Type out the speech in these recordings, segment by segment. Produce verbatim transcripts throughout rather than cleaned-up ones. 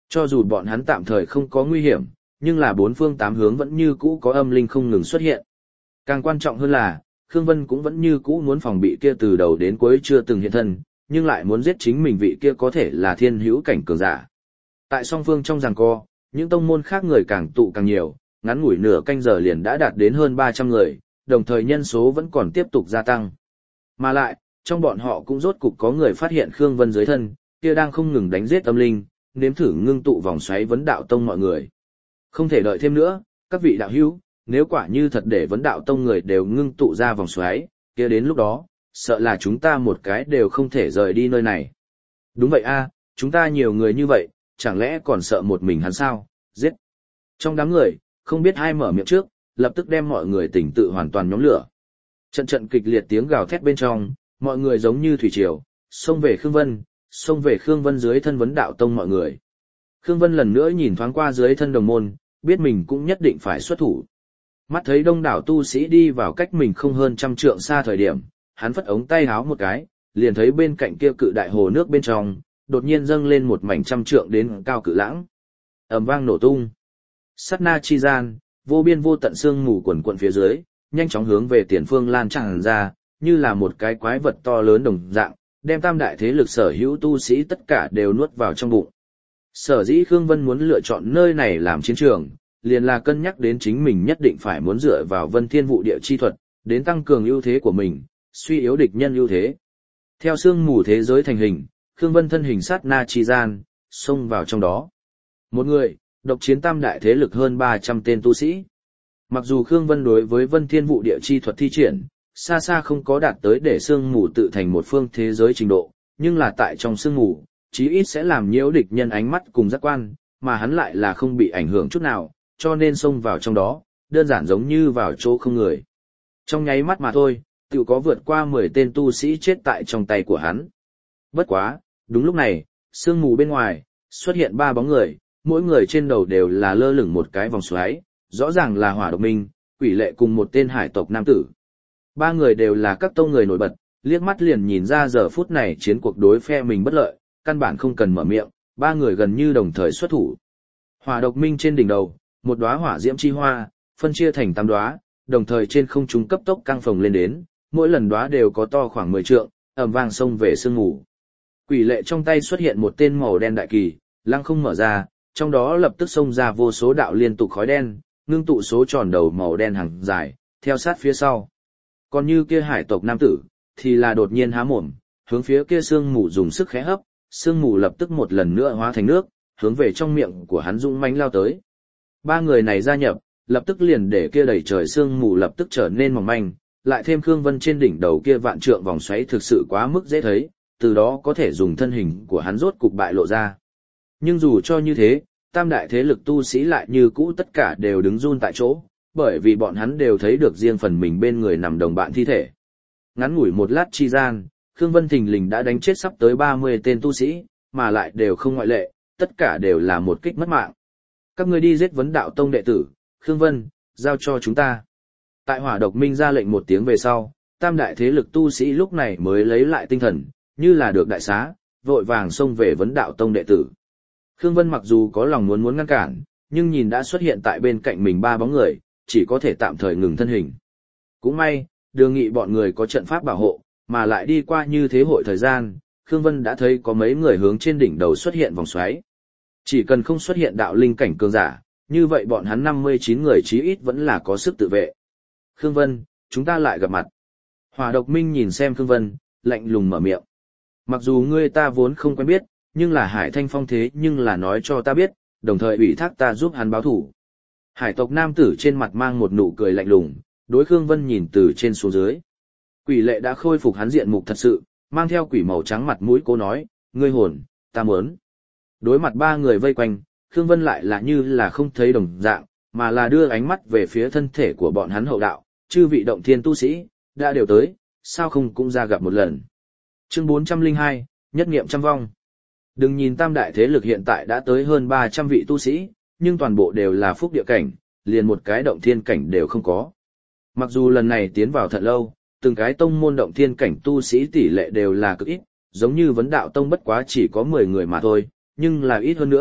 Cho dù bọn hắn tạm thời không có nguy hiểm, nhưng là bốn phương tám hướng vẫn như cũ có âm linh không ngừng xuất hiện. Càng quan trọng hơn là, Khương Vân cũng vẫn như cũ muốn phòng bị kia từ đầu đến cuối chưa từng hiện thân, nhưng lại muốn giết chính mình vị kia có thể là thiên hữu cảnh cường giả. Tại song phương trong giằng co, những tông môn khác người càng tụ càng nhiều, ngắn ngủi nửa canh giờ liền đã đạt đến hơn ba trăm người, đồng thời nhân số vẫn còn tiếp tục gia tăng. Mà lại, trong bọn họ cũng rốt cục có người phát hiện Khương Vân dưới thân, kia đang không ngừng đánh giết âm linh, nếm thử ngưng tụ vòng xoáy vấn đạo tông mọi người. Không thể đợi thêm nữa, các vị đạo hữu, nếu quả như thật để vấn đạo tông người đều ngưng tụ ra vòng xoáy, kia đến lúc đó, sợ là chúng ta một cái đều không thể rời đi nơi này. Đúng vậy a, chúng ta nhiều người như vậy, chẳng lẽ còn sợ một mình hắn sao? Giết. Trong đám người, không biết ai mở miệng trước, lập tức đem mọi người tỉnh tự hoàn toàn nhóm lửa. Trận trận kịch liệt tiếng gào thét bên trong, mọi người giống như thủy triều, xông về Khương Vân, xông về Khương Vân dưới thân vấn đạo tông mọi người. Khương Vân lần nữa nhìn thoáng qua dưới thân đồng môn, biết mình cũng nhất định phải xuất thủ. Mắt thấy đông đảo tu sĩ đi vào cách mình không hơn trăm trượng xa thời điểm, hắn phất ống tay háo một cái, liền thấy bên cạnh kia cự đại hồ nước bên trong, đột nhiên dâng lên một mảnh trăm trượng đến cao cự lãng. Ầm vang nổ tung. Sát na chi gian, vô biên vô tận sương mù quần quần phía dưới, nhanh chóng hướng về tiền phương lan tràn ra, như là một cái quái vật to lớn đồng dạng, đem tam đại thế lực sở hữu tu sĩ tất cả đều nuốt vào trong bụng. Sở dĩ Khương Vân muốn lựa chọn nơi này làm chiến trường, liền là cân nhắc đến chính mình nhất định phải muốn dựa vào Vân Thiên Vụ Địa chi thuật, đến tăng cường ưu thế của mình, suy yếu địch nhân ưu thế. Theo sương mù thế giới thành hình, Khương Vân thân hình sát na chi gian, xông vào trong đó. Một người, độc chiến tam đại thế lực hơn ba trăm tên tu sĩ. Mặc dù Khương Vân đối với Vân Thiên Vụ Địa chi thuật thi triển, xa xa không có đạt tới để sương mù tự thành một phương thế giới trình độ, nhưng là tại trong sương mù, chí ít sẽ làm nhiễu địch nhân ánh mắt cùng giác quan, mà hắn lại là không bị ảnh hưởng chút nào, cho nên xông vào trong đó, đơn giản giống như vào chỗ không người. Trong nháy mắt mà thôi, tự có vượt qua mười tên tu sĩ chết tại trong tay của hắn. Bất quá, đúng lúc này, sương mù bên ngoài, xuất hiện ba bóng người, mỗi người trên đầu đều là lơ lửng một cái vòng xoáy, rõ ràng là Hỏa Độc Minh, Quỷ Lệ cùng một tên hải tộc nam tử. Ba người đều là các tông người nổi bật, liếc mắt liền nhìn ra giờ phút này chiến cuộc đối phe mình bất lợi, căn bản không cần mở miệng, ba người gần như đồng thời xuất thủ. Hỏa Độc Minh trên đỉnh đầu, một đóa hỏa diễm chi hoa, phân chia thành tám đóa, đồng thời trên không trung cấp tốc căng phồng lên đến, mỗi lần đóa đều có to khoảng mười trượng, ầm vang xông về sương mù. Quỷ Lệ trong tay xuất hiện một tên màu đen đại kỳ, lăng không mở ra, trong đó lập tức xông ra vô số đạo liên tục khói đen, ngưng tụ số tròn đầu màu đen hàng dài, theo sát phía sau. Còn như kia hải tộc nam tử, thì là đột nhiên há mồm, hướng phía kia sương mù dùng sức khẽ hấp, sương mù lập tức một lần nữa hóa thành nước, hướng về trong miệng của hắn dũng mãnh lao tới. Ba người này gia nhập, lập tức liền để kia đầy trời sương mù lập tức trở nên mỏng manh, lại thêm Khương Vân trên đỉnh đầu kia vạn trượng vòng xoáy thực sự quá mức dễ thấy, từ đó có thể dùng thân hình của hắn rốt cục bại lộ ra. Nhưng dù cho như thế, tam đại thế lực tu sĩ lại như cũ tất cả đều đứng run tại chỗ, bởi vì bọn hắn đều thấy được riêng phần mình bên người nằm đồng bạn thi thể. Ngắn ngủi một lát chi gian, Khương Vân thình lình đã đánh chết sắp tới ba mươi tên tu sĩ, mà lại đều không ngoại lệ, tất cả đều là một kích mất mạng. Các ngươi đi giết vấn đạo tông đệ tử, Khương Vân, giao cho chúng ta. Tại Hỏa Độc Minh ra lệnh một tiếng về sau, tam đại thế lực tu sĩ lúc này mới lấy lại tinh thần, như là được đại xá, vội vàng xông về vấn đạo tông đệ tử. Khương Vân mặc dù có lòng muốn muốn ngăn cản, nhưng nhìn đã xuất hiện tại bên cạnh mình ba bóng người, chỉ có thể tạm thời ngừng thân hình. Cũng may, Đường Nghị bọn người có trận pháp bảo hộ, mà lại đi qua như thế hội thời gian, Khương Vân đã thấy có mấy người hướng trên đỉnh đầu xuất hiện vòng xoáy. Chỉ cần không xuất hiện đạo linh cảnh cường giả, như vậy bọn hắn năm mươi chín người chí ít vẫn là có sức tự vệ. Khương Vân, chúng ta lại gặp mặt. Hỏa Độc Minh nhìn xem Khương Vân, lạnh lùng mở miệng. Mặc dù ngươi ta vốn không quen biết, nhưng là Hải Thanh Phong thế nhưng là nói cho ta biết, đồng thời ủy thác ta giúp hắn báo thủ. Hải tộc nam tử trên mặt mang một nụ cười lạnh lùng, đối Khương Vân nhìn từ trên xuống dưới. Quỷ Lệ đã khôi phục hắn diện mục thật sự, mang theo quỷ màu trắng mặt mũi cố nói, ngươi hồn, ta muốn. Đối mặt ba người vây quanh, Khương Vân lại là như là không thấy đồng dạng, mà là đưa ánh mắt về phía thân thể của bọn hắn hậu đạo, chư vị động thiên tu sĩ, đã đều tới, sao không cũng ra gặp một lần. Chương bốn trăm lẻ hai, nhất niệm trăm vong. Đừng nhìn tam đại thế lực hiện tại đã tới hơn ba trăm vị tu sĩ, nhưng toàn bộ đều là phúc địa cảnh, liền một cái động thiên cảnh đều không có. Mặc dù lần này tiến vào thật lâu, từng cái tông môn động thiên cảnh tu sĩ tỷ lệ đều là cực ít, giống như vấn đạo tông bất quá chỉ có mười người mà thôi, nhưng là ít hơn nữa,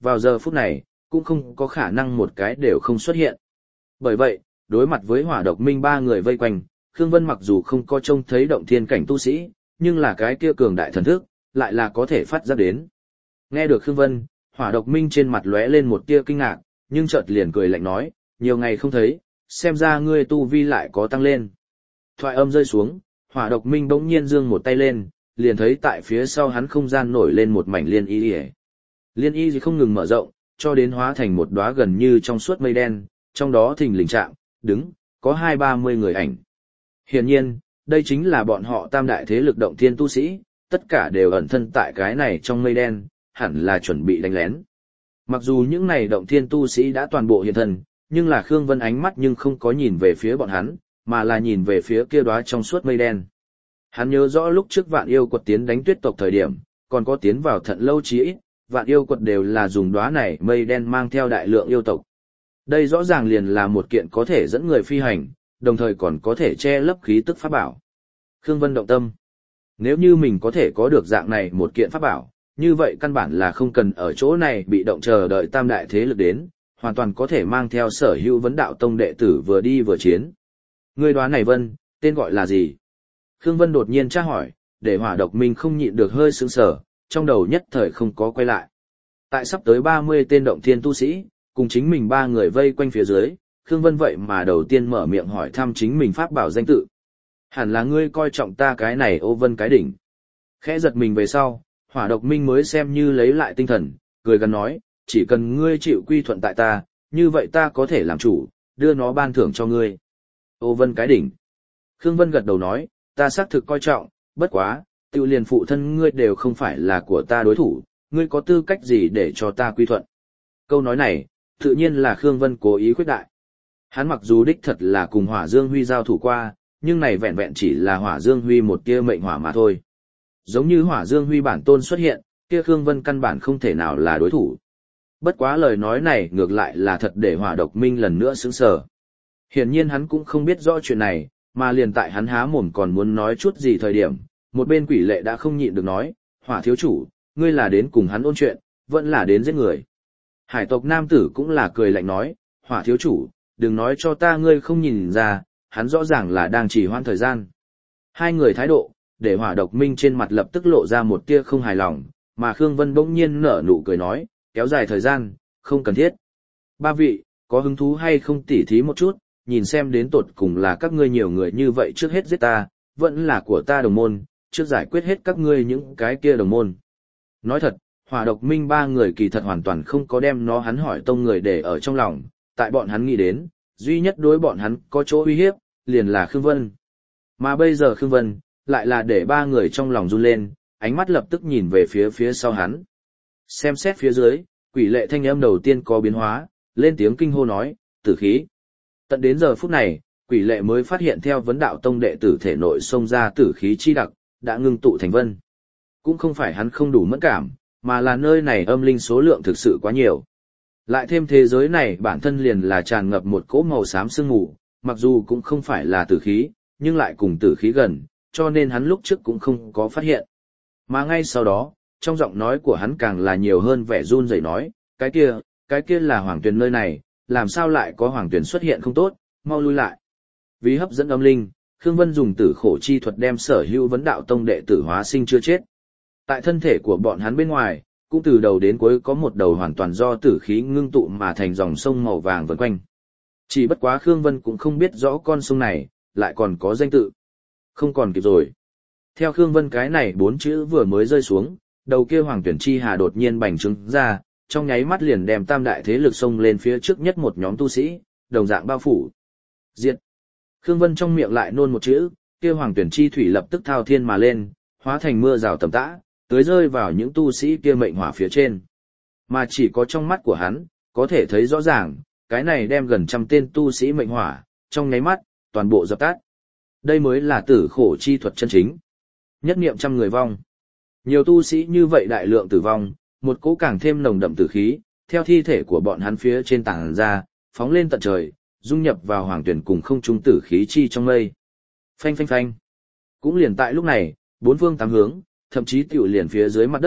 vào giờ phút này, cũng không có khả năng một cái đều không xuất hiện. Bởi vậy, đối mặt với hỏa độc minh ba người vây quanh, Khương Vân mặc dù không có trông thấy động thiên cảnh tu sĩ, nhưng là cái kia cường đại thần thức, lại là có thể phát ra đến. Nghe được Khương Vân, hỏa độc minh trên mặt lóe lên một tia kinh ngạc, nhưng chợt liền cười lạnh nói, nhiều ngày không thấy, xem ra ngươi tu vi lại có tăng lên. Thoại âm rơi xuống, hỏa độc minh bỗng nhiên giương một tay lên, liền thấy tại phía sau hắn không gian nổi lên một mảnh liên y. Liên y gì không ngừng mở rộng, cho đến hóa thành một đóa gần như trong suốt mây đen, trong đó thình lình chạm, đứng, có hai ba mươi người ảnh. Hiển nhiên, đây chính là bọn họ tam đại thế lực động thiên tu sĩ, tất cả đều ẩn thân tại cái này trong mây đen, hẳn là chuẩn bị đánh lén. Mặc dù những này động thiên tu sĩ đã toàn bộ hiện thân, nhưng là Khương Vân ánh mắt nhưng không có nhìn về phía bọn hắn, mà là nhìn về phía kia đóa trong suốt mây đen. Hắn nhớ rõ lúc trước Vạn Yêu Quật tiến đánh Tuyết tộc thời điểm, còn có tiến vào Thận Lâu chí ít, Vạn Yêu Quật đều là dùng đóa này mây đen mang theo đại lượng yêu tộc. Đây rõ ràng liền là một kiện có thể dẫn người phi hành, đồng thời còn có thể che lấp khí tức pháp bảo. Khương Vân động tâm. Nếu như mình có thể có được dạng này một kiện pháp bảo, như vậy căn bản là không cần ở chỗ này bị động chờ đợi tam đại thế lực đến, hoàn toàn có thể mang theo sở hữu vấn đạo tông đệ tử vừa đi vừa chiến. Người đoán này Vân, tên gọi là gì? Khương Vân đột nhiên tra hỏi, để hỏa độc minh không nhịn được hơi sững sờ, trong đầu nhất thời không có quay lại. Tại sắp tới ba mươi tên động thiên tu sĩ, cùng chính mình ba người vây quanh phía dưới, Khương Vân vậy mà đầu tiên mở miệng hỏi thăm chính mình pháp bảo danh tự. Hẳn là ngươi coi trọng ta cái này ô vân cái đỉnh. Khẽ giật mình về sau, hỏa độc minh mới xem như lấy lại tinh thần, cười gần nói, chỉ cần ngươi chịu quy thuận tại ta, như vậy ta có thể làm chủ, đưa nó ban thưởng cho ngươi. Ô vân cái đỉnh. Khương Vân gật đầu nói, ta xác thực coi trọng, bất quá, tiêu liền phụ thân ngươi đều không phải là của ta đối thủ, ngươi có tư cách gì để cho ta quy thuận. Câu nói này, tự nhiên là Khương Vân cố ý khuyết đại. Hắn mặc dù đích thật là cùng Hỏa Dương Huy giao thủ qua, nhưng này vẹn vẹn chỉ là Hỏa Dương Huy một tia mệnh hỏa mà thôi. Giống như Hỏa Dương Huy bản tôn xuất hiện, kia Khương Vân căn bản không thể nào là đối thủ. Bất quá lời nói này ngược lại là thật để Hỏa Độc Minh lần nữa sững sờ. Hiển nhiên hắn cũng không biết rõ chuyện này, mà liền tại hắn há mồm còn muốn nói chút gì thời điểm, một bên Quỷ Lệ đã không nhịn được nói, Hỏa thiếu chủ, ngươi là đến cùng hắn ôn chuyện, vẫn là đến giết người. Hải tộc nam tử cũng là cười lạnh nói, Hỏa thiếu chủ, đừng nói cho ta ngươi không nhìn ra, hắn rõ ràng là đang trì hoãn thời gian. Hai người thái độ, để Hỏa Độc Minh trên mặt lập tức lộ ra một tia không hài lòng, mà Khương Vân bỗng nhiên nở nụ cười nói, kéo dài thời gian, không cần thiết. Ba vị, có hứng thú hay không tỉ thí một chút, nhìn xem đến tột cùng là các ngươi nhiều người như vậy trước hết giết ta, vẫn là của ta đồng môn, trước giải quyết hết các ngươi những cái kia đồng môn. Nói thật, Hỏa Độc Minh ba người kỳ thật hoàn toàn không có đem nó hắn hỏi tông người để ở trong lòng, tại bọn hắn nghĩ đến, duy nhất đối bọn hắn có chỗ uy hiếp, liền là Khương Vân. Mà bây giờ Khương Vân, lại là để ba người trong lòng run lên, ánh mắt lập tức nhìn về phía phía sau hắn. Xem xét phía dưới, Quỷ Lệ thanh âm đầu tiên có biến hóa, lên tiếng kinh hô nói, tử khí. Tận đến giờ phút này, Quỷ Lệ mới phát hiện theo vấn đạo tông đệ tử thể nội xông ra tử khí chi đặc, đã ngưng tụ thành vân. Cũng không phải hắn không đủ mẫn cảm, mà là nơi này âm linh số lượng thực sự quá nhiều. Lại thêm thế giới này bản thân liền là tràn ngập một cỗ màu xám sương mù, mặc dù cũng không phải là tử khí, nhưng lại cùng tử khí gần, cho nên hắn lúc trước cũng không có phát hiện. Mà ngay sau đó, trong giọng nói của hắn càng là nhiều hơn vẻ run rẩy nói, cái kia, cái kia là hoàng tuyền nơi này, làm sao lại có hoàng tuyền xuất hiện không tốt, mau lui lại. Vì hấp dẫn âm linh, Khương Vân dùng tử khổ chi thuật đem sở hữu vấn đạo tông đệ tử hóa sinh chưa chết. Tại thân thể của bọn hắn bên ngoài, cũng từ đầu đến cuối có một đầu hoàn toàn do tử khí ngưng tụ mà thành dòng sông màu vàng vần quanh. Chỉ bất quá Khương Vân cũng không biết rõ con sông này, lại còn có danh tự. Không còn kịp rồi. Theo Khương Vân cái này bốn chữ vừa mới rơi xuống, đầu kia hoàng tuyển chi hà đột nhiên bành trướng ra, trong nháy mắt liền đem tam đại thế lực xông lên phía trước nhất một nhóm tu sĩ, đồng dạng bao phủ. Diệt. Khương Vân trong miệng lại nôn một chữ, kia hoàng tuyển chi thủy lập tức thao thiên mà lên, hóa thành mưa rào tầm tã, tưới rơi vào những tu sĩ kia mệnh hỏa phía trên. Mà chỉ có trong mắt của hắn, có thể thấy rõ ràng, cái này đem gần trăm tên tu sĩ mệnh hỏa, trong nháy mắt, toàn bộ dập tắt. Đây mới là tử khổ chi thuật chân chính. Nhất niệm trăm người vong. Nhiều tu sĩ như vậy đại lượng tử vong, một cỗ càng thêm nồng đậm tử khí, theo thi thể của bọn hắn phía trên tảng ra, phóng lên tận trời, dung nhập vào hoàng tuyển cùng không trung tử khí chi trong mây. Phanh phanh phanh. Cũng liền tại lúc này, bốn phương tám hướng, thậm chí tiểu liền phía dưới mặt đất,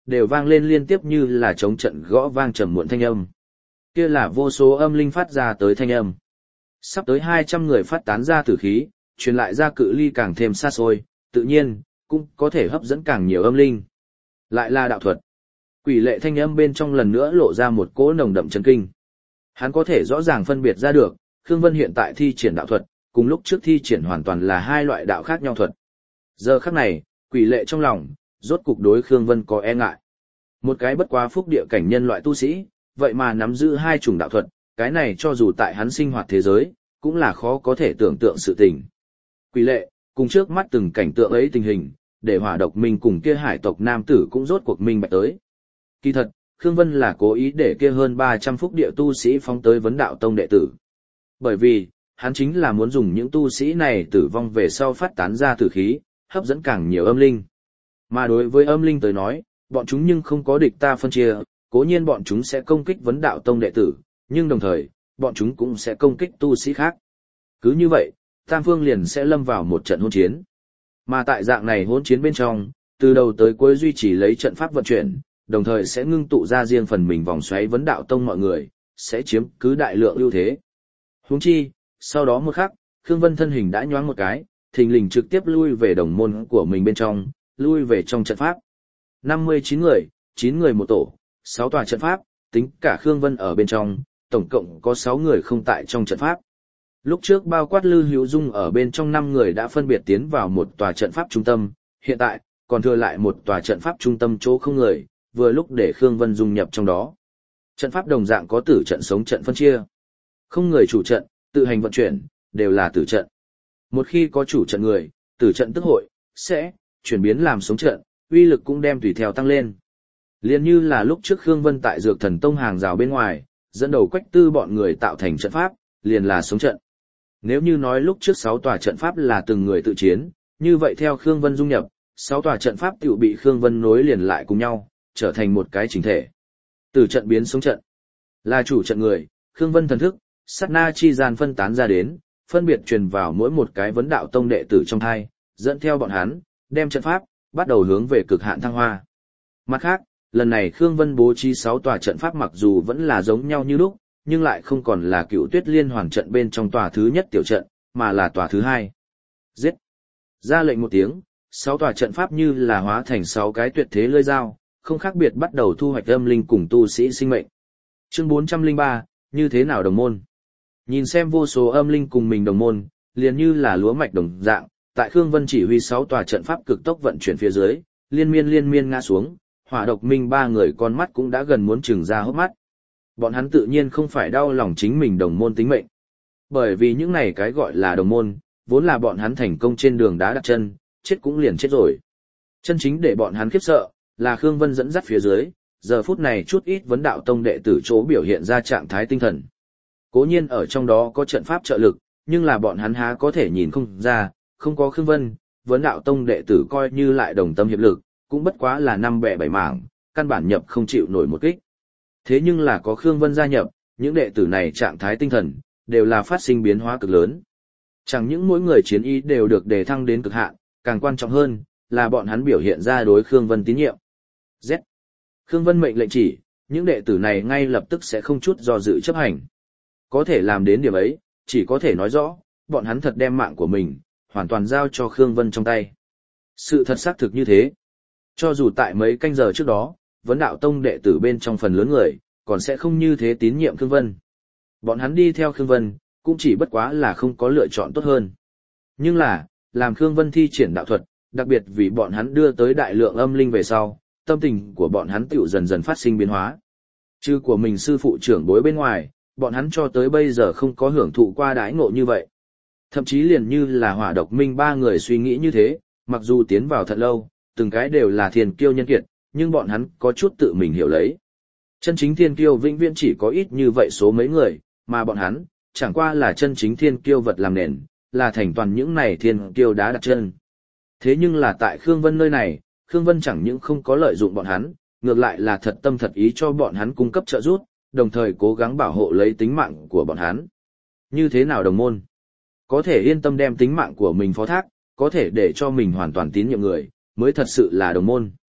đều vang lên liên tiếp như là trống trận gõ vang trầm muộn thanh âm. Kia là vô số âm linh phát ra tới thanh âm. Sắp tới hai trăm người phát tán ra tử khí, truyền lại ra cự ly càng thêm xa xôi, tự nhiên, cũng có thể hấp dẫn càng nhiều âm linh. Lại là đạo thuật. Quỷ lệ thanh âm bên trong lần nữa lộ ra một cỗ nồng đậm chấn kinh. Hắn có thể rõ ràng phân biệt ra được, Khương Vân hiện tại thi triển đạo thuật, cùng lúc trước thi triển hoàn toàn là hai loại đạo khác nhau thuật. Giờ khắc này, quỷ lệ trong lòng, rốt cục đối Khương Vân có e ngại. Một cái bất quá phúc địa cảnh nhân loại tu sĩ, vậy mà nắm giữ hai chủng đạo thuật, cái này cho dù tại hắn sinh hoạt thế giới, cũng là khó có thể tưởng tượng sự tình. Quỷ lệ, cùng trước mắt từng cảnh tượng ấy tình hình, để hỏa độc minh cùng kia hải tộc nam tử cũng rốt cuộc minh bạch tới. Kỳ thật, Khương Vân là cố ý để kia hơn ba trăm phúc địa tu sĩ phóng tới vấn đạo tông đệ tử. Bởi vì, hắn chính là muốn dùng những tu sĩ này tử vong về sau phát tán ra tử khí, hấp dẫn càng nhiều âm linh. Mà đối với âm linh tới nói, bọn chúng nhưng không có địch ta phân chia, cố nhiên bọn chúng sẽ công kích vấn đạo tông đệ tử, nhưng đồng thời, bọn chúng cũng sẽ công kích tu sĩ khác. Cứ như vậy, tam phương liền sẽ lâm vào một trận hỗn chiến. Mà tại dạng này hỗn chiến bên trong, từ đầu tới cuối duy trì lấy trận pháp vận chuyển, đồng thời sẽ ngưng tụ ra riêng phần mình vòng xoáy vấn đạo tông mọi người, sẽ chiếm cứ đại lượng ưu thế. Huống chi, sau đó một khắc, Khương Vân thân hình đã nhoáng một cái, thình lình trực tiếp lui về đồng môn của mình bên trong, lui về trong trận pháp. năm mươi chín người, chín người một tổ, sáu tòa trận pháp, tính cả Khương Vân ở bên trong, tổng cộng có sáu người không tại trong trận pháp. Lúc trước bao quát Lư Hữu Dung ở bên trong năm người đã phân biệt tiến vào một tòa trận pháp trung tâm, hiện tại, còn thừa lại một tòa trận pháp trung tâm chỗ không người, vừa lúc để Khương Vân dung nhập trong đó. Trận pháp đồng dạng có tử trận sống trận phân chia. Không người chủ trận, tự hành vận chuyển, đều là tử trận. Một khi có chủ trận người, tử trận tức hội, sẽ chuyển biến làm sống trận, uy lực cũng đem tùy theo tăng lên. Liên như là lúc trước Khương Vân tại Dược Thần Tông hàng rào bên ngoài, dẫn đầu Quách Tư bọn người tạo thành trận pháp, liền là sống trận. Nếu như nói lúc trước sáu tòa trận pháp là từng người tự chiến, như vậy theo Khương Vân dung nhập, sáu tòa trận pháp tự bị Khương Vân nối liền lại cùng nhau, trở thành một cái chỉnh thể. Từ trận biến sống trận, là chủ trận người, Khương Vân thần thức, sát na chi gian phân tán ra đến, phân biệt truyền vào mỗi một cái vấn đạo tông đệ tử trong thai, dẫn theo bọn hắn, đem trận pháp, bắt đầu hướng về cực hạn thăng hoa. Mặt khác, lần này Khương Vân bố trí sáu tòa trận pháp mặc dù vẫn là giống nhau như lúc, nhưng lại không còn là Cựu Tuyết Liên Hoàn trận bên trong tòa thứ nhất tiểu trận, mà là tòa thứ hai. Giết! Ra lệnh một tiếng, sáu tòa trận pháp như là hóa thành sáu cái tuyệt thế lưỡi dao, không khác biệt bắt đầu thu hoạch âm linh cùng tu sĩ sinh mệnh. Chương bốn trăm lẻ ba, như thế nào đồng môn? Nhìn xem vô số âm linh cùng mình đồng môn, liền như là lúa mạch đồng dạng, tại Khương Vân chỉ huy sáu tòa trận pháp cực tốc vận chuyển phía dưới, liên miên liên miên ngã xuống, Hỏa Độc Minh ba người con mắt cũng đã gần muốn trừng ra hốc mắt. Bọn hắn tự nhiên không phải đau lòng chính mình đồng môn tính mệnh. Bởi vì những này cái gọi là đồng môn, vốn là bọn hắn thành công trên đường đá đặt chân, chết cũng liền chết rồi. Chân chính để bọn hắn khiếp sợ, là Khương Vân dẫn dắt phía dưới, giờ phút này chút ít vấn đạo tông đệ tử chỗ biểu hiện ra trạng thái tinh thần. Cố nhiên ở trong đó có trận pháp trợ lực, nhưng là bọn hắn há có thể nhìn không ra, không có Khương Vân, vấn đạo tông đệ tử coi như lại đồng tâm hiệp lực, cũng bất quá là năm bẻ bảy mảng, căn bản nhập không chịu nổi một kích. Thế nhưng là có Khương Vân gia nhập, những đệ tử này trạng thái tinh thần, đều là phát sinh biến hóa cực lớn. Chẳng những mỗi người chiến ý đều được đề thăng đến cực hạn, càng quan trọng hơn, là bọn hắn biểu hiện ra đối Khương Vân tín nhiệm. Z. Khương Vân mệnh lệnh chỉ, những đệ tử này ngay lập tức sẽ không chút do dự chấp hành. Có thể làm đến điểm ấy, chỉ có thể nói rõ, bọn hắn thật đem mạng của mình, hoàn toàn giao cho Khương Vân trong tay. Sự thật xác thực như thế. Cho dù tại mấy canh giờ trước đó, vấn đạo tông đệ tử bên trong phần lớn người, còn sẽ không như thế tín nhiệm Khương Vân. Bọn hắn đi theo Khương Vân, cũng chỉ bất quá là không có lựa chọn tốt hơn. Nhưng là, làm Khương Vân thi triển đạo thuật, đặc biệt vì bọn hắn đưa tới đại lượng âm linh về sau, tâm tình của bọn hắn tiểu dần dần phát sinh biến hóa. Chứ của mình sư phụ trưởng bối bên ngoài, bọn hắn cho tới bây giờ không có hưởng thụ qua đãi ngộ như vậy. Thậm chí liền như là Hỏa Độc Minh ba người suy nghĩ như thế, mặc dù tiến vào thật lâu, từng cái đều là thiên kiêu nhân kiệt, nhưng bọn hắn có chút tự mình hiểu lấy. Chân chính thiên kiêu vĩnh viễn chỉ có ít như vậy số mấy người, mà bọn hắn, chẳng qua là chân chính thiên kiêu vật làm nền, là thành toàn những này thiên kiêu đá đặt chân. Thế nhưng là tại Khương Vân nơi này, Khương Vân chẳng những không có lợi dụng bọn hắn, ngược lại là thật tâm thật ý cho bọn hắn cung cấp trợ giúp, đồng thời cố gắng bảo hộ lấy tính mạng của bọn hắn. Như thế nào đồng môn? Có thể yên tâm đem tính mạng của mình phó thác, có thể để cho mình hoàn toàn tín nhiệm người, mới thật sự là đồng môn.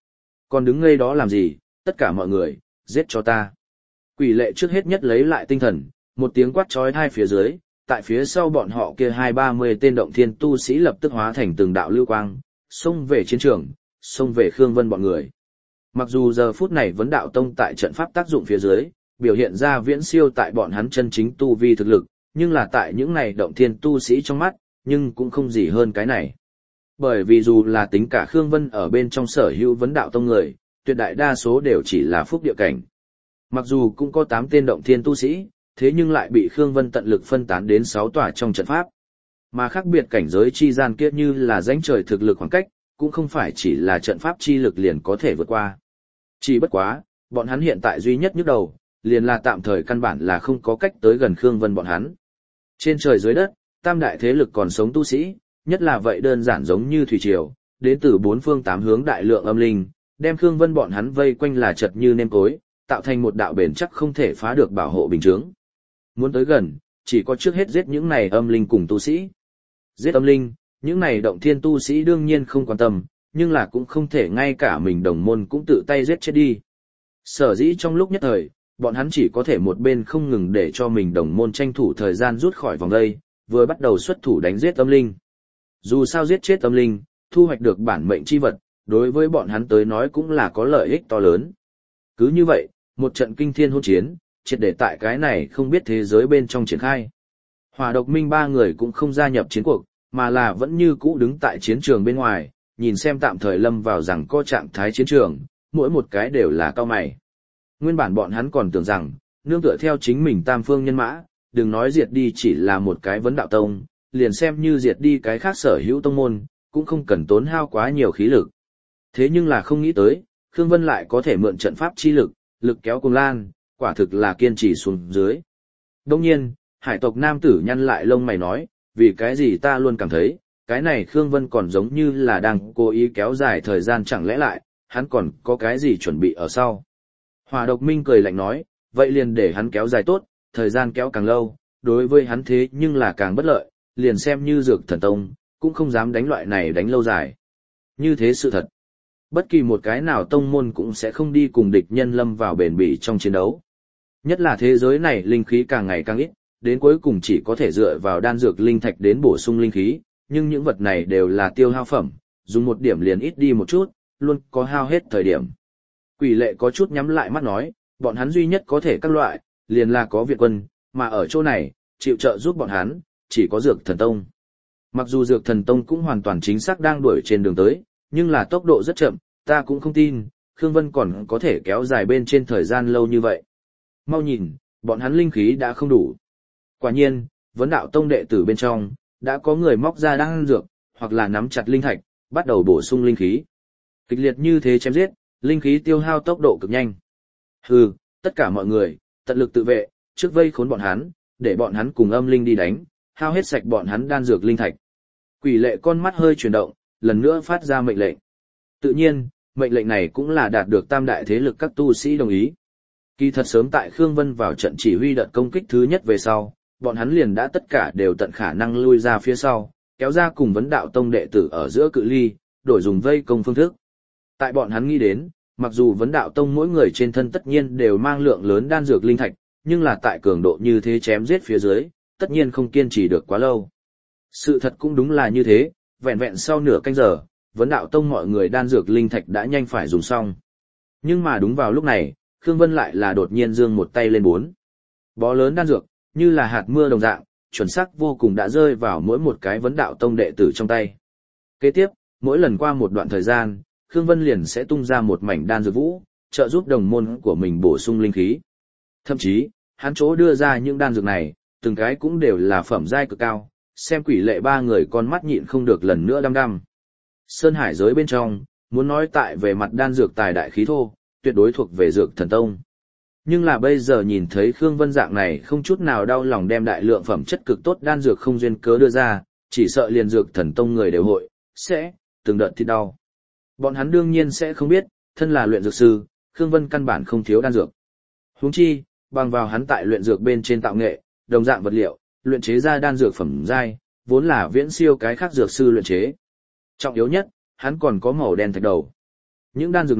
Còn đứng ngây đó làm gì, tất cả mọi người, giết cho ta. Quỷ lệ trước hết nhất lấy lại tinh thần, một tiếng quát chói tai phía dưới, tại phía sau bọn họ kia hai ba mươi tên động thiên tu sĩ lập tức hóa thành từng đạo lưu quang, xông về chiến trường, xông về Khương Vân bọn người. Mặc dù giờ phút này vấn đạo tông tại trận pháp tác dụng phía dưới, biểu hiện ra viễn siêu tại bọn hắn chân chính tu vi thực lực, nhưng là tại những này động thiên tu sĩ trong mắt, nhưng cũng không gì hơn cái này. Bởi vì dù là tính cả Khương Vân ở bên trong sở hữu vấn đạo tông người, tuyệt đại đa số đều chỉ là phúc địa cảnh. Mặc dù cũng có tám tên động thiên tu sĩ, thế nhưng lại bị Khương Vân tận lực phân tán đến sáu tòa trong trận pháp. Mà khác biệt cảnh giới chi gian kia như là rãnh trời thực lực khoảng cách, cũng không phải chỉ là trận pháp chi lực liền có thể vượt qua. Chỉ bất quá, bọn hắn hiện tại duy nhất nhức đầu, liền là tạm thời căn bản là không có cách tới gần Khương Vân bọn hắn. Trên trời dưới đất, tam đại thế lực còn sống tu sĩ, nhất là vậy đơn giản giống như thủy triều, đến từ bốn phương tám hướng đại lượng âm linh, đem Khương Vân bọn hắn vây quanh là chật như nêm cối, tạo thành một đạo bền chắc không thể phá được bảo hộ bình chướng. Muốn tới gần, chỉ có trước hết giết những này âm linh cùng tu sĩ. Giết âm linh, những này động thiên tu sĩ đương nhiên không quan tâm, nhưng là cũng không thể ngay cả mình đồng môn cũng tự tay giết chết đi. Sở dĩ trong lúc nhất thời, bọn hắn chỉ có thể một bên không ngừng để cho mình đồng môn tranh thủ thời gian rút khỏi vòng đây, vừa bắt đầu xuất thủ đánh giết âm linh. Dù sao giết chết âm linh, thu hoạch được bản mệnh chi vật, đối với bọn hắn tới nói cũng là có lợi ích to lớn. Cứ như vậy, một trận kinh thiên hỗn chiến, triệt để tại cái này không biết thế giới bên trong triển khai. Hỏa Độc Minh ba người cũng không gia nhập chiến cuộc, mà là vẫn như cũ đứng tại chiến trường bên ngoài, nhìn xem tạm thời lâm vào rằng có trạng thái chiến trường, mỗi một cái đều là cao mày. Nguyên bản bọn hắn còn tưởng rằng, nương tựa theo chính mình tam phương nhân mã, đừng nói diệt đi chỉ là một cái vấn đạo tông, liền xem như diệt đi cái khác sở hữu tông môn, cũng không cần tốn hao quá nhiều khí lực. Thế nhưng là không nghĩ tới, Khương Vân lại có thể mượn trận pháp chi lực, lực kéo cùng lan, quả thực là kiên trì xuống dưới. Đông nhiên, hải tộc nam tử nhăn lại lông mày nói, vì cái gì ta luôn cảm thấy, cái này Khương Vân còn giống như là đang cố ý kéo dài thời gian, chẳng lẽ lại, hắn còn có cái gì chuẩn bị ở sau. Hỏa Độc Minh cười lạnh nói, vậy liền để hắn kéo dài tốt, thời gian kéo càng lâu, đối với hắn thế nhưng là càng bất lợi, liền xem như Dược Thần Tông, cũng không dám đánh loại này đánh lâu dài. Như thế sự thật. Bất kỳ một cái nào tông môn cũng sẽ không đi cùng địch nhân lâm vào bền bỉ trong chiến đấu. Nhất là thế giới này linh khí càng ngày càng ít, đến cuối cùng chỉ có thể dựa vào đan dược linh thạch đến bổ sung linh khí, nhưng những vật này đều là tiêu hao phẩm, dùng một điểm liền ít đi một chút, luôn có hao hết thời điểm. Quỷ lệ có chút nhắm lại mắt nói, bọn hắn duy nhất có thể các loại, liền là có viện quân, mà ở chỗ này, chịu trợ giúp bọn hắn, chỉ có Dược Thần Tông. Mặc dù Dược Thần Tông cũng hoàn toàn chính xác đang đuổi trên đường tới, nhưng là tốc độ rất chậm, ta cũng không tin, Khương Vân còn có thể kéo dài bên trên thời gian lâu như vậy. Mau nhìn, bọn hắn linh khí đã không đủ. Quả nhiên, vấn đạo tông đệ tử bên trong, đã có người móc ra đan dược, hoặc là nắm chặt linh thạch, bắt đầu bổ sung linh khí. Kịch liệt như thế chém giết, linh khí tiêu hao tốc độ cực nhanh. Hừ, tất cả mọi người, tận lực tự vệ, trước vây khốn bọn hắn, để bọn hắn cùng âm linh đi đánh, hao hết sạch bọn hắn đan dược linh thạch. Quỷ lệ con mắt hơi chuyển động, lần nữa phát ra mệnh lệnh. Tự nhiên, mệnh lệnh này cũng là đạt được tam đại thế lực các tu sĩ đồng ý. Kỳ thật sớm tại Khương Vân vào trận chỉ huy đợt công kích thứ nhất về sau, bọn hắn liền đã tất cả đều tận khả năng lui ra phía sau, kéo ra cùng vấn đạo tông đệ tử ở giữa cự ly, đổi dùng vây công phương thức. Tại bọn hắn nghĩ đến, mặc dù vấn đạo tông mỗi người trên thân tất nhiên đều mang lượng lớn đan dược linh thạch, nhưng là tại cường độ như thế chém giết phía dưới, tất nhiên không kiên trì được quá lâu. Sự thật cũng đúng là như thế, vẹn vẹn sau nửa canh giờ, vấn đạo tông mọi người đan dược linh thạch đã nhanh phải dùng xong. Nhưng mà đúng vào lúc này, Khương Vân lại là đột nhiên giương một tay lên bốn. Bó lớn đan dược, như là hạt mưa đồng dạng, chuẩn xác vô cùng đã rơi vào mỗi một cái vấn đạo tông đệ tử trong tay. Kế tiếp, mỗi lần qua một đoạn thời gian, Khương Vân liền sẽ tung ra một mảnh đan dược vũ, trợ giúp đồng môn của mình bổ sung linh khí. Thậm chí, hắn chỗ đưa ra những đan dược này, từng cái cũng đều là phẩm giai cực cao, xem quỷ lệ ba người con mắt nhịn không được lần nữa đăm đăm. Sơn hải giới bên trong, muốn nói tại về mặt đan dược tài đại khí thô, tuyệt đối thuộc về Dược Thần Tông. Nhưng là bây giờ nhìn thấy Khương Vân dạng này không chút nào đau lòng đem đại lượng phẩm chất cực tốt đan dược không duyên cớ đưa ra, chỉ sợ liền Dược Thần Tông người đều hội, sẽ, từng đợt thịt đau. Bọn hắn đương nhiên sẽ không biết, thân là luyện dược sư, Khương Vân căn bản không thiếu đan dược. Huống chi, bằng vào hắn tại luyện dược bên trên tạo nghệ, đồng dạng vật liệu, luyện chế ra đan dược phẩm giai, vốn là viễn siêu cái khác dược sư luyện chế. Trọng yếu nhất, hắn còn có màu đen thạch đầu. Những đan dược này,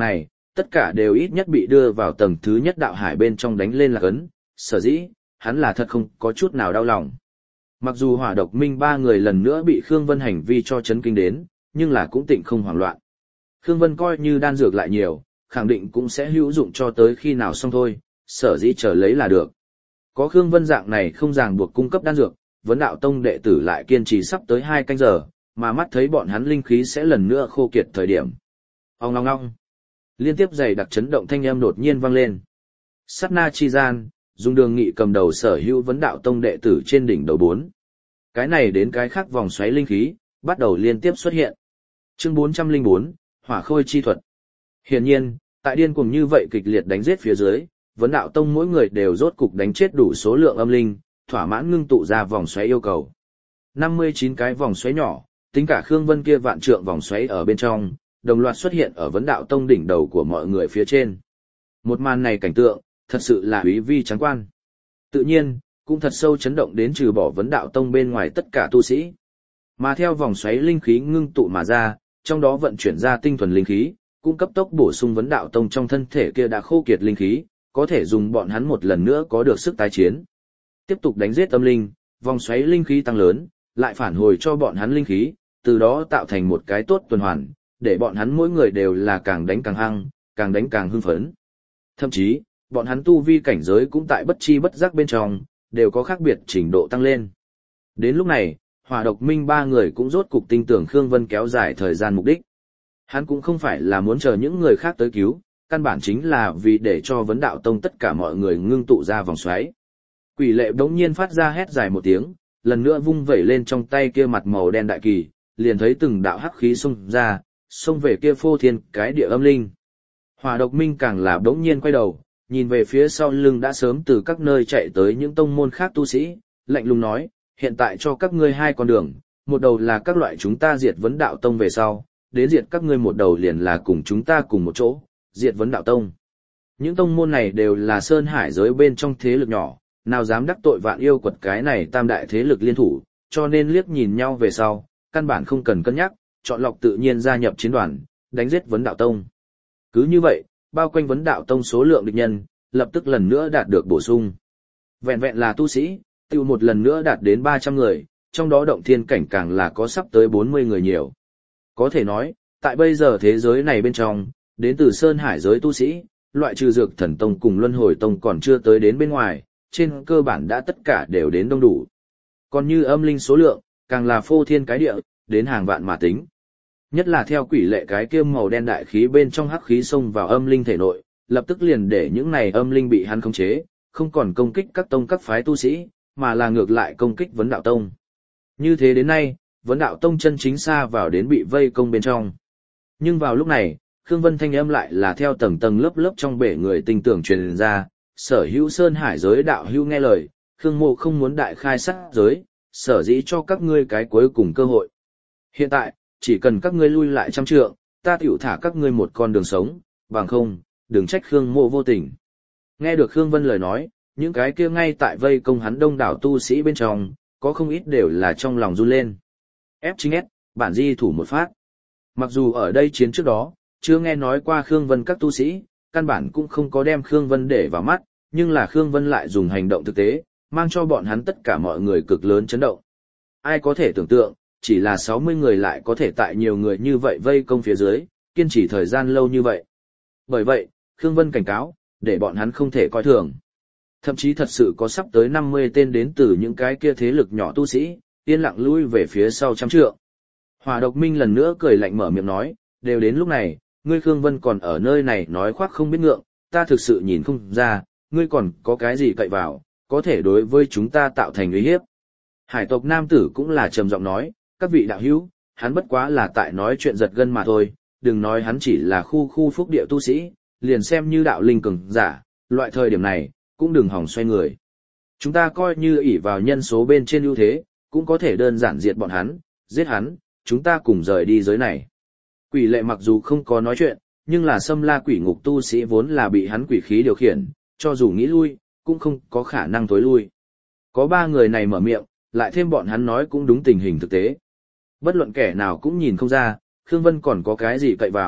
tất cả đều ít nhất bị đưa vào tầng thứ nhất đạo hải bên trong đánh lên lạc ấn, sở dĩ, hắn là thật không có chút nào đau lòng. Mặc dù hỏa độc minh ba người lần nữa bị Khương Vân hành vi cho chấn kinh đến, nhưng là cũng tịnh không hoảng loạn. Khương Vân coi như đan dược lại nhiều, khẳng định cũng sẽ hữu dụng cho tới khi nào xong thôi, sở dĩ chờ lấy là được. Có Khương Vân dạng này không ràng buộc cung cấp đan dược, Vấn Đạo Tông đệ tử lại kiên trì sắp tới hai canh giờ, mà mắt thấy bọn hắn linh khí sẽ lần nữa khô kiệt thời điểm. Ong ong ong. Liên tiếp dày đặc chấn động thanh âm đột nhiên vang lên. Sát na chi gian, Dung Đường Nghị cầm đầu sở hữu Vấn Đạo Tông đệ tử trên đỉnh đầu bốn. Cái này đến cái khác vòng xoáy linh khí, bắt đầu liên tiếp xuất hiện. Chương bốn trăm lẻ bốn, Hỏa Khôi chi thuật. Hiển nhiên, tại điên cuồng như vậy kịch liệt đánh giết phía dưới, Vấn Đạo Tông mỗi người đều rốt cục đánh chết đủ số lượng âm linh, thỏa mãn ngưng tụ ra vòng xoáy yêu cầu. năm mươi chín cái vòng xoáy nhỏ, tính cả Khương Vân kia vạn trượng vòng xoáy ở bên trong, đồng loạt xuất hiện ở Vấn Đạo Tông đỉnh đầu của mọi người phía trên. Một màn này cảnh tượng, thật sự là uy vi trắng quan. Tự nhiên, cũng thật sâu chấn động đến trừ bỏ Vấn Đạo Tông bên ngoài tất cả tu sĩ. Mà theo vòng xoáy linh khí ngưng tụ mà ra, trong đó vận chuyển ra tinh thuần linh khí, cũng cấp tốc bổ sung Vấn Đạo Tông trong thân thể kia đã khô kiệt linh khí, có thể dùng bọn hắn một lần nữa có được sức tái chiến. Tiếp tục đánh giết âm linh, vòng xoáy linh khí tăng lớn, lại phản hồi cho bọn hắn linh khí, từ đó tạo thành một cái tốt tuần hoàn, để bọn hắn mỗi người đều là càng đánh càng hăng, càng đánh càng hưng phấn. Thậm chí, bọn hắn tu vi cảnh giới cũng tại bất chi bất giác bên trong, đều có khác biệt trình độ tăng lên. Đến lúc này, Hỏa Độc Minh ba người cũng rốt cục tin tưởng Khương Vân kéo dài thời gian mục đích. Hắn cũng không phải là muốn chờ những người khác tới cứu, căn bản chính là vì để cho Vấn Đạo Tông tất cả mọi người ngưng tụ ra vòng xoáy. Quỷ lệ đống nhiên phát ra hét dài một tiếng, lần nữa vung vẩy lên trong tay kia mặt màu đen đại kỳ, liền thấy từng đạo hắc khí xông ra, xông về kia phô thiên cái địa âm linh. Hỏa Độc Minh càng là đống nhiên quay đầu, nhìn về phía sau lưng đã sớm từ các nơi chạy tới những tông môn khác tu sĩ, lạnh lùng nói, hiện tại cho các ngươi hai con đường, một đầu là các loại chúng ta diệt Vấn Đạo Tông về sau, đến diệt các ngươi một đầu liền là cùng chúng ta cùng một chỗ, diệt Vấn Đạo Tông. Những tông môn này đều là sơn hải giới bên trong thế lực nhỏ, nào dám đắc tội vạn yêu quật cái này tam đại thế lực liên thủ, cho nên liếc nhìn nhau về sau, căn bản không cần cân nhắc, chọn lọc tự nhiên gia nhập chiến đoàn, đánh giết Vấn Đạo Tông. Cứ như vậy, bao quanh Vấn Đạo Tông số lượng địch nhân, lập tức lần nữa đạt được bổ sung. Vẹn vẹn là tu sĩ, tiêu một lần nữa đạt đến ba trăm người, trong đó động thiên cảnh càng là có sắp tới bốn mươi người nhiều. Có thể nói, tại bây giờ thế giới này bên trong, đến từ sơn hải giới tu sĩ, loại trừ Dược Thần Tông cùng Luân Hồi Tông còn chưa tới đến bên ngoài, trên cơ bản đã tất cả đều đến đông đủ. Còn như âm linh số lượng, càng là phô thiên cái địa, đến hàng vạn mà tính. Nhất là theo quỷ lệ cái kia màu đen đại khí bên trong hắc khí xông vào âm linh thể nội, lập tức liền để những này âm linh bị hắn khống chế, không còn công kích các tông các phái tu sĩ, mà là ngược lại công kích Vấn Đạo Tông. Như thế đến nay, Vấn Đạo Tông chân chính xa vào đến bị vây công bên trong. Nhưng vào lúc này, Khương Vân thanh âm lại là theo tầng tầng lớp lớp trong bể người tinh tưởng truyền ra, sở hữu sơn hải giới đạo hữu nghe lời, Khương Mộ không muốn đại khai sát giới, sở dĩ cho các ngươi cái cuối cùng cơ hội. Hiện tại, chỉ cần các ngươi lui lại trăm trượng, ta tiểu thả các ngươi một con đường sống, bằng không, đừng trách Khương Mộ vô tình. Nghe được Khương Vân lời nói, những cái kia ngay tại vây công hắn đông đảo tu sĩ bên trong, có không ít đều là trong lòng run lên. Ép chính S, bản di thủ một phát. Mặc dù ở đây chiến trước đó, chưa nghe nói qua Khương Vân các tu sĩ, căn bản cũng không có đem Khương Vân để vào mắt, nhưng là Khương Vân lại dùng hành động thực tế, mang cho bọn hắn tất cả mọi người cực lớn chấn động. Ai có thể tưởng tượng, chỉ là sáu mươi người lại có thể tại nhiều người như vậy vây công phía dưới, kiên trì thời gian lâu như vậy. Bởi vậy, Khương Vân cảnh cáo, để bọn hắn không thể coi thường. Thậm chí thật sự có sắp tới năm mươi tên đến từ những cái kia thế lực nhỏ tu sĩ, yên lặng lui về phía sau trăm trượng. Hỏa Độc Minh lần nữa cười lạnh mở miệng nói, đều đến lúc này, ngươi Khương Vân còn ở nơi này nói khoác không biết ngượng, ta thực sự nhìn không ra, ngươi còn có cái gì cậy vào, có thể đối với chúng ta tạo thành uy hiếp. Hải tộc nam tử cũng là trầm giọng nói, các vị đạo hữu, hắn bất quá là tại nói chuyện giật gân mà thôi, đừng nói hắn chỉ là khu khu phúc địa tu sĩ, liền xem như đạo linh cường giả, loại thời điểm này, cũng đừng hòng xoay người. Chúng ta coi như ỷ vào nhân số bên trên ưu thế, cũng có thể đơn giản diệt bọn hắn, giết hắn, chúng ta cùng rời đi giới này. Quỷ lệ mặc dù không có nói chuyện, nhưng là xâm la quỷ ngục tu sĩ vốn là bị hắn quỷ khí điều khiển, cho dù nghĩ lui, cũng không có khả năng tối lui. Có ba người này mở miệng, lại thêm bọn hắn nói cũng đúng tình hình thực tế. Bất luận kẻ nào cũng nhìn không ra, Khương Vân còn có cái gì cậy vào,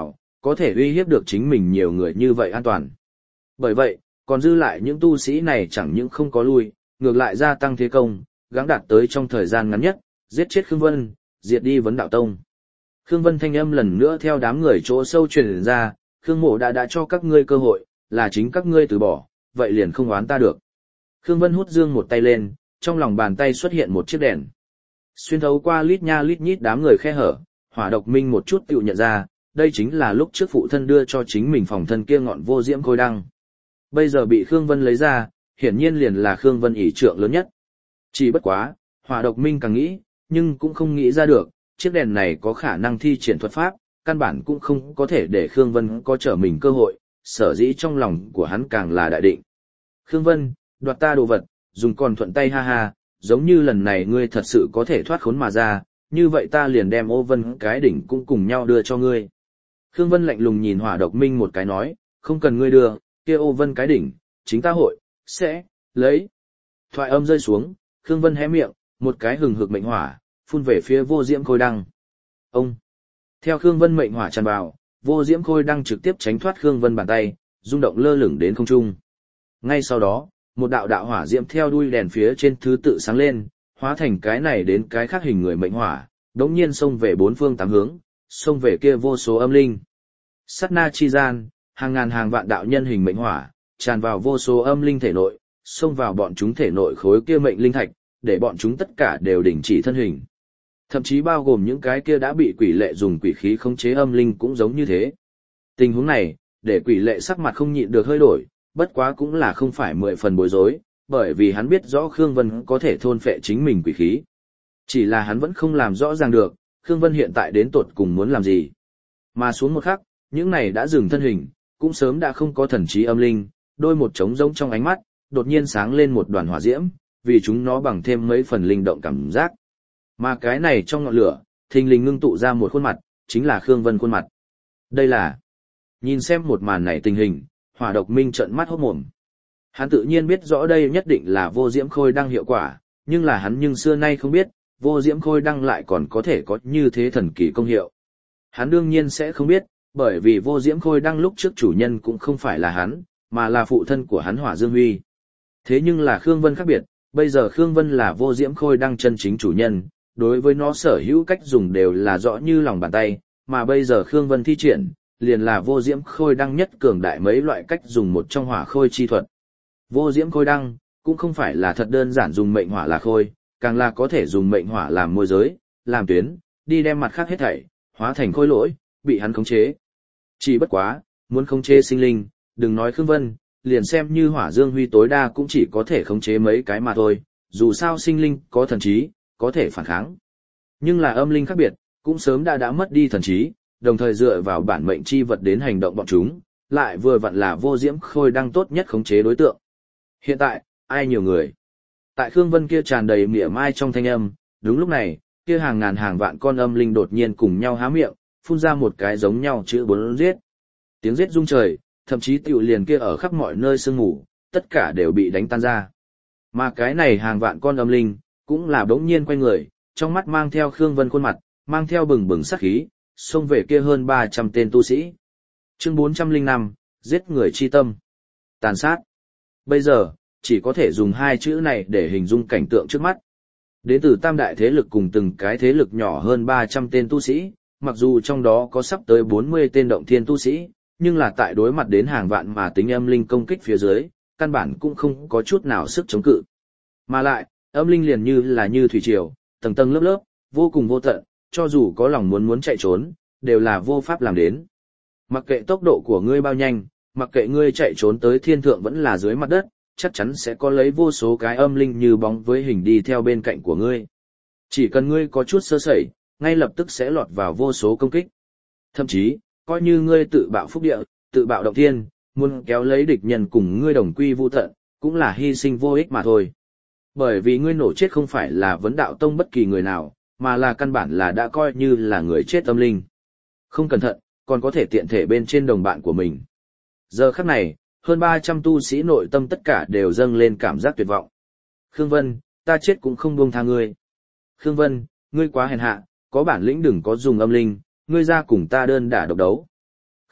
có thể uy hiếp được chính mình nhiều người như vậy an toàn. Bởi vậy, còn dư lại những tu sĩ này chẳng những không có lui, ngược lại gia tăng thế công, gắng đạt tới trong thời gian ngắn nhất, giết chết Khương Vân, diệt đi Vấn Đạo Tông. Khương Vân thanh âm lần nữa theo đám người chỗ sâu truyền ra, Khương Mộ đã đã cho các ngươi cơ hội, là chính các ngươi từ bỏ, vậy liền không oán ta được. Khương Vân hút dương một tay lên, trong lòng bàn tay xuất hiện một chiếc đèn. Xuyên thấu qua lít nha lít nhít đám người khe hở, Hỏa Độc Minh một chút tự nhận ra, đây chính là lúc trước phụ thân đưa cho chính mình phòng thân kia ngọn vô diễm khôi đăng. Bây giờ bị Khương Vân lấy ra, hiển nhiên liền là Khương Vân ỷ trượng lớn nhất. Chỉ bất quá, Hỏa Độc Minh càng nghĩ, nhưng cũng không nghĩ ra được, chiếc đèn này có khả năng thi triển thuật pháp, căn bản cũng không có thể để Khương Vân có trở mình cơ hội, sở dĩ trong lòng của hắn càng là đại định. Khương Vân, đoạt ta đồ vật, dùng còn thuận tay ha ha, giống như lần này ngươi thật sự có thể thoát khốn mà ra, như vậy ta liền đem ô vân cái đỉnh cũng cùng nhau đưa cho ngươi. Khương Vân lạnh lùng nhìn Hỏa Độc Minh một cái nói, không cần ngươi đưa, kia ô vân cái đỉnh, chính ta hội, sẽ, lấy. Thoại âm rơi xuống, Khương Vân hé miệng, một cái hừng hực mệnh hỏa, phun về phía vô diễm khôi đăng. Ông! Theo Khương Vân mệnh hỏa tràn vào, vô diễm khôi đăng trực tiếp tránh thoát Khương Vân bàn tay, rung động lơ lửng đến không trung. Ngay sau đó, một đạo đạo hỏa diễm theo đuôi đèn phía trên thứ tự sáng lên, hóa thành cái này đến cái khác hình người mệnh hỏa, đống nhiên xông về bốn phương tám hướng, xông về kia vô số âm linh. Sát na chi gian, hàng ngàn hàng vạn đạo nhân hình mệnh hỏa, tràn vào vô số âm linh thể nội, xông vào bọn chúng thể nội khối kia mệnh linh thạch, để bọn chúng tất cả đều đình chỉ thân hình. Thậm chí bao gồm những cái kia đã bị quỷ lệ dùng quỷ khí khống chế âm linh cũng giống như thế. Tình huống này, để quỷ lệ sắc mặt không nhịn được hơi đổi, bất quá cũng là không phải mười phần bối rối, bởi vì hắn biết rõ Khương Vân có thể thôn phệ chính mình quỷ khí. Chỉ là hắn vẫn không làm rõ ràng được, Khương Vân hiện tại đến tột cùng muốn làm gì. Mà xuống một khắc, những này đã dừng thân hình, cũng sớm đã không có thần trí âm linh, đôi một trống rỗng trong ánh mắt, đột nhiên sáng lên một đoàn hỏa diễm, vì chúng nó bằng thêm mấy phần linh động cảm giác. Mà cái này trong ngọn lửa, thình lình ngưng tụ ra một khuôn mặt, chính là Khương Vân khuôn mặt. Đây là... Nhìn xem một màn này tình hình, Hỏa Độc Minh trợn mắt hốt mồm. Hắn tự nhiên biết rõ đây nhất định là vô diễm khôi đăng hiệu quả, nhưng là hắn nhưng xưa nay không biết, vô diễm khôi đăng lại còn có thể có như thế thần kỳ công hiệu. Hắn đương nhiên sẽ không biết, bởi vì vô diễm khôi đăng lúc trước chủ nhân cũng không phải là hắn, mà là phụ thân của hắn Hỏa Dương Huy. Thế nhưng là Khương Vân khác biệt, bây giờ Khương Vân là vô diễm khôi đăng chân chính chủ nhân, đối với nó sở hữu cách dùng đều là rõ như lòng bàn tay, mà bây giờ Khương Vân thi triển, liền là vô diễm khôi đăng nhất cường đại mấy loại cách dùng một trong hỏa khôi chi thuật. Vô diễm khôi đăng, cũng không phải là thật đơn giản dùng mệnh hỏa là khôi, càng là có thể dùng mệnh hỏa làm môi giới, làm tuyến, đi đem mặt khác hết thảy, hóa thành khôi lỗi, bị hắn khống chế. Chỉ bất quá, muốn khống chế sinh linh, đừng nói Khương Vân, liền xem như Hỏa Dương Huy tối đa cũng chỉ có thể khống chế mấy cái mà thôi, dù sao sinh linh có thần trí, có thể phản kháng. Nhưng là âm linh khác biệt, cũng sớm đã đã mất đi thần trí, đồng thời dựa vào bản mệnh chi vật đến hành động bọn chúng, lại vừa vặn là vô diễm khôi đăng tốt nhất khống chế đối tượng. Hiện tại, ai nhiều người? Tại Khương Vân kia tràn đầy mỉa mai trong thanh âm, đúng lúc này, kia hàng ngàn hàng vạn con âm linh đột nhiên cùng nhau há miệng, phun ra một cái giống nhau chữ bốn giết. Tiếng giết rung trời, thậm chí tiểu liền kia ở khắp mọi nơi sương ngủ, tất cả đều bị đánh tan ra. Mà cái này hàng vạn con âm linh, cũng là đống nhiên quay người, trong mắt mang theo Khương Vân khuôn mặt, mang theo bừng bừng sát khí, xông về kia hơn ba trăm tên tu sĩ. Chương bốn trăm lẻ năm, giết người chi tâm. Tàn sát. Bây giờ, chỉ có thể dùng hai chữ này để hình dung cảnh tượng trước mắt. Đến từ tam đại thế lực cùng từng cái thế lực nhỏ hơn ba trăm tên tu sĩ, mặc dù trong đó có sắp tới bốn mươi tên động thiên tu sĩ, nhưng là tại đối mặt đến hàng vạn mà tính âm linh công kích phía dưới, căn bản cũng không có chút nào sức chống cự. Mà lại, âm linh liền như là như thủy triều, tầng tầng lớp lớp, vô cùng vô tận, cho dù có lòng muốn muốn chạy trốn, đều là vô pháp làm đến. Mặc kệ tốc độ của ngươi bao nhanh, mặc kệ ngươi chạy trốn tới thiên thượng vẫn là dưới mặt đất, chắc chắn sẽ có lấy vô số cái âm linh như bóng với hình đi theo bên cạnh của ngươi. Chỉ cần ngươi có chút sơ sẩy, ngay lập tức sẽ lọt vào vô số công kích. Thậm chí, coi như ngươi tự bạo phúc địa, tự bạo động thiên, muốn kéo lấy địch nhân cùng ngươi đồng quy vu tận, cũng là hy sinh vô ích mà thôi. Bởi vì ngươi nổ chết không phải là vấn đạo tông bất kỳ người nào, mà là căn bản là đã coi như là người chết âm linh. Không cẩn thận, còn có thể tiện thể bên trên đồng bạn của mình. Giờ khắc này, hơn ba trăm tu sĩ nội tâm tất cả đều dâng lên cảm giác tuyệt vọng. Khương Vân, ta chết cũng không buông tha ngươi. Khương Vân, ngươi quá hèn hạ, có bản lĩnh đừng có dùng âm linh, ngươi ra cùng ta đơn đả độc đấu.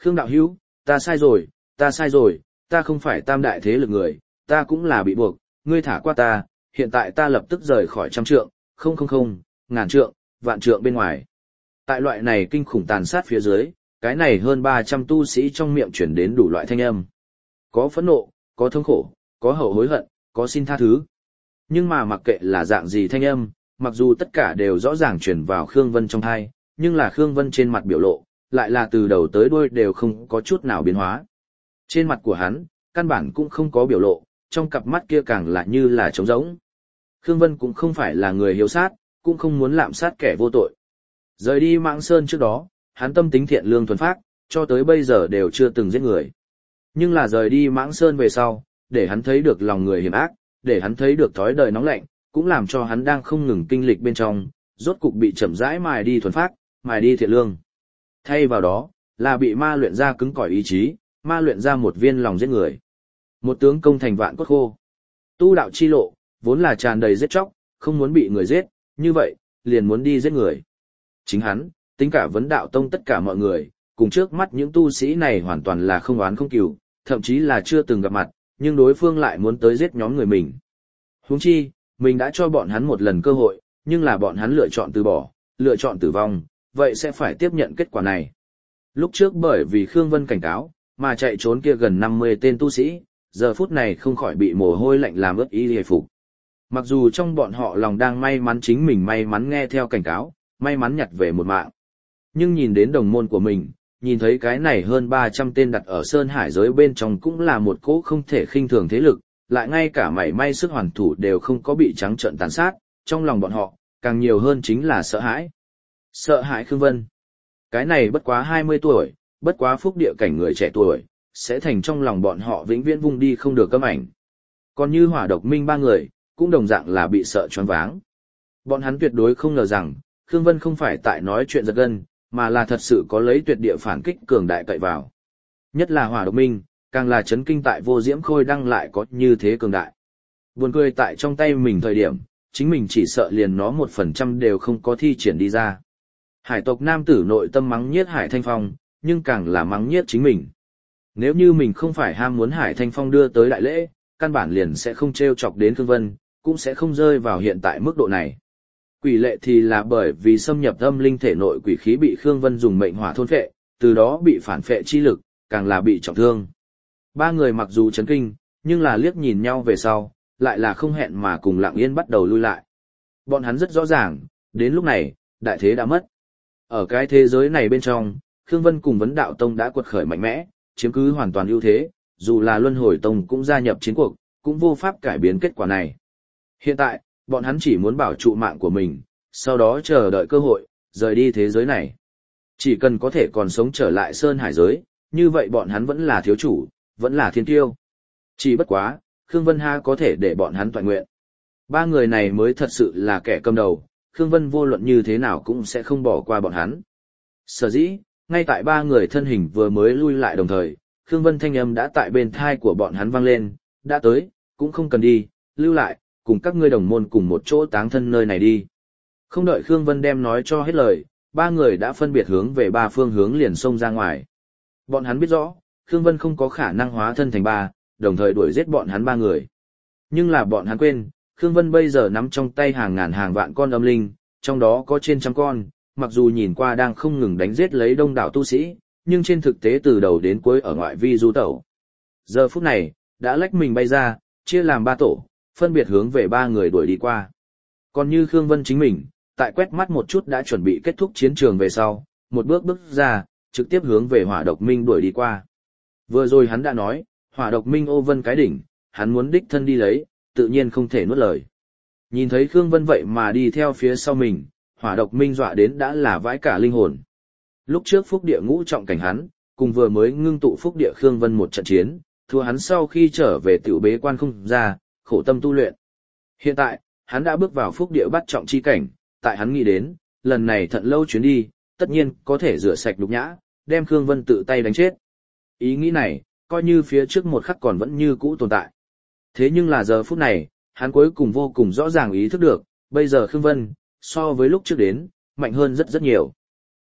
Khương đạo hữu, ta sai rồi, ta sai rồi, ta không phải tam đại thế lực người, ta cũng là bị buộc, ngươi thả qua ta, hiện tại ta lập tức rời khỏi trăm trượng, không không không, ngàn trượng, vạn trượng bên ngoài. Tại loại này kinh khủng tàn sát phía dưới, cái này hơn ba trăm tu sĩ trong miệng chuyển đến đủ loại thanh âm. Có phẫn nộ, có thống khổ, có hậu hối hận, có xin tha thứ. Nhưng mà mặc kệ là dạng gì thanh âm, mặc dù tất cả đều rõ ràng chuyển vào Khương Vân trong thai, nhưng là Khương Vân trên mặt biểu lộ, lại là từ đầu tới đuôi đều không có chút nào biến hóa. Trên mặt của hắn, căn bản cũng không có biểu lộ, trong cặp mắt kia càng là như là trống rỗng. Khương Vân cũng không phải là người hiếu sát, cũng không muốn lạm sát kẻ vô tội. Rời đi Mãng Sơn trước đó, hắn tâm tính thiện lương thuần phác, cho tới bây giờ đều chưa từng giết người. Nhưng là rời đi Mãng Sơn về sau, để hắn thấy được lòng người hiểm ác, để hắn thấy được thói đời nóng lạnh, cũng làm cho hắn đang không ngừng kinh lịch bên trong, rốt cục bị chậm rãi mài đi thuần phác, mài đi thiện lương. Thay vào đó, là bị ma luyện ra cứng cỏi ý chí, ma luyện ra một viên lòng giết người. Một tướng công thành vạn cốt khô. Tu đạo chi lộ, vốn là tràn đầy giết chóc, không muốn bị người giết, như vậy, liền muốn đi giết người. Chính hắn, tính cả vấn đạo tông tất cả mọi người, cùng trước mắt những tu sĩ này hoàn toàn là không oán không cừu, thậm chí là chưa từng gặp mặt, nhưng đối phương lại muốn tới giết nhóm người mình. Huống chi, mình đã cho bọn hắn một lần cơ hội, nhưng là bọn hắn lựa chọn từ bỏ, lựa chọn tử vong, vậy sẽ phải tiếp nhận kết quả này. Lúc trước bởi vì Khương Vân cảnh cáo, mà chạy trốn kia gần năm mươi tên tu sĩ, giờ phút này không khỏi bị mồ hôi lạnh làm ướt y hề phục. Mặc dù trong bọn họ lòng đang may mắn chính mình may mắn nghe theo cảnh cáo, may mắn nhặt về một mạng. Nhưng nhìn đến đồng môn của mình, nhìn thấy cái này hơn ba trăm tên đặt ở Sơn Hải giới bên trong cũng là một cỗ không thể khinh thường thế lực, lại ngay cả mảy may sức hoàn thủ đều không có bị trắng trợn tàn sát, trong lòng bọn họ, càng nhiều hơn chính là sợ hãi. Sợ hãi Khương Vân. Cái này bất quá hai mươi tuổi, bất quá phúc địa cảnh người trẻ tuổi, sẽ thành trong lòng bọn họ vĩnh viễn vung đi không được cấm ảnh. Còn như Hỏa Độc Minh ba người, cũng đồng dạng là bị sợ choáng váng. Bọn hắn tuyệt đối không ngờ rằng, Khương Vân không phải tại nói chuyện giật gân, mà là thật sự có lấy tuyệt địa phản kích cường đại cậy vào. Nhất là Hỏa Độc Minh, càng là chấn kinh tại Vô Diễm Khôi đăng lại có như thế cường đại. Buồn cười tại trong tay mình thời điểm, chính mình chỉ sợ liền nó một phần trăm đều không có thi triển đi ra. Hải tộc nam tử nội tâm mắng nhiếc Hải Thanh Phong, nhưng càng là mắng nhiếc chính mình. Nếu như mình không phải ham muốn Hải Thanh Phong đưa tới đại lễ, căn bản liền sẽ không trêu chọc đến Khương Vân, cũng sẽ không rơi vào hiện tại mức độ này. Quỷ lệ thì là bởi vì xâm nhập âm linh thể nội quỷ khí bị Khương Vân dùng mệnh hỏa thôn phệ, từ đó bị phản phệ chi lực, càng là bị trọng thương. Ba người mặc dù chấn kinh, nhưng là liếc nhìn nhau về sau, lại là không hẹn mà cùng lặng yên bắt đầu lui lại. Bọn hắn rất rõ ràng, đến lúc này, đại thế đã mất. Ở cái thế giới này bên trong, Khương Vân cùng Vấn Đạo Tông đã quật khởi mạnh mẽ, chiếm cứ hoàn toàn ưu thế, dù là Luân Hồi Tông cũng gia nhập chiến cuộc, cũng vô pháp cải biến kết quả này. Hiện tại, bọn hắn chỉ muốn bảo trụ mạng của mình, sau đó chờ đợi cơ hội, rời đi thế giới này. Chỉ cần có thể còn sống trở lại Sơn Hải giới, như vậy bọn hắn vẫn là thiếu chủ, vẫn là thiên tiêu. Chỉ bất quá, Khương Vân ha có thể để bọn hắn toàn nguyện. Ba người này mới thật sự là kẻ cầm đầu, Khương Vân vô luận như thế nào cũng sẽ không bỏ qua bọn hắn. Sở dĩ, ngay tại ba người thân hình vừa mới lui lại đồng thời, Khương Vân thanh âm đã tại bên thai của bọn hắn vang lên, đã tới, cũng không cần đi, lưu lại, cùng các ngươi đồng môn cùng một chỗ táng thân nơi này đi. Không đợi Khương Vân đem nói cho hết lời, ba người đã phân biệt hướng về ba phương hướng liền xông ra ngoài. Bọn hắn biết rõ, Khương Vân không có khả năng hóa thân thành ba, đồng thời đuổi giết bọn hắn ba người. Nhưng là bọn hắn quên, Khương Vân bây giờ nắm trong tay hàng ngàn hàng vạn con âm linh, trong đó có trên trăm con, mặc dù nhìn qua đang không ngừng đánh giết lấy đông đảo tu sĩ, nhưng trên thực tế từ đầu đến cuối ở ngoại vi du tẩu. Giờ phút này, đã lách mình bay ra, chia làm ba tổ, phân biệt hướng về ba người đuổi đi qua. Còn như Khương Vân chính mình, tại quét mắt một chút đã chuẩn bị kết thúc chiến trường về sau, một bước bước ra, trực tiếp hướng về Hỏa Độc Minh đuổi đi qua. Vừa rồi hắn đã nói, Hỏa Độc Minh ô vân cái đỉnh, hắn muốn đích thân đi lấy, tự nhiên không thể nuốt lời. Nhìn thấy Khương Vân vậy mà đi theo phía sau mình, Hỏa Độc Minh dọa đến đã là vãi cả linh hồn. Lúc trước phúc địa ngũ trọng cảnh hắn, cùng vừa mới ngưng tụ phúc địa Khương Vân một trận chiến, thua hắn sau khi trở về tiểu bế quan không ra, khổ tâm tu luyện. Hiện tại, hắn đã bước vào phúc địa bắt trọng chi cảnh, tại hắn nghĩ đến, lần này thận lâu chuyến đi, tất nhiên có thể rửa sạch nhục nhã, đem Khương Vân tự tay đánh chết. Ý nghĩ này, coi như phía trước một khắc còn vẫn như cũ tồn tại. Thế nhưng là giờ phút này, hắn cuối cùng vô cùng rõ ràng ý thức được, bây giờ Khương Vân, so với lúc trước đến, mạnh hơn rất rất nhiều.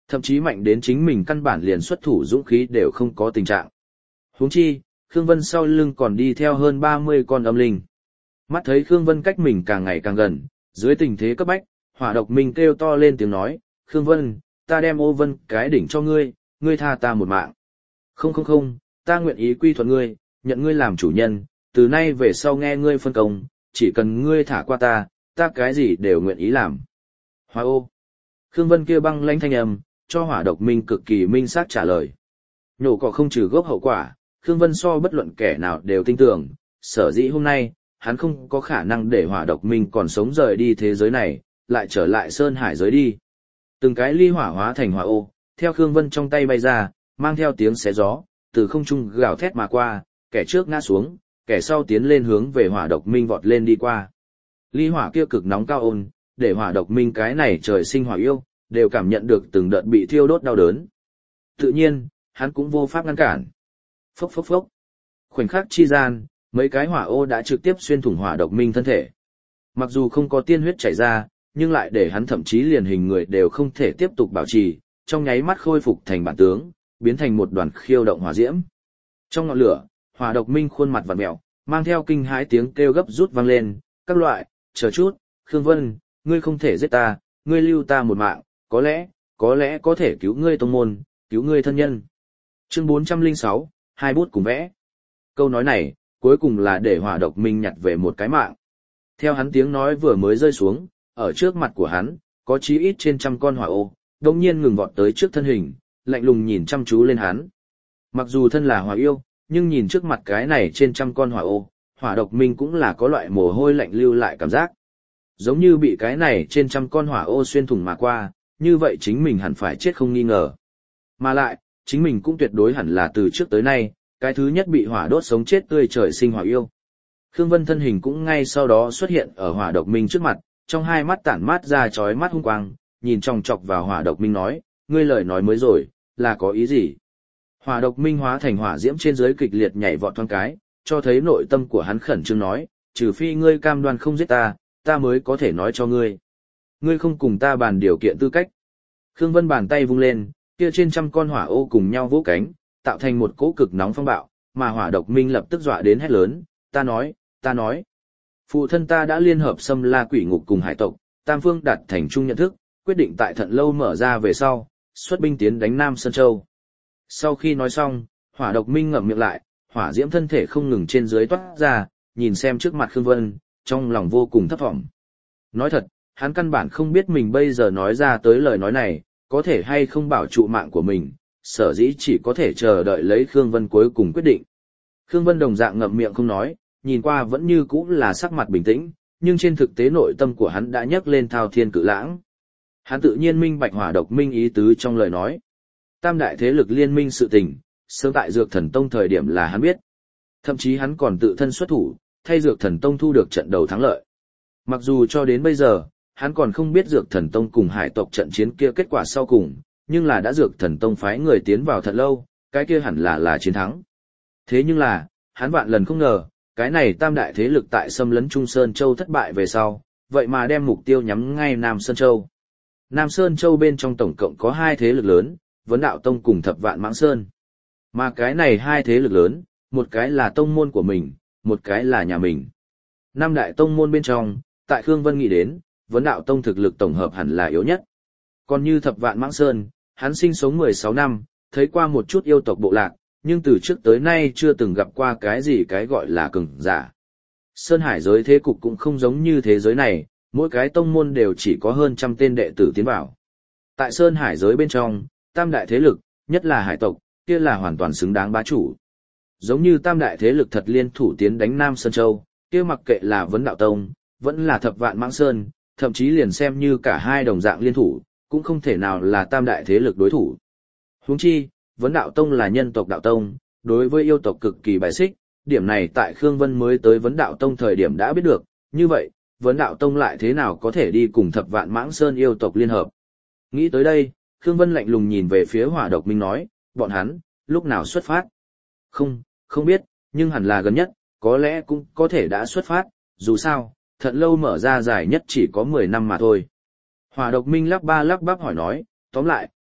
Thậm chí mạnh đến chính mình căn bản liền xuất thủ dũng khí đều không có tình trạng. Huống chi, Khương Vân sau lưng còn đi theo hơn ba mươi con âm linh. Mắt thấy Khương Vân cách mình càng ngày càng gần, dưới tình thế cấp bách, Hỏa Độc Minh kêu to lên tiếng nói, Khương Vân, ta đem ô vân cái đỉnh cho ngươi, ngươi tha ta một mạng. Không không không, ta nguyện ý quy thuận ngươi, nhận ngươi làm chủ nhân, từ nay về sau nghe ngươi phân công, chỉ cần ngươi thả qua ta, ta cái gì đều nguyện ý làm. Hoa ô. Khương Vân kia băng lãnh thanh âm, cho Hỏa Độc Minh cực kỳ minh xác trả lời. Nhổ cỏ không trừ gốc hậu quả, Khương Vân so bất luận kẻ nào đều tin tưởng, sở dĩ hôm nay, hắn không có khả năng để Hỏa Độc Minh còn sống rời đi thế giới này, lại trở lại Sơn Hải giới đi. Từng cái ly hỏa hóa thành hỏa ô, theo Khương Vân trong tay bay ra, mang theo tiếng xé gió, từ không trung gào thét mà qua, kẻ trước ngã xuống, kẻ sau tiến lên hướng về Hỏa Độc Minh vọt lên đi qua. Ly hỏa kia cực nóng cao ôn, để Hỏa Độc Minh cái này trời sinh hỏa yêu, đều cảm nhận được từng đợt bị thiêu đốt đau đớn. Tự nhiên, hắn cũng vô pháp ngăn cản. Phốc phốc phốc. Khoảnh khắc chi gian, mấy cái hỏa ô đã trực tiếp xuyên thủng Hỏa Độc Minh thân thể. Mặc dù không có tiên huyết chảy ra, nhưng lại để hắn thậm chí liền hình người đều không thể tiếp tục bảo trì, trong nháy mắt khôi phục thành bản tướng, biến thành một đoàn khiêu động hỏa diễm. Trong ngọn lửa, Hỏa Độc Minh khuôn mặt vặn mèo, mang theo kinh hãi tiếng kêu gấp rút vang lên, các loại, chờ chút, Khương Vân, ngươi không thể giết ta, ngươi lưu ta một mạng, có lẽ, có lẽ có thể cứu ngươi tông môn, cứu ngươi thân nhân. Chương bốn trăm lẻ sáu, hai bút cùng vẽ. Câu nói này, cuối cùng là để Hỏa Độc Minh nhặt về một cái mạng. Theo hắn tiếng nói vừa mới rơi xuống, ở trước mặt của hắn, có chí ít trên trăm con hỏa ô, đồng nhiên ngừng vọt tới trước thân hình, lạnh lùng nhìn chăm chú lên hắn. Mặc dù thân là hỏa yêu, nhưng nhìn trước mặt cái này trên trăm con hỏa ô, Hỏa Độc Minh cũng là có loại mồ hôi lạnh lưu lại cảm giác. Giống như bị cái này trên trăm con hỏa ô xuyên thủng mà qua, như vậy chính mình hẳn phải chết không nghi ngờ. Mà lại, chính mình cũng tuyệt đối hẳn là từ trước tới nay, cái thứ nhất bị hỏa đốt sống chết tươi trời sinh hỏa yêu. Khương Vân thân hình cũng ngay sau đó xuất hiện ở Hỏa Độc Minh trước mặt, trong hai mắt tản mát ra chói mắt hung quang, nhìn chòng chọc vào Hỏa Độc Minh nói, ngươi lời nói mới rồi, là có ý gì? Hỏa Độc Minh hóa thành hỏa diễm trên dưới kịch liệt nhảy vọt thoáng cái, cho thấy nội tâm của hắn khẩn trương nói, trừ phi ngươi cam đoan không giết ta, ta mới có thể nói cho ngươi. Ngươi không cùng ta bàn điều kiện tư cách. Khương Vân bàn tay vung lên, kia trên trăm con hỏa ô cùng nhau vỗ cánh, tạo thành một cỗ cực nóng phong bạo, mà Hỏa Độc Minh lập tức dọa đến hét lớn, ta nói, ta nói. Phụ thân ta đã liên hợp Xâm La Quỷ Ngục cùng hải tộc, tam phương đạt thành chung nhận thức, quyết định tại Thận Lâu mở ra về sau, xuất binh tiến đánh Nam Sơn Châu. Sau khi nói xong, Hỏa Độc Minh ngậm miệng lại, hỏa diễm thân thể không ngừng trên dưới toát ra, nhìn xem trước mặt Khương Vân, trong lòng vô cùng thấp vọng. Nói thật, hắn căn bản không biết mình bây giờ nói ra tới lời nói này, có thể hay không bảo trụ mạng của mình, sở dĩ chỉ có thể chờ đợi lấy Khương Vân cuối cùng quyết định. Khương Vân đồng dạng ngậm miệng không nói, nhìn qua vẫn như cũ là sắc mặt bình tĩnh, nhưng trên thực tế nội tâm của hắn đã nhấc lên thao thiên cự lãng. Hắn tự nhiên minh bạch Hỏa Độc Minh ý tứ trong lời nói. Tam đại thế lực liên minh sự tình, sớm tại Dược Thần Tông thời điểm là hắn biết. Thậm chí hắn còn tự thân xuất thủ, thay Dược Thần Tông thu được trận đầu thắng lợi. Mặc dù cho đến bây giờ, hắn còn không biết Dược Thần Tông cùng hải tộc trận chiến kia kết quả sau cùng, nhưng là đã Dược Thần Tông phái người tiến vào Thật Lâu, cái kia hẳn là là chiến thắng. Thế nhưng là, hắn vạn lần không ngờ, cái này tam đại thế lực tại xâm lấn Trung Sơn Châu thất bại về sau, vậy mà đem mục tiêu nhắm ngay Nam Sơn Châu. Nam Sơn Châu bên trong tổng cộng có hai thế lực lớn, Vấn Đạo Tông cùng Thập Vạn Mãng Sơn. Mà cái này hai thế lực lớn, một cái là tông môn của mình, một cái là nhà mình. Năm đại tông môn bên trong, tại Khương Vân nghĩ đến, Vấn Đạo Tông thực lực tổng hợp hẳn là yếu nhất. Còn như Thập Vạn Mãng Sơn, hắn sinh sống mười sáu năm, thấy qua một chút yêu tộc bộ lạc, nhưng từ trước tới nay chưa từng gặp qua cái gì cái gọi là cường giả. Sơn Hải giới thế cục cũng không giống như thế giới này, mỗi cái tông môn đều chỉ có hơn trăm tên đệ tử tiến vào. Tại Sơn Hải giới bên trong, tam đại thế lực, nhất là hải tộc, kia là hoàn toàn xứng đáng bá chủ. Giống như tam đại thế lực thật liên thủ tiến đánh Nam Sơn Châu, kia mặc kệ là Vấn Đạo Tông, vẫn là Thập Vạn Mãng Sơn, thậm chí liền xem như cả hai đồng dạng liên thủ, cũng không thể nào là tam đại thế lực đối thủ. Huống chi, Vấn Đạo Tông là nhân tộc đạo tông, đối với yêu tộc cực kỳ bài xích, điểm này tại Khương Vân mới tới Vấn Đạo Tông thời điểm đã biết được, như vậy, Vấn Đạo Tông lại thế nào có thể đi cùng Thập Vạn Mãng Sơn yêu tộc liên hợp. Nghĩ tới đây, Khương Vân lạnh lùng nhìn về phía Hỏa Độc Minh nói, bọn hắn, lúc nào xuất phát? Không, không biết, nhưng hẳn là gần nhất, có lẽ cũng có thể đã xuất phát, dù sao, Thận Lâu mở ra dài nhất chỉ có mười năm mà thôi. Hỏa Độc Minh lắp ba lắp bắp hỏi nói, tóm lại,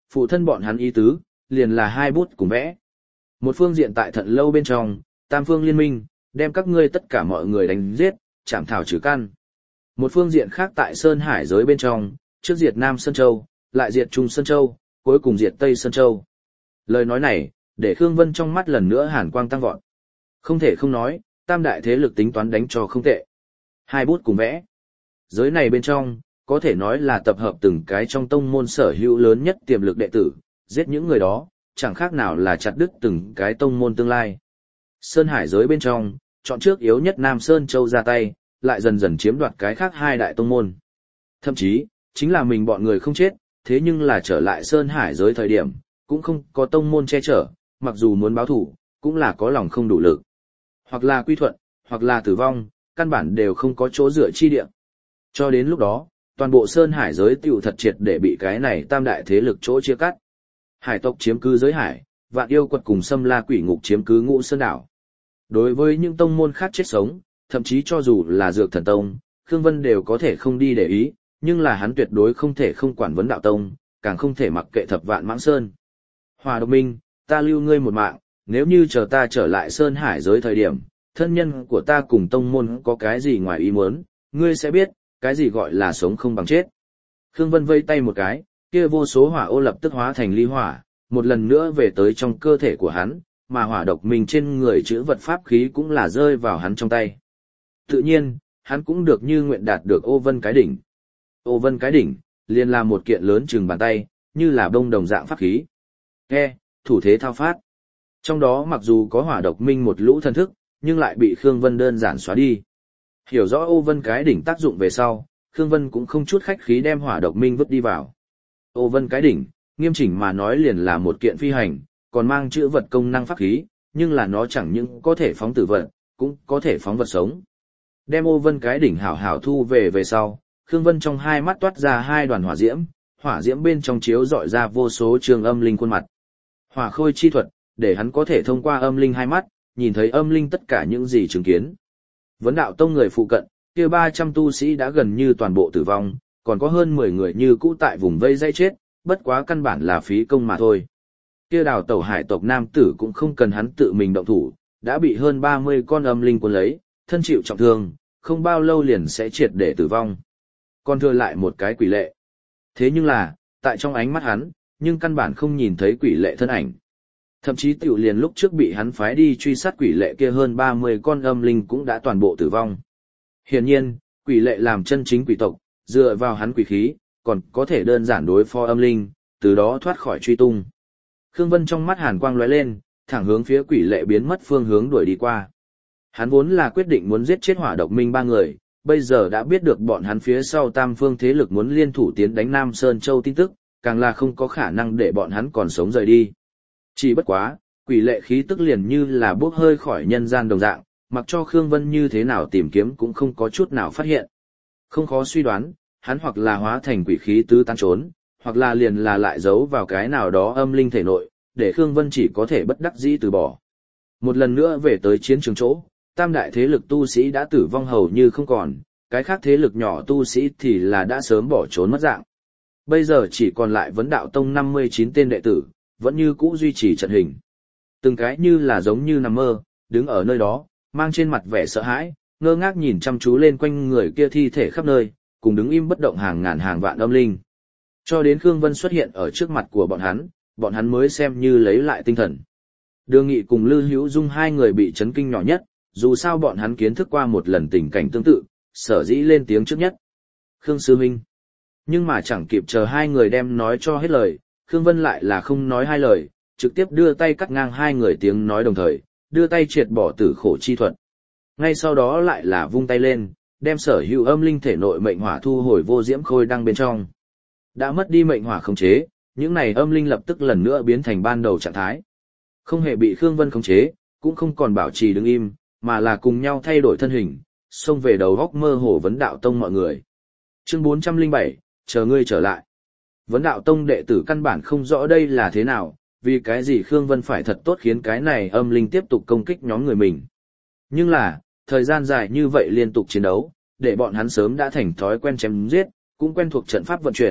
phụ thân bọn hắn ý tứ, liền là hai bút cùng vẽ. Một phương diện tại thận lâu bên trong, tam phương liên minh, đem các ngươi tất cả mọi người đánh giết, chảm thảo trừ căn. Một phương diện khác tại Sơn Hải giới bên trong, trước diệt Nam Sơn Châu, lại diệt Trung Sơn Châu, cuối cùng diệt Tây Sơn Châu. Lời nói này, để Khương Vân trong mắt lần nữa hàn quang tăng vọt. Không thể không nói, tam đại thế lực tính toán đánh cho không tệ. Hai bút cùng vẽ. Giới này bên trong, có thể nói là tập hợp từng cái trong tông môn sở hữu lớn nhất tiềm lực đệ tử, giết những người đó, chẳng khác nào là chặt đứt từng cái tông môn tương lai. Sơn Hải giới bên trong, chọn trước yếu nhất Nam Sơn Châu ra tay, lại dần dần chiếm đoạt cái khác hai đại tông môn. Thậm chí, chính là mình bọn người không chết, thế nhưng là trở lại Sơn Hải giới thời điểm, cũng không có tông môn che chở, mặc dù muốn báo thủ, cũng là có lòng không đủ lực. Hoặc là quy thuận, hoặc là tử vong, căn bản đều không có chỗ dựa chi địa. Cho đến lúc đó, toàn bộ Sơn Hải giới tiểu thật triệt để bị cái này tam đại thế lực chỗ chia cắt. Hải tộc chiếm cứ giới hải, Vạn Yêu Quật cùng Xâm La Quỷ Ngục chiếm cứ Ngũ Sơn đảo. Đối với những tông môn khác chết sống, thậm chí cho dù là Dược Thần Tông, Khương Vân đều có thể không đi để ý, nhưng là hắn tuyệt đối không thể không quản vấn đạo tông, càng không thể mặc kệ Thập Vạn Mãng Sơn. Hòa Độc Minh, ta lưu ngươi một mạng, nếu như chờ ta trở lại Sơn Hải giới thời điểm, thân nhân của ta cùng tông môn có cái gì ngoài ý muốn, ngươi sẽ biết, cái gì gọi là sống không bằng chết. Khương Vân vây tay một cái, kia vô số hỏa ô lập tức hóa thành ly hỏa, một lần nữa về tới trong cơ thể của hắn, mà hỏa độc mình trên người chữ vật pháp khí cũng là rơi vào hắn trong tay. Tự nhiên, hắn cũng được như nguyện đạt được ô vân cái đỉnh. Ô vân cái đỉnh, liền là một kiện lớn chừng bàn tay, như là bông đồng dạng pháp khí. Nghe, thủ thế thao phát. Trong đó mặc dù có hỏa độc minh một lũ thần thức, nhưng lại bị Khương Vân đơn giản xóa đi. Hiểu rõ ô vân cái đỉnh tác dụng về sau, Khương Vân cũng không chút khách khí đem hỏa độc minh vứt đi vào. Ô vân cái đỉnh, nghiêm chỉnh mà nói liền là một kiện phi hành, còn mang chữ vật công năng pháp khí, nhưng là nó chẳng những có thể phóng tử vật, cũng có thể phóng vật sống. Đem ô vân cái đỉnh hảo hảo thu về về sau, Khương Vân trong hai mắt toát ra hai đoàn hỏa diễm, hỏa diễm bên trong chiếu dọi ra vô số trường âm linh khuôn mặt. Hỏa khôi chi thuật, để hắn có thể thông qua âm linh hai mắt, nhìn thấy âm linh tất cả những gì chứng kiến. Vấn đạo tông người phụ cận, kia ba trăm tu sĩ đã gần như toàn bộ tử vong, còn có hơn mười người như cũ tại vùng vây dây chết, bất quá căn bản là phí công mà thôi. Kia đào tẩu hải tộc nam tử cũng không cần hắn tự mình động thủ, đã bị hơn ba mươi con âm linh cuốn lấy, thân chịu trọng thương, không bao lâu liền sẽ triệt để tử vong. Còn thừa lại một cái quỷ lệ. Thế nhưng là, tại trong ánh mắt hắn, nhưng căn bản không nhìn thấy quỷ lệ thân ảnh. Thậm chí tiểu liền lúc trước bị hắn phái đi truy sát quỷ lệ kia hơn ba mươi con âm linh cũng đã toàn bộ tử vong. Hiển nhiên, quỷ lệ làm chân chính quỷ tộc, dựa vào hắn quỷ khí, còn có thể đơn giản đối phó âm linh, từ đó thoát khỏi truy tung. Khương Vân trong mắt hàn quang lóe lên, thẳng hướng phía quỷ lệ biến mất phương hướng đuổi đi qua. Hắn vốn là quyết định muốn giết chết hỏa độc minh ba người, bây giờ đã biết được bọn hắn phía sau tam phương thế lực muốn liên thủ tiến đánh Nam Sơn Châu tin tức, càng là không có khả năng để bọn hắn còn sống rời đi. Chỉ bất quá, quỷ lệ khí tức liền như là bốc hơi khỏi nhân gian đồng dạng, mặc cho Khương Vân như thế nào tìm kiếm cũng không có chút nào phát hiện. Không khó suy đoán, hắn hoặc là hóa thành quỷ khí tứ tán trốn, hoặc là liền là lại giấu vào cái nào đó âm linh thể nội, để Khương Vân chỉ có thể bất đắc dĩ từ bỏ. Một lần nữa về tới chiến trường chỗ, tam đại thế lực tu sĩ đã tử vong hầu như không còn, cái khác thế lực nhỏ tu sĩ thì là đã sớm bỏ trốn mất dạng. Bây giờ chỉ còn lại vấn đạo tông năm mươi chín tên đệ tử, vẫn như cũ duy trì trận hình. Từng cái như là giống như nằm mơ, đứng ở nơi đó, mang trên mặt vẻ sợ hãi, ngơ ngác nhìn chăm chú lên quanh người kia thi thể khắp nơi, cùng đứng im bất động hàng ngàn hàng vạn âm linh. Cho đến Khương Vân xuất hiện ở trước mặt của bọn hắn, bọn hắn mới xem như lấy lại tinh thần. Đường Nghị cùng Lư Hữu Dung hai người bị chấn kinh nhỏ nhất, dù sao bọn hắn kiến thức qua một lần tình cảnh tương tự, sở dĩ lên tiếng trước nhất. Khương Sư Minh. Nhưng mà chẳng kịp chờ hai người đem nói cho hết lời, Khương Vân lại là không nói hai lời, trực tiếp đưa tay cắt ngang hai người tiếng nói đồng thời, đưa tay triệt bỏ tử khổ chi thuật. Ngay sau đó lại là vung tay lên, đem sở hữu âm linh thể nội mệnh hỏa thu hồi vô diễm khôi đăng bên trong. Đã mất đi mệnh hỏa khống chế, những này âm linh lập tức lần nữa biến thành ban đầu trạng thái. Không hề bị Khương Vân khống chế, cũng không còn bảo trì đứng im, mà là cùng nhau thay đổi thân hình, xông về đầu góc mơ hồ vấn đạo tông mọi người. Chương bốn trăm lẻ bảy, chờ ngươi trở lại. Vấn đạo tông đệ tử căn bản không rõ đây là thế nào, vì cái gì Khương Vân phải thật tốt khiến cái này âm linh tiếp tục công kích nhóm người mình. Nhưng là, thời gian dài như vậy liên tục chiến đấu, để bọn hắn sớm đã thành thói quen chém giết, cũng quen thuộc trận pháp vận chuyển,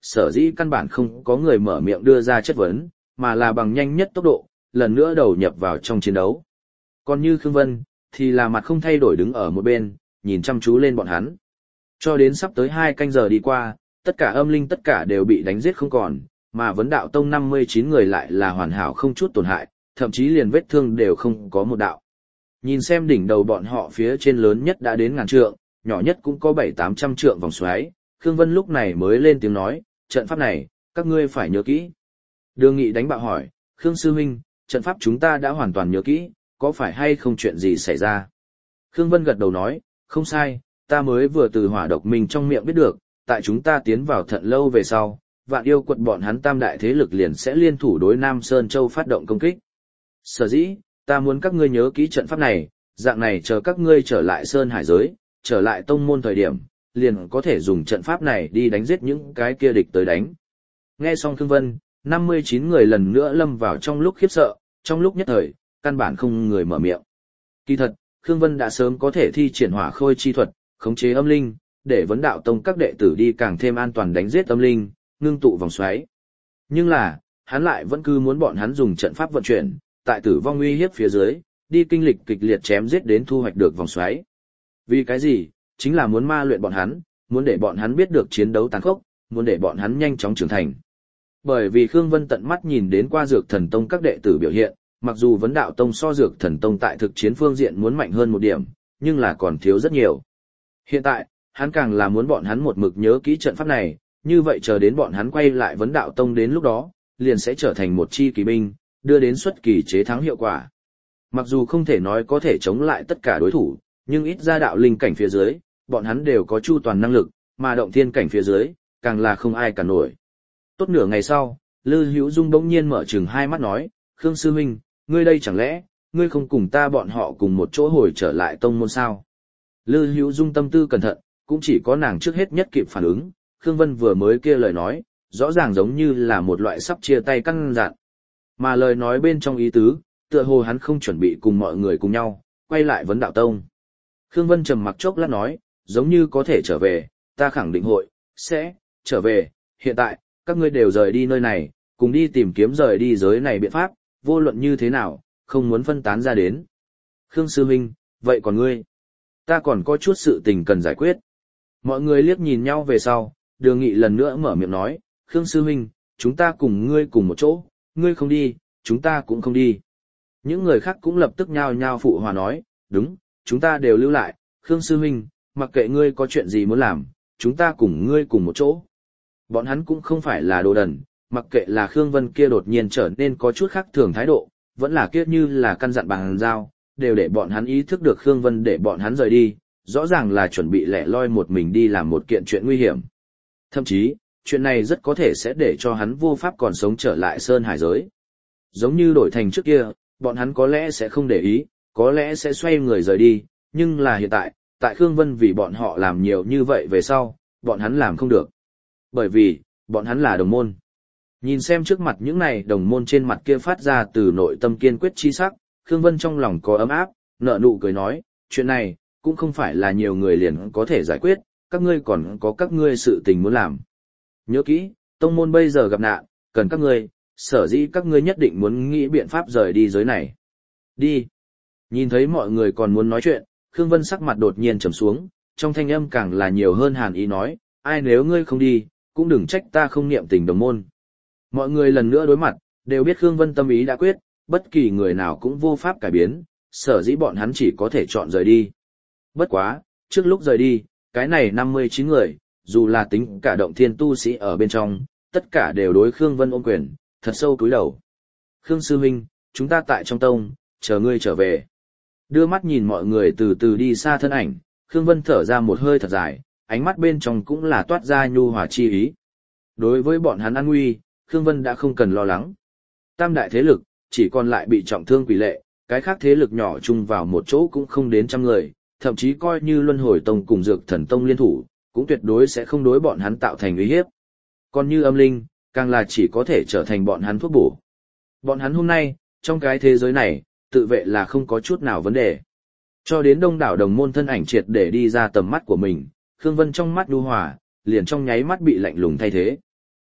sở dĩ căn bản không có người mở miệng đưa ra chất vấn, mà là bằng nhanh nhất tốc độ, lần nữa đầu nhập vào trong chiến đấu. Còn như Khương Vân, thì là mặt không thay đổi đứng ở một bên, nhìn chăm chú lên bọn hắn. Cho đến sắp tới hai canh giờ đi qua, tất cả âm linh tất cả đều bị đánh giết không còn, mà vấn đạo tông năm mươi chín người lại là hoàn hảo không chút tổn hại, thậm chí liền vết thương đều không có một đạo. Nhìn xem đỉnh đầu bọn họ phía trên lớn nhất đã đến ngàn trượng, nhỏ nhất cũng có bảy tám trăm trượng vòng xoáy, Khương Vân lúc này mới lên tiếng nói, trận pháp này, các ngươi phải nhớ kỹ. Đường Nghị đánh bạo hỏi, Khương Sư Huynh, trận pháp chúng ta đã hoàn toàn nhớ kỹ, có phải hay không chuyện gì xảy ra? Khương Vân gật đầu nói, không sai, ta mới vừa từ hỏa độc mình trong miệng biết được, tại chúng ta tiến vào thận lâu về sau, vạn yêu quật bọn hắn tam đại thế lực liền sẽ liên thủ đối Nam Sơn Châu phát động công kích. Sở dĩ, ta muốn các ngươi nhớ kỹ trận pháp này, dạng này chờ các ngươi trở lại Sơn Hải giới, trở lại tông môn thời điểm, liền có thể dùng trận pháp này đi đánh giết những cái kia địch tới đánh. Nghe xong Khương Vân, năm mươi chín người lần nữa lâm vào trong lúc khiếp sợ, trong lúc nhất thời, căn bản không người mở miệng. Kỳ thật, Khương Vân đã sớm có thể thi triển hỏa khôi chi thuật, khống chế âm linh, để vấn đạo tông các đệ tử đi càng thêm an toàn đánh giết âm linh, ngưng tụ vòng xoáy. Nhưng là, hắn lại vẫn cứ muốn bọn hắn dùng trận pháp vận chuyển, tại tử vong uy hiếp phía dưới, đi kinh lịch kịch liệt chém giết đến thu hoạch được vòng xoáy. Vì cái gì? Chính là muốn ma luyện bọn hắn, muốn để bọn hắn biết được chiến đấu tàn khốc, muốn để bọn hắn nhanh chóng trưởng thành. Bởi vì Khương Vân tận mắt nhìn đến qua Dược Thần Tông các đệ tử biểu hiện, mặc dù vấn đạo tông so Dược Thần Tông tại thực chiến phương diện muốn mạnh hơn một điểm, nhưng là còn thiếu rất nhiều. Hiện tại, hắn càng là muốn bọn hắn một mực nhớ kỹ trận pháp này, như vậy chờ đến bọn hắn quay lại vấn đạo tông đến lúc đó, liền sẽ trở thành một chi kỳ binh, đưa đến xuất kỳ chế thắng hiệu quả. Mặc dù không thể nói có thể chống lại tất cả đối thủ, nhưng ít ra đạo linh cảnh phía dưới, bọn hắn đều có chu toàn năng lực, mà động thiên cảnh phía dưới, càng là không ai cả nổi. Tốt nửa ngày sau, Lư Hữu Dung bỗng nhiên mở trừng hai mắt nói, Khương Sư Huynh, ngươi đây chẳng lẽ, ngươi không cùng ta bọn họ cùng một chỗ hồi trở lại tông môn sao? Lư Hữu Dung tâm tư cẩn thận, cũng chỉ có nàng trước hết nhất kịp phản ứng, Khương Vân vừa mới kia lời nói, rõ ràng giống như là một loại sắp chia tay căn dặn. Mà lời nói bên trong ý tứ, tựa hồ hắn không chuẩn bị cùng mọi người cùng nhau, quay lại vấn đạo tông. Khương Vân trầm mặc chốc lát nói, giống như có thể trở về, ta khẳng định hội, sẽ, trở về, hiện tại, các ngươi đều rời đi nơi này, cùng đi tìm kiếm rời đi giới này biện pháp, vô luận như thế nào, không muốn phân tán ra đến. Khương Sư Minh, vậy còn ngươi? Ta còn có chút sự tình cần giải quyết. Mọi người liếc nhìn nhau về sau, Đường Nghị lần nữa mở miệng nói, Khương Sư Minh, chúng ta cùng ngươi cùng một chỗ, ngươi không đi, chúng ta cũng không đi. Những người khác cũng lập tức nhao nhao phụ hòa nói, đúng, chúng ta đều lưu lại, Khương Sư Minh, mặc kệ ngươi có chuyện gì muốn làm, chúng ta cùng ngươi cùng một chỗ. Bọn hắn cũng không phải là đồ đần, mặc kệ là Khương Vân kia đột nhiên trở nên có chút khác thường thái độ, vẫn là kiết như là căn dặn bằng dao, đều để bọn hắn ý thức được Khương Vân để bọn hắn rời đi, rõ ràng là chuẩn bị lẻ loi một mình đi làm một kiện chuyện nguy hiểm. Thậm chí, chuyện này rất có thể sẽ để cho hắn vô pháp còn sống trở lại Sơn Hải giới. Giống như đổi thành trước kia, bọn hắn có lẽ sẽ không để ý, có lẽ sẽ xoay người rời đi, nhưng là hiện tại, tại Khương Vân vì bọn họ làm nhiều như vậy về sau, bọn hắn làm không được. Bởi vì, bọn hắn là đồng môn. Nhìn xem trước mặt những này đồng môn trên mặt kia phát ra từ nội tâm kiên quyết chi sắc, Khương Vân trong lòng có ấm áp, nở nụ cười nói, chuyện này, cũng không phải là nhiều người liền có thể giải quyết, các ngươi còn có các ngươi sự tình muốn làm. Nhớ kỹ, tông môn bây giờ gặp nạn, cần các ngươi, sở dĩ các ngươi nhất định muốn nghĩ biện pháp rời đi giới này. Đi. Nhìn thấy mọi người còn muốn nói chuyện, Khương Vân sắc mặt đột nhiên trầm xuống, trong thanh âm càng là nhiều hơn hàn ý nói, ai nếu ngươi không đi, cũng đừng trách ta không niệm tình đồng môn. Mọi người lần nữa đối mặt, đều biết Khương Vân tâm ý đã quyết, bất kỳ người nào cũng vô pháp cải biến, sở dĩ bọn hắn chỉ có thể chọn rời đi. Bất quá, trước lúc rời đi, cái này năm mươi chín người, dù là tính cả động thiên tu sĩ ở bên trong, tất cả đều đối Khương Vân ôm quyền, thật sâu cúi đầu. Khương Sư Minh, chúng ta tại trong tông, chờ ngươi trở về. Đưa mắt nhìn mọi người từ từ đi xa thân ảnh, Khương Vân thở ra một hơi thật dài, ánh mắt bên trong cũng là toát ra nhu hòa chi ý. Đối với bọn hắn an nguy, Khương Vân đã không cần lo lắng. Tam đại thế lực, chỉ còn lại bị trọng thương quỷ lệ, cái khác thế lực nhỏ chung vào một chỗ cũng không đến trăm người, thậm chí coi như Luân Hồi Tông cùng Dược Thần Tông liên thủ, cũng tuyệt đối sẽ không đối bọn hắn tạo thành uy hiếp. Còn như âm linh, càng là chỉ có thể trở thành bọn hắn thuốc bổ. Bọn hắn hôm nay, trong cái thế giới này, tự vệ là không có chút nào vấn đề. Cho đến đông đảo đồng môn thân ảnh triệt để đi ra tầm mắt của mình, Khương Vân trong mắt nhu hòa, liền trong nháy mắt bị lạnh lùng thay thế.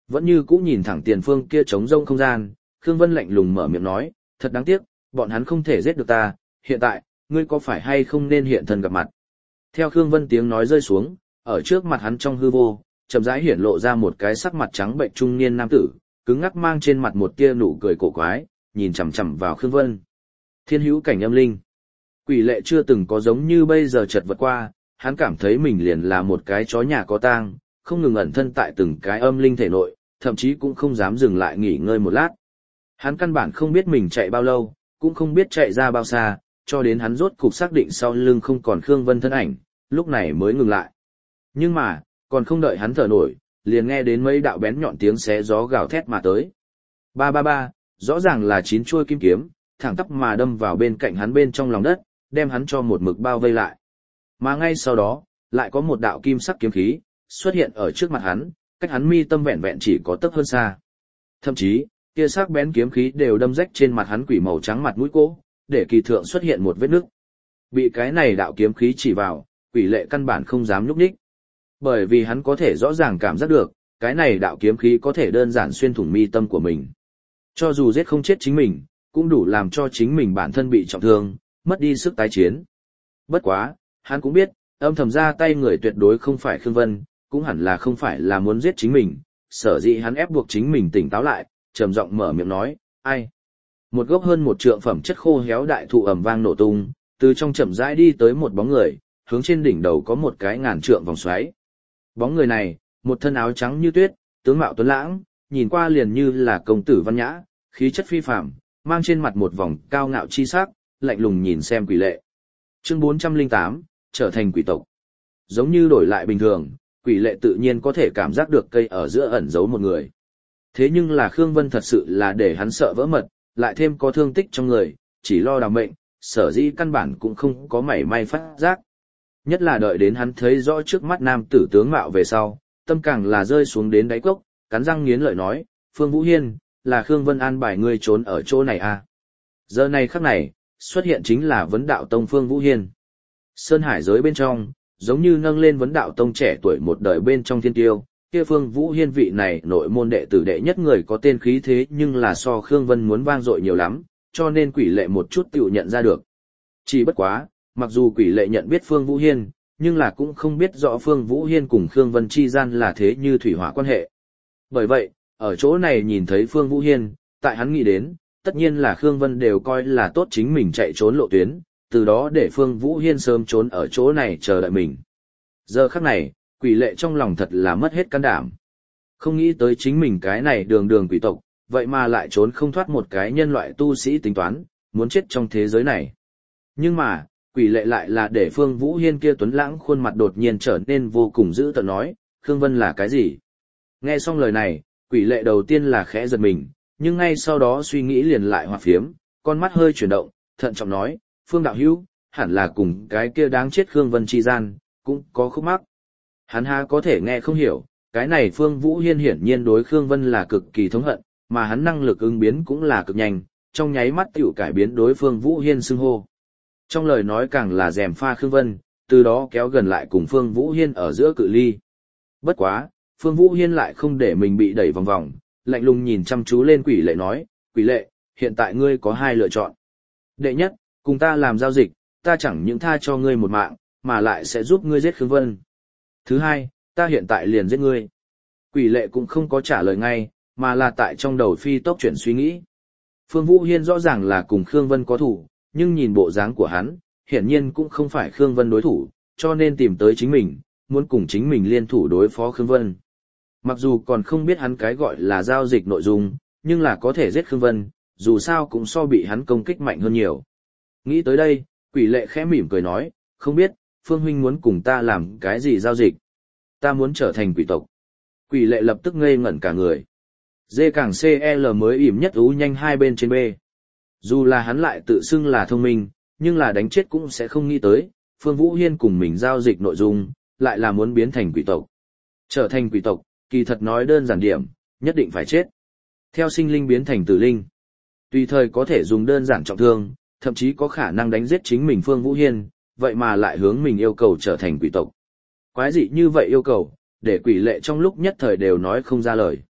Vẫn như cũ nhìn thẳng tiền phương kia trống rông không gian, Khương Vân lạnh lùng mở miệng nói, thật đáng tiếc, bọn hắn không thể giết được ta, hiện tại, ngươi có phải hay không nên hiện thân gặp mặt. Theo Khương Vân tiếng nói rơi xuống, ở trước mặt hắn trong hư vô, chậm rãi hiển lộ ra một cái sắc mặt trắng bệnh trung niên nam tử, cứng ngắc mang trên mặt một tia nụ cười cổ quái, nhìn chằm chằm vào Khương Vân. Thiên hữu cảnh âm linh. Quỷ lệ chưa từng có giống như bây giờ chật vật qua, hắn cảm thấy mình liền là một cái chó nhà có tang, không ngừng ẩn thân tại từng cái âm linh thể nội, thậm chí cũng không dám dừng lại nghỉ ngơi một lát. Hắn căn bản không biết mình chạy bao lâu, cũng không biết chạy ra bao xa, cho đến hắn rốt cục xác định sau lưng không còn Khương Vân thân ảnh, lúc này mới ngừng lại. Nhưng mà, còn không đợi hắn thở nổi, liền nghe đến mấy đạo bén nhọn tiếng xé gió gào thét mà tới. Ba ba ba, rõ ràng là chín chuôi kim kiếm, thẳng tắp mà đâm vào bên cạnh hắn bên trong lòng đất, đem hắn cho một mực bao vây lại. Mà ngay sau đó, lại có một đạo kim sắc kiếm khí xuất hiện ở trước mặt hắn, cách hắn mi tâm vẹn vẹn chỉ có tấc hơn xa. Thậm chí, kia sắc bén kiếm khí đều đâm rách trên mặt hắn quỷ màu trắng mặt mũi cỗ, để kỳ thượng xuất hiện một vết nứt. Bị cái này đạo kiếm khí chỉ vào, quỷ lệ căn bản không dám nhúc nhích. Bởi vì hắn có thể rõ ràng cảm giác được, cái này đạo kiếm khí có thể đơn giản xuyên thủng mi tâm của mình. Cho dù giết không chết chính mình, cũng đủ làm cho chính mình bản thân bị trọng thương, mất đi sức tái chiến. Bất quá, hắn cũng biết, âm thầm ra tay người tuyệt đối không phải Khương Vân, cũng hẳn là không phải là muốn giết chính mình, sở dĩ hắn ép buộc chính mình tỉnh táo lại, trầm giọng mở miệng nói, ai? Một gốc hơn một trượng phẩm chất khô héo đại thụ ầm vang nổ tung, từ trong chậm rãi đi tới một bóng người, hướng trên đỉnh đầu có một cái ngàn trượng vòng xoáy. Bóng người này, một thân áo trắng như tuyết, tướng mạo tuấn lãng, nhìn qua liền như là công tử văn nhã, khí chất phi phàm, mang trên mặt một vòng cao ngạo chi sắc, lạnh lùng nhìn xem quỷ lệ. Chương bốn trăm lẻ tám, trở thành quỷ tộc. Giống như đổi lại bình thường, quỷ lệ tự nhiên có thể cảm giác được cây ở giữa ẩn giấu một người. Thế nhưng là Khương Vân thật sự là để hắn sợ vỡ mật, lại thêm có thương tích trong người, chỉ lo đảm mệnh, sở dĩ căn bản cũng không có mảy may phát giác. Nhất là đợi đến hắn thấy rõ trước mắt nam tử tướng mạo về sau, tâm càng là rơi xuống đến đáy cốc, cắn răng nghiến lợi nói, Phương Vũ Hiên, là Khương Vân an bài ngươi trốn ở chỗ này à. Giờ này khắc này, xuất hiện chính là vấn đạo tông Phương Vũ Hiên. Sơn hải giới bên trong, giống như nâng lên vấn đạo tông trẻ tuổi một đời bên trong thiên tiêu, kia Phương Vũ Hiên vị này nội môn đệ tử đệ nhất người có tên khí thế nhưng là so Khương Vân muốn vang dội nhiều lắm, cho nên quỷ lệ một chút tiểu nhận ra được. Chỉ bất quá, mặc dù quỷ lệ nhận biết Phương Vũ Hiên, nhưng là cũng không biết rõ Phương Vũ Hiên cùng Khương Vân chi gian là thế như thủy hỏa quan hệ. Bởi vậy, ở chỗ này nhìn thấy Phương Vũ Hiên, tại hắn nghĩ đến, tất nhiên là Khương Vân đều coi là tốt chính mình chạy trốn lộ tuyến, từ đó để Phương Vũ Hiên sớm trốn ở chỗ này chờ đợi mình. Giờ khắc này, quỷ lệ trong lòng thật là mất hết can đảm. Không nghĩ tới chính mình cái này đường đường quỷ tộc, vậy mà lại trốn không thoát một cái nhân loại tu sĩ tính toán, muốn chết trong thế giới này. Nhưng mà, quỷ lệ lại là để Phương Vũ Hiên kia tuấn lãng khuôn mặt đột nhiên trở nên vô cùng dữ tợn nói, Khương Vân là cái gì? Nghe xong lời này, quỷ lệ đầu tiên là khẽ giật mình, nhưng ngay sau đó suy nghĩ liền lại hoạt phiếm, con mắt hơi chuyển động, thận trọng nói, Phương đạo hữu, hẳn là cùng cái kia đáng chết Khương Vân chi gian, cũng có khúc mắc. Hắn ha có thể nghe không hiểu, cái này Phương Vũ Hiên hiển nhiên đối Khương Vân là cực kỳ thống hận, mà hắn năng lực ứng biến cũng là cực nhanh, trong nháy mắt tiểu cải biến đối Phương Vũ Hiên xưng hô. Trong lời nói càng là rèm pha Khương Vân, từ đó kéo gần lại cùng Phương Vũ Hiên ở giữa cự ly. Bất quá, Phương Vũ Hiên lại không để mình bị đẩy vòng vòng, lạnh lùng nhìn chăm chú lên quỷ lệ nói, quỷ lệ, hiện tại ngươi có hai lựa chọn. Đệ nhất, cùng ta làm giao dịch, ta chẳng những tha cho ngươi một mạng, mà lại sẽ giúp ngươi giết Khương Vân. Thứ hai, ta hiện tại liền giết ngươi. Quỷ lệ cũng không có trả lời ngay, mà là tại trong đầu phi tốc chuyển suy nghĩ. Phương Vũ Hiên rõ ràng là cùng Khương Vân có thủ, nhưng nhìn bộ dáng của hắn, hiển nhiên cũng không phải Khương Vân đối thủ, cho nên tìm tới chính mình, muốn cùng chính mình liên thủ đối phó Khương Vân. Mặc dù còn không biết hắn cái gọi là giao dịch nội dung, nhưng là có thể giết Khương Vân, dù sao cũng so bị hắn công kích mạnh hơn nhiều. Nghĩ tới đây, quỷ lệ khẽ mỉm cười nói, không biết, Phương huynh muốn cùng ta làm cái gì giao dịch? Ta muốn trở thành quỷ tộc. Quỷ lệ lập tức ngây ngẩn cả người. Dê càng xê lờ mới ỉm nhất ú nhanh hai bên trên B. Dù là hắn lại tự xưng là thông minh, nhưng là đánh chết cũng sẽ không nghĩ tới, Phương Vũ Hiên cùng mình giao dịch nội dung, lại là muốn biến thành quỷ tộc. Trở thành quỷ tộc, kỳ thật nói đơn giản điểm, nhất định phải chết. Theo sinh linh biến thành tử linh. Tùy thời có thể dùng đơn giản trọng thương, thậm chí có khả năng đánh giết chính mình Phương Vũ Hiên, vậy mà lại hướng mình yêu cầu trở thành quỷ tộc. Quái dị như vậy yêu cầu, để quỷ lệ trong lúc nhất thời đều nói không ra lời.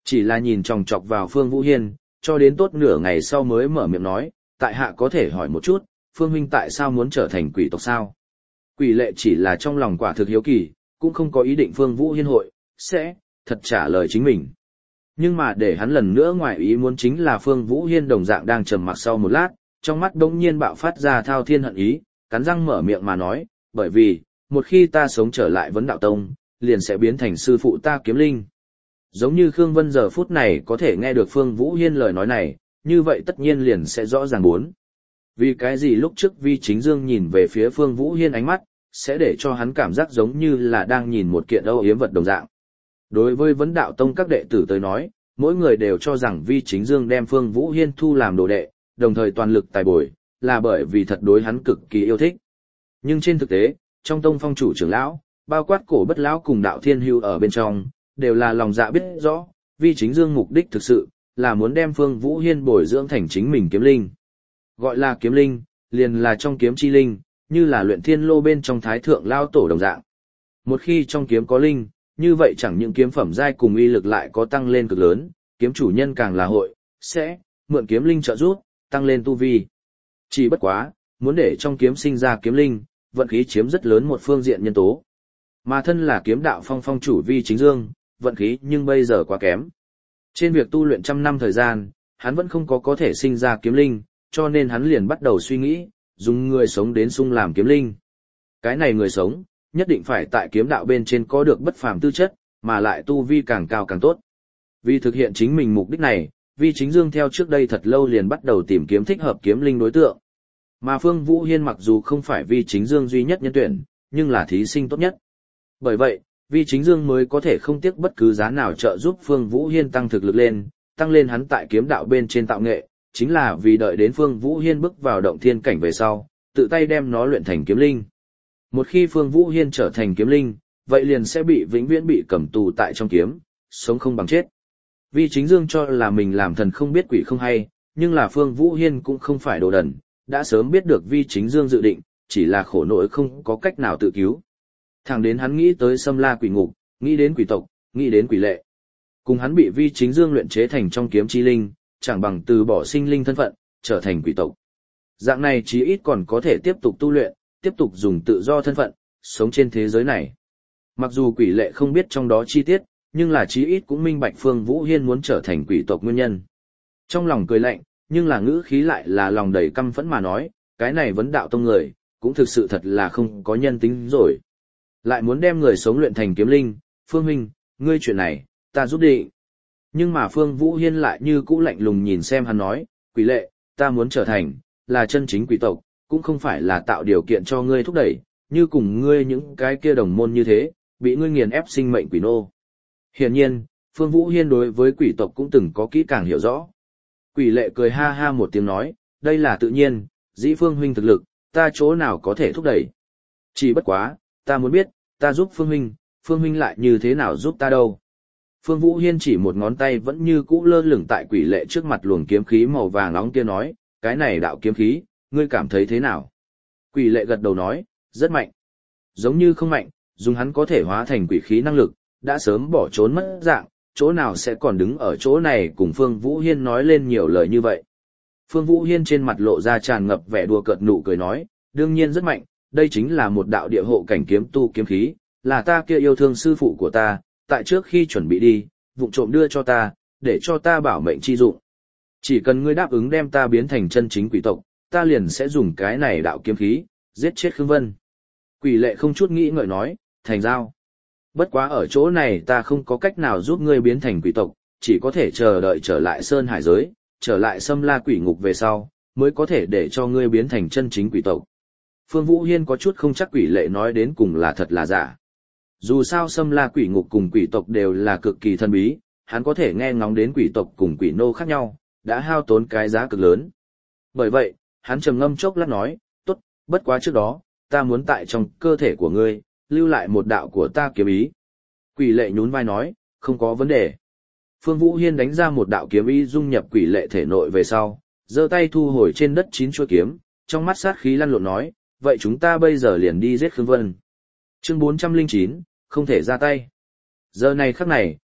Chỉ là nhìn chòng chọc vào Phương Vũ Hiên, cho đến tốt nửa ngày sau mới mở miệng nói, tại hạ có thể hỏi một chút, Phương huynh tại sao muốn trở thành quỷ tộc sao? Quỷ lệ chỉ là trong lòng quả thực hiếu kỳ, cũng không có ý định Phương Vũ Hiên hội, sẽ, thật trả lời chính mình. Nhưng mà để hắn lần nữa ngoài ý muốn chính là Phương Vũ Hiên đồng dạng đang trầm mặc sau một lát, trong mắt đống nhiên bạo phát ra thao thiên hận ý, cắn răng mở miệng mà nói, bởi vì, một khi ta sống trở lại vấn đạo tông, liền sẽ biến thành sư phụ ta kiếm linh. Giống như Khương Vân giờ phút này có thể nghe được Phương Vũ Hiên lời nói này, như vậy tất nhiên liền sẽ rõ ràng muốn. Vì cái gì lúc trước Vi Chính Dương nhìn về phía Phương Vũ Hiên ánh mắt, sẽ để cho hắn cảm giác giống như là đang nhìn một kiện âu yếm vật đồng dạng. Đối với vấn đạo tông các đệ tử tới nói, mỗi người đều cho rằng Vi Chính Dương đem Phương Vũ Hiên thu làm đồ đệ, đồng thời toàn lực tài bồi, là bởi vì thật đối hắn cực kỳ yêu thích. Nhưng trên thực tế, trong tông phong chủ trưởng lão, bao quát cổ bất lão cùng đạo thiên hưu ở bên trong, đều là lòng dạ biết rõ, Vi Chính Dương mục đích thực sự, là muốn đem Phương Vũ Hiên bồi dưỡng thành chính mình kiếm linh. Gọi là kiếm linh, liền là trong kiếm chi linh, như là luyện thiên lô bên trong thái thượng lao tổ đồng dạng. Một khi trong kiếm có linh, như vậy chẳng những kiếm phẩm giai cùng uy lực lại có tăng lên cực lớn, kiếm chủ nhân càng là hội, sẽ, mượn kiếm linh trợ giúp, tăng lên tu vi. Chỉ bất quá, muốn để trong kiếm sinh ra kiếm linh, vận khí chiếm rất lớn một phương diện nhân tố. Mà thân là kiếm đạo phong phong chủ Vi Chính Dương, vận khí nhưng bây giờ quá kém. Trên việc tu luyện trăm năm thời gian, hắn vẫn không có có thể sinh ra kiếm linh, cho nên hắn liền bắt đầu suy nghĩ, dùng người sống đến sung làm kiếm linh. Cái này người sống, nhất định phải tại kiếm đạo bên trên có được bất phàm tư chất, mà lại tu vi càng cao càng tốt. Vì thực hiện chính mình mục đích này, Vi Chính Dương theo trước đây thật lâu liền bắt đầu tìm kiếm thích hợp kiếm linh đối tượng. Mà Phương Vũ Hiên mặc dù không phải Vi Chính Dương duy nhất nhân tuyển, nhưng là thí sinh tốt nhất. Bởi vậy, Vi Chính Dương mới có thể không tiếc bất cứ giá nào trợ giúp Phương Vũ Hiên tăng thực lực lên, tăng lên hắn tại kiếm đạo bên trên tạo nghệ, chính là vì đợi đến Phương Vũ Hiên bước vào động thiên cảnh về sau, tự tay đem nó luyện thành kiếm linh. Một khi Phương Vũ Hiên trở thành kiếm linh, vậy liền sẽ bị vĩnh viễn bị cầm tù tại trong kiếm, sống không bằng chết. Vi Chính Dương cho là mình làm thần không biết quỷ không hay, nhưng là Phương Vũ Hiên cũng không phải đồ đần, đã sớm biết được Vi Chính Dương dự định, chỉ là khổ nỗi không có cách nào tự cứu. Thẳng đến hắn nghĩ tới Sâm La Quỷ Ngục, nghĩ đến quỷ tộc, nghĩ đến quỷ lệ. Cùng hắn bị Vi Chính Dương luyện chế thành trong kiếm chi linh, chẳng bằng từ bỏ sinh linh thân phận, trở thành quỷ tộc. Dạng này chí ít còn có thể tiếp tục tu luyện, tiếp tục dùng tự do thân phận, sống trên thế giới này. Mặc dù quỷ lệ không biết trong đó chi tiết, nhưng là chí ít cũng minh bạch Phương Vũ Hiên muốn trở thành quỷ tộc nguyên nhân. Trong lòng cười lạnh, nhưng là ngữ khí lại là lòng đầy căm phẫn mà nói, cái này vấn đạo tông người, cũng thực sự thật là không có nhân tính rồi. Lại muốn đem người sống luyện thành kiếm linh, Phương huynh, ngươi chuyện này, ta giúp định. Nhưng mà Phương Vũ Hiên lại như cũ lạnh lùng nhìn xem hắn nói, quỷ lệ, ta muốn trở thành, là chân chính quỷ tộc, cũng không phải là tạo điều kiện cho ngươi thúc đẩy, như cùng ngươi những cái kia đồng môn như thế, bị ngươi nghiền ép sinh mệnh quỷ nô. Hiển nhiên, Phương Vũ Hiên đối với quỷ tộc cũng từng có kỹ càng hiểu rõ. Quỷ lệ cười ha ha một tiếng nói, đây là tự nhiên, dĩ Phương huynh thực lực, ta chỗ nào có thể thúc đẩy. Chỉ bất quá, ta muốn biết, ta giúp Phương huynh, Phương huynh lại như thế nào giúp ta đâu. Phương Vũ Hiên chỉ một ngón tay vẫn như cũ lơ lửng tại quỷ lệ trước mặt luồng kiếm khí màu vàng nóng kia nói, cái này đạo kiếm khí, ngươi cảm thấy thế nào? Quỷ lệ gật đầu nói, rất mạnh. Giống như không mạnh, dùng hắn có thể hóa thành quỷ khí năng lực, đã sớm bỏ trốn mất dạng, chỗ nào sẽ còn đứng ở chỗ này cùng Phương Vũ Hiên nói lên nhiều lời như vậy. Phương Vũ Hiên trên mặt lộ ra tràn ngập vẻ đùa cợt nụ cười nói, đương nhiên rất mạnh, đây chính là một đạo địa hộ cảnh kiếm tu kiếm khí, là ta kia yêu thương sư phụ của ta, tại trước khi chuẩn bị đi, vụng trộm đưa cho ta, để cho ta bảo mệnh chi dụng. Chỉ cần ngươi đáp ứng đem ta biến thành chân chính quỷ tộc, ta liền sẽ dùng cái này đạo kiếm khí, giết chết Khương Vân. Quỷ lệ không chút nghĩ ngợi nói, thành giao. Bất quá ở chỗ này ta không có cách nào giúp ngươi biến thành quỷ tộc, chỉ có thể chờ đợi trở lại Sơn Hải giới, trở lại Sâm La Quỷ Ngục về sau, mới có thể để cho ngươi biến thành chân chính quỷ tộc. Phương Vũ Hiên có chút không chắc quỷ lệ nói đến cùng là thật là giả. Dù sao Sâm La Quỷ Ngục cùng quỷ tộc đều là cực kỳ thân bí, hắn có thể nghe ngóng đến quỷ tộc cùng quỷ nô khác nhau, đã hao tốn cái giá cực lớn. Bởi vậy, hắn trầm ngâm chốc lát nói, tốt, bất quá trước đó, ta muốn tại trong cơ thể của ngươi, lưu lại một đạo của ta kiếm ý. Quỷ lệ nhún vai nói, không có vấn đề. Phương Vũ Hiên đánh ra một đạo kiếm ý dung nhập quỷ lệ thể nội về sau, giơ tay thu hồi trên đất chín chuôi kiếm, trong mắt sát khí lăn lộn nói, vậy chúng ta bây giờ liền đi giết Khương Vân. Chương bốn trăm lẻ chín, không thể ra tay. Giờ này khắc này,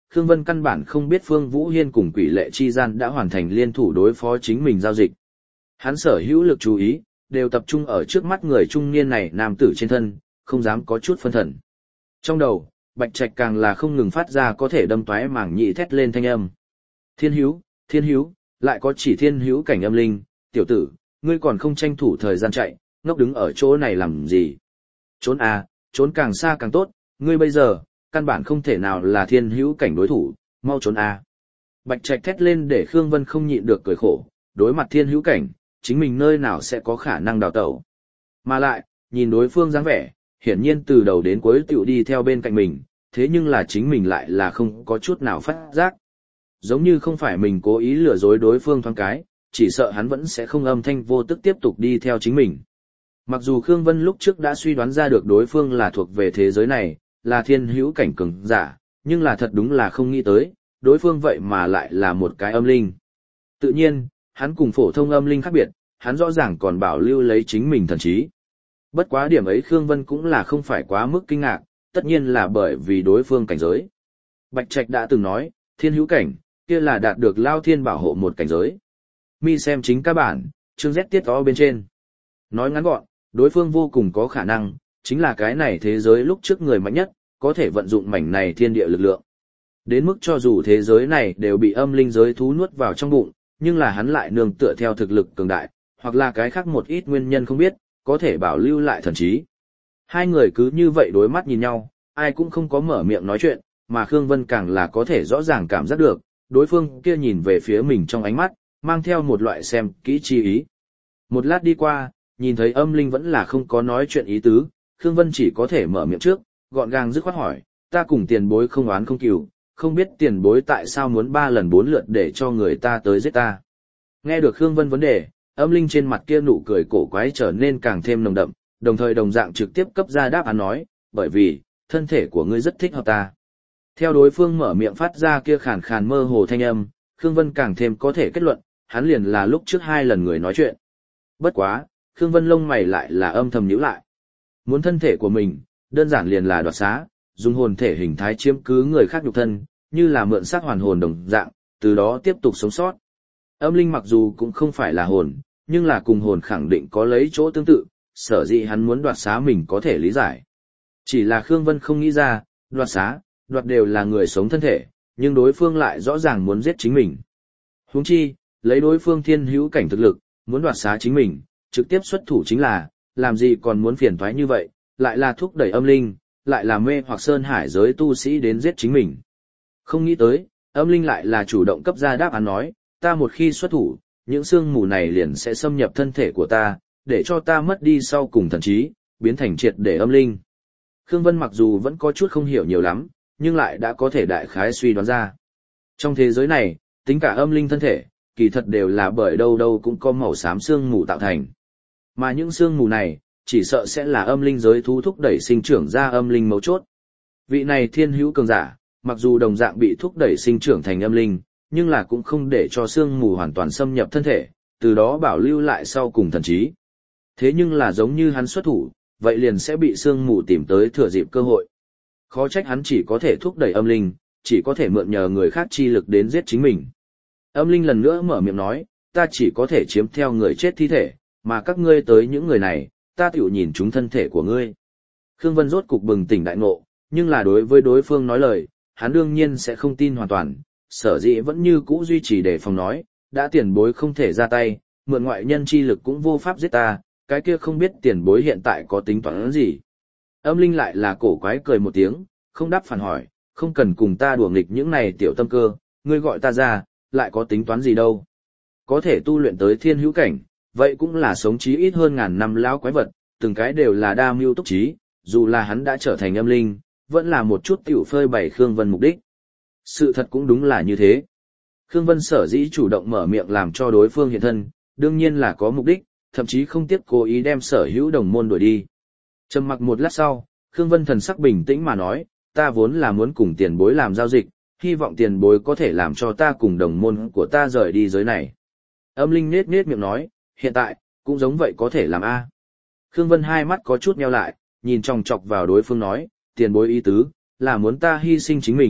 Khương Vân căn bản không biết Phương Vũ Hiên cùng Quỷ Lệ chi gian đã hoàn thành liên thủ đối phó chính mình giao dịch. Hắn sở hữu lực chú ý, đều tập trung ở trước mắt người trung niên này nam tử trên thân, không dám có chút phân thần. Trong đầu, Bạch Trạch càng là không ngừng phát ra có thể đâm toái màng nhị thét lên thanh âm. Thiên hữu, thiên hữu, lại có chỉ thiên hữu cảnh âm linh, tiểu tử, ngươi còn không tranh thủ thời gian chạy, ngốc đứng ở chỗ này làm gì? Trốn à, trốn càng xa càng tốt, ngươi bây giờ, căn bản không thể nào là thiên hữu cảnh đối thủ, mau trốn à. Bạch Trạch thét lên để Khương Vân không nhịn được cười khổ, đối mặt thiên hữu cảnh, chính mình nơi nào sẽ có khả năng đào tẩu. Mà lại, nhìn đối phương dáng vẻ, hiển nhiên từ đầu đến cuối tiểu đi theo bên cạnh mình, thế nhưng là chính mình lại là không có chút nào phát giác. Giống như không phải mình cố ý lừa dối đối phương thoáng cái, chỉ sợ hắn vẫn sẽ không âm thanh vô tức tiếp tục đi theo chính mình. Mặc dù Khương Vân lúc trước đã suy đoán ra được đối phương là thuộc về thế giới này, là thiên hữu cảnh cường giả, nhưng là thật đúng là không nghĩ tới, đối phương vậy mà lại là một cái âm linh. Tự nhiên, hắn cùng phổ thông âm linh khác biệt, hắn rõ ràng còn bảo lưu lấy chính mình thần trí. Bất quá điểm ấy Khương Vân cũng là không phải quá mức kinh ngạc, tất nhiên là bởi vì đối phương cảnh giới. Bạch Trạch đã từng nói, thiên hữu cảnh, kia là đạt được Lao Thiên bảo hộ một cảnh giới. Mi xem chính các bản, chương Z tiết to bên trên. Nói ngắn gọn, đối phương vô cùng có khả năng, chính là cái này thế giới lúc trước người mạnh nhất, có thể vận dụng mảnh này thiên địa lực lượng. Đến mức cho dù thế giới này đều bị âm linh giới thú nuốt vào trong bụng, nhưng là hắn lại nương tựa theo thực lực cường đại, hoặc là cái khác một ít nguyên nhân không biết, có thể bảo lưu lại thần trí. Hai người cứ như vậy đối mắt nhìn nhau, ai cũng không có mở miệng nói chuyện, mà Khương Vân càng là có thể rõ ràng cảm giác được, đối phương kia nhìn về phía mình trong ánh mắt, mang theo một loại xem kỹ chi ý. Một lát đi qua, nhìn thấy âm linh vẫn là không có nói chuyện ý tứ, Khương Vân chỉ có thể mở miệng trước, gọn gàng dứt khoát hỏi, ta cùng tiền bối không oán không cừu, không biết tiền bối tại sao muốn ba lần bốn lượt để cho người ta tới giết ta. Nghe được Khương Vân vấn đề, âm linh trên mặt kia nụ cười cổ quái trở nên càng thêm nồng đậm, đồng thời đồng dạng trực tiếp cấp ra đáp án nói, bởi vì, thân thể của ngươi rất thích hợp ta. Theo đối phương mở miệng phát ra kia khàn khàn mơ hồ thanh âm, Khương Vân càng thêm có thể kết luận, hắn liền là lúc trước hai lần người nói chuyện. Bất quá, Khương Vân lông mày lại là âm thầm nhíu lại. Muốn thân thể của mình, đơn giản liền là đoạt xá, dùng hồn thể hình thái chiếm cứ người khác nhục thân, như là mượn xác hoàn hồn đồng dạng, từ đó tiếp tục sống sót. Âm linh mặc dù cũng không phải là hồn, nhưng là cùng hồn khẳng định có lấy chỗ tương tự, sở dĩ hắn muốn đoạt xá mình có thể lý giải. Chỉ là Khương Vân không nghĩ ra, đoạt xá, đoạt đều là người sống thân thể, nhưng đối phương lại rõ ràng muốn giết chính mình. Huống chi, lấy đối phương thiên hữu cảnh thực lực, muốn đoạt xá chính mình, trực tiếp xuất thủ chính là, làm gì còn muốn phiền toái như vậy, lại là thúc đẩy âm linh, lại là mê hoặc sơn hải giới tu sĩ đến giết chính mình. Không nghĩ tới, âm linh lại là chủ động cấp ra đáp án nói, ta một khi xuất thủ, những sương mù này liền sẽ xâm nhập thân thể của ta, để cho ta mất đi sau cùng thần trí, biến thành triệt để âm linh. Khương Vân mặc dù vẫn có chút không hiểu nhiều lắm, nhưng lại đã có thể đại khái suy đoán ra. Trong thế giới này, tính cả âm linh thân thể, kỳ thật đều là bởi đâu đâu cũng có màu xám sương mù tạo thành. Mà những sương mù này, chỉ sợ sẽ là âm linh giới thú thúc đẩy sinh trưởng ra âm linh mấu chốt. Vị này thiên hữu cường giả, mặc dù đồng dạng bị thúc đẩy sinh trưởng thành âm linh, nhưng là cũng không để cho sương mù hoàn toàn xâm nhập thân thể, từ đó bảo lưu lại sau cùng thần trí. Thế nhưng là giống như hắn xuất thủ, vậy liền sẽ bị sương mù tìm tới thừa dịp cơ hội. Khó trách hắn chỉ có thể thúc đẩy âm linh, chỉ có thể mượn nhờ người khác chi lực đến giết chính mình. Âm linh lần nữa mở miệng nói, ta chỉ có thể chiếm theo người chết thi thể, mà các ngươi tới những người này, ta tiểu nhìn chúng thân thể của ngươi. Khương Vân rốt cục bừng tỉnh đại ngộ, nhưng là đối với đối phương nói lời, hắn đương nhiên sẽ không tin hoàn toàn, sở dĩ vẫn như cũ duy trì đề phòng nói, đã tiền bối không thể ra tay, mượn ngoại nhân chi lực cũng vô pháp giết ta, cái kia không biết tiền bối hiện tại có tính toán gì. Âm linh lại là cổ quái cười một tiếng, không đáp phản hỏi, không cần cùng ta đùa nghịch những này tiểu tâm cơ, ngươi gọi ta ra, lại có tính toán gì đâu. Có thể tu luyện tới thiên hữu cảnh, vậy cũng là sống trí ít hơn ngàn năm lão quái vật, từng cái đều là đa mưu túc trí, dù là hắn đã trở thành âm linh, vẫn là một chút tiểu phơi bày Khương Vân mục đích. Sự thật cũng đúng là như thế. Khương Vân sở dĩ chủ động mở miệng làm cho đối phương hiện thân, đương nhiên là có mục đích, thậm chí không tiếc cố ý đem sở hữu đồng môn đuổi đi. Trầm mặc một lát sau, Khương Vân thần sắc bình tĩnh mà nói, ta vốn là muốn cùng tiền bối làm giao dịch, hy vọng tiền bối có thể làm cho ta cùng đồng môn của ta rời đi giới này. Âm linh nết nết miệng nói, hiện tại, cũng giống vậy có thể làm a. Khương Vân hai mắt có chút nheo lại, nhìn chòng chọc vào đối phương nói, tiền bối ý tứ, là muốn ta hy sinh chính mình,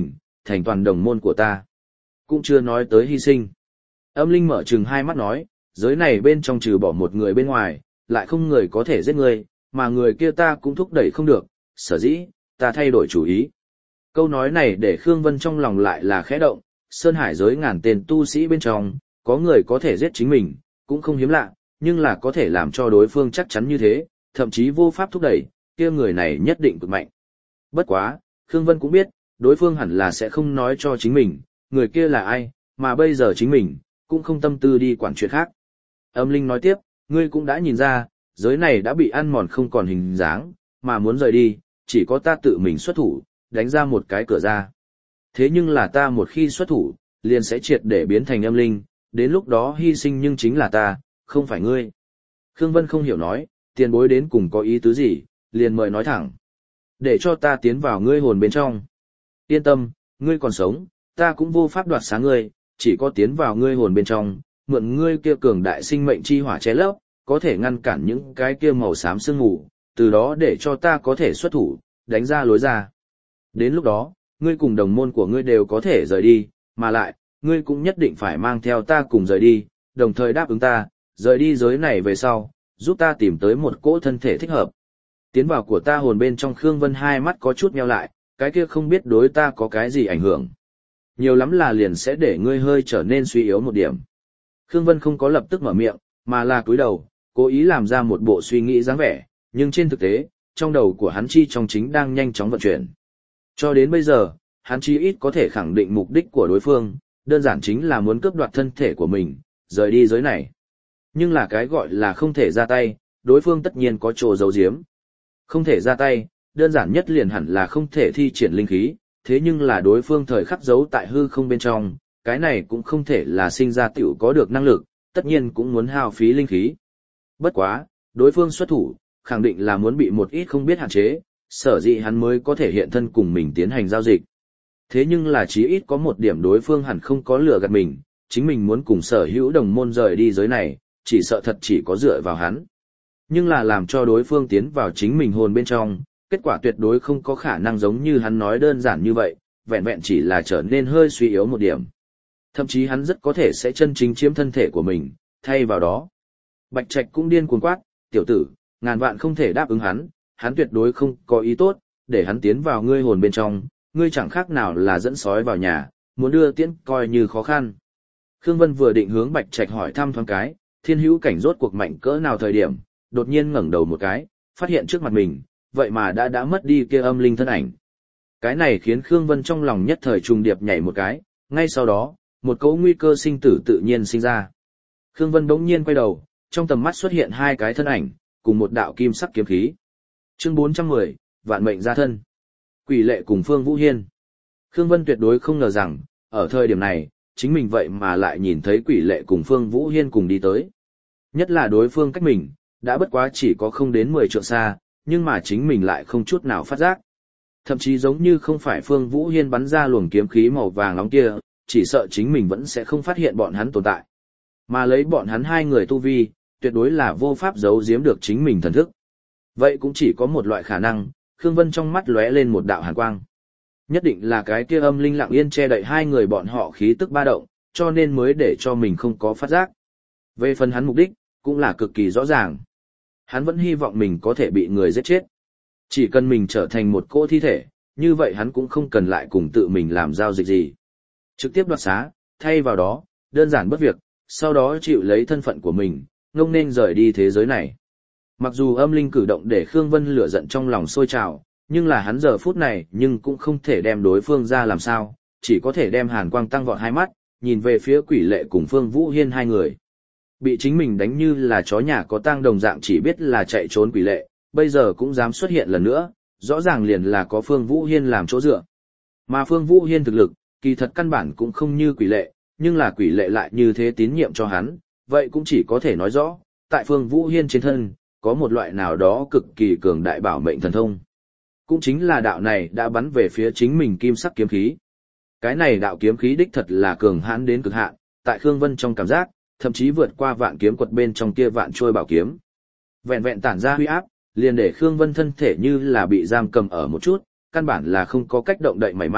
thành toàn đồng môn của ta. Cũng chưa nói tới hy sinh. Âm linh mở trừng hai mắt nói, giới này bên trong trừ bỏ một người bên ngoài, lại không người có thể giết ngươi, mà người kia ta cũng thúc đẩy không được, sở dĩ, ta thay đổi chủ ý. Câu nói này để Khương Vân trong lòng lại là khẽ động, Sơn Hải giới ngàn tên tu sĩ bên trong, có người có thể giết chính mình, cũng không hiếm lạ, nhưng là có thể làm cho đối phương chắc chắn như thế, thậm chí vô pháp thúc đẩy, kia người này nhất định cực mạnh. Bất quá, Khương Vân cũng biết, đối phương hẳn là sẽ không nói cho chính mình, người kia là ai, mà bây giờ chính mình, cũng không tâm tư đi quản chuyện khác. Âm linh nói tiếp, ngươi cũng đã nhìn ra, giới này đã bị ăn mòn không còn hình dáng, mà muốn rời đi, chỉ có ta tự mình xuất thủ, đánh ra một cái cửa ra. Thế nhưng là ta một khi xuất thủ, liền sẽ triệt để biến thành âm linh, đến lúc đó hy sinh nhưng chính là ta, không phải ngươi. Khương Vân không hiểu nói, tiền bối đến cùng có ý tứ gì, liền mời nói thẳng. Để cho ta tiến vào ngươi hồn bên trong. Yên tâm, ngươi còn sống, ta cũng vô pháp đoạt sáng ngươi, chỉ có tiến vào ngươi hồn bên trong, mượn ngươi kia cường đại sinh mệnh chi hỏa che lấp, có thể ngăn cản những cái kia màu xám sương mù, từ đó để cho ta có thể xuất thủ, đánh ra lối ra. Đến lúc đó, ngươi cùng đồng môn của ngươi đều có thể rời đi, mà lại, ngươi cũng nhất định phải mang theo ta cùng rời đi, đồng thời đáp ứng ta, rời đi giới này về sau, giúp ta tìm tới một cỗ thân thể thích hợp. Tiến vào của ta hồn bên trong Khương Vân hai mắt có chút nheo lại, cái kia không biết đối ta có cái gì ảnh hưởng. Nhiều lắm là liền sẽ để ngươi hơi trở nên suy yếu một điểm. Khương Vân không có lập tức mở miệng, mà là cúi đầu, cố ý làm ra một bộ suy nghĩ dáng vẻ, nhưng trên thực tế, trong đầu của hắn chi trong chính đang nhanh chóng vận chuyển. Cho đến bây giờ, hắn chi ít có thể khẳng định mục đích của đối phương, đơn giản chính là muốn cướp đoạt thân thể của mình, rời đi giới này. Nhưng là cái gọi là không thể ra tay, đối phương tất nhiên có chỗ giấu giếm. Không thể ra tay, đơn giản nhất liền hẳn là không thể thi triển linh khí, thế nhưng là đối phương thời khắc giấu tại hư không bên trong, cái này cũng không thể là sinh ra tiểu có được năng lực, tất nhiên cũng muốn hao phí linh khí. Bất quá, đối phương xuất thủ, khẳng định là muốn bị một ít không biết hạn chế, sở dĩ hắn mới có thể hiện thân cùng mình tiến hành giao dịch. Thế nhưng là chí ít có một điểm đối phương hẳn không có lừa gạt mình, chính mình muốn cùng sở hữu đồng môn rời đi giới này, chỉ sợ thật chỉ có dựa vào hắn. Nhưng là làm cho đối phương tiến vào chính mình hồn bên trong, kết quả tuyệt đối không có khả năng giống như hắn nói đơn giản như vậy, vẹn vẹn chỉ là trở nên hơi suy yếu một điểm. Thậm chí hắn rất có thể sẽ chân chính chiếm thân thể của mình, thay vào đó. Bạch Trạch cũng điên cuồng quát, tiểu tử, ngàn vạn không thể đáp ứng hắn, hắn tuyệt đối không có ý tốt, để hắn tiến vào ngươi hồn bên trong, ngươi chẳng khác nào là dẫn sói vào nhà, muốn đưa tiễn coi như khó khăn. Khương Vân vừa định hướng Bạch Trạch hỏi thăm thoáng cái, thiên hữu cảnh rốt cuộc mạnh cỡ nào thời điểm, đột nhiên ngẩng đầu một cái, phát hiện trước mặt mình, vậy mà đã đã mất đi kia âm linh thân ảnh. Cái này khiến Khương Vân trong lòng nhất thời trùng điệp nhảy một cái, ngay sau đó, một cỗ nguy cơ sinh tử tự nhiên sinh ra. Khương Vân bỗng nhiên quay đầu, trong tầm mắt xuất hiện hai cái thân ảnh, cùng một đạo kim sắc kiếm khí. Chương bốn trăm mười, vạn mệnh gia thân. Quỷ Lệ cùng Phương Vũ Hiên. Khương Vân tuyệt đối không ngờ rằng, ở thời điểm này, chính mình vậy mà lại nhìn thấy Quỷ Lệ cùng Phương Vũ Hiên cùng đi tới. Nhất là đối phương cách mình, đã bất quá chỉ có không đến mười trượng xa, nhưng mà chính mình lại không chút nào phát giác. Thậm chí giống như không phải Phương Vũ Hiên bắn ra luồng kiếm khí màu vàng nóng kia, chỉ sợ chính mình vẫn sẽ không phát hiện bọn hắn tồn tại. Mà lấy bọn hắn hai người tu vi, tuyệt đối là vô pháp giấu giếm được chính mình thần thức. Vậy cũng chỉ có một loại khả năng, Khương Vân trong mắt lóe lên một đạo hàn quang. Nhất định là cái kia âm linh lặng yên che đậy hai người bọn họ khí tức ba động, cho nên mới để cho mình không có phát giác. Về phần hắn mục đích, cũng là cực kỳ rõ ràng. Hắn vẫn hy vọng mình có thể bị người giết chết. Chỉ cần mình trở thành một cỗ thi thể, như vậy hắn cũng không cần lại cùng tự mình làm giao dịch gì. Trực tiếp đoạt xá, thay vào đó, đơn giản bất việc, sau đó chịu lấy thân phận của mình, ngông nên rời đi thế giới này. Mặc dù âm linh cử động để Khương Vân lửa giận trong lòng sôi trào, nhưng là hắn giờ phút này nhưng cũng không thể đem đối phương ra làm sao, chỉ có thể đem hàn quang tăng vọt hai mắt, nhìn về phía Quỷ Lệ cùng Phương Vũ Hiên hai người. Bị chính mình đánh như là chó nhà có tang đồng dạng chỉ biết là chạy trốn Quỷ Lệ, bây giờ cũng dám xuất hiện lần nữa, rõ ràng liền là có Phương Vũ Hiên làm chỗ dựa. Mà Phương Vũ Hiên thực lực, kỳ thật căn bản cũng không như Quỷ Lệ, nhưng là Quỷ Lệ lại như thế tín nhiệm cho hắn, vậy cũng chỉ có thể nói rõ, tại Phương Vũ Hiên trên thân, có một loại nào đó cực kỳ cường đại bảo mệnh thần thông. Cũng chính là đạo này đã bắn về phía chính mình kim sắc kiếm khí. Cái này đạo kiếm khí đích thật là cường hãn đến cực hạn, tại Khương Vân trong cảm giác, thậm chí vượt qua vạn kiếm quật bên trong kia vạn trôi bảo kiếm. Vẹn vẹn tản ra huy áp, liền để Khương Vân thân thể như là bị giam cầm ở một chút, căn bản là không có cách động đậy mảy may,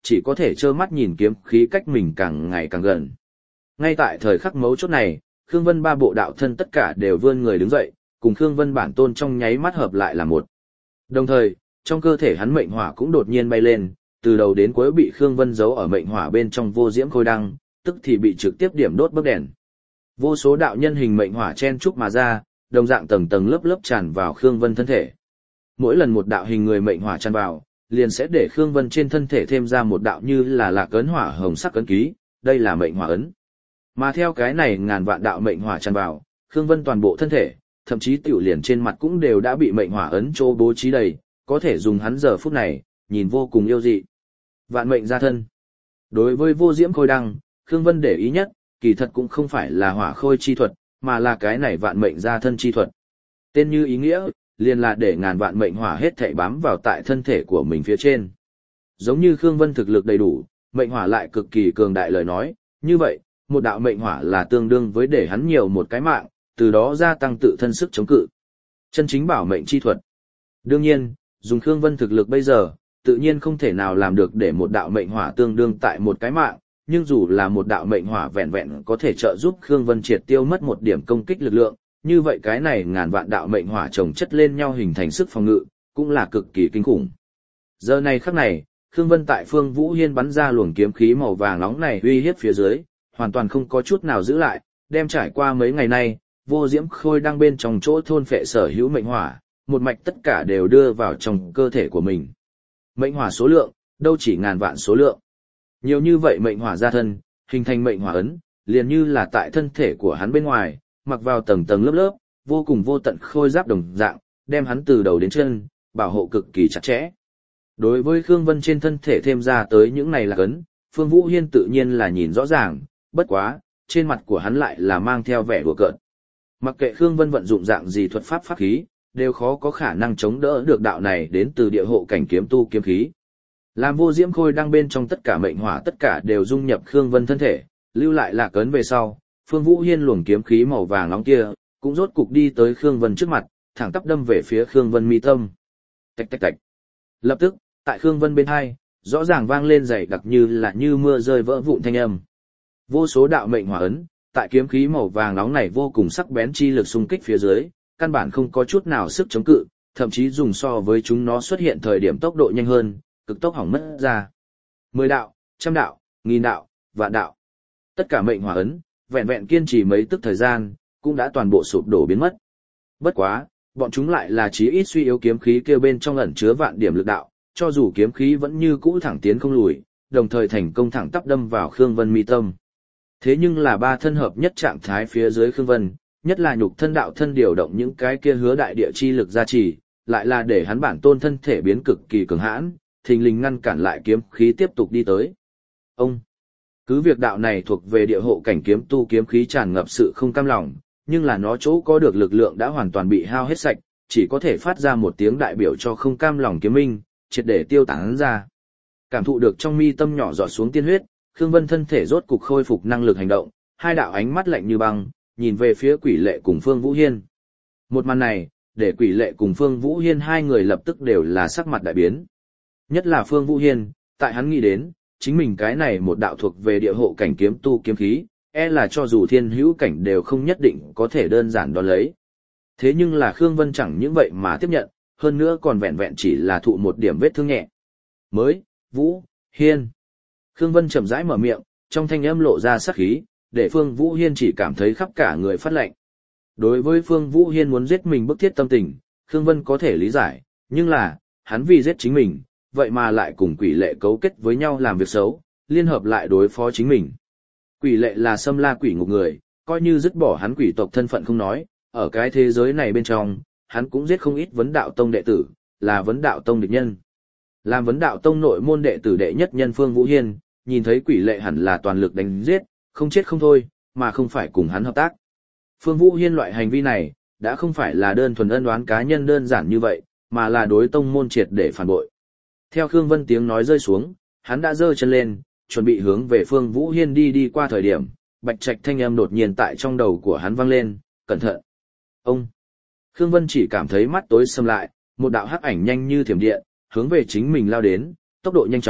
chỉ có thể trơ mắt nhìn kiếm khí cách mình càng ngày càng gần. Ngay tại thời khắc mấu chốt này, Khương Vân ba bộ đạo thân tất cả đều vươn người đứng dậy, cùng Khương Vân bản tôn trong nháy mắt hợp lại là một. Đồng thời, trong cơ thể hắn mệnh hỏa cũng đột nhiên bay lên, từ đầu đến cuối bị Khương Vân giấu ở mệnh hỏa bên trong vô diễm khôi đăng, tức thì bị trực tiếp điểm đốt bấc đèn. Vô số đạo nhân hình mệnh hỏa chen chúc mà ra, đồng dạng tầng tầng lớp lớp tràn vào Khương Vân thân thể. Mỗi lần một đạo hình người mệnh hỏa tràn vào, liền sẽ để Khương Vân trên thân thể thêm ra một đạo như là lạc ấn hỏa hồng sắc ấn ký, đây là mệnh hỏa ấn. Mà theo cái này ngàn vạn đạo mệnh hỏa tràn vào, Khương Vân toàn bộ thân thể, thậm chí tiểu liền trên mặt cũng đều đã bị mệnh hỏa ấn chỗ bố trí đầy, có thể dùng hắn giờ phút này, nhìn vô cùng yêu dị. Vạn mệnh gia thân. Đối với vô diễm khôi đăng, Khương Vân để ý nhất, kỳ thật cũng không phải là hỏa khôi chi thuật, mà là cái này vạn mệnh gia thân chi thuật. Tên như ý nghĩa, liền là để ngàn vạn mệnh hỏa hết thảy bám vào tại thân thể của mình phía trên. Giống như Khương Vân thực lực đầy đủ, mệnh hỏa lại cực kỳ cường đại lời nói, như vậy, một đạo mệnh hỏa là tương đương với để hắn nhiều một cái mạng, từ đó gia tăng tự thân sức chống cự. Chân chính bảo mệnh chi thuật. Đương nhiên, dùng Khương Vân thực lực bây giờ, tự nhiên không thể nào làm được để một đạo mệnh hỏa tương đương tại một cái mạng, nhưng dù là một đạo mệnh hỏa vẹn vẹn có thể trợ giúp Khương Vân triệt tiêu mất một điểm công kích lực lượng, như vậy cái này ngàn vạn đạo mệnh hỏa chồng chất lên nhau hình thành sức phòng ngự, cũng là cực kỳ kinh khủng. Giờ này khắc này, Khương Vân tại Phương Vũ Hiên bắn ra luồng kiếm khí màu vàng nóng này uy hiếp phía dưới, hoàn toàn không có chút nào giữ lại, đem trải qua mấy ngày nay, vô diễm khôi đang bên trong chỗ thôn phệ sở hữu mệnh hỏa, một mạch tất cả đều đưa vào trong cơ thể của mình. Mệnh hỏa số lượng, đâu chỉ ngàn vạn số lượng. Nhiều như vậy mệnh hỏa gia thân, hình thành mệnh hỏa ấn, liền như là tại thân thể của hắn bên ngoài, mặc vào tầng tầng lớp lớp, vô cùng vô tận khôi giáp đồng dạng, đem hắn từ đầu đến chân, bảo hộ cực kỳ chặt chẽ. Đối với Khương Vân trên thân thể thêm ra tới những này là ấn, Phương Vũ Hiên tự nhiên là nhìn rõ ràng, bất quá, trên mặt của hắn lại là mang theo vẻ đùa cợt. Mặc kệ Khương Vân vận dụng dạng gì thuật pháp pháp khí, đều khó có khả năng chống đỡ được đạo này đến từ địa hộ cảnh kiếm tu kiếm khí. Làm vô diễm khôi đang bên trong tất cả mệnh hỏa tất cả đều dung nhập Khương Vân thân thể, lưu lại lạc ấn về sau, Phương Vũ Hiên luồng kiếm khí màu vàng nóng kia, cũng rốt cục đi tới Khương Vân trước mặt, thẳng tắp đâm về phía Khương Vân mi tâm. Tạch tạch tạch. Lập tức, tại Khương Vân bên hai, rõ ràng vang lên dày đặc như là như mưa rơi vỡ vụn thanh âm. Vô số đạo mệnh hỏa ấn, tại kiếm khí màu vàng nóng này vô cùng sắc bén chi lực xung kích phía dưới, căn bản không có chút nào sức chống cự, thậm chí dùng so với chúng nó xuất hiện thời điểm tốc độ nhanh hơn, cực tốc hỏng mất ra. Mười đạo, trăm đạo, nghìn đạo, vạn đạo. Tất cả mệnh hỏa ấn, vẹn vẹn kiên trì mấy tức thời gian, cũng đã toàn bộ sụp đổ biến mất. Bất quá, bọn chúng lại là chí ít suy yếu kiếm khí kêu bên trong ẩn chứa vạn điểm lực đạo, cho dù kiếm khí vẫn như cũ thẳng tiến không lùi, đồng thời thành công thẳng tắp đâm vào Khương Vân mi tâm. Thế nhưng là ba thân hợp nhất trạng thái phía dưới Khương Vân, nhất là nhục thân đạo thân điều động những cái kia hứa đại địa chi lực gia trì, lại là để hắn bản tôn thân thể biến cực kỳ cường hãn, thình lình ngăn cản lại kiếm khí tiếp tục đi tới. Ông, cứ việc đạo này thuộc về địa hộ cảnh kiếm tu kiếm khí tràn ngập sự không cam lòng, nhưng là nó chỗ có được lực lượng đã hoàn toàn bị hao hết sạch, chỉ có thể phát ra một tiếng đại biểu cho không cam lòng kiếm minh, triệt để tiêu tán ra. Cảm thụ được trong mi tâm nhỏ giọt xuống tiên huyết, Khương Vân thân thể rốt cục khôi phục năng lực hành động, hai đạo ánh mắt lạnh như băng, nhìn về phía Quỷ Lệ cùng Phương Vũ Hiên. Một màn này, để Quỷ Lệ cùng Phương Vũ Hiên hai người lập tức đều là sắc mặt đại biến. Nhất là Phương Vũ Hiên, tại hắn nghĩ đến, chính mình cái này một đạo thuộc về địa hộ cảnh kiếm tu kiếm khí, e là cho dù thiên hữu cảnh đều không nhất định có thể đơn giản đón lấy. Thế nhưng là Khương Vân chẳng những vậy mà tiếp nhận, hơn nữa còn vẹn vẹn chỉ là thụ một điểm vết thương nhẹ. Mới, Vũ, Hiên. Khương Vân chậm rãi mở miệng, trong thanh âm lộ ra sắc khí, để Phương Vũ Hiên chỉ cảm thấy khắp cả người phát lạnh. Đối với Phương Vũ Hiên muốn giết mình bức thiết tâm tình, Khương Vân có thể lý giải, nhưng là, hắn vì giết chính mình, vậy mà lại cùng Quỷ Lệ cấu kết với nhau làm việc xấu, liên hợp lại đối phó chính mình. Quỷ Lệ là xâm la quỷ ngục người, coi như dứt bỏ hắn quỷ tộc thân phận không nói, ở cái thế giới này bên trong, hắn cũng giết không ít vấn đạo tông đệ tử, là vấn đạo tông địch nhân. Làm vấn đạo tông nội môn đệ tử đệ nhất nhân Phương Vũ Hiên, nhìn thấy Quỷ Lệ hẳn là toàn lực đánh giết, không chết không thôi, mà không phải cùng hắn hợp tác. Phương Vũ Hiên loại hành vi này, đã không phải là đơn thuần ân oán cá nhân đơn giản như vậy, mà là đối tông môn triệt để phản bội. Theo Khương Vân tiếng nói rơi xuống, hắn đã giơ chân lên, chuẩn bị hướng về Phương Vũ Hiên đi đi qua thời điểm, bạch trạch thanh âm đột nhiên tại trong đầu của hắn vang lên, cẩn thận. Ông! Khương Vân chỉ cảm thấy mắt tối sầm lại, một đạo hắc ảnh nhanh như thiểm điện, hướng về chính mình lao đến, tốc độ nhanh chóng,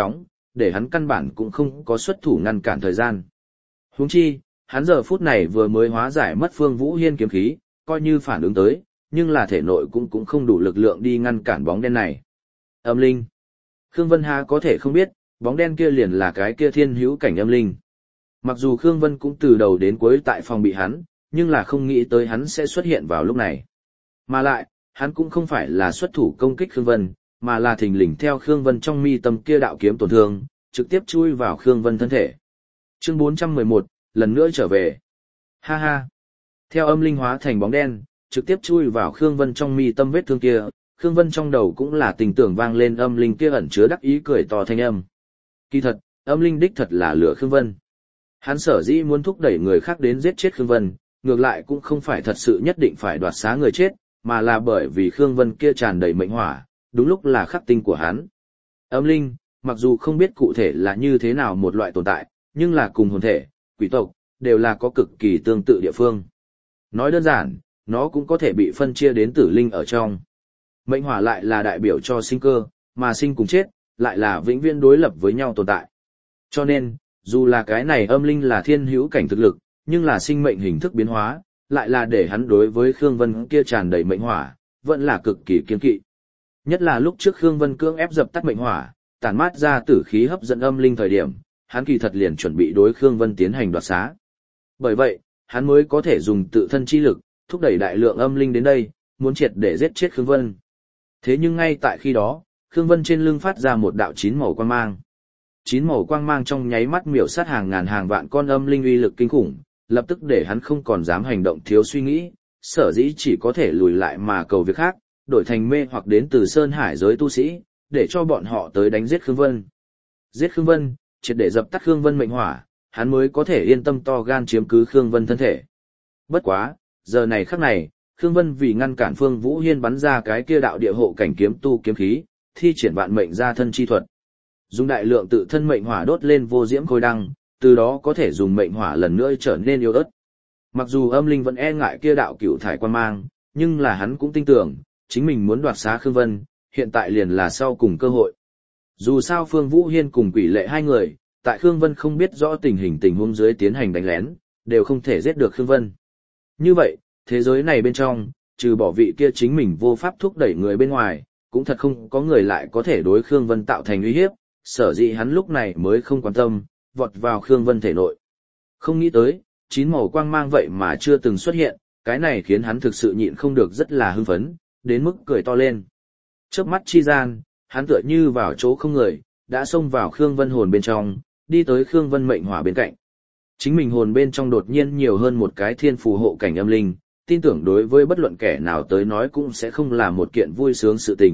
để hắn căn bản cũng không có xuất thủ ngăn cản thời gian. Huống chi, hắn giờ phút này vừa mới hóa giải mất Phương Vũ Hiên kiếm khí, coi như phản ứng tới, nhưng là thể nội cũng cũng không đủ lực lượng đi ngăn cản bóng đen này. Âm linh. Khương Vân há có thể không biết, bóng đen kia liền là cái kia thiên hữu cảnh âm linh. Mặc dù Khương Vân cũng từ đầu đến cuối tại phòng bị hắn, nhưng là không nghĩ tới hắn sẽ xuất hiện vào lúc này. Mà lại, hắn cũng không phải là xuất thủ công kích Khương Vân, mà là thình lình theo Khương Vân trong mi tâm kia đạo kiếm tổn thương, trực tiếp chui vào Khương Vân thân thể. Chương bốn trăm mười một, lần nữa trở về. Ha ha. Theo âm linh hóa thành bóng đen, trực tiếp chui vào Khương Vân trong mi tâm vết thương kia, Khương Vân trong đầu cũng là tình tưởng vang lên âm linh kia ẩn chứa đắc ý cười to thanh âm. Kỳ thật, âm linh đích thật là lửa Khương Vân. Hắn sở dĩ muốn thúc đẩy người khác đến giết chết Khương Vân, ngược lại cũng không phải thật sự nhất định phải đoạt xá người chết, mà là bởi vì Khương Vân kia tràn đầy mệnh hỏa, đúng lúc là khắc tinh của hắn. Âm linh, mặc dù không biết cụ thể là như thế nào một loại tồn tại, nhưng là cùng hồn thể, quỷ tộc, đều là có cực kỳ tương tự địa phương. Nói đơn giản, nó cũng có thể bị phân chia đến tử linh ở trong. Mệnh hỏa lại là đại biểu cho sinh cơ, mà sinh cùng chết, lại là vĩnh viễn đối lập với nhau tồn tại. Cho nên, dù là cái này âm linh là thiên hữu cảnh thực lực, nhưng là sinh mệnh hình thức biến hóa, lại là để hắn đối với Khương Vân kia tràn đầy mệnh hỏa, vẫn là cực kỳ kiên kỵ. Nhất là lúc trước Khương Vân cưỡng ép dập tắt mệnh hỏa, tản mát ra tử khí hấp dẫn âm linh thời điểm, hắn kỳ thật liền chuẩn bị đối Khương Vân tiến hành đoạt xá. Bởi vậy, hắn mới có thể dùng tự thân chi lực, thúc đẩy đại lượng âm linh đến đây, muốn triệt để giết chết Khương Vân. Thế nhưng ngay tại khi đó, Khương Vân trên lưng phát ra một đạo chín màu quang mang. Chín màu quang mang trong nháy mắt miểu sát hàng ngàn hàng vạn con âm linh uy lực kinh khủng, lập tức để hắn không còn dám hành động thiếu suy nghĩ, sở dĩ chỉ có thể lùi lại mà cầu việc khác, đổi thành mê hoặc đến từ Sơn Hải giới tu sĩ, để cho bọn họ tới đánh giết Khương Vân. Giết Khương Vân, triệt để dập tắt Khương Vân mệnh hỏa, hắn mới có thể yên tâm to gan chiếm cứ Khương Vân thân thể. Bất quá, giờ này khắc này, Khương Vân vì ngăn cản Phương Vũ Hiên bắn ra cái kia đạo địa hộ cảnh kiếm tu kiếm khí, thi triển vạn mệnh ra thân chi thuật. Dùng đại lượng tự thân mệnh hỏa đốt lên vô diễm khôi đăng, từ đó có thể dùng mệnh hỏa lần nữa trở nên yếu ớt. Mặc dù âm linh vẫn e ngại kia đạo cửu thải quan mang, nhưng là hắn cũng tin tưởng, chính mình muốn đoạt xá Khương Vân, hiện tại liền là sau cùng cơ hội. Dù sao Phương Vũ Hiên cùng Quỷ Lệ hai người, tại Khương Vân không biết rõ tình hình tình huống dưới tiến hành đánh lén, đều không thể giết được Khương Vân. Như vậy, thế giới này bên trong, trừ bỏ vị kia chính mình vô pháp thúc đẩy người bên ngoài, cũng thật không có người lại có thể đối Khương Vân tạo thành uy hiếp, sở dĩ hắn lúc này mới không quan tâm, vọt vào Khương Vân thể nội. Không nghĩ tới, chín màu quang mang vậy mà chưa từng xuất hiện, cái này khiến hắn thực sự nhịn không được rất là hưng phấn, đến mức cười to lên. Chớp mắt chi gian, hắn tựa như vào chỗ không người, đã xông vào Khương Vân hồn bên trong, đi tới Khương Vân mệnh hỏa bên cạnh. Chính mình hồn bên trong đột nhiên nhiều hơn một cái thiên phù hộ cảnh âm linh, tin tưởng đối với bất luận kẻ nào tới nói cũng sẽ không là một kiện vui sướng sự tình.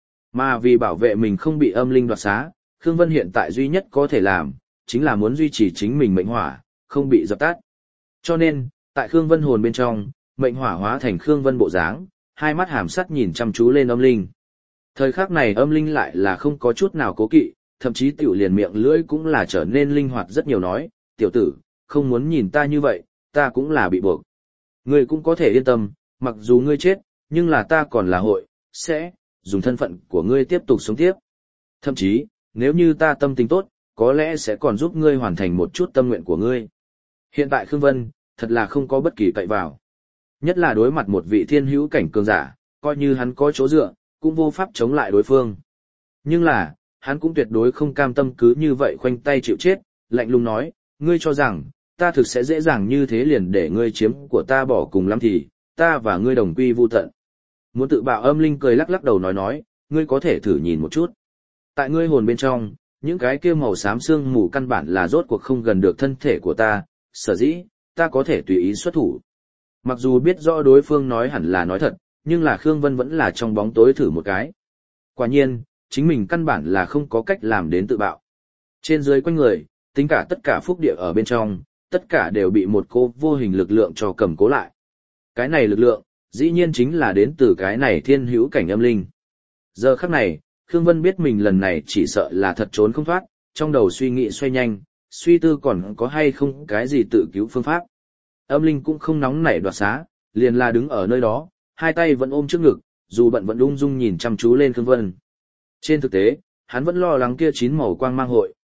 Mà vì bảo vệ mình không bị âm linh đoạt xá, Khương Vân hiện tại duy nhất có thể làm, chính là muốn duy trì chính mình mệnh hỏa, không bị dập tắt. Cho nên, tại Khương Vân hồn bên trong, mệnh hỏa hóa thành Khương Vân bộ dáng, hai mắt hàm sắt nhìn chăm chú lên âm linh. Thời khắc này âm linh lại là không có chút nào cố kỵ, thậm chí tiểu liền miệng lưỡi cũng là trở nên linh hoạt rất nhiều nói, tiểu tử, không muốn nhìn ta như vậy, ta cũng là bị buộc. Ngươi cũng có thể yên tâm, mặc dù ngươi chết, nhưng là ta còn là hội, sẽ, dùng thân phận của ngươi tiếp tục sống tiếp. Thậm chí, nếu như ta tâm tình tốt, có lẽ sẽ còn giúp ngươi hoàn thành một chút tâm nguyện của ngươi. Hiện tại Khương Vân, thật là không có bất kỳ cậy vào. Nhất là đối mặt một vị thiên hữu cảnh cường giả, coi như hắn có chỗ dựa, cũng vô pháp chống lại đối phương. Nhưng là, hắn cũng tuyệt đối không cam tâm cứ như vậy khoanh tay chịu chết, lạnh lùng nói, ngươi cho rằng, ta thực sẽ dễ dàng như thế liền để ngươi chiếm của ta bỏ cùng lắm thì, ta và ngươi đồng quy vu tận. Muốn tự bạo âm linh cười lắc lắc đầu nói nói, ngươi có thể thử nhìn một chút. Tại ngươi hồn bên trong, những cái kia màu xám xương mù căn bản là rốt cuộc không gần được thân thể của ta, sở dĩ, ta có thể tùy ý xuất thủ. Mặc dù biết rõ đối phương nói hẳn là nói thật, nhưng là Khương Vân vẫn là trong bóng tối thử một cái. Quả nhiên, chính mình căn bản là không có cách làm đến tự bạo. Trên dưới quanh người, tính cả tất cả phúc địa ở bên trong, tất cả đều bị một cô vô hình lực lượng cho cầm cố lại. Cái này lực lượng, dĩ nhiên chính là đến từ cái này thiên hữu cảnh âm linh. Giờ khắc này, Khương Vân biết mình lần này chỉ sợ là thật trốn không thoát, trong đầu suy nghĩ xoay nhanh, suy tư còn có hay không cái gì tự cứu phương pháp. Âm linh cũng không nóng nảy đoạt xá, liền là đứng ở nơi đó, hai tay vẫn ôm trước ngực, dù bận vẫn ung dung nhìn chăm chú lên Khương Vân. Trên thực tế, hắn vẫn lo lắng kia chín màu quang mang hội,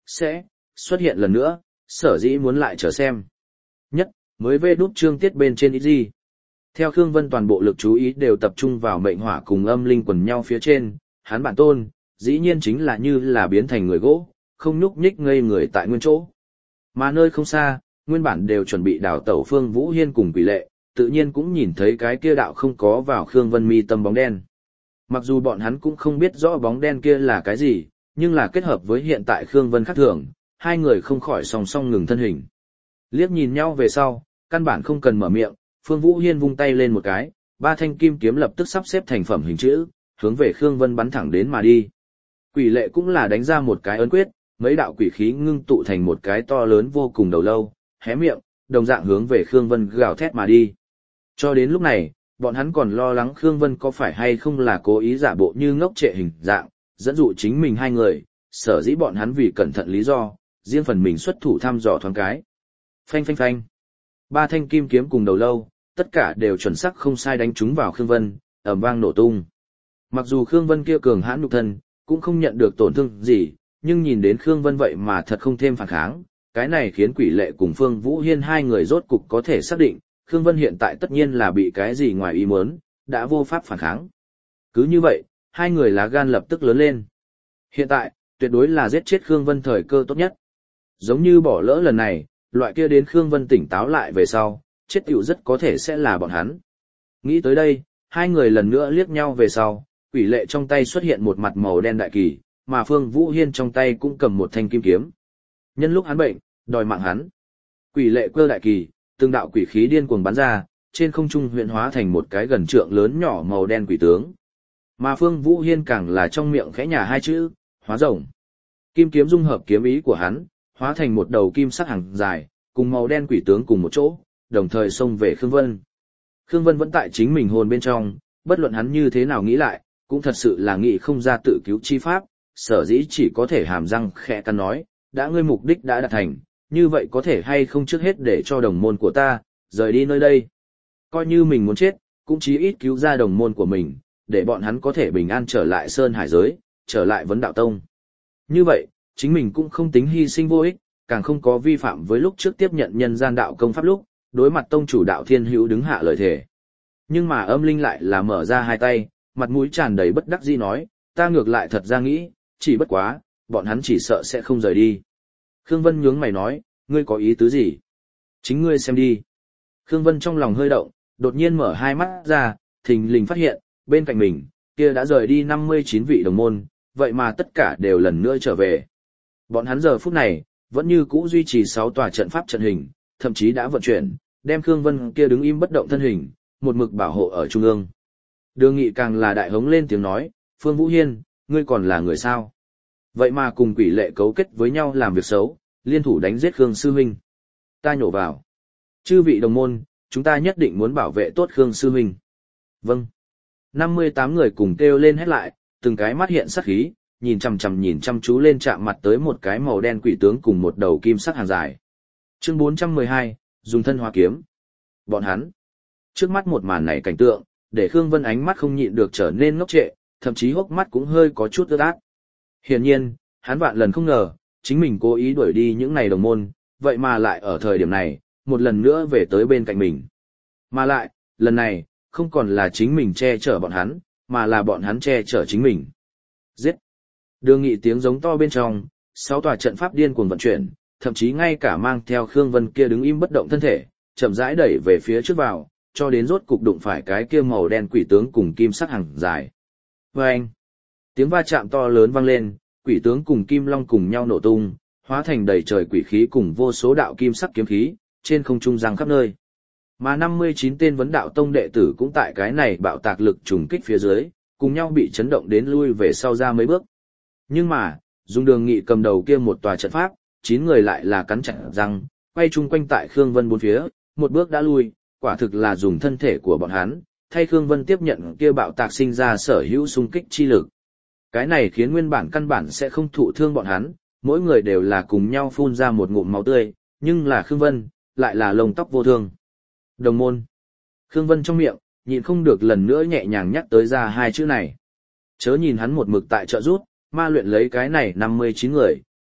sẽ xuất hiện lần nữa, sở dĩ muốn lại chờ xem. Nhất, mới vê đút chương tiết bên trên ít gì. Theo Khương Vân toàn bộ lực chú ý đều tập trung vào mệnh hỏa cùng âm linh quần nhau phía trên, hắn bản tôn, dĩ nhiên chính là như là biến thành người gỗ, không nhúc nhích ngây người tại nguyên chỗ. Mà nơi không xa, nguyên bản đều chuẩn bị đào tẩu Phương Vũ Hiên cùng Quỷ Lệ, tự nhiên cũng nhìn thấy cái kia đạo không có vào Khương Vân mi tâm bóng đen. Mặc dù bọn hắn cũng không biết rõ bóng đen kia là cái gì, nhưng là kết hợp với hiện tại Khương Vân khác thường, hai người không khỏi song song ngừng thân hình. Liếc nhìn nhau về sau, căn bản không cần mở miệng, Phương Vũ Hiên vung tay lên một cái, ba thanh kim kiếm lập tức sắp xếp thành phẩm hình chữ, hướng về Khương Vân bắn thẳng đến mà đi. Quỷ Lệ cũng là đánh ra một cái ấn quyết, mấy đạo quỷ khí ngưng tụ thành một cái to lớn vô cùng đầu lâu, hé miệng, đồng dạng hướng về Khương Vân gào thét mà đi. Cho đến lúc này, bọn hắn còn lo lắng Khương Vân có phải hay không là cố ý giả bộ như ngốc trệ hình dạng, dẫn dụ chính mình hai người, sở dĩ bọn hắn vì cẩn thận lý do, riêng phần mình xuất thủ thăm dò thoáng cái. Phanh phanh phanh. Ba thanh kim kiếm cùng đầu lâu, tất cả đều chuẩn xác không sai đánh trúng vào Khương Vân, ầm vang nổ tung. Mặc dù Khương Vân kia cường hãn nhục thân, cũng không nhận được tổn thương gì, nhưng nhìn đến Khương Vân vậy mà thật không thêm phản kháng, cái này khiến Quỷ Lệ cùng Phương Vũ Hiên hai người rốt cục có thể xác định, Khương Vân hiện tại tất nhiên là bị cái gì ngoài ý muốn, đã vô pháp phản kháng. Cứ như vậy, hai người lá gan lập tức lớn lên. Hiện tại, tuyệt đối là giết chết Khương Vân thời cơ tốt nhất. Giống như bỏ lỡ lần này, loại kia đến Khương Vân tỉnh táo lại về sau, chết tiểu rất có thể sẽ là bọn hắn. Nghĩ tới đây, hai người lần nữa liếc nhau về sau, Quỷ Lệ trong tay xuất hiện một mặt màu đen đại kỳ, mà Phương Vũ Hiên trong tay cũng cầm một thanh kim kiếm. Nhân lúc hắn bệnh, đòi mạng hắn. Quỷ Lệ cơ đại kỳ, từng đạo quỷ khí điên cuồng bắn ra, trên không trung huyện hóa thành một cái gần trượng lớn nhỏ màu đen quỷ tướng. Mà Phương Vũ Hiên càng là trong miệng khẽ nhả hai chữ, hóa rồng. Kim kiếm dung hợp kiếm ý của hắn, hóa thành một đầu kim sắc hàng dài, cùng màu đen quỷ tướng cùng một chỗ, đồng thời xông về Khương Vân. Khương Vân vẫn tại chính mình hồn bên trong, bất luận hắn như thế nào nghĩ lại, cũng thật sự là nghĩ không ra tự cứu chi pháp, sở dĩ chỉ có thể hàm răng khẽ cắn nói, đã ngươi mục đích đã đạt thành, như vậy có thể hay không trước hết để cho đồng môn của ta, rời đi nơi đây. Coi như mình muốn chết, cũng chí ít cứu ra đồng môn của mình, để bọn hắn có thể bình an trở lại Sơn Hải giới, trở lại vấn đạo tông. Như vậy, chính mình cũng không tính hy sinh vô ích, càng không có vi phạm với lúc trước tiếp nhận nhân gian đạo công pháp lúc, đối mặt tông chủ đạo thiên hữu đứng hạ lời thề. Nhưng mà âm linh lại là mở ra hai tay, mặt mũi tràn đầy bất đắc dĩ nói, ta ngược lại thật ra nghĩ, chỉ bất quá, bọn hắn chỉ sợ sẽ không rời đi. Khương Vân nhướng mày nói, ngươi có ý tứ gì? Chính ngươi xem đi. Khương Vân trong lòng hơi động, đột nhiên mở hai mắt ra, thình lình phát hiện, bên cạnh mình, kia đã rời đi năm mươi chín vị đồng môn, vậy mà tất cả đều lần nữa trở về. Bọn hắn giờ phút này, vẫn như cũ duy trì sáu tòa trận pháp trận hình, thậm chí đã vận chuyển, đem Khương Vân kia đứng im bất động thân hình, một mực bảo hộ ở trung ương. Đường Nghị càng là đại hống lên tiếng nói, Phương Vũ Hiên, ngươi còn là người sao? Vậy mà cùng Quỷ Lệ cấu kết với nhau làm việc xấu, liên thủ đánh giết Khương Sư Huynh. Ta nhổ vào. Chư vị đồng môn, chúng ta nhất định muốn bảo vệ tốt Khương Sư Huynh. Vâng. năm mươi tám người cùng kêu lên hét lại, từng cái mắt hiện sắc khí, nhìn chằm chằm nhìn chăm chú lên chạm mặt tới một cái màu đen quỷ tướng cùng một đầu kim sắc hàng dài. Chương bốn trăm mười hai, dùng thân hóa kiếm. Bọn hắn. Trước mắt một màn này cảnh tượng, để Khương Vân ánh mắt không nhịn được trở nên ngốc trệ, thậm chí hốc mắt cũng hơi có chút ướt át. Hiển nhiên, hắn vạn lần không ngờ, chính mình cố ý đuổi đi những này đồng môn, vậy mà lại ở thời điểm này, một lần nữa về tới bên cạnh mình. Mà lại, lần này, không còn là chính mình che chở bọn hắn, mà là bọn hắn che chở chính mình. Giết! Đường Nghị tiếng giống to bên trong, sáu tòa trận pháp điên cuồng vận chuyển, thậm chí ngay cả mang theo Khương Vân kia đứng im bất động thân thể, chậm rãi đẩy về phía trước vào, cho đến rốt cục đụng phải cái kia màu đen quỷ tướng cùng kim sắc hàng dài. Vâng! Tiếng va chạm to lớn vang lên, quỷ tướng cùng kim long cùng nhau nổ tung, hóa thành đầy trời quỷ khí cùng vô số đạo kim sắc kiếm khí, trên không trung giăng khắp nơi. Mà năm mươi chín tên vấn đạo tông đệ tử cũng tại cái này bạo tạc lực trùng kích phía dưới, cùng nhau bị chấn động đến lui về sau ra mấy bước. Nhưng mà, dùng Đường Nghị cầm đầu kia một tòa trận pháp, chín người lại là cắn chặt răng, quay chung quanh tại Khương Vân bốn phía, một bước đã lui, quả thực là dùng thân thể của bọn hắn, thay Khương Vân tiếp nhận kia bạo tạc sinh ra sở hữu xung kích chi lực. Cái này khiến nguyên bản căn bản sẽ không thụ thương bọn hắn, mỗi người đều là cùng nhau phun ra một ngụm máu tươi, nhưng là Khương Vân, lại là lông tóc vô thương. Đồng môn. Khương Vân trong miệng, nhịn không được lần nữa nhẹ nhàng nhắc tới ra hai chữ này. Chớ nhìn hắn một mực tại trợ rút, ma luyện lấy cái này năm mươi chín người,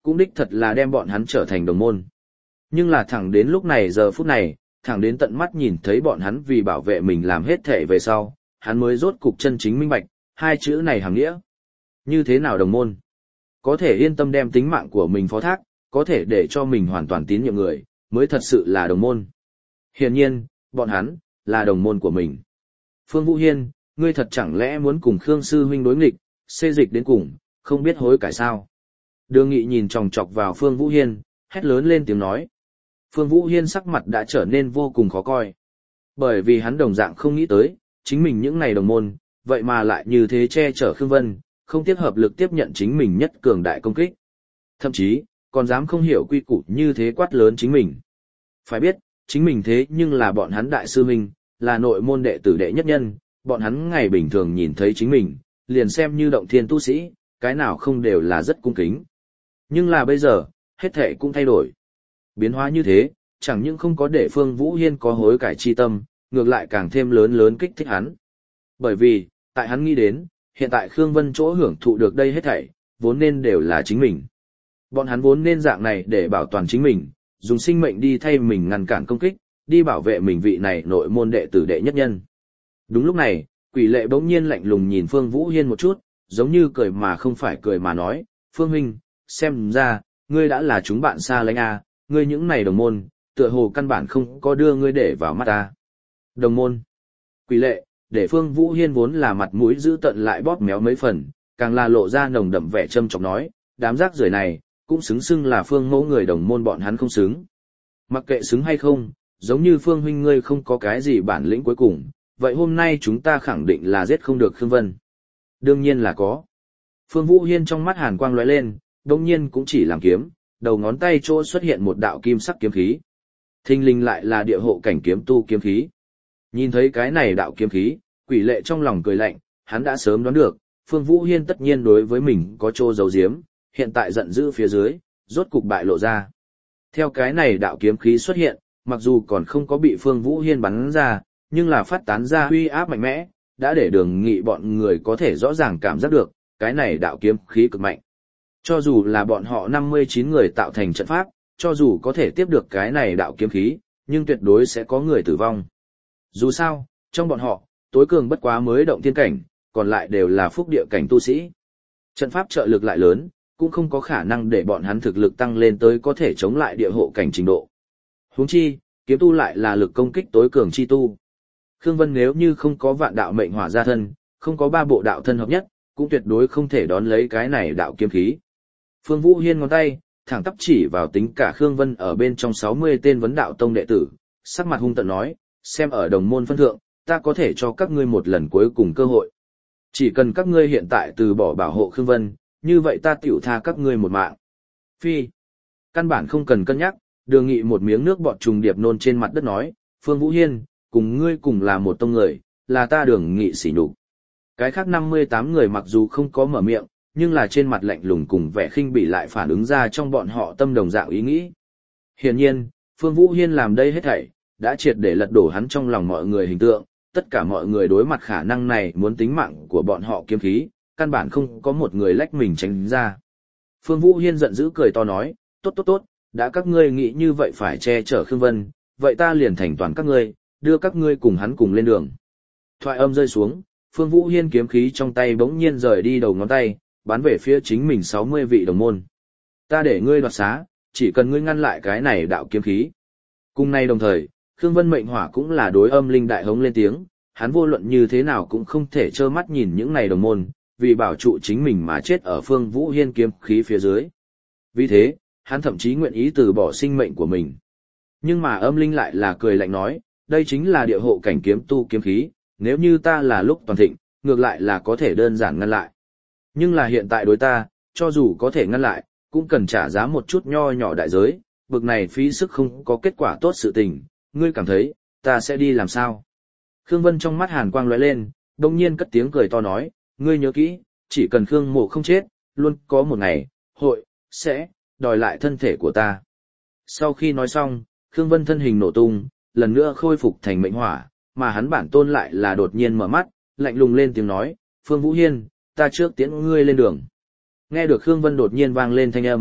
cũng đích thật là đem bọn hắn trở thành đồng môn. Nhưng là thẳng đến lúc này giờ phút này, thẳng đến tận mắt nhìn thấy bọn hắn vì bảo vệ mình làm hết thể về sau, hắn mới rốt cục chân chính minh bạch, hai chữ này hàm nghĩa. Như thế nào đồng môn? Có thể yên tâm đem tính mạng của mình phó thác, có thể để cho mình hoàn toàn tín nhiệm người, mới thật sự là đồng môn. Hiển nhiên, bọn hắn, là đồng môn của mình. Phương Vũ Hiên, ngươi thật chẳng lẽ muốn cùng Khương Sư huynh đối nghịch, xê dịch đến cùng, không biết hối cải sao? Đường Nghị nhìn chòng chọc vào Phương Vũ Hiên, hét lớn lên tiếng nói. Phương Vũ Hiên sắc mặt đã trở nên vô cùng khó coi. Bởi vì hắn đồng dạng không nghĩ tới, chính mình những ngày đồng môn, vậy mà lại như thế che chở Khương Vân, không tiếp hợp lực tiếp nhận chính mình nhất cường đại công kích. Thậm chí, còn dám không hiểu quy củ như thế quát lớn chính mình. Phải biết, chính mình thế nhưng là bọn hắn đại sư huynh, là nội môn đệ tử đệ nhất nhân, bọn hắn ngày bình thường nhìn thấy chính mình, liền xem như động thiên tu sĩ, cái nào không đều là rất cung kính. Nhưng là bây giờ, hết thệ cũng thay đổi. Biến hóa như thế, chẳng những không có để Phương Vũ Hiên có hối cải chi tâm, ngược lại càng thêm lớn lớn kích thích hắn. Bởi vì, tại hắn nghĩ đến, hiện tại Khương Vân chỗ hưởng thụ được đây hết thảy, vốn nên đều là chính mình. Bọn hắn vốn nên dạng này để bảo toàn chính mình, dùng sinh mệnh đi thay mình ngăn cản công kích, đi bảo vệ mình vị này nội môn đệ tử đệ nhất nhân. Đúng lúc này, Quỷ Lệ bỗng nhiên lạnh lùng nhìn Phương Vũ Hiên một chút, giống như cười mà không phải cười mà nói, Phương huynh, xem ra, ngươi đã là chúng bạn xa lánh à, ngươi những này đồng môn, tựa hồ căn bản không có đưa ngươi để vào mắt ta. Đồng môn. Quỷ Lệ, để Phương Vũ Hiên vốn là mặt mũi giữ tận lại bóp méo mấy phần, càng là lộ ra nồng đậm vẻ châm chọc nói, đám rác rưởi này, cũng xứng xưng là Phương mẫu người đồng môn bọn hắn không xứng. Mặc kệ xứng hay không, giống như Phương huynh ngươi không có cái gì bản lĩnh cuối cùng, vậy hôm nay chúng ta khẳng định là giết không được Khương Vân. Đương nhiên là có. Phương Vũ Hiên trong mắt hàn quang lóe lên, đồng nhiên cũng chỉ làm kiếm, đầu ngón tay chỗ xuất hiện một đạo kim sắc kiếm khí. Thinh linh lại là địa hộ cảnh kiếm tu kiếm khí. Nhìn thấy cái này đạo kiếm khí, Quỷ Lệ trong lòng cười lạnh, hắn đã sớm đoán được, Phương Vũ Hiên tất nhiên đối với mình có trô giấu giếm, hiện tại giận dữ phía dưới, rốt cục bại lộ ra. Theo cái này đạo kiếm khí xuất hiện, mặc dù còn không có bị Phương Vũ Hiên bắn ra, nhưng là phát tán ra uy áp mạnh mẽ, đã để Đường Nghị bọn người có thể rõ ràng cảm giác được, cái này đạo kiếm khí cực mạnh. Cho dù là bọn họ năm mươi chín người tạo thành trận pháp, cho dù có thể tiếp được cái này đạo kiếm khí, nhưng tuyệt đối sẽ có người tử vong. Dù sao, trong bọn họ, tối cường bất quá mới động thiên cảnh, còn lại đều là phúc địa cảnh tu sĩ. Trận pháp trợ lực lại lớn, cũng không có khả năng để bọn hắn thực lực tăng lên tới có thể chống lại địa hộ cảnh trình độ. Huống chi, kiếm tu lại là lực công kích tối cường chi tu. Khương Vân nếu như không có vạn đạo mệnh hỏa gia thân, không có ba bộ đạo thân hợp nhất, cũng tuyệt đối không thể đón lấy cái này đạo kiếm khí. Phương Vũ Hiên ngón tay, thẳng tắp chỉ vào tính cả Khương Vân ở bên trong sáu mươi tên vấn đạo tông đệ tử, sắc mặt hung tợn nói, xem ở đồng môn phân thượng, ta có thể cho các ngươi một lần cuối cùng cơ hội. Chỉ cần các ngươi hiện tại từ bỏ bảo hộ Khương Vân, như vậy ta tiểu tha các ngươi một mạng. Phi. Căn bản không cần cân nhắc, Đường Nghị một miếng nước bọt trùng điệp nôn trên mặt đất nói, Phương Vũ Hiên, cùng ngươi cùng là một tông người, là ta Đường Nghị sỉ nhục. Cái khác năm mươi tám người mặc dù không có mở miệng, nhưng là trên mặt lạnh lùng cùng vẻ khinh bỉ lại phản ứng ra trong bọn họ tâm đồng dạng ý nghĩ. Hiển nhiên, Phương Vũ Hiên làm đây hết thảy, đã triệt để lật đổ hắn trong lòng mọi người hình tượng, tất cả mọi người đối mặt khả năng này muốn tính mạng của bọn họ kiếm khí, căn bản không có một người lách mình tránh ra. Phương Vũ Hiên giận dữ cười to nói, tốt tốt tốt, đã các ngươi nghĩ như vậy phải che chở Khương Vân, vậy ta liền thành toàn các ngươi, đưa các ngươi cùng hắn cùng lên đường. Thoại âm rơi xuống, Phương Vũ Hiên kiếm khí trong tay bỗng nhiên rời đi đầu ngón tay, bắn về phía chính mình sáu mươi vị đồng môn. Ta để ngươi đoạt xá, chỉ cần ngươi ngăn lại cái này đạo kiếm khí. Cùng nay đồng thời, Khương Vân mệnh hỏa cũng là đối âm linh đại hống lên tiếng, hắn vô luận như thế nào cũng không thể trơ mắt nhìn những này đồng môn, vì bảo trụ chính mình mà chết ở Phương Vũ Hiên kiếm khí phía dưới. Vì thế, hắn thậm chí nguyện ý từ bỏ sinh mệnh của mình. Nhưng mà âm linh lại là cười lạnh nói, đây chính là địa hộ cảnh kiếm tu kiếm khí, nếu như ta là lúc toàn thịnh, ngược lại là có thể đơn giản ngăn lại. Nhưng là hiện tại đối ta, cho dù có thể ngăn lại, cũng cần trả giá một chút nho nhỏ đại giới, bực này phí sức không có kết quả tốt sự tình, ngươi cảm thấy, ta sẽ đi làm sao? Khương Vân trong mắt hàn quang lóe lên, đồng nhiên cất tiếng cười to nói, ngươi nhớ kỹ, chỉ cần Khương Mộ không chết, luôn có một ngày, hội, sẽ, đòi lại thân thể của ta. Sau khi nói xong, Khương Vân thân hình nổ tung, lần nữa khôi phục thành mệnh hỏa, mà hắn bản tôn lại là đột nhiên mở mắt, lạnh lùng lên tiếng nói, Phương Vũ Hiên, ta trước tiễn ngươi lên đường. Nghe được Khương Vân đột nhiên vang lên thanh âm,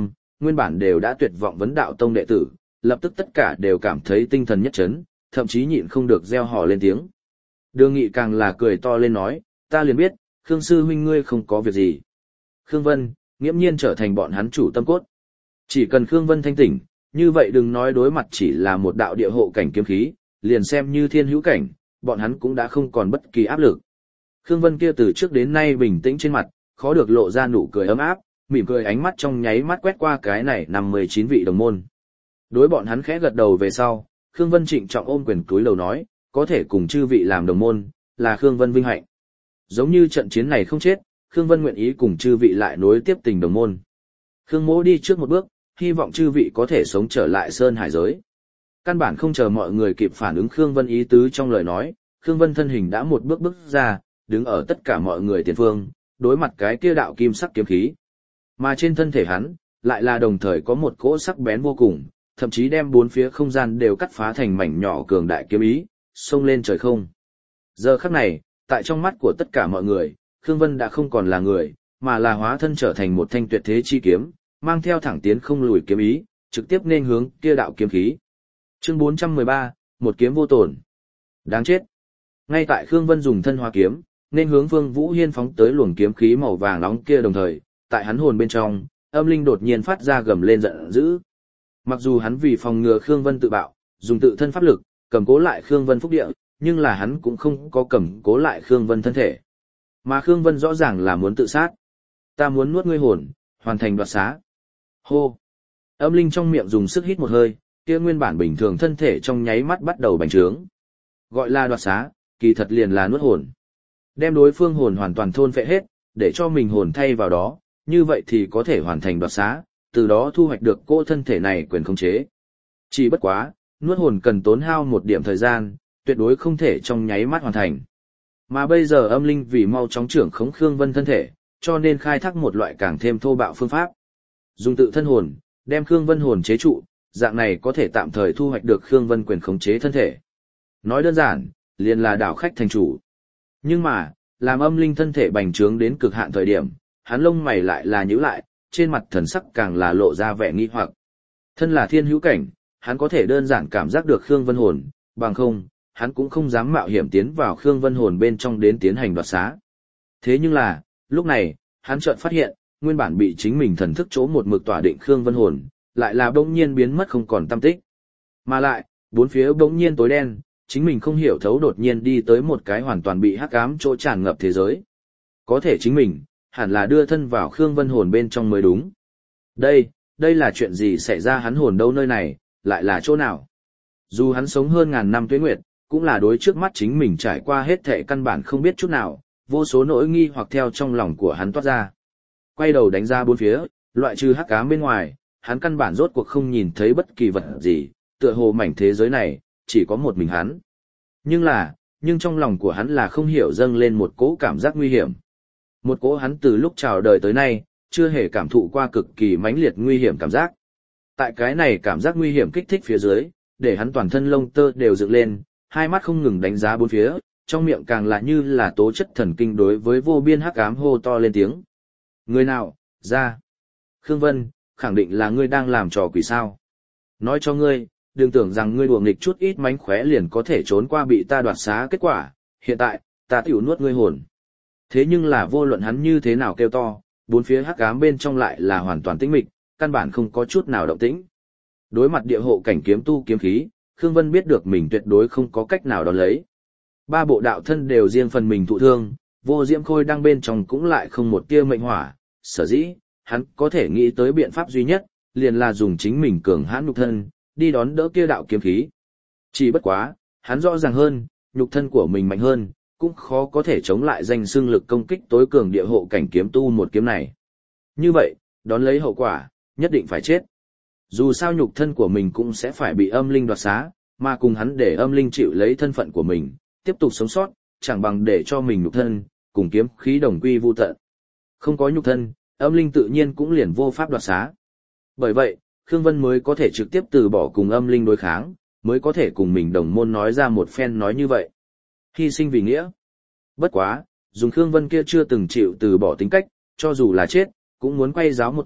nguyên bản đều đã tuyệt vọng vấn đạo tông đệ tử, lập tức tất cả đều cảm thấy tinh thần nhất chấn, thậm chí nhịn không được reo hò lên tiếng. Đường Nghị càng là cười to lên nói, ta liền biết, Khương sư huynh ngươi không có việc gì. Khương Vân, nghiễm nhiên trở thành bọn hắn chủ tâm cốt. Chỉ cần Khương Vân thanh tỉnh, như vậy đừng nói đối mặt chỉ là một đạo địa hộ cảnh kiếm khí, liền xem như thiên hữu cảnh, bọn hắn cũng đã không còn bất kỳ áp lực. Khương Vân kia từ trước đến nay bình tĩnh trên mặt, khó được lộ ra nụ cười ấm áp, mỉm cười ánh mắt trong nháy mắt quét qua cái này năm mươi chín vị đồng môn. Đối bọn hắn khẽ gật đầu về sau, Khương Vân trịnh trọng ôm quyền cúi đầu nói, có thể cùng chư vị làm đồng môn, là Khương Vân vinh hạnh. Giống như trận chiến này không chết, Khương Vân nguyện ý cùng chư vị lại nối tiếp tình đồng môn. Khương Mỗ đi trước một bước, hy vọng chư vị có thể sống trở lại Sơn Hải giới. Căn bản không chờ mọi người kịp phản ứng Khương Vân ý tứ trong lời nói, Khương Vân thân hình đã một bước bước ra, đứng ở tất cả mọi người tiền phương, đối mặt cái kia đạo kim sắc kiếm khí. Mà trên thân thể hắn, lại là đồng thời có một cỗ sắc bén vô cùng, thậm chí đem bốn phía không gian đều cắt phá thành mảnh nhỏ cường đại kiếm ý, xông lên trời không. Giờ khắc này, tại trong mắt của tất cả mọi người, Khương Vân đã không còn là người, mà là hóa thân trở thành một thanh tuyệt thế chi kiếm, mang theo thẳng tiến không lùi kiếm ý, trực tiếp nên hướng kia đạo kiếm khí. Chương bốn trăm mười ba, một kiếm vô tổn. Đáng chết. Ngay tại Khương Vân dùng thân hóa kiếm, nên hướng Vương Vũ Hiên phóng tới luồng kiếm khí màu vàng nóng kia đồng thời, tại hắn hồn bên trong, âm linh đột nhiên phát ra gầm lên giận dữ. Mặc dù hắn vì phòng ngừa Khương Vân tự bạo, dùng tự thân pháp lực, cầm cố lại Khương Vân phúc địa, nhưng là hắn cũng không có cầm cố lại Khương Vân thân thể. Mà Khương Vân rõ ràng là muốn tự sát. Ta muốn nuốt ngươi hồn, hoàn thành đoạt xá. Hô. Âm linh trong miệng dùng sức hít một hơi, kia nguyên bản bình thường thân thể trong nháy mắt bắt đầu bành trướng. Gọi là đoạt xá, kỳ thật liền là nuốt hồn. Đem đối phương hồn hoàn toàn thôn phệ hết, để cho mình hồn thay vào đó, như vậy thì có thể hoàn thành đoạt xá, từ đó thu hoạch được cô thân thể này quyền khống chế. Chỉ bất quá, nuốt hồn cần tốn hao một điểm thời gian, tuyệt đối không thể trong nháy mắt hoàn thành. Mà bây giờ âm linh vì mau chóng trưởng khống Khương Vân thân thể, cho nên khai thác một loại càng thêm thô bạo phương pháp. Dùng tự thân hồn, đem Khương Vân hồn chế trụ, dạng này có thể tạm thời thu hoạch được Khương Vân quyền khống chế thân thể. Nói đơn giản, liền là đảo khách thành chủ. Nhưng mà, làm âm linh thân thể bành trướng đến cực hạn thời điểm, hắn lông mày lại là nhíu lại, trên mặt thần sắc càng là lộ ra vẻ nghi hoặc. Thân là thiên hữu cảnh, hắn có thể đơn giản cảm giác được Khương Vân hồn, bằng không, hắn cũng không dám mạo hiểm tiến vào Khương Vân hồn bên trong đến tiến hành đoạt xá. Thế nhưng là, lúc này, hắn chợt phát hiện, nguyên bản bị chính mình thần thức chỗ một mực tỏa định Khương Vân hồn, lại là bỗng nhiên biến mất không còn tăm tích. Mà lại, bốn phía bỗng nhiên tối đen, chính mình không hiểu thấu đột nhiên đi tới một cái hoàn toàn bị hắc ám chỗ tràn ngập thế giới. Có thể chính mình, hẳn là đưa thân vào Khương Vân hồn bên trong mới đúng. Đây, đây là chuyện gì xảy ra, hắn hồn đâu nơi này, lại là chỗ nào? Dù hắn sống hơn ngàn năm tuế nguyệt, cũng là đối trước mắt chính mình trải qua hết thệ căn bản không biết chút nào, vô số nỗi nghi hoặc theo trong lòng của hắn toát ra. Quay đầu đánh ra bốn phía, loại trừ hắc ám bên ngoài, hắn căn bản rốt cuộc không nhìn thấy bất kỳ vật gì, tựa hồ mảnh thế giới này, chỉ có một mình hắn. Nhưng là, nhưng trong lòng của hắn là không hiểu dâng lên một cỗ cảm giác nguy hiểm. Một cỗ hắn từ lúc chào đời tới nay, chưa hề cảm thụ qua cực kỳ mãnh liệt nguy hiểm cảm giác. Tại cái này cảm giác nguy hiểm kích thích phía dưới, để hắn toàn thân lông tơ đều dựng lên, hai mắt không ngừng đánh giá bốn phía, trong miệng càng là như là tố chất thần kinh đối với vô biên hắc ám hô to lên tiếng. Người nào, ra. Khương Vân, khẳng định là ngươi đang làm trò quỷ sao. Nói cho ngươi, đừng tưởng rằng ngươi đùa nghịch chút ít mánh khóe liền có thể trốn qua bị ta đoạt xá kết quả, hiện tại, ta tiểu nuốt ngươi hồn. Thế nhưng là vô luận hắn như thế nào kêu to, bốn phía hắc ám bên trong lại là hoàn toàn tĩnh mịch, căn bản không có chút nào động tĩnh. Đối mặt địa hộ cảnh kiếm tu kiếm khí, Khương Vân biết được mình tuyệt đối không có cách nào đón lấy. Ba bộ đạo thân đều riêng phần mình thụ thương, vô diễm khôi đang bên trong cũng lại không một tia mệnh hỏa, sở dĩ, hắn có thể nghĩ tới biện pháp duy nhất, liền là dùng chính mình cường hãn nhục thân, đi đón đỡ kia đạo kiếm khí. Chỉ bất quá, hắn rõ ràng hơn, nhục thân của mình mạnh hơn, cũng khó có thể chống lại danh xưng lực công kích tối cường địa hộ cảnh kiếm tu một kiếm này. Như vậy, đón lấy hậu quả, nhất định phải chết. Dù sao nhục thân của mình cũng sẽ phải bị âm linh đoạt xá, mà cùng hắn để âm linh chịu lấy thân phận của mình, tiếp tục sống sót, chẳng bằng để cho mình nhục thân, cùng kiếm khí đồng quy vu tận. Không có nhục thân, âm linh tự nhiên cũng liền vô pháp đoạt xá. Bởi vậy, Khương Vân mới có thể trực tiếp từ bỏ cùng âm linh đối kháng, mới có thể cùng mình đồng môn nói ra một phen nói như vậy. Hy sinh vì nghĩa. Bất quá, dùng Khương Vân kia chưa từng chịu từ bỏ tính cách, cho dù là chết, cũng muốn quay giáo một kích,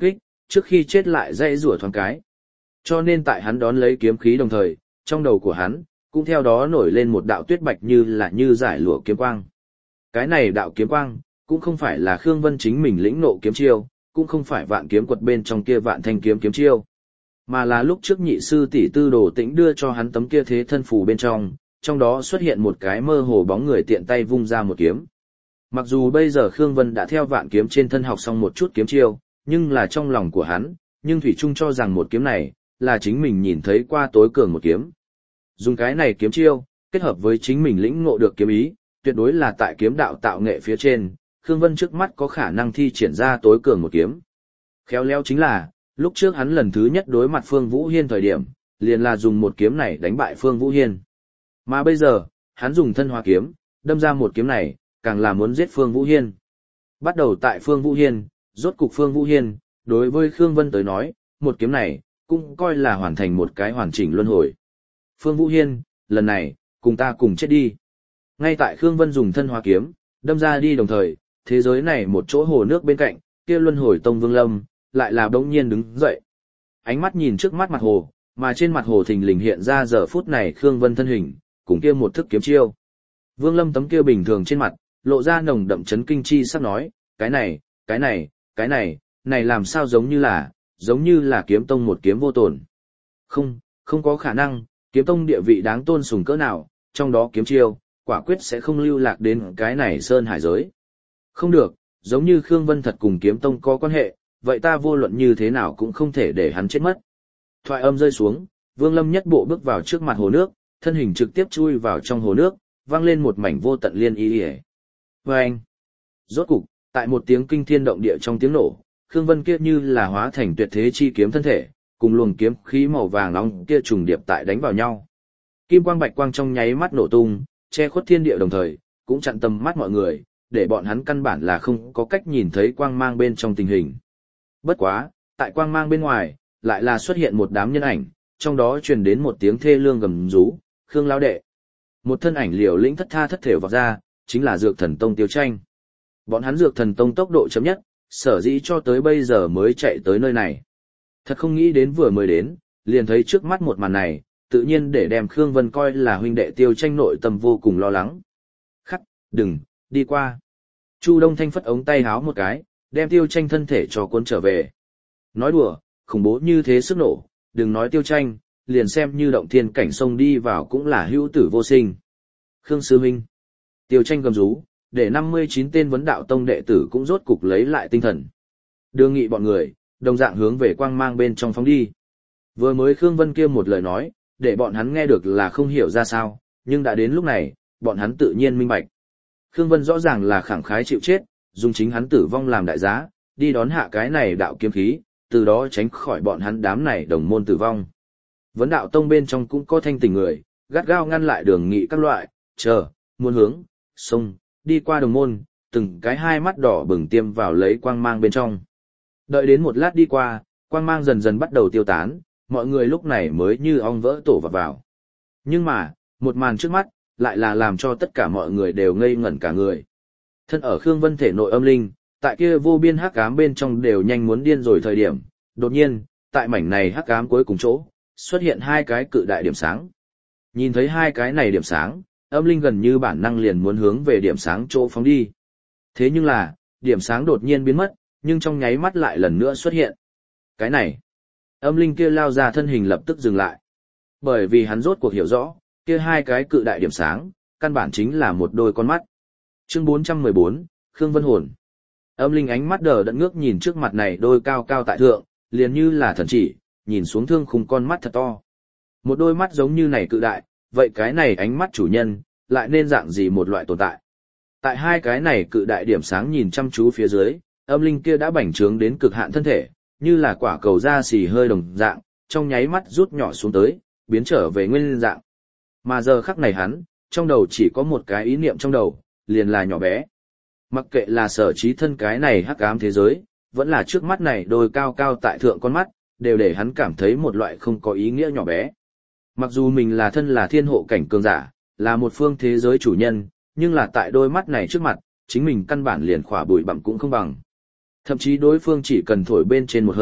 trước khi chết lại dãy rủa thoáng cái. Cho nên tại hắn đón lấy kiếm khí đồng thời, trong đầu của hắn, cũng theo đó nổi lên một đạo tuyết bạch như là như giải lụa kiếm quang. Cái này đạo kiếm quang, cũng không phải là Khương Vân chính mình lĩnh nộ kiếm chiêu, cũng không phải vạn kiếm quật bên trong kia vạn thanh kiếm kiếm chiêu, mà là lúc trước nhị sư tỷ Tư Đồ Tĩnh đưa cho hắn tấm kia thế thân phù bên trong, trong đó xuất hiện một cái mơ hồ bóng người tiện tay vung ra một kiếm. Mặc dù bây giờ Khương Vân đã theo vạn kiếm trên thân học xong một chút kiếm chiêu, nhưng là trong lòng của hắn, nhưng thủy chung cho rằng một kiếm này là chính mình nhìn thấy qua tối cường một kiếm. Dùng cái này kiếm chiêu, kết hợp với chính mình lĩnh ngộ được kiếm ý, tuyệt đối là tại kiếm đạo tạo nghệ phía trên, Khương Vân trước mắt có khả năng thi triển ra tối cường một kiếm. Khéo léo chính là, lúc trước hắn lần thứ nhất đối mặt Phương Vũ Hiên thời điểm, liền là dùng một kiếm này đánh bại Phương Vũ Hiên. Mà bây giờ, hắn dùng thân hóa kiếm, đâm ra một kiếm này, càng là muốn giết Phương Vũ Hiên. Bắt đầu tại Phương Vũ Hiên, rốt cục Phương Vũ Hiên, đối với Khương Vân tới nói, một kiếm này, cũng coi là hoàn thành một cái hoàn chỉnh luân hồi. Phương Vũ Hiên, lần này, cùng ta cùng chết đi. Ngay tại Khương Vân dùng thân hóa kiếm, đâm ra đi đồng thời, thế giới này một chỗ hồ nước bên cạnh, kia luân hồi tông Vương Lâm, lại là bỗng nhiên đứng dậy. Ánh mắt nhìn trước mắt mặt hồ, mà trên mặt hồ thình lình hiện ra giờ phút này Khương Vân thân hình, cùng kia một thức kiếm chiêu. Vương Lâm tấm kia bình thường trên mặt, lộ ra nồng đậm chấn kinh chi sắp nói, cái này, cái này, cái này, này làm sao giống như là, giống như là kiếm tông một kiếm vô tổn. Không, không có khả năng, kiếm tông địa vị đáng tôn sùng cỡ nào, trong đó kiếm chiêu, quả quyết sẽ không lưu lạc đến cái này sơn hải giới. Không được, giống như Khương Vân thật cùng kiếm tông có quan hệ, vậy ta vô luận như thế nào cũng không thể để hắn chết mất. Thoại âm rơi xuống, Vương Lâm nhất bộ bước vào trước mặt hồ nước, thân hình trực tiếp chui vào trong hồ nước, vang lên một mảnh vô tận liên y y. Vâng! Rốt cục, tại một tiếng kinh thiên động địa trong tiếng nổ, Khương Vân kia như là hóa thành tuyệt thế chi kiếm thân thể, cùng luồng kiếm khí màu vàng nóng kia trùng điệp tại đánh vào nhau. Kim quang bạch quang trong nháy mắt nổ tung, che khuất thiên địa đồng thời, cũng chặn tầm mắt mọi người, để bọn hắn căn bản là không có cách nhìn thấy quang mang bên trong tình hình. Bất quá, tại quang mang bên ngoài, lại là xuất hiện một đám nhân ảnh, trong đó truyền đến một tiếng thê lương gầm rú, Khương lão đệ. Một thân ảnh liều lĩnh thất tha thất thểu vọt ra, chính là Dược Thần Tông Tiêu Tranh. Bọn hắn Dược Thần Tông tốc độ chậm nhất, sở dĩ cho tới bây giờ mới chạy tới nơi này. Thật không nghĩ đến vừa mới đến, liền thấy trước mắt một màn này, tự nhiên để đem Khương Vân coi là huynh đệ Tiêu Tranh nội tâm vô cùng lo lắng. Khắc, đừng, đi qua. Chu Đông Thanh phất ống tay háo một cái, đem Tiêu Tranh thân thể cho cuốn trở về. Nói đùa, khủng bố như thế sức nổ, đừng nói Tiêu Tranh, liền xem như động thiên cảnh sông đi vào cũng là hữu tử vô sinh. Khương sư huynh. Tiêu Tranh gầm rú, để năm mươi chín tên vấn đạo tông đệ tử cũng rốt cục lấy lại tinh thần. Đưa nghị bọn người, đồng dạng hướng về quang mang bên trong phóng đi. Vừa mới Khương Vân kia một lời nói, để bọn hắn nghe được là không hiểu ra sao, nhưng đã đến lúc này, bọn hắn tự nhiên minh bạch. Khương Vân rõ ràng là khẳng khái chịu chết, dùng chính hắn tử vong làm đại giá, đi đón hạ cái này đạo kiếm khí, từ đó tránh khỏi bọn hắn đám này đồng môn tử vong. Vấn đạo tông bên trong cũng có thanh tình người, gắt gao ngăn lại đường nghị các loại, chờ, muốn hướng, sông, đi qua đồng môn, từng cái hai mắt đỏ bừng tiêm vào lấy quang mang bên trong. Đợi đến một lát đi qua, quang mang dần dần bắt đầu tiêu tán, mọi người lúc này mới như ong vỡ tổ vào vào. Nhưng mà, một màn trước mắt, lại là làm cho tất cả mọi người đều ngây ngẩn cả người. Thân ở Khương Vân thể nội âm linh, tại kia vô biên hắc ám bên trong đều nhanh muốn điên rồi thời điểm, đột nhiên, tại mảnh này hắc ám cuối cùng chỗ, xuất hiện hai cái cự đại điểm sáng. Nhìn thấy hai cái này điểm sáng, âm linh gần như bản năng liền muốn hướng về điểm sáng chỗ phóng đi. Thế nhưng là, điểm sáng đột nhiên biến mất, nhưng trong nháy mắt lại lần nữa xuất hiện. Cái này, âm linh kia lao ra thân hình lập tức dừng lại. Bởi vì hắn rốt cuộc hiểu rõ, kia hai cái cự đại điểm sáng, căn bản chính là một đôi con mắt. Chương bốn trăm mười bốn, Khương Vân Hồn. Âm linh ánh mắt đờ đẫn ngước nhìn trước mặt này đôi cao cao tại thượng, liền như là thần chỉ, nhìn xuống thương khung con mắt thật to. Một đôi mắt giống như này cự đại, vậy cái này ánh mắt chủ nhân, lại nên dạng gì một loại tồn tại. Tại hai cái này cự đại điểm sáng nhìn chăm chú phía dưới, âm linh kia đã bành trướng đến cực hạn thân thể, như là quả cầu da xì hơi đồng dạng, trong nháy mắt rút nhỏ xuống tới, biến trở về nguyên dạng. Mà giờ khắc này hắn, trong đầu chỉ có một cái ý niệm trong đầu, liền là nhỏ bé. Mặc kệ là sở trí thân cái này hắc ám thế giới, vẫn là trước mắt này đôi cao cao tại thượng con mắt, đều để hắn cảm thấy một loại không có ý nghĩa nhỏ bé. Mặc dù mình là thân là thiên hộ cảnh cường giả, là một phương thế giới chủ nhân, nhưng là tại đôi mắt này trước mặt, chính mình căn bản liền khỏa bụi bặm cũng không bằng. Thậm chí đối phương chỉ cần thổi bên trên một hơi,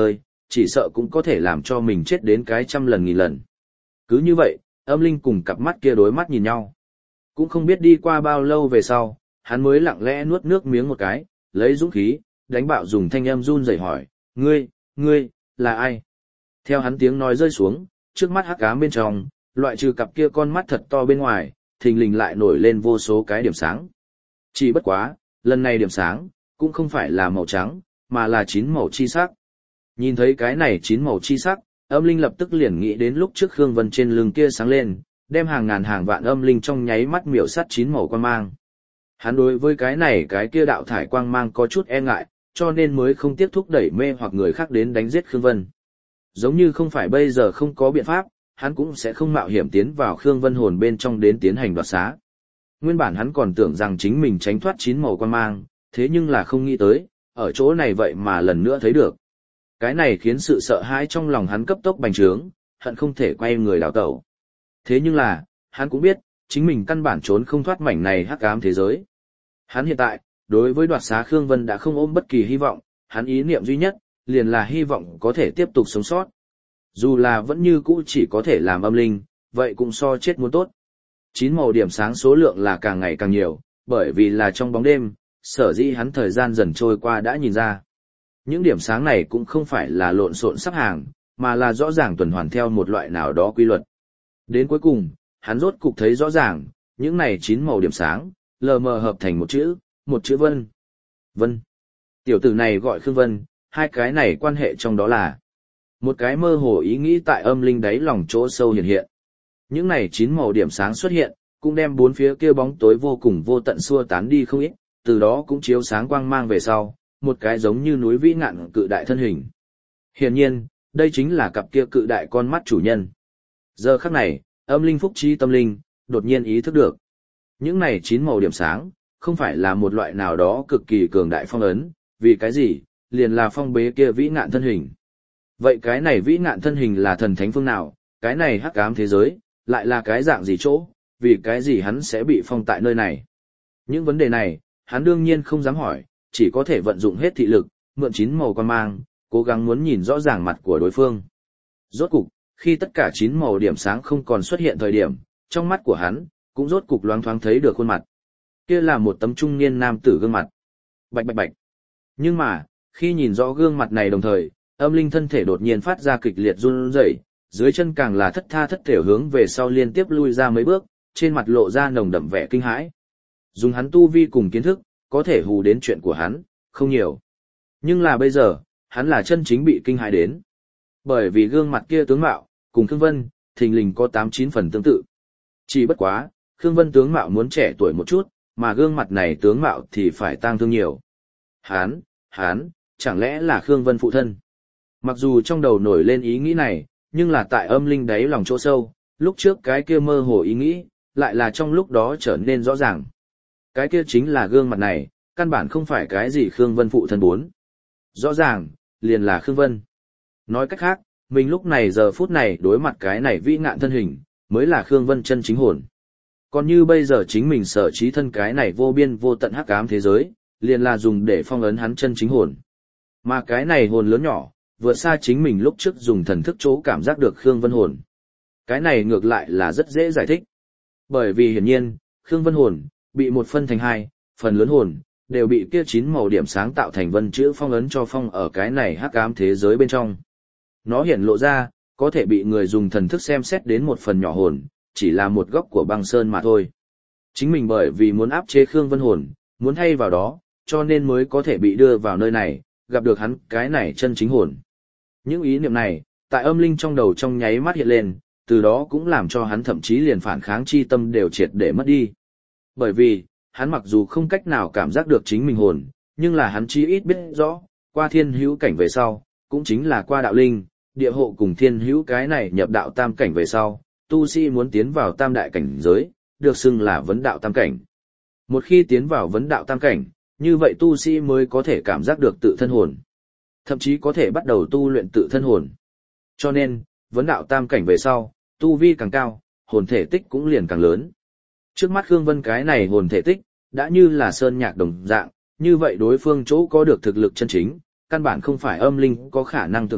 chỉ sợ cũng có thể làm cho mình chết đến cái trăm lần nghìn lần. Cứ như vậy, âm linh cùng cặp mắt kia đối mắt nhìn nhau. Cũng không biết đi qua bao lâu về sau, hắn mới lặng lẽ nuốt nước miếng một cái, lấy dũng khí, đánh bạo dùng thanh âm run rẩy hỏi, ngươi, ngươi, là ai? Theo hắn tiếng nói rơi xuống, trước mắt hắc ám bên trong, loại trừ cặp kia con mắt thật to bên ngoài, thình lình lại nổi lên vô số cái điểm sáng. Chỉ bất quá, lần này điểm sáng, cũng không phải là màu trắng, mà là chín màu chi sắc. Nhìn thấy cái này chín màu chi sắc, âm linh lập tức liền nghĩ đến lúc trước Khương Vân trên lưng kia sáng lên, đem hàng ngàn hàng vạn âm linh trong nháy mắt miểu sát chín màu quang mang. Hắn đối với cái này cái kia đạo thải quang mang có chút e ngại, cho nên mới không tiếp thúc đẩy mê hoặc người khác đến đánh giết Khương Vân. Giống như không phải bây giờ không có biện pháp, hắn cũng sẽ không mạo hiểm tiến vào Khương Vân hồn bên trong đến tiến hành đoạt xá. Nguyên bản hắn còn tưởng rằng chính mình tránh thoát chín màu quang mang, thế nhưng là không nghĩ tới, ở chỗ này vậy mà lần nữa thấy được. Cái này khiến sự sợ hãi trong lòng hắn cấp tốc bành trướng, hận không thể quay người đào tẩu. Thế nhưng là, hắn cũng biết, chính mình căn bản trốn không thoát mảnh này hắc ám thế giới. Hắn hiện tại, đối với đoạt xá Khương Vân đã không ôm bất kỳ hy vọng, hắn ý niệm duy nhất, liền là hy vọng có thể tiếp tục sống sót. Dù là vẫn như cũ chỉ có thể làm âm linh, vậy cũng so chết muốn tốt. Chín màu điểm sáng số lượng là càng ngày càng nhiều, bởi vì là trong bóng đêm, sở dĩ hắn thời gian dần trôi qua đã nhìn ra. Những điểm sáng này cũng không phải là lộn xộn sắp hàng, mà là rõ ràng tuần hoàn theo một loại nào đó quy luật. Đến cuối cùng, hắn rốt cục thấy rõ ràng, những này chín màu điểm sáng, lờ mờ hợp thành một chữ, một chữ Vân. Vân. Tiểu tử này gọi Khương Vân, hai cái này quan hệ trong đó là một cái mơ hồ ý nghĩ tại âm linh đáy lòng chỗ sâu hiện hiện. Những này chín màu điểm sáng xuất hiện, cũng đem bốn phía kia bóng tối vô cùng vô tận xua tán đi không ít, từ đó cũng chiếu sáng quang mang về sau, một cái giống như núi vĩ ngạn cự đại thân hình. Hiển nhiên, đây chính là cặp kia cự đại con mắt chủ nhân. Giờ khắc này, âm linh phúc trí tâm linh, đột nhiên ý thức được. Những này chín màu điểm sáng, không phải là một loại nào đó cực kỳ cường đại phong ấn, vì cái gì, liền là phong bế kia vĩ ngạn thân hình. Vậy cái này vĩ ngạn thân hình là thần thánh phương nào, cái này hắc ám thế giới, lại là cái dạng gì chỗ, vì cái gì hắn sẽ bị phong tại nơi này. Những vấn đề này, hắn đương nhiên không dám hỏi, chỉ có thể vận dụng hết thị lực, mượn chín màu quan mang, cố gắng muốn nhìn rõ ràng mặt của đối phương. Rốt cục, khi tất cả chín màu điểm sáng không còn xuất hiện thời điểm, trong mắt của hắn, cũng rốt cục loáng thoáng thấy được khuôn mặt. Kia là một tấm trung niên nam tử gương mặt. Bạch bạch bạch. Nhưng mà, khi nhìn rõ gương mặt này đồng thời, âm linh thân thể đột nhiên phát ra kịch liệt run rẩy, dưới chân càng là thất tha thất thểu hướng về sau liên tiếp lui ra mấy bước, trên mặt lộ ra nồng đậm vẻ kinh hãi. Dùng hắn tu vi cùng kiến thức, có thể hù đến chuyện của hắn, không nhiều. Nhưng là bây giờ, hắn là chân chính bị kinh hãi đến. Bởi vì gương mặt kia tướng mạo, cùng Khương Vân, thình lình có tám chín phần tương tự. Chỉ bất quá, Khương Vân tướng mạo muốn trẻ tuổi một chút, mà gương mặt này tướng mạo thì phải tang thương nhiều. Hán, hán, chẳng lẽ là Khương Vân phụ thân? Mặc dù trong đầu nổi lên ý nghĩ này, nhưng là tại âm linh đáy lòng chỗ sâu, lúc trước cái kia mơ hồ ý nghĩ, lại là trong lúc đó trở nên rõ ràng. Cái kia chính là gương mặt này, căn bản không phải cái gì Khương Vân phụ thân bốn. Rõ ràng, liền là Khương Vân. Nói cách khác, mình lúc này giờ phút này đối mặt cái này vĩ ngạn thân hình, mới là Khương Vân chân chính hồn. Còn như bây giờ chính mình sở trí thân cái này vô biên vô tận hắc ám thế giới, liền là dùng để phong ấn hắn chân chính hồn. Mà cái này hồn lớn nhỏ, vượt xa chính mình lúc trước dùng thần thức chỗ cảm giác được Khương Vân hồn. Cái này ngược lại là rất dễ giải thích. Bởi vì hiển nhiên, Khương Vân hồn, bị một phân thành hai, phần lớn hồn, đều bị kia chín màu điểm sáng tạo thành vân chữ phong ấn cho phong ở cái này hắc ám thế giới bên trong. Nó hiển lộ ra, có thể bị người dùng thần thức xem xét đến một phần nhỏ hồn, chỉ là một góc của băng sơn mà thôi. Chính mình bởi vì muốn áp chế Khương Vân hồn, muốn thay vào đó, cho nên mới có thể bị đưa vào nơi này, gặp được hắn cái này chân chính hồn. Những ý niệm này, tại âm linh trong đầu trong nháy mắt hiện lên, từ đó cũng làm cho hắn thậm chí liền phản kháng chi tâm đều triệt để mất đi. Bởi vì, hắn mặc dù không cách nào cảm giác được chính mình hồn, nhưng là hắn chí ít biết rõ, qua thiên hữu cảnh về sau, cũng chính là qua đạo linh, địa hộ cùng thiên hữu cái này nhập đạo tam cảnh về sau, tu sĩ muốn tiến vào tam đại cảnh giới, được xưng là vấn đạo tam cảnh. Một khi tiến vào vấn đạo tam cảnh, như vậy tu sĩ mới có thể cảm giác được tự thân hồn. Thậm chí có thể bắt đầu tu luyện tự thân hồn. Cho nên, vấn đạo tam cảnh về sau, tu vi càng cao, hồn thể tích cũng liền càng lớn. Trước mắt Khương Vân cái này hồn thể tích, đã như là sơn nhạc đồng dạng, như vậy đối phương chỗ có được thực lực chân chính, căn bản không phải âm linh có khả năng tưởng tượng,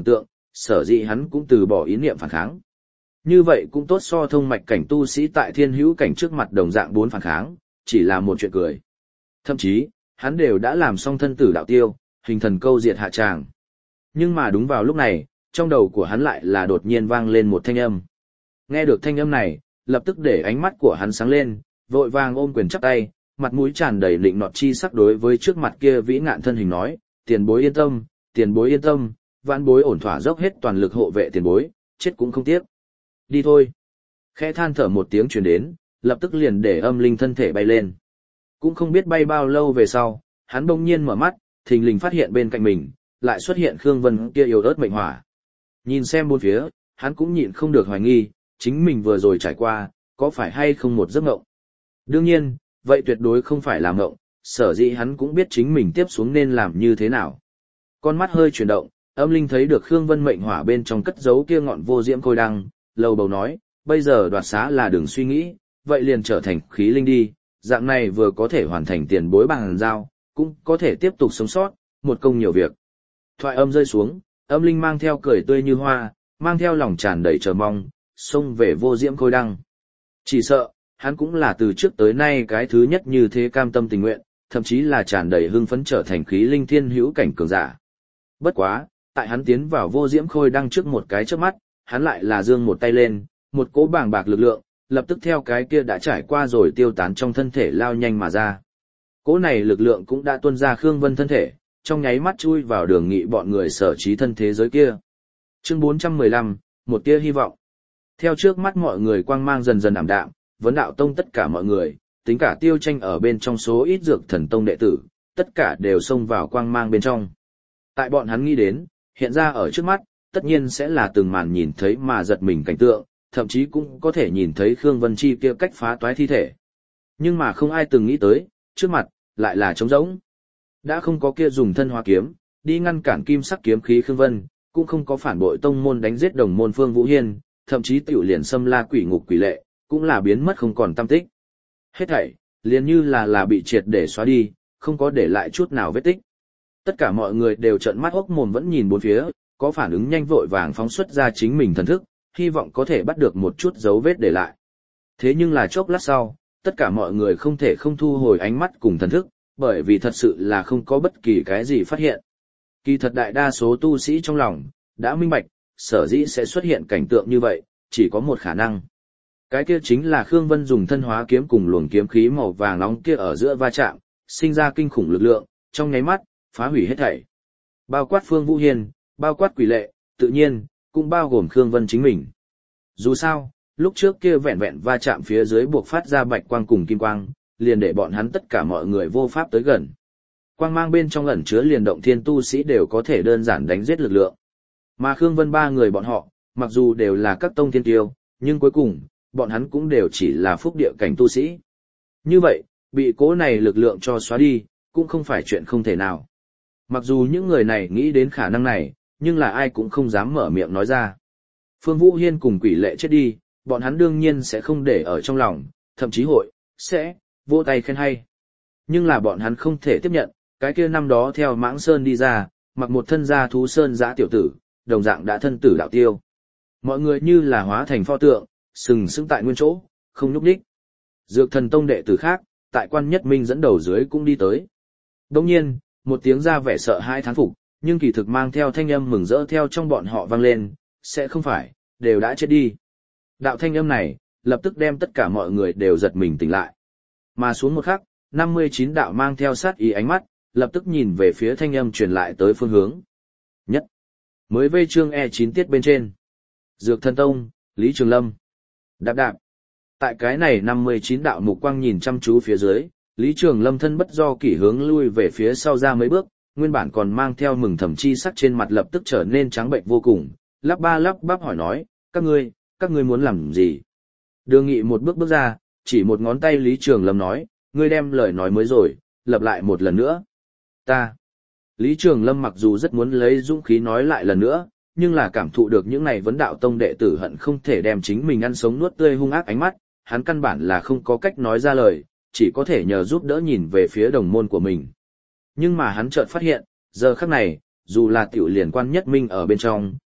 sở dĩ hắn cũng từ bỏ ý niệm phản kháng. Như vậy cũng tốt so thông mạch cảnh tu sĩ tại thiên hữu cảnh trước mặt đồng dạng bốn phản kháng, chỉ là một chuyện cười. Thậm chí, hắn đều đã làm xong thân tử đạo tiêu, hình thần câu diệt hạ tràng. Nhưng mà đúng vào lúc này, trong đầu của hắn lại là đột nhiên vang lên một thanh âm. Nghe được thanh âm này, lập tức để ánh mắt của hắn sáng lên, vội vàng ôm quyền chắp tay, mặt mũi tràn đầy lịnh nọt chi sắc đối với trước mặt kia vĩ ngạn thân hình nói, tiền bối yên tâm, tiền bối yên tâm, vãn bối ổn thỏa dốc hết toàn lực hộ vệ tiền bối, chết cũng không tiếc. Đi thôi. Khẽ than thở một tiếng truyền đến, lập tức liền để âm linh thân thể bay lên. Cũng không biết bay bao lâu về sau, hắn bỗng nhiên mở mắt, thình lình phát hiện bên cạnh mình, lại xuất hiện Khương Vân kia yếu ớt mệnh hỏa. Nhìn xem bốn phía, hắn cũng nhịn không được hoài nghi, chính mình vừa rồi trải qua, có phải hay không một giấc mộng. Đương nhiên, vậy tuyệt đối không phải là mộng, sở dĩ hắn cũng biết chính mình tiếp xuống nên làm như thế nào. Con mắt hơi chuyển động, âm linh thấy được Khương Vân mệnh hỏa bên trong cất giấu kia ngọn vô diễm khôi đăng, lầu bầu nói, bây giờ đoạt xá là đừng suy nghĩ, vậy liền trở thành khí linh đi, dạng này vừa có thể hoàn thành tiền bối bằng giao, cũng có thể tiếp tục sống sót, một công nhiều việc. Thoại âm rơi xuống, âm linh mang theo cười tươi như hoa, mang theo lòng tràn đầy chờ mong, xông về vô diễm khôi đăng. Chỉ sợ, hắn cũng là từ trước tới nay cái thứ nhất như thế cam tâm tình nguyện, thậm chí là tràn đầy hưng phấn trở thành khí linh thiên hữu cảnh cường giả. Bất quá, tại hắn tiến vào vô diễm khôi đăng trước một cái trước mắt, hắn lại là giương một tay lên, một cỗ bàng bạc lực lượng, lập tức theo cái kia đã trải qua rồi tiêu tán trong thân thể lao nhanh mà ra. Cỗ này lực lượng cũng đã tuôn ra Khương Vân thân thể, trong nháy mắt chui vào đường nghị bọn người sở trí thân thế giới kia. Chương bốn trăm mười lăm, một tia hy vọng. Theo trước mắt mọi người quang mang dần dần ảm đạm, vấn đạo tông tất cả mọi người, tính cả Tiêu Tranh ở bên trong số ít dược thần tông đệ tử, tất cả đều xông vào quang mang bên trong. Tại bọn hắn nghĩ đến, hiện ra ở trước mắt, tất nhiên sẽ là từng màn nhìn thấy mà giật mình cảnh tượng, thậm chí cũng có thể nhìn thấy Khương Vân Chi kia cách phá toái thi thể. Nhưng mà không ai từng nghĩ tới, trước mặt, lại là trống rỗng. Đã không có kia dùng thân hóa kiếm, đi ngăn cản kim sắc kiếm khí Khương Vân, cũng không có phản bội tông môn đánh giết đồng môn Phương Vũ Hiên, thậm chí tiểu liền xâm la quỷ ngục quỷ lệ, cũng là biến mất không còn tăm tích. Hết thảy, liền như là là bị triệt để xóa đi, không có để lại chút nào vết tích. Tất cả mọi người đều trợn mắt hốc mồm vẫn nhìn bốn phía, có phản ứng nhanh vội vàng phóng xuất ra chính mình thần thức, hy vọng có thể bắt được một chút dấu vết để lại. Thế nhưng là chốc lát sau, tất cả mọi người không thể không thu hồi ánh mắt cùng thần thức, bởi vì thật sự là không có bất kỳ cái gì phát hiện. Kỳ thật đại đa số tu sĩ trong lòng, đã minh bạch, sở dĩ sẽ xuất hiện cảnh tượng như vậy, chỉ có một khả năng. Cái kia chính là Khương Vân dùng thân hóa kiếm cùng luồng kiếm khí màu vàng nóng kia ở giữa va chạm, sinh ra kinh khủng lực lượng, trong nháy mắt, phá hủy hết thảy. Bao quát Phương Vũ Hiên, bao quát quỷ lệ, tự nhiên, cũng bao gồm Khương Vân chính mình. Dù sao, lúc trước kia vẹn vẹn va chạm phía dưới buộc phát ra bạch quang cùng kim quang, liền để bọn hắn tất cả mọi người vô pháp tới gần. Quang mang bên trong ẩn chứa liền động thiên tu sĩ đều có thể đơn giản đánh giết lực lượng. Mà Khương Vân ba người bọn họ, mặc dù đều là các tông thiên tiêu, nhưng cuối cùng, bọn hắn cũng đều chỉ là phúc địa cảnh tu sĩ. Như vậy, bị cố này lực lượng cho xóa đi, cũng không phải chuyện không thể nào. Mặc dù những người này nghĩ đến khả năng này, nhưng là ai cũng không dám mở miệng nói ra. Phương Vũ Hiên cùng quỷ lệ chết đi, bọn hắn đương nhiên sẽ không để ở trong lòng, thậm chí hội, sẽ, vỗ tay khen hay. Nhưng là bọn hắn không thể tiếp nhận, cái kia năm đó theo Mãng Sơn đi ra, mặc một thân gia thú sơn giã tiểu tử, đồng dạng đã thân tử đạo tiêu. Mọi người như là hóa thành pho tượng, sừng sững tại nguyên chỗ, không nhúc nhích. Dược thần tông đệ tử khác, tại Quan Nhất Minh dẫn đầu dưới cũng đi tới. Đồng nhiên, một tiếng ra vẻ sợ hãi thán phục, nhưng kỳ thực mang theo thanh âm mừng rỡ theo trong bọn họ vang lên, sẽ không phải, đều đã chết đi. Đạo thanh âm này, lập tức đem tất cả mọi người đều giật mình tỉnh lại. Mà xuống một khắc, năm mươi chín đạo mang theo sát ý ánh mắt, lập tức nhìn về phía thanh âm truyền lại tới phương hướng. Nhất. Mới vây chương E chín tiết bên trên. Dược thần tông, Lý Trường Lâm. Đạp đạp. Tại cái này năm mươi chín đạo mục quang nhìn chăm chú phía dưới, Lý Trường Lâm thân bất do kỷ hướng lui về phía sau ra mấy bước, nguyên bản còn mang theo mừng thầm chi sắc trên mặt lập tức trở nên trắng bệnh vô cùng, lắp ba lắp bắp hỏi nói, các ngươi, các ngươi muốn làm gì? Đường Nghị một bước bước ra, chỉ một ngón tay Lý Trường Lâm nói, ngươi đem lời nói mới rồi, lặp lại một lần nữa. Ta. Lý Trường Lâm mặc dù rất muốn lấy dũng khí nói lại lần nữa, nhưng là cảm thụ được những này vấn đạo tông đệ tử hận không thể đem chính mình ăn sống nuốt tươi hung ác ánh mắt, hắn căn bản là không có cách nói ra lời, chỉ có thể nhờ giúp đỡ nhìn về phía đồng môn của mình. Nhưng mà hắn chợt phát hiện, giờ khắc này, dù là tiểu liền Quan Nhất Minh ở bên trong,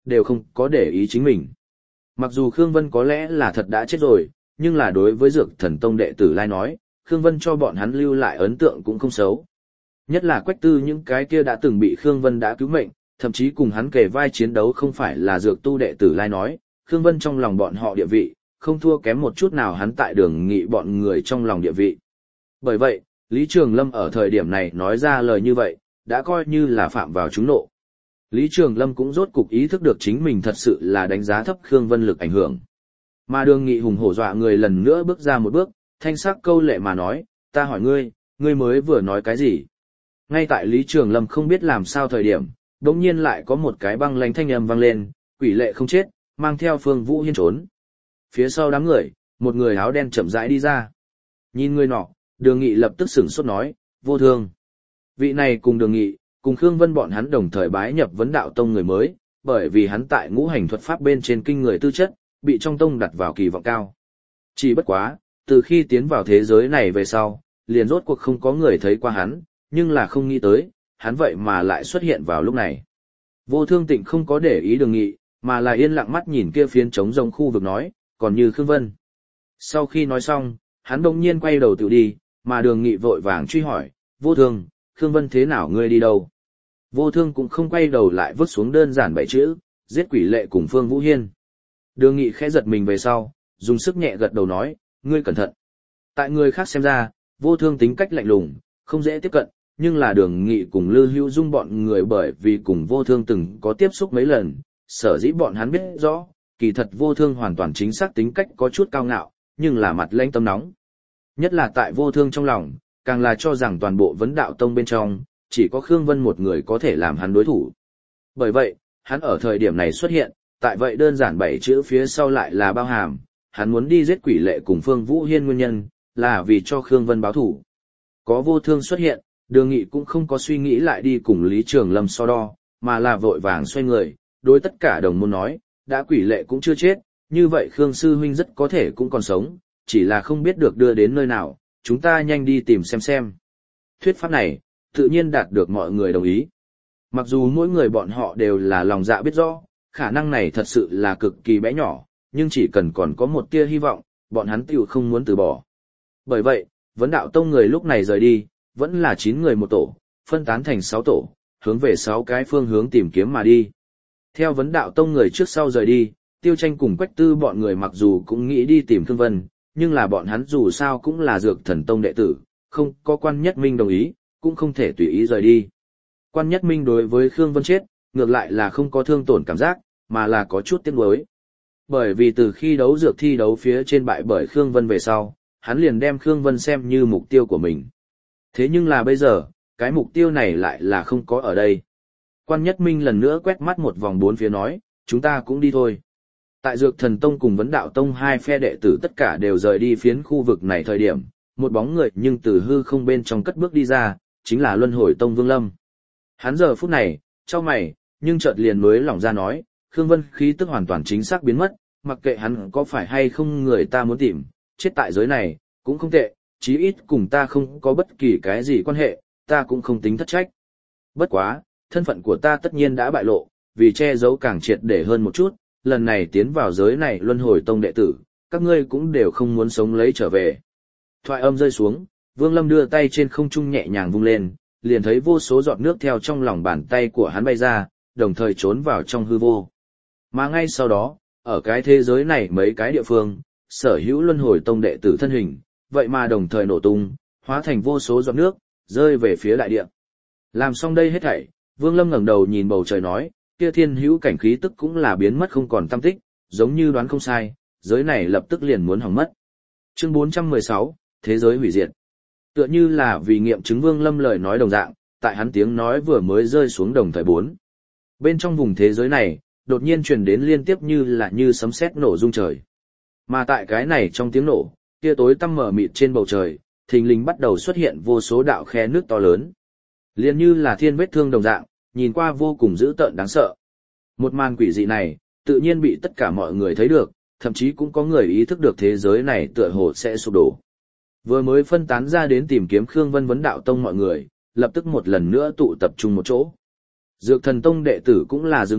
đều không có để ý chính mình. Mặc dù Khương Vân có lẽ là thật đã chết rồi, nhưng là đối với Dược Thần Tông đệ tử lai nói, Khương Vân cho bọn hắn lưu lại ấn tượng cũng không xấu. Nhất là Quách Tư những cái kia đã từng bị Khương Vân đã cứu mệnh, thậm chí cùng hắn kề vai chiến đấu không phải là dược tu đệ tử lai nói, Khương Vân trong lòng bọn họ địa vị, không thua kém một chút nào hắn tại Đường Nghị bọn người trong lòng địa vị. Bởi vậy, Lý Trường Lâm ở thời điểm này nói ra lời như vậy, đã coi như là phạm vào trúng nộ. Lý Trường Lâm cũng rốt cục ý thức được chính mình thật sự là đánh giá thấp Khương Vân lực ảnh hưởng. Mà Đường Nghị hùng hổ dọa người lần nữa bước ra một bước, thanh sắc câu lệ mà nói, ta hỏi ngươi, ngươi mới vừa nói cái gì? Ngay tại Lý Trường Lâm không biết làm sao thời điểm, đống nhiên lại có một cái băng lãnh thanh âm vang lên, quỷ lệ không chết, mang theo Phương Vũ Hiên trốn. Phía sau đám người, một người áo đen chậm rãi đi ra. Nhìn người nọ, Đường Nghị lập tức sửng sốt nói, vô thương. Vị này cùng Đường Nghị, cùng Khương Vân bọn hắn đồng thời bái nhập vấn đạo tông người mới, bởi vì hắn tại ngũ hành thuật pháp bên trên kinh người tư chất, bị trong tông đặt vào kỳ vọng cao. Chỉ bất quá, từ khi tiến vào thế giới này về sau, liền rốt cuộc không có người thấy qua hắn, nhưng là không nghĩ tới, hắn vậy mà lại xuất hiện vào lúc này. Vô Thương Tịnh không có để ý Đường Nghị, mà là yên lặng mắt nhìn kia phiến trống rông khu vực nói, còn như Khương Vân. Sau khi nói xong, hắn bỗng nhiên quay đầu tự đi, mà Đường Nghị vội vàng truy hỏi, Vô Thương, Khương Vân thế nào ngươi đi đâu? Vô Thương cũng không quay đầu lại vứt xuống đơn giản bảy chữ, giết quỷ lệ cùng Phương Vũ Hiên. Đường Nghị khẽ giật mình về sau, dùng sức nhẹ gật đầu nói, ngươi cẩn thận. Tại người khác xem ra, Vô Thương tính cách lạnh lùng, không dễ tiếp cận, nhưng là Đường Nghị cùng Lư Hữu Dung bọn người bởi vì cùng Vô Thương từng có tiếp xúc mấy lần, sở dĩ bọn hắn biết rõ, kỳ thật Vô Thương hoàn toàn chính xác tính cách có chút cao ngạo, nhưng là mặt lạnh tâm nóng. Nhất là tại Vô Thương trong lòng, càng là cho rằng toàn bộ vấn đạo tông bên trong, chỉ có Khương Vân một người có thể làm hắn đối thủ. Bởi vậy, hắn ở thời điểm này xuất hiện, tại vậy đơn giản bảy chữ phía sau lại là bao hàm, hắn muốn đi giết quỷ lệ cùng Phương Vũ Hiên nguyên nhân, là vì cho Khương Vân báo thủ. Có Vô Thương xuất hiện, Đường Nghị cũng không có suy nghĩ lại đi cùng Lý Trường Lâm so đo, mà là vội vàng xoay người, đối tất cả đồng môn nói, đã quỷ lệ cũng chưa chết, như vậy Khương Sư Huynh rất có thể cũng còn sống, chỉ là không biết được đưa đến nơi nào, chúng ta nhanh đi tìm xem xem. Thuyết pháp này, tự nhiên đạt được mọi người đồng ý. Mặc dù mỗi người bọn họ đều là lòng dạ biết rõ, khả năng này thật sự là cực kỳ bé nhỏ, nhưng chỉ cần còn có một tia hy vọng, bọn hắn tiểu không muốn từ bỏ. Bởi vậy, vấn đạo tông người lúc này rời đi, vẫn là chín người một tổ, phân tán thành sáu tổ, hướng về sáu cái phương hướng tìm kiếm mà đi. Theo vấn đạo tông người trước sau rời đi, Tiêu Tranh cùng Quách Tư bọn người mặc dù cũng nghĩ đi tìm Khương Vân, nhưng là bọn hắn dù sao cũng là Dược Thần Tông đệ tử, không có Quan Nhất Minh đồng ý, cũng không thể tùy ý rời đi. Quan Nhất Minh đối với Khương Vân chết, ngược lại là không có thương tổn cảm giác, mà là có chút tiếc nuối. Bởi vì từ khi đấu dược thi đấu phía trên bại bởi Khương Vân về sau, hắn liền đem Khương Vân xem như mục tiêu của mình. Thế nhưng là bây giờ, cái mục tiêu này lại là không có ở đây. Quan Nhất Minh lần nữa quét mắt một vòng bốn phía nói, chúng ta cũng đi thôi. Tại Dược Thần Tông cùng Vấn Đạo Tông hai phe đệ tử tất cả đều rời đi phiến khu vực này thời điểm, một bóng người nhưng từ hư không bên trong cất bước đi ra, chính là Luân Hồi Tông Vương Lâm. Hắn giờ phút này, chau mày, nhưng chợt liền mới lỏng ra nói, Khương Vân khí tức hoàn toàn chính xác biến mất, mặc kệ hắn có phải hay không người ta muốn tìm, chết tại giới này, cũng không tệ, chí ít cùng ta không có bất kỳ cái gì quan hệ, ta cũng không tính thất trách. Bất quá, thân phận của ta tất nhiên đã bại lộ, vì che giấu càng triệt để hơn một chút, lần này tiến vào giới này Luân Hồi Tông đệ tử, các ngươi cũng đều không muốn sống lấy trở về. Thoại âm rơi xuống, Vương Lâm đưa tay trên không trung nhẹ nhàng vung lên, liền thấy vô số giọt nước theo trong lòng bàn tay của hắn bay ra, đồng thời trốn vào trong hư vô. Mà ngay sau đó, ở cái thế giới này mấy cái địa phương, sở hữu Luân Hồi Tông đệ tử thân hình, vậy mà đồng thời nổ tung, hóa thành vô số giọt nước, rơi về phía đại địa. Làm xong đây hết thảy, Vương Lâm ngẩng đầu nhìn bầu trời nói, kia thiên hữu cảnh khí tức cũng là biến mất không còn tăm tích, giống như đoán không sai, giới này lập tức liền muốn hỏng mất. Chương bốn trăm mười sáu, Thế giới hủy diệt. Tựa như là vì nghiệm chứng Vương Lâm lời nói đồng dạng, tại hắn tiếng nói vừa mới rơi xuống đồng thời bốn. Bên trong vùng thế giới này, đột nhiên truyền đến liên tiếp như là như sấm sét nổ rung trời. Mà tại cái này trong tiếng nổ, kia tối tăm mở mịt trên bầu trời, thình lình bắt đầu xuất hiện vô số đạo khe nước to lớn. Liên như là thiên vết thương đồng dạng, nhìn qua vô cùng dữ tợn đáng sợ. Một màn quỷ dị này, tự nhiên bị tất cả mọi người thấy được, thậm chí cũng có người ý thức được thế giới này tựa hồ sẽ sụp đổ. Vừa mới phân tán ra đến tìm kiếm Khương Vân Vấn Đạo Tông mọi người, lập tức một lần nữa tụ tập trung một chỗ. Dược Thần Tông đệ tử cũng là dừng bước,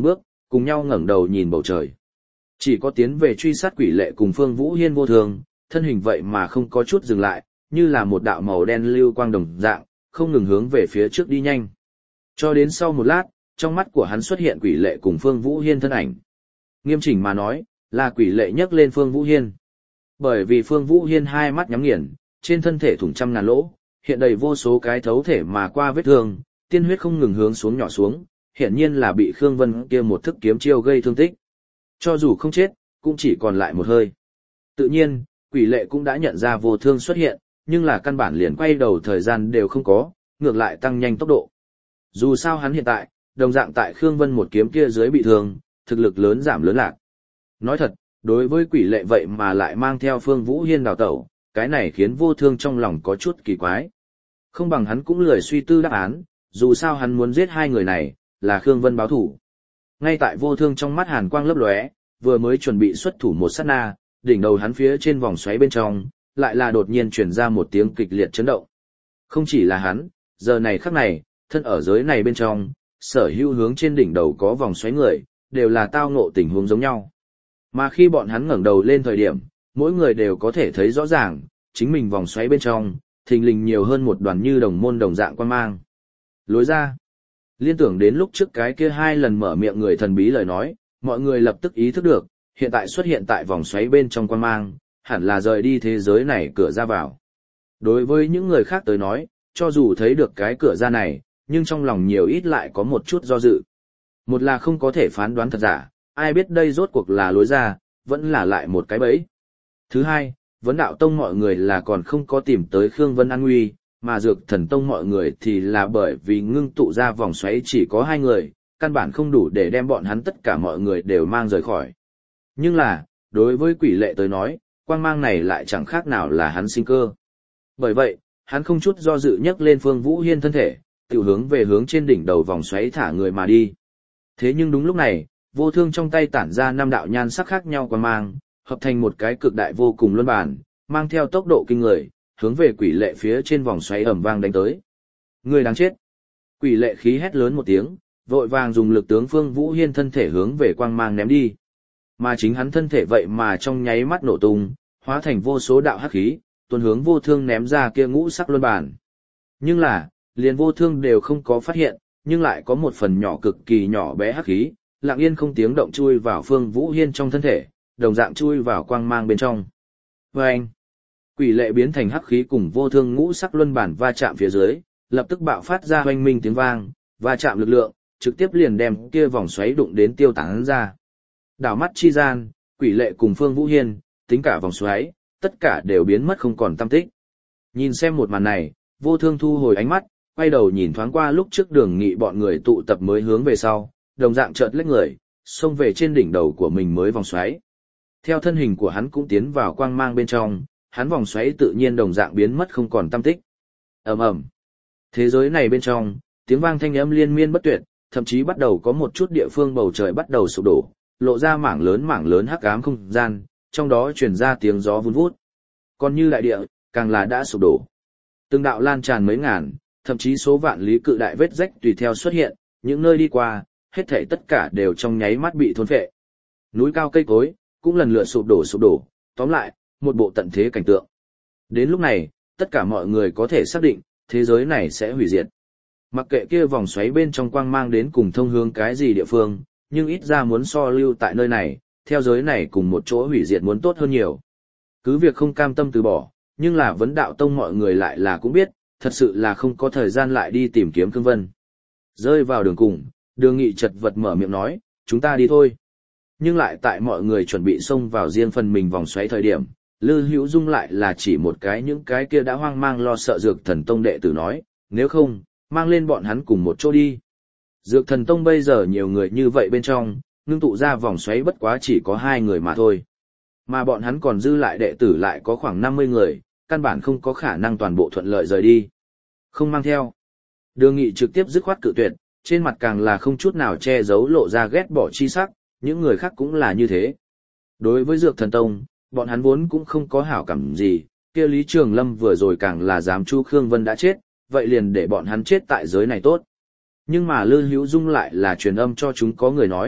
cùng nhau ngẩng đầu nhìn bầu trời. Chỉ có tiến về truy sát quỷ lệ cùng Phương Vũ Hiên vô thường, thân hình vậy mà không có chút dừng lại, như là một đạo màu đen lưu quang đồng dạng, không ngừng hướng về phía trước đi nhanh. Cho đến sau một lát, trong mắt của hắn xuất hiện quỷ lệ cùng Phương Vũ Hiên thân ảnh. Nghiêm chỉnh mà nói, là quỷ lệ nhấc lên Phương Vũ Hiên. Bởi vì Phương Vũ Hiên hai mắt nhắm nghiền, trên thân thể thủng trăm ngàn lỗ, hiện đầy vô số cái thấu thể mà qua vết thương, tiên huyết không ngừng hướng xuống nhỏ xuống, hiện nhiên là bị Khương Vân kia một thức kiếm chiêu gây thương tích. Cho dù không chết, cũng chỉ còn lại một hơi. Tự nhiên, quỷ lệ cũng đã nhận ra vô thương xuất hiện, nhưng là căn bản liền quay đầu thời gian đều không có, ngược lại tăng nhanh tốc độ. Dù sao hắn hiện tại, đồng dạng tại Khương Vân một kiếm kia dưới bị thương, thực lực lớn giảm lớn lạc. Nói thật, đối với quỷ lệ vậy mà lại mang theo Phương Vũ Hiên đào tẩu, cái này khiến vô thương trong lòng có chút kỳ quái. Không bằng hắn cũng lười suy tư đáp án, dù sao hắn muốn giết hai người này, là Khương Vân báo thủ. Ngay tại vô thương trong mắt hàn quang lấp lóe, vừa mới chuẩn bị xuất thủ một sát na, đỉnh đầu hắn phía trên vòng xoáy bên trong, lại là đột nhiên truyền ra một tiếng kịch liệt chấn động. Không chỉ là hắn, giờ này khắc này, thân ở giới này bên trong, sở hữu hướng trên đỉnh đầu có vòng xoáy người, đều là tao ngộ tình huống giống nhau. Mà khi bọn hắn ngẩng đầu lên thời điểm, mỗi người đều có thể thấy rõ ràng, chính mình vòng xoáy bên trong, thình lình nhiều hơn một đoàn như đồng môn đồng dạng quan mang. Lối ra. Liên tưởng đến lúc trước cái kia hai lần mở miệng người thần bí lời nói, mọi người lập tức ý thức được, hiện tại xuất hiện tại vòng xoáy bên trong quan mang, hẳn là rời đi thế giới này cửa ra vào. Đối với những người khác tới nói, cho dù thấy được cái cửa ra này, nhưng trong lòng nhiều ít lại có một chút do dự. Một là không có thể phán đoán thật giả, ai biết đây rốt cuộc là lối ra, vẫn là lại một cái bẫy. Thứ hai, vấn đạo tông mọi người là còn không có tìm tới Khương Vân an nguy, mà dược thần tông mọi người thì là bởi vì ngưng tụ ra vòng xoáy chỉ có hai người, căn bản không đủ để đem bọn hắn tất cả mọi người đều mang rời khỏi. Nhưng là, đối với quỷ lệ tới nói, quang mang này lại chẳng khác nào là hắn sinh cơ. Bởi vậy, hắn không chút do dự nhấc lên Phương Vũ Hiên thân thể, tiểu hướng về hướng trên đỉnh đầu vòng xoáy thả người mà đi. Thế nhưng đúng lúc này, vô thương trong tay tản ra năm đạo nhan sắc khác nhau quang mang, hợp thành một cái cực đại vô cùng luân bản, mang theo tốc độ kinh người, hướng về quỷ lệ phía trên vòng xoáy ầm vang đánh tới. Người đáng chết! Quỷ lệ khí hét lớn một tiếng, vội vàng dùng lực tướng Phương Vũ Hiên thân thể hướng về quang mang ném đi. Mà chính hắn thân thể vậy mà trong nháy mắt nổ tung, hóa thành vô số đạo hắc khí, tuôn hướng vô thương ném ra kia ngũ sắc luân bản. Nhưng là, liền vô thương đều không có phát hiện, nhưng lại có một phần nhỏ cực kỳ nhỏ bé hắc khí, lặng yên không tiếng động chui vào Phương Vũ Hiên trong thân thể, đồng dạng chui vào quang mang bên trong. Và anh, quỷ lệ biến thành hắc khí cùng vô thương ngũ sắc luân bản va chạm phía dưới, lập tức bạo phát ra hoanh minh tiếng vang, va chạm lực lượng, trực tiếp liền đem kia vòng xoáy đụng đến tiêu tán ra. Đảo mắt chi gian, quỷ lệ cùng Phương Vũ Hiên, tính cả vòng xoáy, tất cả đều biến mất không còn tăm tích. Nhìn xem một màn này, vô thương thu hồi ánh mắt, quay đầu nhìn thoáng qua lúc trước đường nghị bọn người tụ tập mới hướng về sau, đồng dạng chợt lách người, xông về trên đỉnh đầu của mình mới vòng xoáy. Theo thân hình của hắn cũng tiến vào quang mang bên trong, hắn vòng xoáy tự nhiên đồng dạng biến mất không còn tăm tích. Ầm ầm. Thế giới này bên trong, tiếng vang thanh âm liên miên bất tuyệt, thậm chí bắt đầu có một chút địa phương bầu trời bắt đầu sụp đổ, lộ ra mảng lớn mảng lớn hắc ám không gian, trong đó truyền ra tiếng gió vun vút. Còn như đại địa, càng là đã sụp đổ. Từng đạo lan tràn mấy ngàn, thậm chí số vạn lý cự đại vết rách tùy theo xuất hiện, những nơi đi qua, hết thảy tất cả đều trong nháy mắt bị thôn phệ. Núi cao cây cối cũng lần lượt sụp đổ sụp đổ, tóm lại, một bộ tận thế cảnh tượng. Đến lúc này, tất cả mọi người có thể xác định, thế giới này sẽ hủy diệt. Mặc kệ kia vòng xoáy bên trong quang mang đến cùng thông hướng cái gì địa phương, nhưng ít ra muốn so lưu tại nơi này, theo giới này cùng một chỗ hủy diệt muốn tốt hơn nhiều. Cứ việc không cam tâm từ bỏ, nhưng là vấn đạo tông mọi người lại là cũng biết, thật sự là không có thời gian lại đi tìm kiếm Khương Vân. Rơi vào đường cùng, đường nghị chật vật mở miệng nói, chúng ta đi thôi. Nhưng lại tại mọi người chuẩn bị xông vào riêng phần mình vòng xoáy thời điểm, Lư Hữu Dung lại là chỉ một cái những cái kia đã hoang mang lo sợ Dược Thần Tông đệ tử nói, nếu không, mang lên bọn hắn cùng một chỗ đi. Dược Thần Tông bây giờ nhiều người như vậy bên trong, ngưng tụ ra vòng xoáy bất quá chỉ có hai người mà thôi. Mà bọn hắn còn dư lại đệ tử lại có khoảng năm mươi người, căn bản không có khả năng toàn bộ thuận lợi rời đi. Không mang theo. Đường Nghị trực tiếp dứt khoát cự tuyệt, trên mặt càng là không chút nào che giấu lộ ra ghét bỏ chi sắc, những người khác cũng là như thế. Đối với Dược Thần Tông, bọn hắn vốn cũng không có hảo cảm gì, kia Lý Trường Lâm vừa rồi càng là dám Chu Khương Vân đã chết, vậy liền để bọn hắn chết tại giới này tốt. Nhưng mà Lư Hữu Dung lại là truyền âm cho chúng có người nói,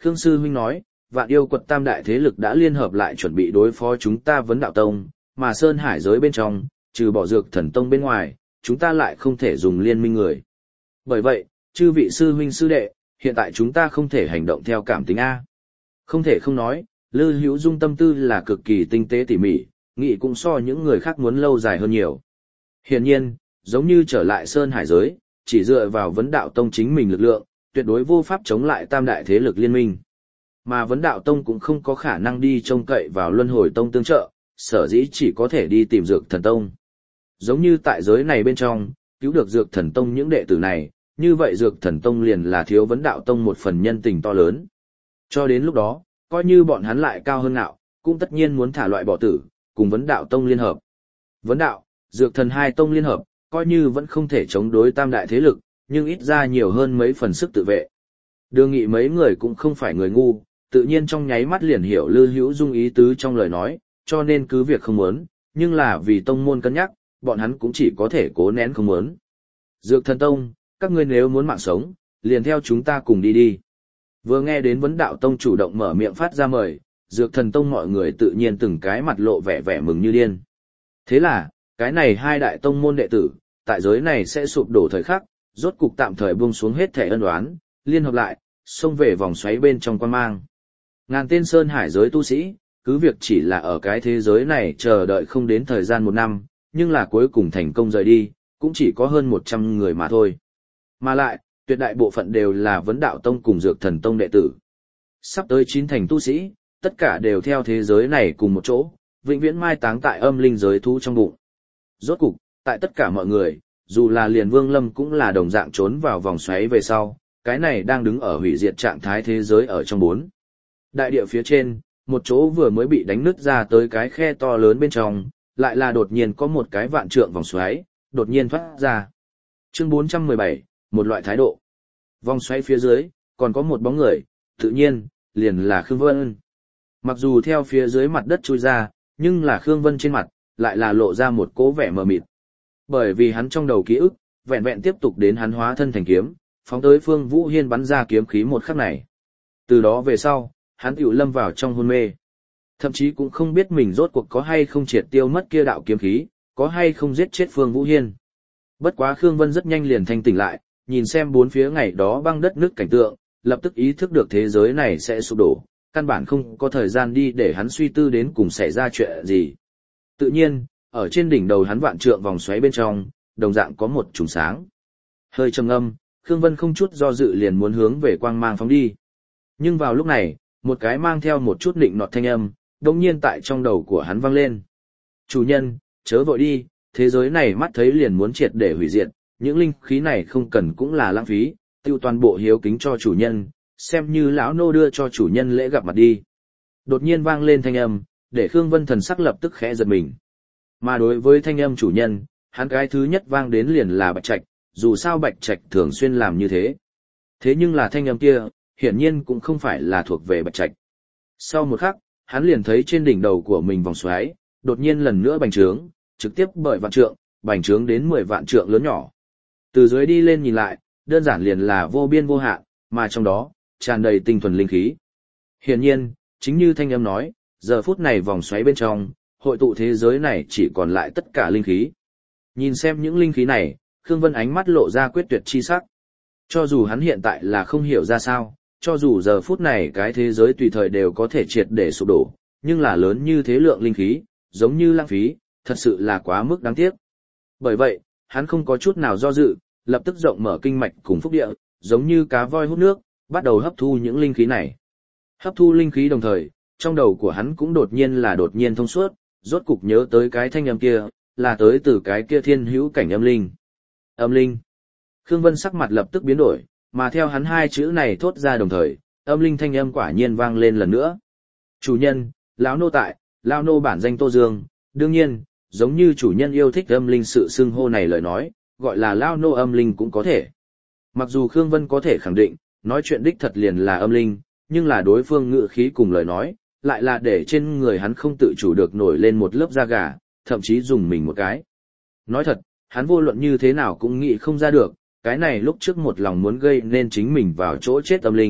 Khương Sư Huynh nói, vạn yêu quật tam đại thế lực đã liên hợp lại chuẩn bị đối phó chúng ta vấn đạo tông, mà Sơn Hải giới bên trong, trừ bỏ dược thần tông bên ngoài, chúng ta lại không thể dùng liên minh người. Bởi vậy, chư vị sư huynh sư đệ, hiện tại chúng ta không thể hành động theo cảm tính A. Không thể không nói, Lư Hữu Dung tâm tư là cực kỳ tinh tế tỉ mỉ, nghĩ cũng so những người khác muốn lâu dài hơn nhiều. Hiển nhiên, giống như trở lại Sơn Hải giới, chỉ dựa vào vấn đạo tông chính mình lực lượng, tuyệt đối vô pháp chống lại tam đại thế lực liên minh. Mà vấn đạo tông cũng không có khả năng đi trông cậy vào luân hồi tông tương trợ, sở dĩ chỉ có thể đi tìm dược thần tông. Giống như tại giới này bên trong, cứu được dược thần tông những đệ tử này, như vậy dược thần tông liền là thiếu vấn đạo tông một phần nhân tình to lớn. Cho đến lúc đó, coi như bọn hắn lại cao hơn ngạo, cũng tất nhiên muốn thả loại bỏ tử, cùng vấn đạo tông liên hợp. Vấn đạo, dược thần hai tông liên hợp, coi như vẫn không thể chống đối tam đại thế lực, nhưng ít ra nhiều hơn mấy phần sức tự vệ. Đường Nghị mấy người cũng không phải người ngu, tự nhiên trong nháy mắt liền hiểu Lư Hữu Dung ý tứ trong lời nói, cho nên cứ việc không muốn, nhưng là vì tông môn cân nhắc, bọn hắn cũng chỉ có thể cố nén không muốn. Dược thần tông, các ngươi nếu muốn mạng sống, liền theo chúng ta cùng đi đi. Vừa nghe đến vấn đạo tông chủ động mở miệng phát ra mời, dược thần tông mọi người tự nhiên từng cái mặt lộ vẻ vẻ mừng như điên. Thế là, cái này hai đại tông môn đệ tử, tại giới này sẽ sụp đổ thời khắc, rốt cục tạm thời buông xuống hết thể ân oán, liên hợp lại, xông về vòng xoáy bên trong quan mang. Ngàn tên Sơn Hải giới tu sĩ, cứ việc chỉ là ở cái thế giới này chờ đợi không đến thời gian một năm, nhưng là cuối cùng thành công rời đi, cũng chỉ có hơn một trăm người mà thôi. Mà lại, tuyệt đại bộ phận đều là vấn đạo tông cùng dược thần tông đệ tử. Sắp tới chín thành tu sĩ, tất cả đều theo thế giới này cùng một chỗ, vĩnh viễn mai táng tại âm linh giới thú trong bụng. Rốt cục, tại tất cả mọi người, dù là liền Vương Lâm cũng là đồng dạng trốn vào vòng xoáy về sau, cái này đang đứng ở hủy diệt trạng thái thế giới ở trong bốn. Đại địa phía trên, một chỗ vừa mới bị đánh nứt ra tới cái khe to lớn bên trong, lại là đột nhiên có một cái vạn trượng vòng xoáy, đột nhiên thoát ra. Chương bốn trăm mười bảy, một loại thái độ. Vòng xoáy phía dưới, còn có một bóng người, tự nhiên, liền là Khương Vân. Mặc dù theo phía dưới mặt đất chui ra, nhưng là Khương Vân trên mặt, lại là lộ ra một cố vẻ mờ mịt. Bởi vì hắn trong đầu ký ức, vẹn vẹn tiếp tục đến hắn hóa thân thành kiếm, phóng tới Phương Vũ Hiên bắn ra kiếm khí một khắc này. Từ đó về sau, hắn tiểu lâm vào trong hôn mê. Thậm chí cũng không biết mình rốt cuộc có hay không triệt tiêu mất kia đạo kiếm khí, có hay không giết chết Phương Vũ Hiên. Bất quá Khương Vân rất nhanh liền thanh tỉnh lại, nhìn xem bốn phía ngày đó băng đất nước cảnh tượng, lập tức ý thức được thế giới này sẽ sụp đổ, căn bản không có thời gian đi để hắn suy tư đến cùng xảy ra chuyện gì. Tự nhiên, ở trên đỉnh đầu hắn vạn trượng vòng xoáy bên trong, đồng dạng có một chùm sáng. Hơi trầm ngâm, Khương Vân không chút do dự liền muốn hướng về quang mang phóng đi. Nhưng vào lúc này, một cái mang theo một chút nịnh nọt thanh âm, đột nhiên tại trong đầu của hắn vang lên. Chủ nhân, chớ vội đi, thế giới này mắt thấy liền muốn triệt để hủy diệt, những linh khí này không cần cũng là lãng phí, tiêu toàn bộ hiếu kính cho chủ nhân, xem như lão nô đưa cho chủ nhân lễ gặp mặt đi. Đột nhiên vang lên thanh âm, để Khương Vân thần sắc lập tức khẽ giật mình. Mà đối với thanh âm chủ nhân, hắn cái thứ nhất vang đến liền là Bạch Trạch, dù sao Bạch Trạch thường xuyên làm như thế. Thế nhưng là thanh âm kia, hiển nhiên cũng không phải là thuộc về Bạch Trạch. Sau một khắc, hắn liền thấy trên đỉnh đầu của mình vòng xoáy, đột nhiên lần nữa bành trướng, trực tiếp bởi vạn trượng, bành trướng đến mười vạn trượng lớn nhỏ. Từ dưới đi lên nhìn lại, đơn giản liền là vô biên vô hạn, mà trong đó, tràn đầy tinh thuần linh khí. Hiển nhiên, chính như thanh âm nói, giờ phút này vòng xoáy bên trong, hội tụ thế giới này chỉ còn lại tất cả linh khí. Nhìn xem những linh khí này, Khương Vân ánh mắt lộ ra quyết tuyệt chi sắc. Cho dù hắn hiện tại là không hiểu ra sao, cho dù giờ phút này cái thế giới tùy thời đều có thể triệt để sụp đổ, nhưng là lớn như thế lượng linh khí, giống như lãng phí, thật sự là quá mức đáng tiếc. Bởi vậy, hắn không có chút nào do dự, lập tức rộng mở kinh mạch cùng phúc địa, giống như cá voi hút nước, bắt đầu hấp thu những linh khí này. Hấp thu linh khí đồng thời, trong đầu của hắn cũng đột nhiên là đột nhiên thông suốt, rốt cục nhớ tới cái thanh âm kia, là tới từ cái kia thiên hữu cảnh âm linh. Âm linh. Khương Vân sắc mặt lập tức biến đổi, mà theo hắn hai chữ này thốt ra đồng thời, âm linh thanh âm quả nhiên vang lên lần nữa. Chủ nhân, lão nô tại, lão nô bản danh Tô Dương, đương nhiên, giống như chủ nhân yêu thích âm linh sự xưng hô này lời nói, gọi là lão nô âm linh cũng có thể. Mặc dù Khương Vân có thể khẳng định, nói chuyện đích thật liền là âm linh, nhưng là đối phương ngữ khí cùng lời nói, lại là để trên người hắn không tự chủ được nổi lên một lớp da gà, thậm chí dùng mình một cái. Nói thật, hắn vô luận như thế nào cũng nghĩ không ra được, cái này lúc trước một lòng muốn gây nên chính mình vào chỗ chết âm linh,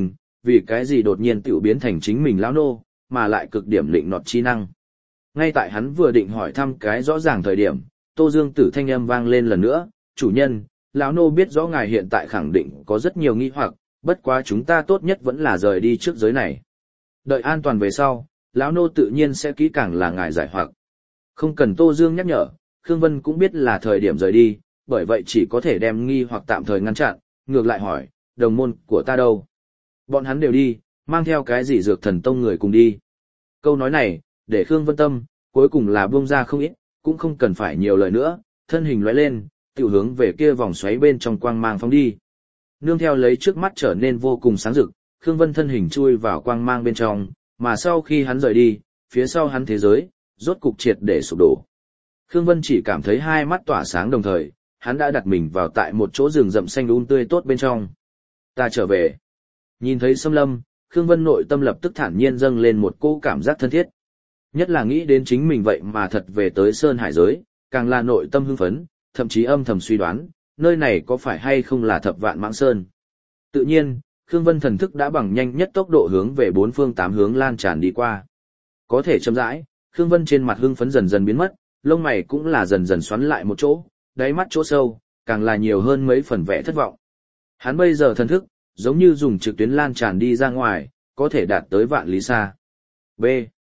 vì cái gì đột nhiên tiểu biến thành chính mình lão nô, mà lại cực điểm lịnh nọt chi năng. Ngay tại hắn vừa định hỏi thăm cái rõ ràng thời điểm, Tô Dương Tử thanh âm vang lên lần nữa, chủ nhân, lão nô biết rõ ngài hiện tại khẳng định có rất nhiều nghi hoặc, bất quá chúng ta tốt nhất vẫn là rời đi trước giới này. Đợi an toàn về sau, lão nô tự nhiên sẽ kỹ càng là ngài giải hoặc. Không cần Tô Dương nhắc nhở, Khương Vân cũng biết là thời điểm rời đi, bởi vậy chỉ có thể đem nghi hoặc tạm thời ngăn chặn, ngược lại hỏi, đồng môn của ta đâu? Bọn hắn đều đi, mang theo cái gì dược thần tông người cùng đi. Câu nói này, để Khương Vân tâm, cuối cùng là buông ra không ít, cũng không cần phải nhiều lời nữa, thân hình lóe lên, tiểu hướng về kia vòng xoáy bên trong quang mang phóng đi. Nương theo lấy trước mắt trở nên vô cùng sáng rực, Khương Vân thân hình chui vào quang mang bên trong, mà sau khi hắn rời đi, phía sau hắn thế giới, rốt cục triệt để sụp đổ. Khương Vân chỉ cảm thấy hai mắt tỏa sáng đồng thời, hắn đã đặt mình vào tại một chỗ rừng rậm xanh um tươi tốt bên trong. Ta trở về. Nhìn thấy Sâm Lâm, Khương Vân nội tâm lập tức thản nhiên dâng lên một cô cảm giác thân thiết. Nhất là nghĩ đến chính mình vậy mà thật về tới Sơn Hải giới, càng là nội tâm hưng phấn, thậm chí âm thầm suy đoán, nơi này có phải hay không là Thập Vạn Mãng Sơn. Tự nhiên, Khương Vân thần thức đã bằng nhanh nhất tốc độ hướng về bốn phương tám hướng lan tràn đi qua. Có thể chậm rãi, Khương Vân trên mặt hưng phấn dần dần biến mất, lông mày cũng là dần dần xoắn lại một chỗ, đáy mắt chỗ sâu, càng là nhiều hơn mấy phần vẻ thất vọng. Hắn bây giờ thần thức, giống như dùng trực tuyến lan tràn đi ra ngoài, có thể đạt tới vạn lý xa. B.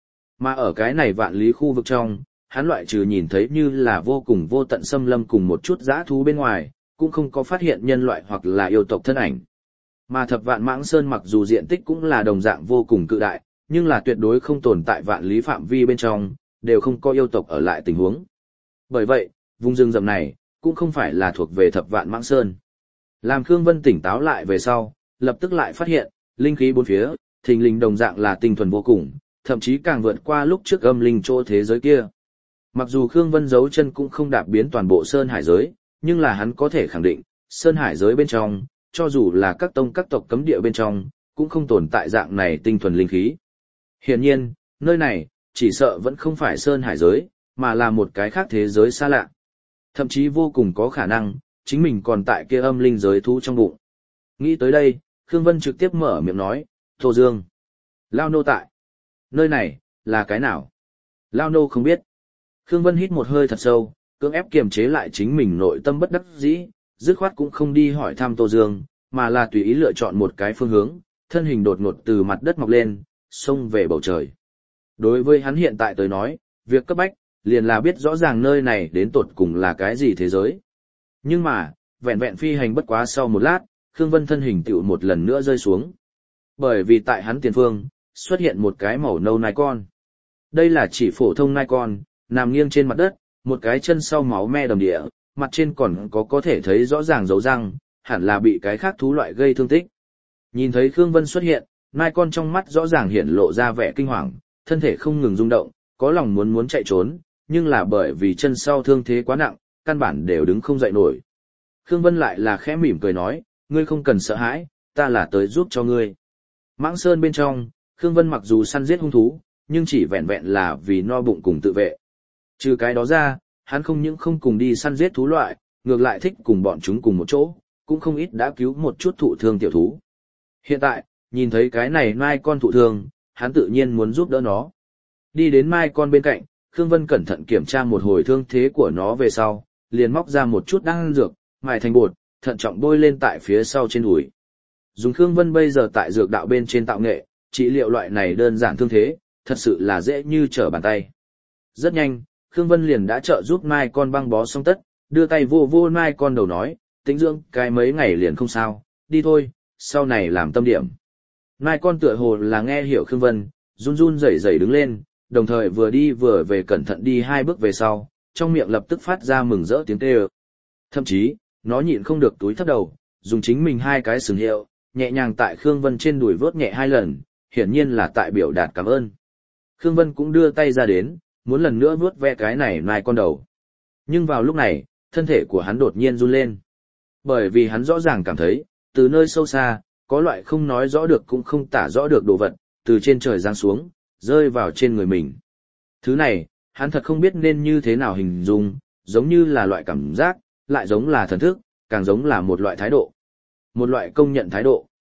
Mà ở cái này vạn lý khu vực trong, hắn loại trừ nhìn thấy như là vô cùng vô tận xâm lâm cùng một chút dã thú bên ngoài, cũng không có phát hiện nhân loại hoặc là yêu tộc thân ảnh. Mà Thập Vạn Mãng Sơn mặc dù diện tích cũng là đồng dạng vô cùng cự đại, nhưng là tuyệt đối không tồn tại vạn lý phạm vi bên trong, đều không có yêu tộc ở lại tình huống. Bởi vậy, vùng rừng rậm này, cũng không phải là thuộc về Thập Vạn Mãng Sơn. Làm Khương Vân tỉnh táo lại về sau, lập tức lại phát hiện, linh khí bốn phía, thình lình đồng dạng là tinh thuần vô cùng, thậm chí càng vượt qua lúc trước âm linh chỗ thế giới kia. Mặc dù Khương Vân giấu chân cũng không đạp biến toàn bộ Sơn Hải giới, nhưng là hắn có thể khẳng định, Sơn Hải giới bên trong, cho dù là các tông các tộc cấm địa bên trong, cũng không tồn tại dạng này tinh thuần linh khí. Hiển nhiên, nơi này, chỉ sợ vẫn không phải Sơn Hải giới, mà là một cái khác thế giới xa lạ. Thậm chí vô cùng có khả năng, chính mình còn tại kia âm linh giới thú trong bụng. Nghĩ tới đây, Khương Vân trực tiếp mở miệng nói, Tô Dương. Lao nô tại. Nơi này, là cái nào? Lao nô không biết. Khương Vân hít một hơi thật sâu, cưỡng ép kiềm chế lại chính mình nội tâm bất đắc dĩ, dứt khoát cũng không đi hỏi thăm Tô Dương, mà là tùy ý lựa chọn một cái phương hướng, thân hình đột ngột từ mặt đất mọc lên, xông về bầu trời. Đối với hắn hiện tại tới nói, việc cấp bách, liền là biết rõ ràng nơi này đến tột cùng là cái gì thế giới. Nhưng mà, vẹn vẹn phi hành bất quá sau một lát, Khương Vân thân hình tựu một lần nữa rơi xuống. Bởi vì tại hắn tiền phương, xuất hiện một cái màu nâu nai con. Đây là chỉ phổ thông nai con, nằm nghiêng trên mặt đất, một cái chân sau máu me đầm địa, mặt trên còn có có thể thấy rõ ràng dấu răng, hẳn là bị cái khác thú loại gây thương tích. Nhìn thấy Khương Vân xuất hiện, nai con trong mắt rõ ràng hiện lộ ra vẻ kinh hoàng, thân thể không ngừng rung động, có lòng muốn muốn chạy trốn, nhưng là bởi vì chân sau thương thế quá nặng, căn bản đều đứng không dậy nổi. Khương Vân lại là khẽ mỉm cười nói, ngươi không cần sợ hãi, ta là tới giúp cho ngươi. Mãng Sơn bên trong, Khương Vân mặc dù săn giết hung thú, nhưng chỉ vẹn vẹn là vì no bụng cùng tự vệ. Trừ cái đó ra, hắn không những không cùng đi săn giết thú loại, ngược lại thích cùng bọn chúng cùng một chỗ, cũng không ít đã cứu một chút thụ thương tiểu thú. Hiện tại, nhìn thấy cái này mai con thụ thương, hắn tự nhiên muốn giúp đỡ nó. Đi đến mai con bên cạnh, Khương Vân cẩn thận kiểm tra một hồi thương thế của nó về sau, liền móc ra một chút đan dược, mài thành bột, thận trọng bôi lên tại phía sau trên đùi. Dùng Khương Vân bây giờ tại dược đạo bên trên tạo nghệ, trị liệu loại này đơn giản thương thế, thật sự là dễ như trở bàn tay. Rất nhanh, Khương Vân liền đã trợ giúp mai con băng bó xong tất, đưa tay vô vô mai con đầu nói, tĩnh dưỡng cái mấy ngày liền không sao, đi thôi, sau này làm tâm điểm. Mai con tựa hồ là nghe hiểu Khương Vân, run run rẩy rẩy đứng lên, đồng thời vừa đi vừa về cẩn thận đi hai bước về sau, trong miệng lập tức phát ra mừng rỡ tiếng kêu. Thậm chí, nó nhịn không được túi thấp đầu, dùng chính mình hai cái sừng hiệu, nhẹ nhàng tại Khương Vân trên đùi vớt nhẹ hai lần, hiển nhiên là tại biểu đạt cảm ơn. Khương Vân cũng đưa tay ra đến, muốn lần nữa vớt ve cái này mai con đầu. Nhưng vào lúc này, thân thể của hắn đột nhiên run lên. Bởi vì hắn rõ ràng cảm thấy, từ nơi sâu xa, có loại không nói rõ được cũng không tả rõ được đồ vật, từ trên trời giáng xuống, rơi vào trên người mình. Thứ này, hắn thật không biết nên như thế nào hình dung, giống như là loại cảm giác, lại giống là thần thức, càng giống là một loại thái độ. Một loại công nhận thái độ.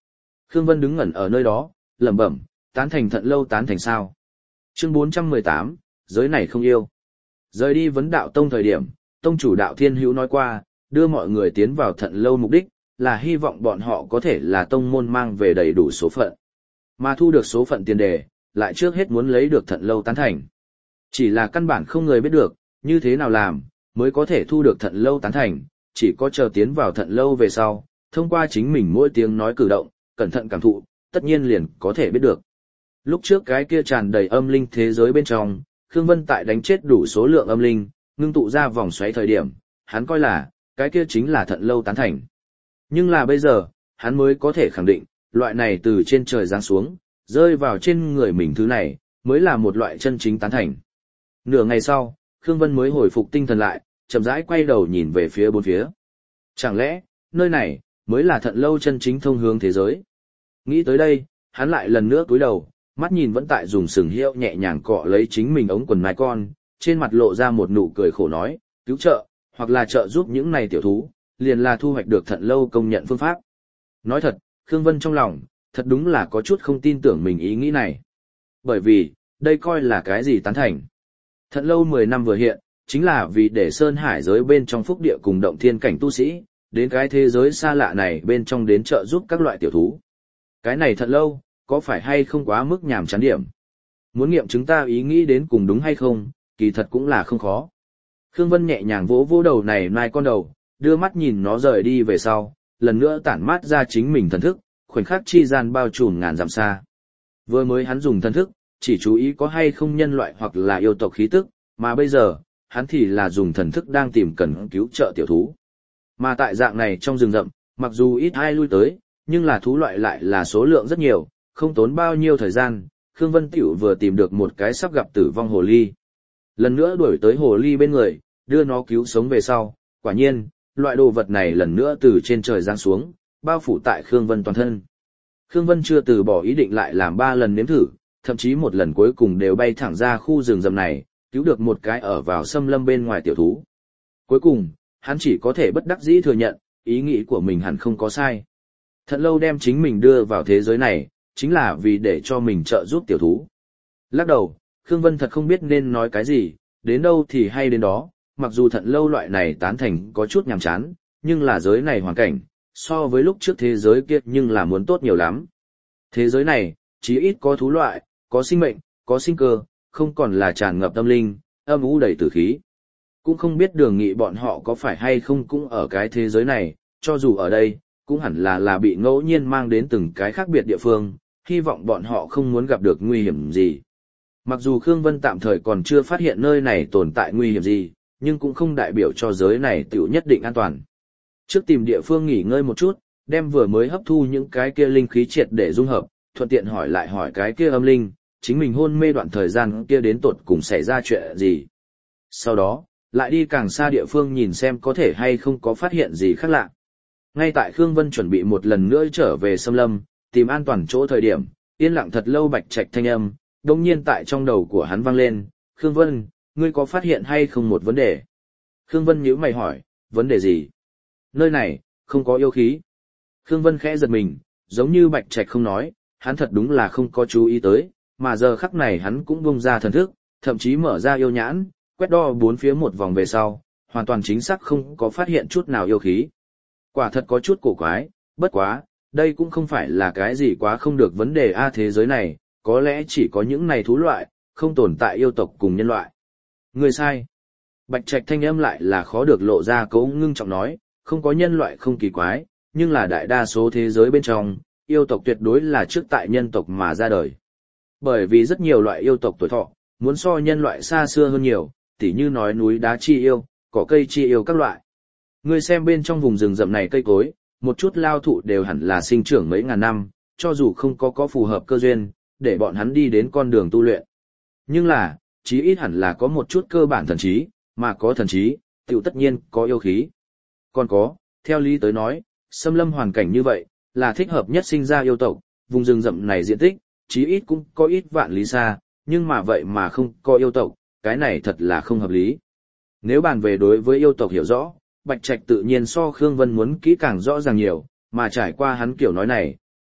Khương Vân đứng ngẩn ở nơi đó, lẩm bẩm, tán thành Thận Lâu tán thành sao? Chương bốn trăm mười tám, giới này không yêu. Rời đi vấn đạo tông thời điểm, tông chủ đạo Thiên Hữu nói qua, đưa mọi người tiến vào Thận Lâu mục đích, là hy vọng bọn họ có thể là tông môn mang về đầy đủ số phận. Mà thu được số phận tiền đề, lại trước hết muốn lấy được Thận Lâu tán thành. Chỉ là căn bản không người biết được, như thế nào làm, mới có thể thu được Thận Lâu tán thành, chỉ có chờ tiến vào Thận Lâu về sau, thông qua chính mình mỗi tiếng nói cử động, cẩn thận cảm thụ, tất nhiên liền có thể biết được. Lúc trước cái kia tràn đầy âm linh thế giới bên trong, Khương Vân tại đánh chết đủ số lượng âm linh, ngưng tụ ra vòng xoáy thời điểm, hắn coi là, cái kia chính là Thận Lâu tán thành. Nhưng là bây giờ, hắn mới có thể khẳng định, loại này từ trên trời giáng xuống, rơi vào trên người mình thứ này, mới là một loại chân chính tán thành. Nửa ngày sau, Khương Vân mới hồi phục tinh thần lại, chậm rãi quay đầu nhìn về phía bốn phía. Chẳng lẽ, nơi này, mới là Thận Lâu chân chính thông hướng thế giới? Nghĩ tới đây, hắn lại lần nữa cúi đầu, mắt nhìn vẫn tại dùng sừng hiệu nhẹ nhàng cọ lấy chính mình ống quần mái con, trên mặt lộ ra một nụ cười khổ nói, cứu trợ, hoặc là trợ giúp những này tiểu thú, liền là thu hoạch được Thận Lâu công nhận phương pháp. Nói thật, Khương Vân trong lòng, thật đúng là có chút không tin tưởng mình ý nghĩ này. Bởi vì, đây coi là cái gì tán thành. Thận Lâu mười năm vừa hiện, chính là vì để Sơn Hải giới bên trong phúc địa cùng động thiên cảnh tu sĩ, đến cái thế giới xa lạ này bên trong đến trợ giúp các loại tiểu thú. Cái này Thận Lâu, có phải hay không quá mức nhàm chán điểm? Muốn nghiệm chứng ta ý nghĩ đến cùng đúng hay không, kỳ thật cũng là không khó. Khương Vân nhẹ nhàng vỗ vỗ đầu này nai con đầu, đưa mắt nhìn nó rời đi về sau, lần nữa tản mát ra chính mình thần thức, khoảnh khắc chi gian bao trùm ngàn dặm xa. Vừa mới hắn dùng thần thức, chỉ chú ý có hay không nhân loại hoặc là yêu tộc khí tức, mà bây giờ, hắn thì là dùng thần thức đang tìm cần cứu trợ tiểu thú. Mà tại dạng này trong rừng rậm, mặc dù ít ai lui tới, nhưng là thú loại lại là số lượng rất nhiều, không tốn bao nhiêu thời gian, Khương Vân Tiểu vừa tìm được một cái sắp gặp tử vong hồ ly. Lần nữa đuổi tới hồ ly bên người, đưa nó cứu sống về sau, quả nhiên, loại đồ vật này lần nữa từ trên trời giáng xuống, bao phủ tại Khương Vân toàn thân. Khương Vân chưa từ bỏ ý định lại làm ba lần nếm thử, thậm chí một lần cuối cùng đều bay thẳng ra khu rừng rậm này, cứu được một cái ở vào xâm lâm bên ngoài tiểu thú. Cuối cùng, hắn chỉ có thể bất đắc dĩ thừa nhận, ý nghĩ của mình hẳn không có sai. Thận Lâu đem chính mình đưa vào thế giới này, chính là vì để cho mình trợ giúp tiểu thú. Lắc đầu, Khương Vân thật không biết nên nói cái gì, đến đâu thì hay đến đó, mặc dù Thận Lâu loại này tán thành có chút nhàm chán, nhưng là giới này hoàn cảnh, so với lúc trước thế giới kia nhưng là muốn tốt nhiều lắm. Thế giới này, chí ít có thú loại, có sinh mệnh, có sinh cơ, không còn là tràn ngập tâm linh, âm u đầy tử khí. Cũng không biết Đường Nghị bọn họ có phải hay không cũng ở cái thế giới này, cho dù ở đây, cũng hẳn là là bị ngẫu nhiên mang đến từng cái khác biệt địa phương, hy vọng bọn họ không muốn gặp được nguy hiểm gì. Mặc dù Khương Vân tạm thời còn chưa phát hiện nơi này tồn tại nguy hiểm gì, nhưng cũng không đại biểu cho giới này tiểu nhất định an toàn. Trước tìm địa phương nghỉ ngơi một chút, đem vừa mới hấp thu những cái kia linh khí triệt để dung hợp, thuận tiện hỏi lại hỏi cái kia âm linh, chính mình hôn mê đoạn thời gian kia đến tột cùng xảy ra chuyện gì. Sau đó, lại đi càng xa địa phương nhìn xem có thể hay không có phát hiện gì khác lạ. Ngay tại Khương Vân chuẩn bị một lần nữa trở về xâm lâm, tìm an toàn chỗ thời điểm, yên lặng thật lâu bạch trạch thanh âm, đồng nhiên tại trong đầu của hắn vang lên, Khương Vân, ngươi có phát hiện hay không một vấn đề? Khương Vân nhíu mày hỏi, vấn đề gì? Nơi này, không có yêu khí. Khương Vân khẽ giật mình, giống như bạch trạch không nói, hắn thật đúng là không có chú ý tới, mà giờ khắc này hắn cũng bung ra thần thức, thậm chí mở ra yêu nhãn, quét đo bốn phía một vòng về sau, hoàn toàn chính xác không có phát hiện chút nào yêu khí. Quả thật có chút cổ quái, bất quá, đây cũng không phải là cái gì quá không được vấn đề a thế giới này, có lẽ chỉ có những này thú loại, không tồn tại yêu tộc cùng nhân loại. Người sai. Bạch Trạch thanh âm lại là khó được lộ ra cấu ngưng trọng nói, không có nhân loại không kỳ quái, nhưng là đại đa số thế giới bên trong, yêu tộc tuyệt đối là trước tại nhân tộc mà ra đời. Bởi vì rất nhiều loại yêu tộc tuổi thọ, muốn so nhân loại xa xưa hơn nhiều, tỉ như nói núi đá chi yêu, cỏ cây chi yêu các loại. Ngươi xem bên trong vùng rừng rậm này cây cối, một chút lao thụ đều hẳn là sinh trưởng mấy ngàn năm, cho dù không có có phù hợp cơ duyên, để bọn hắn đi đến con đường tu luyện. Nhưng là, chí ít hẳn là có một chút cơ bản thần trí, mà có thần trí, tiểu tất nhiên có yêu khí. Còn có, theo lý tới nói, xâm lâm hoàn cảnh như vậy, là thích hợp nhất sinh ra yêu tộc, vùng rừng rậm này diện tích, chí ít cũng có ít vạn lý xa, nhưng mà vậy mà không có yêu tộc, cái này thật là không hợp lý. Nếu bàn về đối với yêu tộc hiểu rõ, Bạch Trạch tự nhiên so Khương Vân muốn kỹ càng rõ ràng nhiều, mà trải qua hắn kiểu nói này,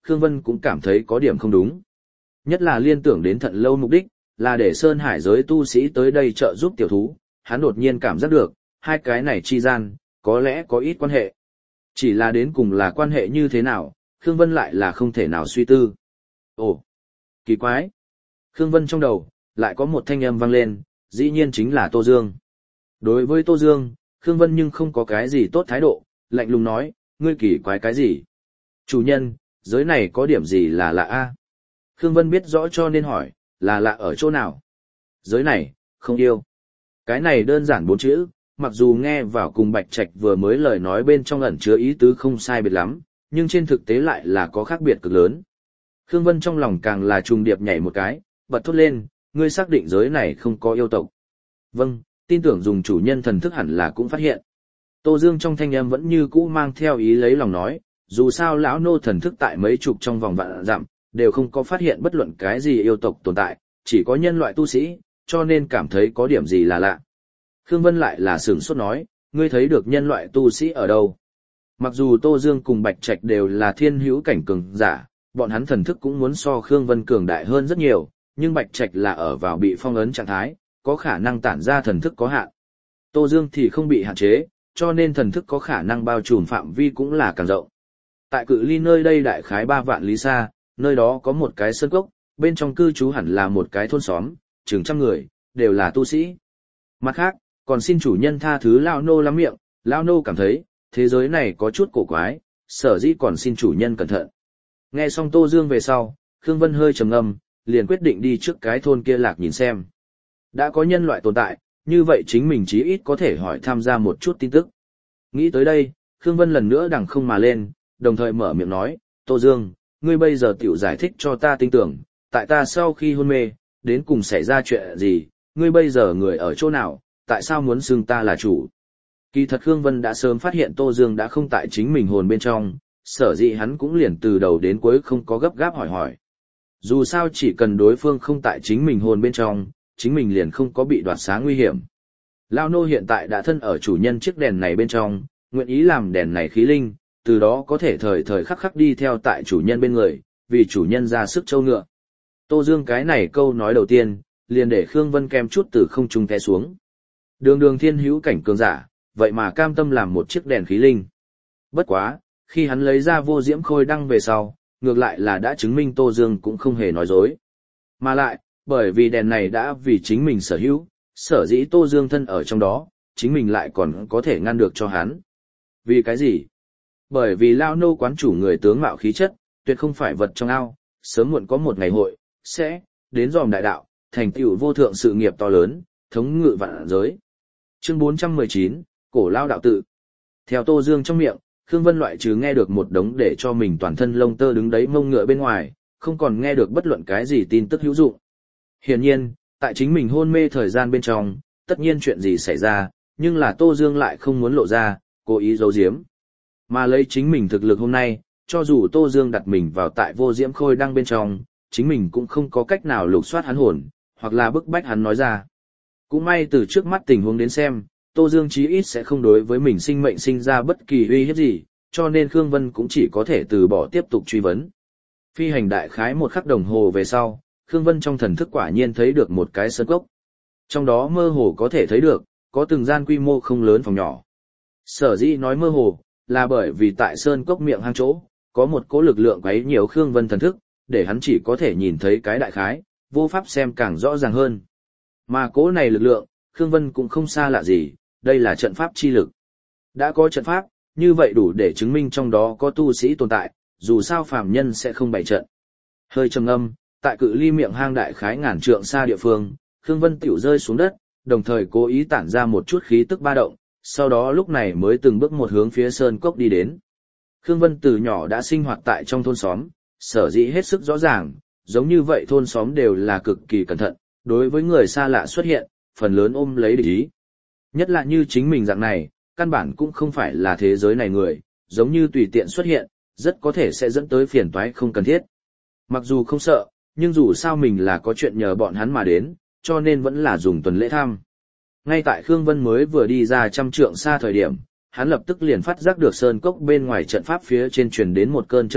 Khương Vân cũng cảm thấy có điểm không đúng. Nhất là liên tưởng đến Thận Lâu mục đích, là để Sơn Hải giới tu sĩ tới đây trợ giúp tiểu thú, hắn đột nhiên cảm giác được, hai cái này chi gian, có lẽ có ít quan hệ. Chỉ là đến cùng là quan hệ như thế nào, Khương Vân lại là không thể nào suy tư. Ồ, kỳ quái. Khương Vân trong đầu, lại có một thanh âm vang lên, dĩ nhiên chính là Tô Dương. Đối với Tô Dương, Khương Vân nhưng không có cái gì tốt thái độ, lạnh lùng nói, ngươi kỳ quái cái gì? Chủ nhân, giới này có điểm gì là lạ a? Khương Vân biết rõ cho nên hỏi, là lạ ở chỗ nào? Giới này, không yêu. Cái này đơn giản bốn chữ, mặc dù nghe vào cùng Bạch Trạch vừa mới lời nói bên trong ẩn chứa ý tứ không sai biệt lắm, nhưng trên thực tế lại là có khác biệt cực lớn. Khương Vân trong lòng càng là trùng điệp nhảy một cái, bật thốt lên, ngươi xác định giới này không có yêu tộc. Vâng, tin tưởng dùng chủ nhân thần thức hẳn là cũng phát hiện. Tô Dương trong thanh âm vẫn như cũ mang theo ý lấy lòng nói, dù sao lão nô thần thức tại mấy chục trong vòng vạn dặm, đều không có phát hiện bất luận cái gì yêu tộc tồn tại, chỉ có nhân loại tu sĩ, cho nên cảm thấy có điểm gì là lạ. Khương Vân lại là sửng sốt nói, ngươi thấy được nhân loại tu sĩ ở đâu? Mặc dù Tô Dương cùng Bạch Trạch đều là thiên hữu cảnh cường giả, bọn hắn thần thức cũng muốn so Khương Vân cường đại hơn rất nhiều, nhưng Bạch Trạch là ở vào bị phong ấn trạng thái, có khả năng tản ra thần thức có hạn. Tô Dương thì không bị hạn chế, cho nên thần thức có khả năng bao trùm phạm vi cũng là càng rộng. Tại cự ly nơi đây đại khái ba vạn lý xa, nơi đó có một cái sơn cốc, bên trong cư trú hẳn là một cái thôn xóm, chừng trăm người, đều là tu sĩ. Mặt khác, còn xin chủ nhân tha thứ Lao Nô lắm miệng, Lao Nô cảm thấy, thế giới này có chút cổ quái, sở dĩ còn xin chủ nhân cẩn thận. Nghe xong Tô Dương về sau, Khương Vân hơi trầm ngâm, liền quyết định đi trước cái thôn kia lạc nhìn xem. Đã có nhân loại tồn tại, như vậy chính mình chí ít có thể hỏi tham gia một chút tin tức. Nghĩ tới đây, Khương Vân lần nữa đằng không mà lên, đồng thời mở miệng nói, Tô Dương, ngươi bây giờ tiểu giải thích cho ta tin tưởng, tại ta sau khi hôn mê, đến cùng xảy ra chuyện gì, ngươi bây giờ người ở chỗ nào, tại sao muốn xưng ta là chủ. Kỳ thật Khương Vân đã sớm phát hiện Tô Dương đã không tại chính mình hồn bên trong, sở dĩ hắn cũng liền từ đầu đến cuối không có gấp gáp hỏi hỏi. Dù sao chỉ cần đối phương không tại chính mình hồn bên trong, chính mình liền không có bị đoạt xá nguy hiểm. Lao nô hiện tại đã thân ở chủ nhân chiếc đèn này bên trong, nguyện ý làm đèn này khí linh, từ đó có thể thời thời khắc khắc đi theo tại chủ nhân bên người, vì chủ nhân ra sức châu ngựa. Tô Dương cái này câu nói đầu tiên, liền để Khương Vân kem chút từ không trung té xuống. Đường đường thiên hữu cảnh cường giả, vậy mà cam tâm làm một chiếc đèn khí linh. Bất quá, khi hắn lấy ra vô diễm khôi đăng về sau, ngược lại là đã chứng minh Tô Dương cũng không hề nói dối. Mà lại, bởi vì đèn này đã vì chính mình sở hữu, sở dĩ Tô Dương thân ở trong đó, chính mình lại còn có thể ngăn được cho hắn. Vì cái gì? Bởi vì Lao Nô quán chủ người tướng mạo khí chất, tuyệt không phải vật trong ao, sớm muộn có một ngày hội, sẽ đến dòm đại đạo, thành tựu vô thượng sự nghiệp to lớn, thống ngự vạn giới. Chương bốn trăm mười chín, Cổ Lao đạo tự. Theo Tô Dương trong miệng, Khương Vân loại trừ nghe được một đống để cho mình toàn thân lông tơ đứng đấy mông ngựa bên ngoài, không còn nghe được bất luận cái gì tin tức hữu dụng. Hiển nhiên, tại chính mình hôn mê thời gian bên trong, tất nhiên chuyện gì xảy ra, nhưng là Tô Dương lại không muốn lộ ra, cố ý giấu giếm. Mà lấy chính mình thực lực hôm nay, cho dù Tô Dương đặt mình vào tại vô diễm khôi đăng bên trong, chính mình cũng không có cách nào lục soát hắn hồn, hoặc là bức bách hắn nói ra. Cũng may từ trước mắt tình huống đến xem, Tô Dương chí ít sẽ không đối với mình sinh mệnh sinh ra bất kỳ uy hiếp gì, cho nên Khương Vân cũng chỉ có thể từ bỏ tiếp tục truy vấn. Phi hành đại khái một khắc đồng hồ về sau, Khương Vân trong thần thức quả nhiên thấy được một cái sơn cốc. Trong đó mơ hồ có thể thấy được, có từng gian quy mô không lớn phòng nhỏ. Sở dĩ nói mơ hồ, là bởi vì tại sơn cốc miệng hang chỗ, có một cỗ lực lượng quấy nhiều Khương Vân thần thức, để hắn chỉ có thể nhìn thấy cái đại khái, vô pháp xem càng rõ ràng hơn. Mà cỗ này lực lượng, Khương Vân cũng không xa lạ gì, đây là trận pháp chi lực. Đã có trận pháp, như vậy đủ để chứng minh trong đó có tu sĩ tồn tại, dù sao phàm nhân sẽ không bày trận. Hơi trầm ngâm, tại cự ly miệng hang đại khái ngàn trượng xa địa phương, Khương Vân tiểu rơi xuống đất, đồng thời cố ý tản ra một chút khí tức ba động, sau đó lúc này mới từng bước một hướng phía sơn cốc đi đến. Khương Vân từ nhỏ đã sinh hoạt tại trong thôn xóm, sở dĩ hết sức rõ ràng, giống như vậy thôn xóm đều là cực kỳ cẩn thận, đối với người xa lạ xuất hiện, phần lớn ôm lấy địch ý. Nhất là như chính mình dạng này, căn bản cũng không phải là thế giới này người, giống như tùy tiện xuất hiện, rất có thể sẽ dẫn tới phiền toái không cần thiết. Mặc dù không sợ, nhưng dù sao mình là có chuyện nhờ bọn hắn mà đến, cho nên vẫn là dùng tuần lễ thăm. Ngay tại Khương Vân mới vừa đi ra trăm trượng xa thời điểm, hắn lập tức liền phát giác được sơn cốc bên ngoài trận pháp phía trên truyền đến một cơn chấn động,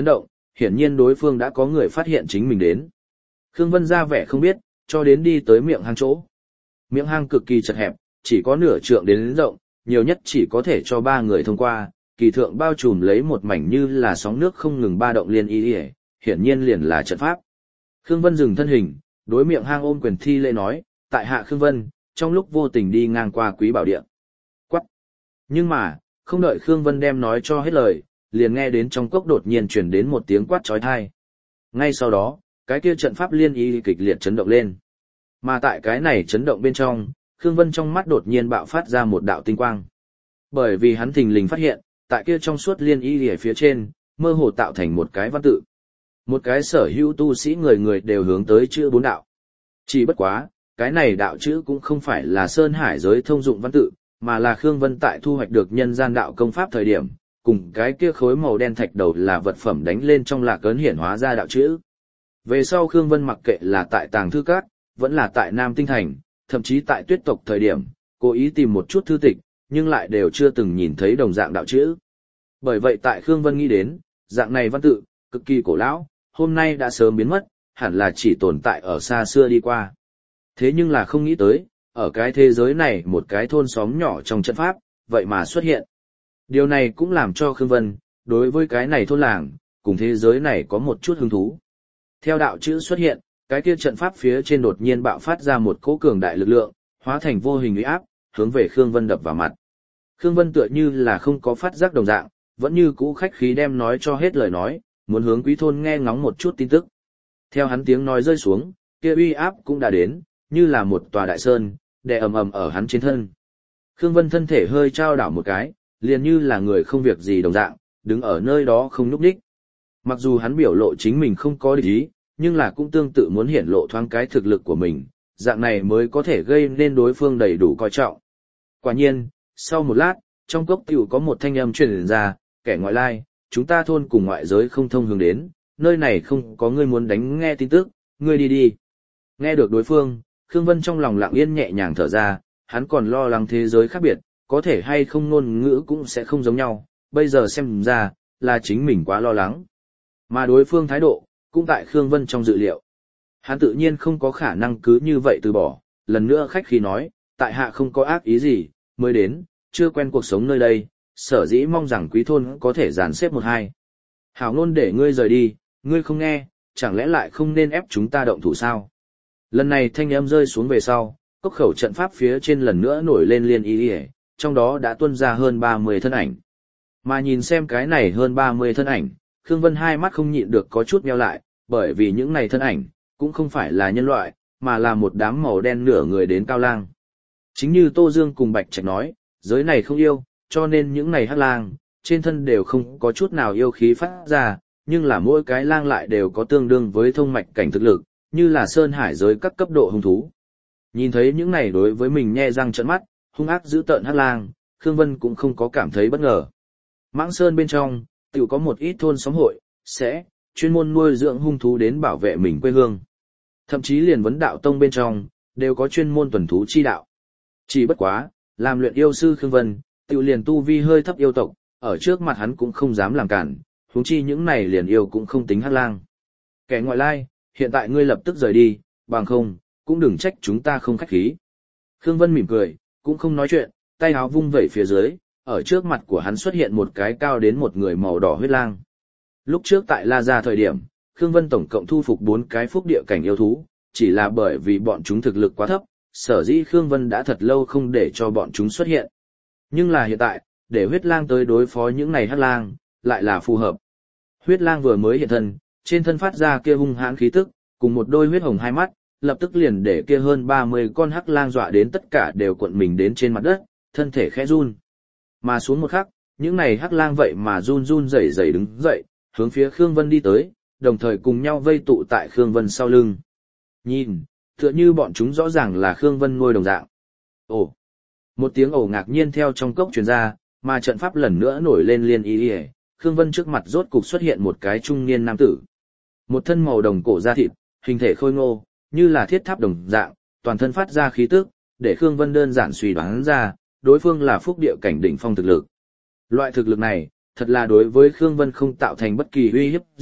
hiển nhiên đối phương đã có người phát hiện chính mình đến. Khương Vân ra vẻ không biết, cho đến đi tới miệng hang chỗ. Miệng hang cực kỳ chật hẹp, chỉ có nửa trượng đến, đến rộng, nhiều nhất chỉ có thể cho ba người thông qua, kỳ thượng bao trùm lấy một mảnh như là sóng nước không ngừng ba động liên y, hiển nhiên liền là trận pháp. Khương Vân dừng thân hình, đối miệng hang ôm quyền thi lễ nói, tại hạ Khương Vân, trong lúc vô tình đi ngang qua Quý Bảo Điện. Quắc. Nhưng mà, không đợi Khương Vân đem nói cho hết lời, liền nghe đến trong cốc đột nhiên truyền đến một tiếng quát chói tai. Ngay sau đó, cái kia trận pháp liên y kịch liệt chấn động lên. Mà tại cái này chấn động bên trong, Khương Vân trong mắt đột nhiên bạo phát ra một đạo tinh quang. Bởi vì hắn thình lình phát hiện, tại kia trong suốt liên y ở phía trên, mơ hồ tạo thành một cái văn tự. Một cái sở hữu tu sĩ người người đều hướng tới chữ bốn đạo. Chỉ bất quá, cái này đạo chữ cũng không phải là Sơn Hải giới thông dụng văn tự, mà là Khương Vân tại thu hoạch được nhân gian đạo công pháp thời điểm, cùng cái kia khối màu đen thạch đầu là vật phẩm đánh lên trong lạc ấn hiển hóa ra đạo chữ. Về sau Khương Vân mặc kệ là tại Tàng Thư Các, vẫn là tại Nam Tinh Thành, thậm chí tại Tuyết tộc thời điểm, cố ý tìm một chút thư tịch, nhưng lại đều chưa từng nhìn thấy đồng dạng đạo chữ. Bởi vậy tại Khương Vân nghĩ đến, dạng này văn tự, cực kỳ cổ lão, hôm nay đã sớm biến mất, hẳn là chỉ tồn tại ở xa xưa đi qua. Thế nhưng là không nghĩ tới, ở cái thế giới này một cái thôn xóm nhỏ trong trận pháp, vậy mà xuất hiện. Điều này cũng làm cho Khương Vân, đối với cái này thôn làng, cùng thế giới này có một chút hứng thú. Theo đạo chữ xuất hiện, cái kia trận pháp phía trên đột nhiên bạo phát ra một cỗ cường đại lực lượng, hóa thành vô hình uy áp, hướng về Khương Vân đập vào mặt. Khương Vân tựa như là không có phát giác đồng dạng, vẫn như cũ khách khí đem nói cho hết lời nói, muốn hướng quý thôn nghe ngóng một chút tin tức. Theo hắn tiếng nói rơi xuống, kia uy áp cũng đã đến, như là một tòa đại sơn, đè ầm ầm ở hắn trên thân. Khương Vân thân thể hơi trao đảo một cái, liền như là người không việc gì đồng dạng, đứng ở nơi đó không nhúc nhích. Mặc dù hắn biểu lộ chính mình không có địch ý, nhưng là cũng tương tự muốn hiển lộ thoáng cái thực lực của mình, dạng này mới có thể gây nên đối phương đầy đủ coi trọng. Quả nhiên, sau một lát, trong cốc tiểu có một thanh âm truyền ra, kẻ ngoại lai, chúng ta thôn cùng ngoại giới không thông hướng đến, nơi này không có người muốn đánh nghe tin tức, ngươi đi đi. Nghe được đối phương, Khương Vân trong lòng lặng yên nhẹ nhàng thở ra, hắn còn lo lắng thế giới khác biệt, có thể hay không ngôn ngữ cũng sẽ không giống nhau, bây giờ xem ra, là chính mình quá lo lắng. Mà đối phương thái độ, cũng tại Khương Vân trong dự liệu. Hắn tự nhiên không có khả năng cứ như vậy từ bỏ, lần nữa khách khí nói, tại hạ không có ác ý gì, mới đến, chưa quen cuộc sống nơi đây, sở dĩ mong rằng quý thôn có thể dàn xếp một hai. Hảo ngôn để ngươi rời đi, ngươi không nghe, chẳng lẽ lại không nên ép chúng ta động thủ sao? Lần này thanh âm rơi xuống về sau, cốc khẩu trận pháp phía trên lần nữa nổi lên liên ý ỉa, trong đó đã tuôn ra hơn ba mươi thân ảnh. Mà nhìn xem cái này hơn ba mươi thân ảnh, Khương Vân hai mắt không nhịn được có chút nheo lại, bởi vì những này thân ảnh, cũng không phải là nhân loại, mà là một đám màu đen nửa người đến cao lang. Chính như Tô Dương cùng Bạch Trạch nói, giới này không yêu, cho nên những này hắc lang, trên thân đều không có chút nào yêu khí phát ra, nhưng là mỗi cái lang lại đều có tương đương với thông mạch cảnh thực lực, như là sơn hải giới các cấp độ hung thú. Nhìn thấy những này đối với mình nhe răng trợn mắt, hung ác dữ tợn hắc lang, Khương Vân cũng không có cảm thấy bất ngờ. Mãng Sơn bên trong, tự có một ít thôn xóm hội, sẽ chuyên môn nuôi dưỡng hung thú đến bảo vệ mình quê hương. Thậm chí liền vấn đạo tông bên trong, đều có chuyên môn tuần thú chi đạo. Chỉ bất quá, làm luyện yêu sư Khương Vân, tự liền tu vi hơi thấp yêu tộc, ở trước mặt hắn cũng không dám làm cản, huống chi những này liền yêu cũng không tính hắc lang. Kẻ ngoại lai, hiện tại ngươi lập tức rời đi, bằng không, cũng đừng trách chúng ta không khách khí. Khương Vân mỉm cười, cũng không nói chuyện, tay áo vung vẩy phía dưới, ở trước mặt của hắn xuất hiện một cái cao đến một người màu đỏ huyết lang. Lúc trước tại La Gia thời điểm, Khương Vân tổng cộng thu phục bốn cái phúc địa cảnh yêu thú, chỉ là bởi vì bọn chúng thực lực quá thấp, sở dĩ Khương Vân đã thật lâu không để cho bọn chúng xuất hiện. Nhưng là hiện tại, để huyết lang tới đối phó những này hắc lang, lại là phù hợp. Huyết lang vừa mới hiện thân, trên thân phát ra kia hung hãn khí tức, cùng một đôi huyết hồng hai mắt, lập tức liền để kia hơn ba mươi con hắc lang dọa đến tất cả đều cuộn mình đến trên mặt đất, thân thể khẽ run. Mà xuống một khắc, những này hắc lang vậy mà run run rẩy rẩy đứng dậy, hướng phía Khương Vân đi tới, đồng thời cùng nhau vây tụ tại Khương Vân sau lưng. Nhìn, tựa như bọn chúng rõ ràng là Khương Vân nuôi đồng dạng. Ồ! Một tiếng ồ ngạc nhiên theo trong cốc truyền ra, mà trận pháp lần nữa nổi lên liên ý ỉa, Khương Vân trước mặt rốt cục xuất hiện một cái trung niên nam tử. Một thân màu đồng cổ da thịt, hình thể khôi ngô, như là thiết tháp đồng dạng, toàn thân phát ra khí tức, để Khương Vân đơn giản suy đoán ra, đối phương là phúc địa cảnh đỉnh phong thực lực. Loại thực lực này, thật là đối với Khương Vân không tạo thành bất kỳ uy hiếp gì,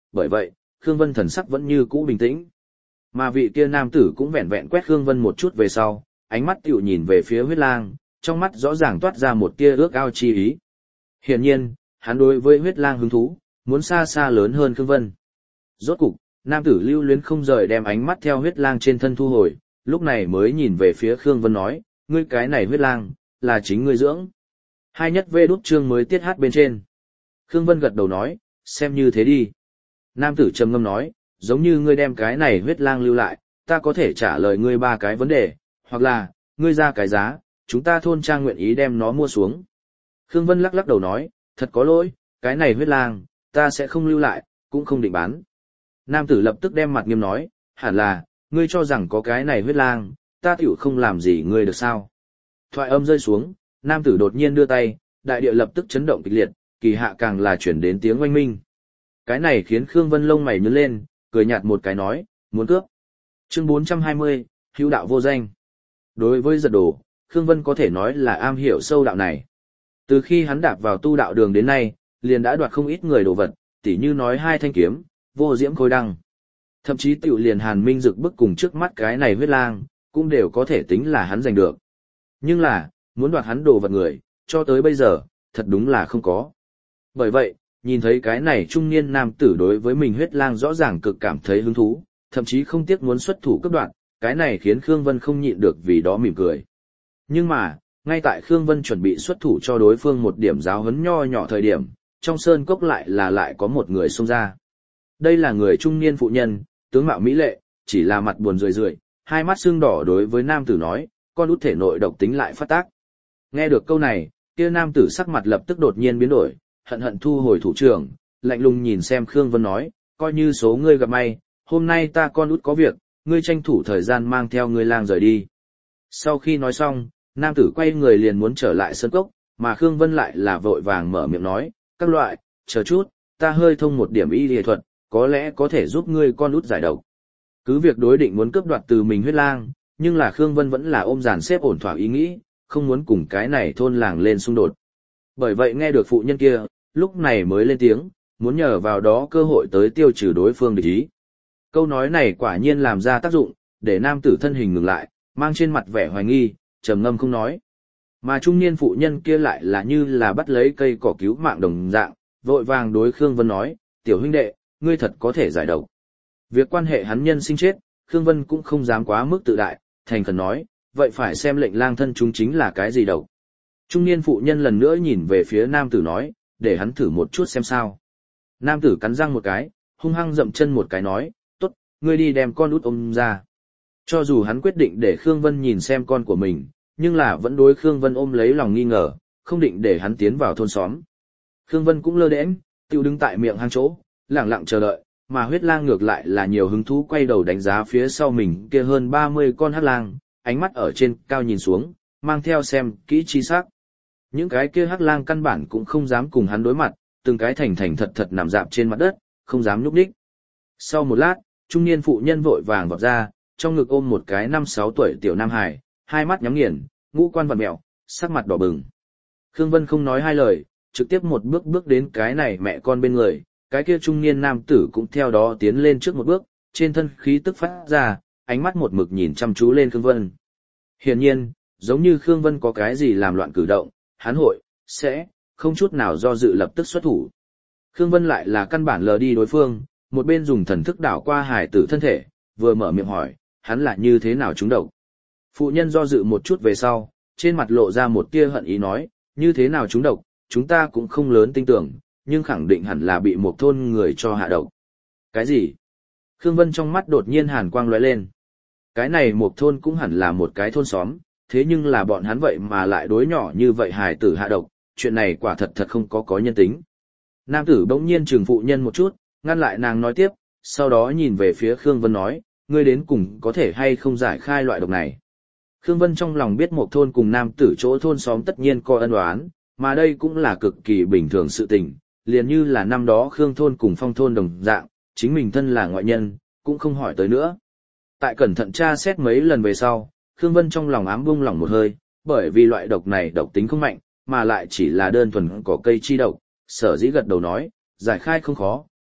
bởi vậy, Khương Vân thần sắc vẫn như cũ bình tĩnh. Mà vị kia nam tử cũng vẹn vẹn quét Khương Vân một chút về sau, ánh mắt tiểu nhìn về phía huyết lang, trong mắt rõ ràng toát ra một tia ước ao chi ý. Hiển nhiên, hắn đối với huyết lang hứng thú, muốn xa xa lớn hơn Khương Vân. Rốt cục, nam tử lưu luyến không rời đem ánh mắt theo huyết lang trên thân thu hồi, lúc này mới nhìn về phía Khương Vân nói, ngươi cái này huyết lang, là chính ngươi dưỡng. Hai nhất vê đút chương mới tiết hát bên trên. Khương Vân gật đầu nói, xem như thế đi. Nam tử trầm ngâm nói, giống như ngươi đem cái này huyết lang lưu lại, ta có thể trả lời ngươi ba cái vấn đề, hoặc là, ngươi ra cái giá, chúng ta thôn trang nguyện ý đem nó mua xuống. Khương Vân lắc lắc đầu nói, thật có lỗi, cái này huyết lang, ta sẽ không lưu lại, cũng không định bán. Nam tử lập tức đem mặt nghiêm nói, hẳn là, ngươi cho rằng có cái này huyết lang, ta tiểu không làm gì ngươi được sao. Thoại âm rơi xuống, nam tử đột nhiên đưa tay, đại địa lập tức chấn động kịch liệt, kỳ hạ càng là chuyển đến tiếng oanh minh. Cái này khiến Khương Vân lông mày nhướng lên, cười nhạt một cái nói, muốn cướp. Chương bốn trăm hai mươi, hữu đạo vô danh. Đối với giật đồ, Khương Vân có thể nói là am hiểu sâu đạo này. Từ khi hắn đạp vào tu đạo đường đến nay, liền đã đoạt không ít người đồ vật, tỉ như nói hai thanh kiếm, vô diễm khôi đăng. Thậm chí tiểu liền Hàn Minh Dực bức cùng trước mắt cái này huyết lang, cũng đều có thể tính là hắn giành được. Nhưng là, muốn đoạt hắn đồ vật người, cho tới bây giờ, thật đúng là không có. Bởi vậy, nhìn thấy cái này trung niên nam tử đối với mình huyết lang rõ ràng cực cảm thấy hứng thú, thậm chí không tiếc muốn xuất thủ cấp đoạn, cái này khiến Khương Vân không nhịn được vì đó mỉm cười. Nhưng mà, ngay tại Khương Vân chuẩn bị xuất thủ cho đối phương một điểm giáo huấn nho nhỏ thời điểm, trong sơn cốc lại là lại có một người xông ra. Đây là người trung niên phụ nhân, tướng mạo mỹ lệ, chỉ là mặt buồn rười rượi, hai mắt sưng đỏ đối với nam tử nói, con út thể nội độc tính lại phát tác. Nghe được câu này, kia nam tử sắc mặt lập tức đột nhiên biến đổi, hận hận thu hồi thủ trưởng, lạnh lùng nhìn xem Khương Vân nói, coi như số ngươi gặp may, hôm nay ta con út có việc, ngươi tranh thủ thời gian mang theo ngươi lang rời đi. Sau khi nói xong, nam tử quay người liền muốn trở lại sân cốc, mà Khương Vân lại là vội vàng mở miệng nói, các loại, chờ chút, ta hơi thông một điểm y y thuật, có lẽ có thể giúp ngươi con út giải độc. Cứ việc đối định muốn cướp đoạt từ mình huyết lang, nhưng là Khương Vân vẫn là ôm dàn xếp ổn thỏa ý nghĩ, không muốn cùng cái này thôn làng lên xung đột. Bởi vậy nghe được phụ nhân kia, lúc này mới lên tiếng, muốn nhờ vào đó cơ hội tới tiêu trừ đối phương địch ý. Câu nói này quả nhiên làm ra tác dụng, để nam tử thân hình ngừng lại, mang trên mặt vẻ hoài nghi, trầm ngâm không nói. Mà trung niên phụ nhân kia lại là như là bắt lấy cây cỏ cứu mạng đồng dạng, vội vàng đối Khương Vân nói, tiểu huynh đệ, ngươi thật có thể giải độc. Việc quan hệ hắn nhân sinh chết, Khương Vân cũng không dám quá mức tự đại, thành khẩn nói, vậy phải xem lệnh lang thân chúng chính là cái gì độc. Trung niên phụ nhân lần nữa nhìn về phía nam tử nói, để hắn thử một chút xem sao. Nam tử cắn răng một cái, hung hăng dậm chân một cái nói, tốt, ngươi đi đem con út ôm ra. Cho dù hắn quyết định để Khương Vân nhìn xem con của mình, nhưng là vẫn đối Khương Vân ôm lấy lòng nghi ngờ, không định để hắn tiến vào thôn xóm. Khương Vân cũng lơ đễnh, tiêu đứng tại miệng hang chỗ, lặng lặng chờ đợi, mà huyết lang ngược lại là nhiều hứng thú quay đầu đánh giá phía sau mình kia hơn ba mươi con hắc lang, ánh mắt ở trên cao nhìn xuống, mang theo xem kỹ chi sắc. Những cái kia hắc lang căn bản cũng không dám cùng hắn đối mặt, từng cái thành thành thật thật nằm dạp trên mặt đất, không dám nhúc nhích. Sau một lát, trung niên phụ nhân vội vàng vọt ra, trong ngực ôm một cái năm sáu tuổi tiểu nam hài, hai mắt nhắm nghiền, ngũ quan vặn mẹo, sắc mặt đỏ bừng. Khương Vân không nói hai lời, trực tiếp một bước bước đến cái này mẹ con bên người, cái kia trung niên nam tử cũng theo đó tiến lên trước một bước, trên thân khí tức phát ra, ánh mắt một mực nhìn chăm chú lên Khương Vân. Hiển nhiên, giống như Khương Vân có cái gì làm loạn cử động, hắn hội, sẽ, không chút nào do dự lập tức xuất thủ. Khương Vân lại là căn bản lờ đi đối phương, một bên dùng thần thức đảo qua hải tử thân thể, vừa mở miệng hỏi, hắn là như thế nào trúng độc. Phụ nhân do dự một chút về sau, trên mặt lộ ra một tia hận ý nói, như thế nào trúng độc, chúng ta cũng không lớn tin tưởng, nhưng khẳng định hẳn là bị một thôn người cho hạ độc. Cái gì? Khương Vân trong mắt đột nhiên hàn quang lóe lên. Cái này một thôn cũng hẳn là một cái thôn xóm, thế nhưng là bọn hắn vậy mà lại đối nhỏ như vậy hài tử hạ độc, chuyện này quả thật thật không có có nhân tính. Nam tử bỗng nhiên trừng phụ nhân một chút, ngăn lại nàng nói tiếp, sau đó nhìn về phía Khương Vân nói, ngươi đến cùng có thể hay không giải khai loại độc này. Khương Vân trong lòng biết một thôn cùng nam tử chỗ thôn xóm tất nhiên có ân oán, mà đây cũng là cực kỳ bình thường sự tình, liền như là năm đó Khương thôn cùng Phong thôn đồng dạng, chính mình thân là ngoại nhân, cũng không hỏi tới nữa. Tại cẩn thận tra xét mấy lần về sau, Khương Vân trong lòng ám bung lòng một hơi, bởi vì loại độc này độc tính không mạnh, mà lại chỉ là đơn thuần có cây chi độc, sở dĩ gật đầu nói, giải khai không khó,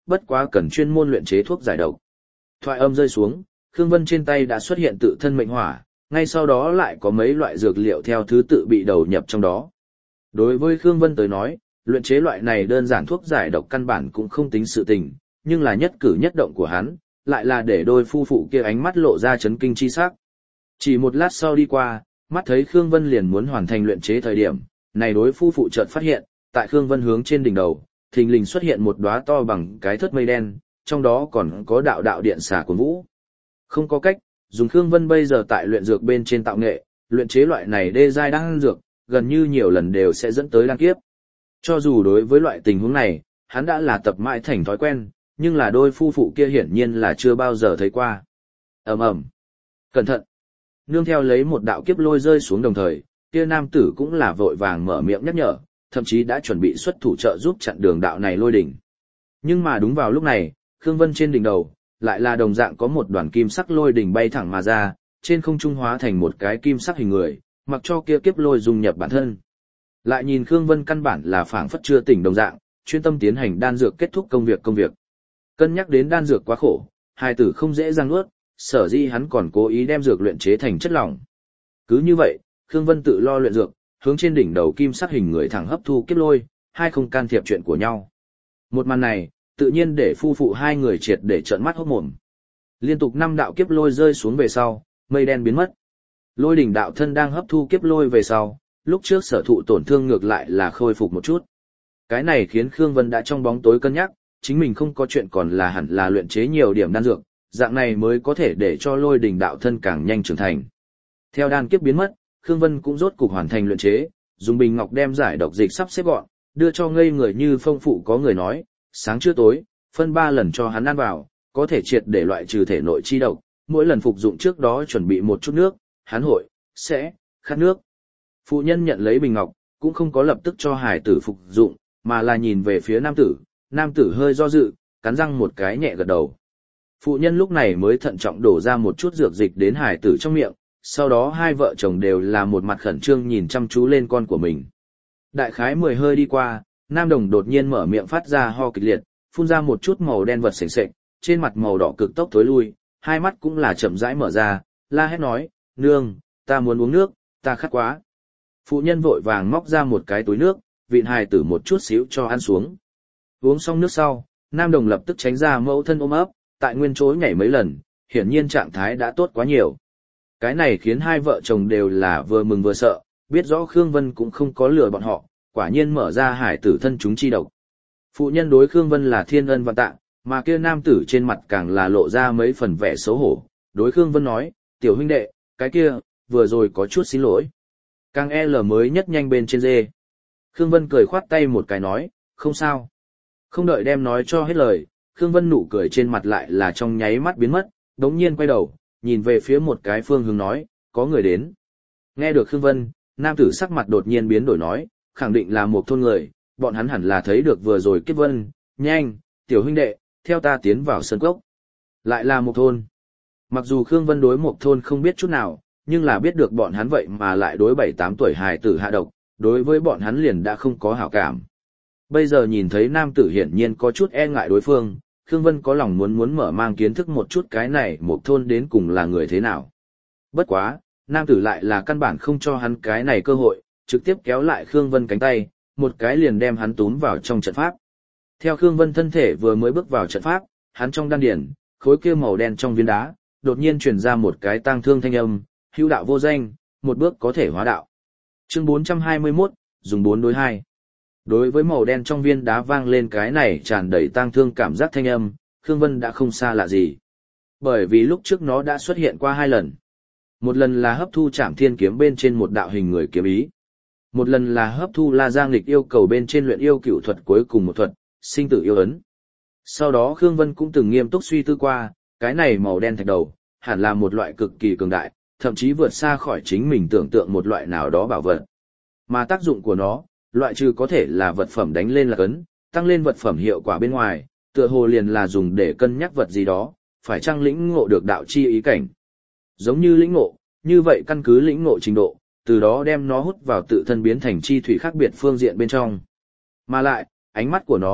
bất quá cần chuyên môn luyện chế thuốc giải độc. Thoại âm rơi xuống, Khương Vân trên tay đã xuất hiện tự thân mệnh hỏa, ngay sau đó lại có mấy loại dược liệu theo thứ tự bị đầu nhập trong đó. Đối với Khương Vân tới nói, luyện chế loại này đơn giản thuốc giải độc căn bản cũng không tính sự tình, nhưng là nhất cử nhất động của hắn, lại là để đôi phu phụ kia ánh mắt lộ ra chấn kinh chi sắc. Chỉ một lát sau đi qua, mắt thấy Khương Vân liền muốn hoàn thành luyện chế thời điểm, này đối phu phụ chợt phát hiện, tại Khương Vân hướng trên đỉnh đầu, thình lình xuất hiện một đóa to bằng cái thớt mây đen, trong đó còn có đạo đạo điện xà cuồn vũ. Không có cách, dùng Khương Vân bây giờ tại luyện dược bên trên tạo nghệ, luyện chế loại này đê giai đan dược, gần như nhiều lần đều sẽ dẫn tới đan kiếp. Cho dù đối với loại tình huống này, hắn đã là tập mãi thành thói quen, nhưng là đôi phu phụ kia hiển nhiên là chưa bao giờ thấy qua. Ầm ầm. Cẩn thận. Nương theo lấy một đạo kiếp lôi rơi xuống đồng thời, kia nam tử cũng là vội vàng mở miệng nhắc nhở, thậm chí đã chuẩn bị xuất thủ trợ giúp chặn đường đạo này lôi đỉnh. Nhưng mà đúng vào lúc này, Khương Vân trên đỉnh đầu, lại là đồng dạng có một đoàn kim sắc lôi đỉnh bay thẳng mà ra, trên không trung hóa thành một cái kim sắc hình người, mặc cho kia kiếp lôi dung nhập bản thân. Lại nhìn Khương Vân căn bản là phảng phất chưa tỉnh đồng dạng, chuyên tâm tiến hành đan dược kết thúc công việc công việc. Cân nhắc đến đan dược quá khổ, hai tử không dễ dàng nuốt, sở dĩ hắn còn cố ý đem dược luyện chế thành chất lỏng. Cứ như vậy, Khương Vân tự lo luyện dược, hướng trên đỉnh đầu kim sắc hình người thẳng hấp thu kiếp lôi, hai không can thiệp chuyện của nhau. Một màn này, tự nhiên để phu phụ hai người triệt để trợn mắt hốt mồm. Liên tục năm đạo kiếp lôi rơi xuống về sau, mây đen biến mất. Lôi đỉnh đạo thân đang hấp thu kiếp lôi về sau, lúc trước sở thụ tổn thương ngược lại là khôi phục một chút. Cái này khiến Khương Vân đã trong bóng tối cân nhắc, chính mình không có chuyện còn là hẳn là luyện chế nhiều điểm đan dược, dạng này mới có thể để cho lôi đỉnh đạo thân càng nhanh trưởng thành. Theo đan kiếp biến mất, Khương Vân cũng rốt cục hoàn thành luyện chế, dùng bình ngọc đem giải độc dịch sắp xếp gọn, đưa cho ngây người như phong phụ có người nói, sáng trưa tối, phân ba lần cho hắn ăn vào, có thể triệt để loại trừ thể nội chi độc, mỗi lần phục dụng trước đó chuẩn bị một chút nước, hắn hội, sẽ, khát nước. Phụ nhân nhận lấy bình ngọc, cũng không có lập tức cho hải tử phục dụng, mà là nhìn về phía nam tử, nam tử hơi do dự, cắn răng một cái nhẹ gật đầu. Phụ nhân lúc này mới thận trọng đổ ra một chút dược dịch đến hải tử trong miệng, sau đó hai vợ chồng đều là một mặt khẩn trương nhìn chăm chú lên con của mình. Đại khái mười hơi đi qua, nam đồng đột nhiên mở miệng phát ra ho kịch liệt, phun ra một chút màu đen vật sền sệt, trên mặt màu đỏ cực tốc tối lui, hai mắt cũng là chậm rãi mở ra, la hét nói, nương, ta muốn uống nước, ta khát quá. Phụ nhân vội vàng móc ra một cái túi nước, vịn hài tử một chút xíu cho ăn xuống. Uống xong nước sau, nam đồng lập tức tránh ra mẫu thân ôm ấp, tại nguyên chỗ nhảy mấy lần, hiển nhiên trạng thái đã tốt quá nhiều. Cái này khiến hai vợ chồng đều là vừa mừng vừa sợ, biết rõ Khương Vân cũng không có lừa bọn họ, quả nhiên mở ra hải tử thân chúng chi độc. Phụ nhân đối Khương Vân là thiên ân vạn tạ, mà kia nam tử trên mặt càng là lộ ra mấy phần vẻ xấu hổ, đối Khương Vân nói, tiểu huynh đệ, cái kia, vừa rồi có chút xin lỗi. Càng L mới nhất nhanh bên trên dê. Khương Vân cười khoát tay một cái nói, không sao. Không đợi đem nói cho hết lời, Khương Vân nụ cười trên mặt lại là trong nháy mắt biến mất, đống nhiên quay đầu, nhìn về phía một cái phương hướng nói, có người đến. Nghe được Khương Vân, nam tử sắc mặt đột nhiên biến đổi nói, khẳng định là một thôn người, bọn hắn hẳn là thấy được vừa rồi kiếp vân, nhanh, tiểu huynh đệ, theo ta tiến vào sân cốc. Lại là một thôn. Mặc dù Khương Vân đối một thôn không biết chút nào, nhưng là biết được bọn hắn vậy mà lại đối bảy tám tuổi hài tử hạ độc, đối với bọn hắn liền đã không có hảo cảm. Bây giờ nhìn thấy nam tử hiển nhiên có chút e ngại đối phương, Khương Vân có lòng muốn muốn mở mang kiến thức một chút cái này một thôn đến cùng là người thế nào. Bất quá, nam tử lại là căn bản không cho hắn cái này cơ hội, trực tiếp kéo lại Khương Vân cánh tay, một cái liền đem hắn túm vào trong trận pháp. Theo Khương Vân thân thể vừa mới bước vào trận pháp, hắn trong đan điển, khối kia màu đen trong viên đá, đột nhiên truyền ra một cái tang thương thanh âm, hữu đạo vô danh, một bước có thể hóa đạo. Chương bốn trăm hai mươi mốt, dùng bốn đối hai. Đối với màu đen trong viên đá vang lên cái này tràn đầy tang thương cảm giác thanh âm, Khương Vân đã không xa lạ gì. Bởi vì lúc trước nó đã xuất hiện qua hai lần. Một lần là hấp thu Trảm Thiên kiếm bên trên một đạo hình người kiếm ý. Một lần là hấp thu La Giang Lịch yêu cầu bên trên luyện yêu cửu thuật cuối cùng một thuật, sinh tử yêu ấn. Sau đó Khương Vân cũng từng nghiêm túc suy tư qua, cái này màu đen thạch đầu, hẳn là một loại cực kỳ cường đại, thậm chí vượt xa khỏi chính mình tưởng tượng một loại nào đó bảo vật. Mà tác dụng của nó, loại trừ có thể là vật phẩm đánh lên là cấn, tăng lên vật phẩm hiệu quả bên ngoài, tựa hồ liền là dùng để cân nhắc vật gì đó, phải chăng lĩnh ngộ được đạo chi ý cảnh. Giống như lĩnh ngộ, như vậy căn cứ lĩnh ngộ trình độ, từ đó đem nó hút vào tự thân biến thành chi thủy khác biệt phương diện bên trong. Mà lại, ánh mắt của nó,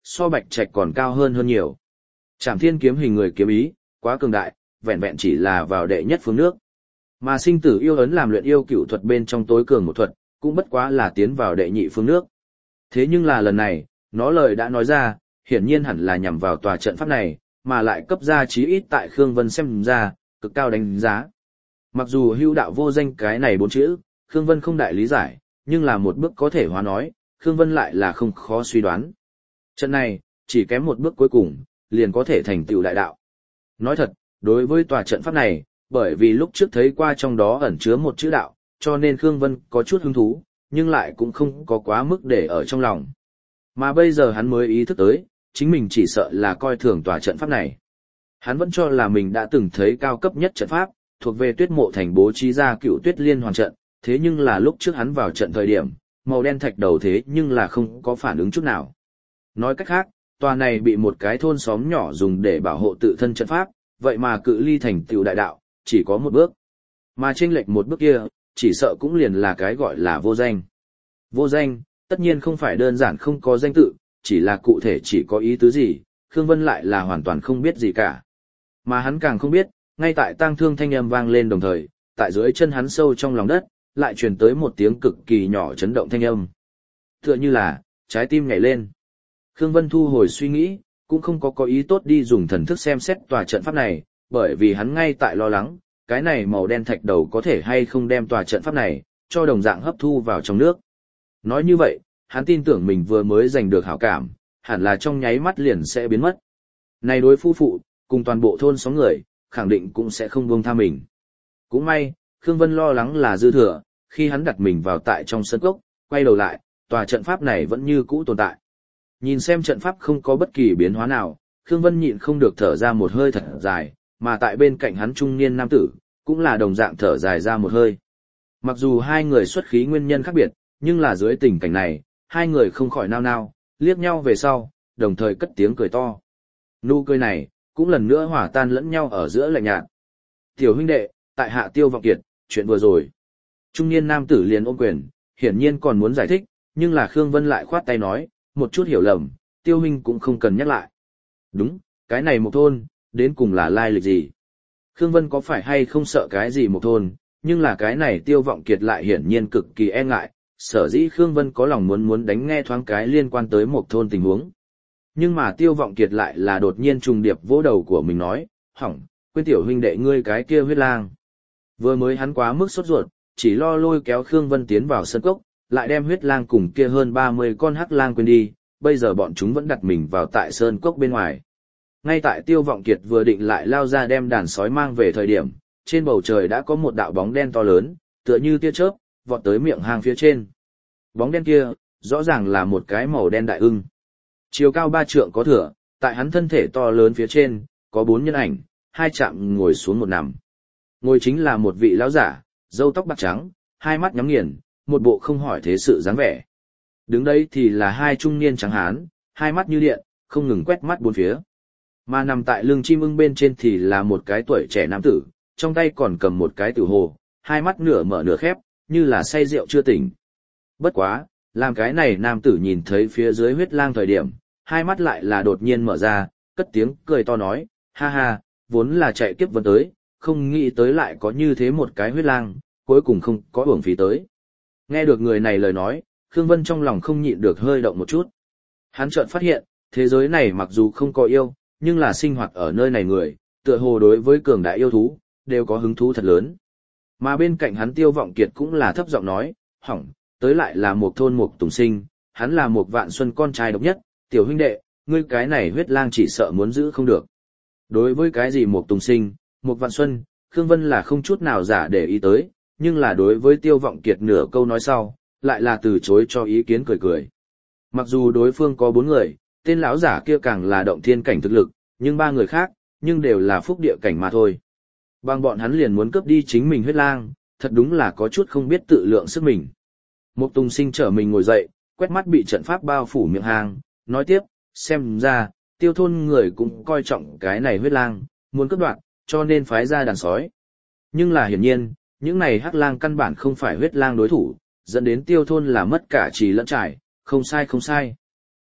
so bạch trạch còn cao hơn hơn nhiều. Trảm thiên kiếm hình người kiếm ý, quá cường đại, vẹn vẹn chỉ là vào đệ nhất phương nước. Mà sinh tử yêu ấn làm luyện yêu cửu thuật bên trong tối cường một thuật, cũng bất quá là tiến vào đệ nhị phương nước. Thế nhưng là lần này, nó lời đã nói ra, hiển nhiên hẳn là nhằm vào tòa trận pháp này, mà lại cấp ra chí ít tại Khương Vân xem ra, cực cao đánh giá. Mặc dù hưu đạo vô danh cái này bốn chữ, Khương Vân không đại lý giải, nhưng là một bước có thể hóa nói, Khương Vân lại là không khó suy đoán. Trận này, chỉ kém một bước cuối cùng, liền có thể thành tựu đại đạo. Nói thật, đối với tòa trận pháp này, bởi vì lúc trước thấy qua trong đó ẩn chứa một chữ đạo, cho nên Khương Vân có chút hứng thú, nhưng lại cũng không có quá mức để ở trong lòng. Mà bây giờ hắn mới ý thức tới, chính mình chỉ sợ là coi thường tòa trận pháp này. Hắn vẫn cho là mình đã từng thấy cao cấp nhất trận pháp, thuộc về Tuyết Mộ Thành bố trí ra Cựu Tuyết Liên Hoàn trận, thế nhưng là lúc trước hắn vào trận thời điểm, màu đen thạch đầu thế nhưng là không có phản ứng chút nào. Nói cách khác, tòa này bị một cái thôn xóm nhỏ dùng để bảo hộ tự thân trận pháp, vậy mà cự ly thành tựu đại đạo, chỉ có một bước. Mà chênh lệch một bước kia, chỉ sợ cũng liền là cái gọi là vô danh. Vô danh, tất nhiên không phải đơn giản không có danh tự, chỉ là cụ thể chỉ có ý tứ gì, Khương Vân lại là hoàn toàn không biết gì cả. Mà hắn càng không biết, ngay tại tang thương thanh âm vang lên đồng thời, tại dưới chân hắn sâu trong lòng đất, lại truyền tới một tiếng cực kỳ nhỏ chấn động thanh âm. Tựa như là, trái tim nhảy lên. Khương Vân thu hồi suy nghĩ, cũng không có có ý tốt đi dùng thần thức xem xét tòa trận pháp này, bởi vì hắn ngay tại lo lắng, cái này màu đen thạch đầu có thể hay không đem tòa trận pháp này, cho đồng dạng hấp thu vào trong nước. Nói như vậy, hắn tin tưởng mình vừa mới giành được hảo cảm, hẳn là trong nháy mắt liền sẽ biến mất. Này đối phu phụ, cùng toàn bộ thôn xóm người, khẳng định cũng sẽ không buông tha mình. Cũng may, Khương Vân lo lắng là dư thừa, khi hắn đặt mình vào tại trong sân cốc, quay đầu lại, tòa trận pháp này vẫn như cũ tồn tại. Nhìn xem trận pháp không có bất kỳ biến hóa nào, Khương Vân nhịn không được thở ra một hơi thật dài, mà tại bên cạnh hắn trung niên nam tử, cũng là đồng dạng thở dài ra một hơi. Mặc dù hai người xuất khí nguyên nhân khác biệt, nhưng là dưới tình cảnh này, hai người không khỏi nao nao, liếc nhau về sau, đồng thời cất tiếng cười to. Nụ cười này, cũng lần nữa hòa tan lẫn nhau ở giữa lạnh nhạt. Tiểu huynh đệ, tại hạ Tiêu Vọng Kiệt, chuyện vừa rồi. Trung niên nam tử liền ôm quyền, hiển nhiên còn muốn giải thích, nhưng là Khương Vân lại khoát tay nói, một chút hiểu lầm, Tiêu huynh cũng không cần nhắc lại. Đúng, cái này một thôn, đến cùng là lai lịch gì? Khương Vân có phải hay không sợ cái gì một thôn, nhưng là cái này Tiêu Vọng Kiệt lại hiển nhiên cực kỳ e ngại, sở dĩ Khương Vân có lòng muốn muốn đánh nghe thoáng cái liên quan tới một thôn tình huống. Nhưng mà Tiêu Vọng Kiệt lại là đột nhiên trùng điệp vỗ đầu của mình nói, hỏng, quên tiểu huynh đệ ngươi cái kia huyết lang. Vừa mới hắn quá mức sốt ruột, chỉ lo lôi kéo Khương Vân tiến vào sân cốc, lại đem huyết lang cùng kia hơn ba mươi con hắc lang quên đi, bây giờ bọn chúng vẫn đặt mình vào tại sơn cốc bên ngoài. Ngay tại Tiêu Vọng Kiệt vừa định lại lao ra đem đàn sói mang về thời điểm, trên bầu trời đã có một đạo bóng đen to lớn, tựa như tia chớp, vọt tới miệng hang phía trên. Bóng đen kia, rõ ràng là một cái màu đen đại ưng. Chiều cao ba trượng có thửa, tại hắn thân thể to lớn phía trên, có bốn nhân ảnh, hai chạm ngồi xuống một nằm. Ngồi chính là một vị lão giả, râu tóc bạc trắng, hai mắt nhắm nghiền, một bộ không hỏi thế sự dáng vẻ. Đứng đấy thì là hai trung niên trắng hán, hai mắt như điện, không ngừng quét mắt bốn phía. Mà nằm tại lưng chim ưng bên trên thì là một cái tuổi trẻ nam tử, trong tay còn cầm một cái tử hồ, hai mắt nửa mở nửa khép, như là say rượu chưa tỉnh. Bất quá, làm cái này nam tử nhìn thấy phía dưới huyết lang thời điểm, hai mắt lại là đột nhiên mở ra, cất tiếng cười to nói, ha ha, vốn là chạy kiếp vân tới, không nghĩ tới lại có như thế một cái huyết lang, cuối cùng không có uổng phí tới. Nghe được người này lời nói, Khương Vân trong lòng không nhịn được hơi động một chút. Hắn chợt phát hiện, thế giới này mặc dù không có yêu, nhưng là sinh hoạt ở nơi này người, tựa hồ đối với cường đại yêu thú, đều có hứng thú thật lớn. Mà bên cạnh hắn Tiêu Vọng Kiệt cũng là thấp giọng nói, hỏng, tới lại là một thôn Mục Tùng Sinh, hắn là một Vạn Xuân con trai độc nhất, tiểu huynh đệ, ngươi cái này huyết lang chỉ sợ muốn giữ không được. Đối với cái gì Mục Tùng Sinh, một Vạn Xuân, Khương Vân là không chút nào giả để ý tới, nhưng là đối với Tiêu Vọng Kiệt nửa câu nói sau, lại là từ chối cho ý kiến cười cười. Mặc dù đối phương có bốn người, tên lão giả kia càng là động thiên cảnh thực lực, nhưng ba người khác, nhưng đều là phúc địa cảnh mà thôi. Bằng bọn hắn liền muốn cướp đi chính mình huyết lang, thật đúng là có chút không biết tự lượng sức mình. Mục Tùng Sinh trở mình ngồi dậy, quét mắt bị trận pháp bao phủ miệng hang, nói tiếp, xem ra, Tiêu thôn người cũng coi trọng cái này huyết lang, muốn cướp đoạt, cho nên phái ra đàn sói. Nhưng là hiển nhiên, những này hắc lang căn bản không phải huyết lang đối thủ, dẫn đến Tiêu thôn là mất cả trì lẫn trải, không sai không sai.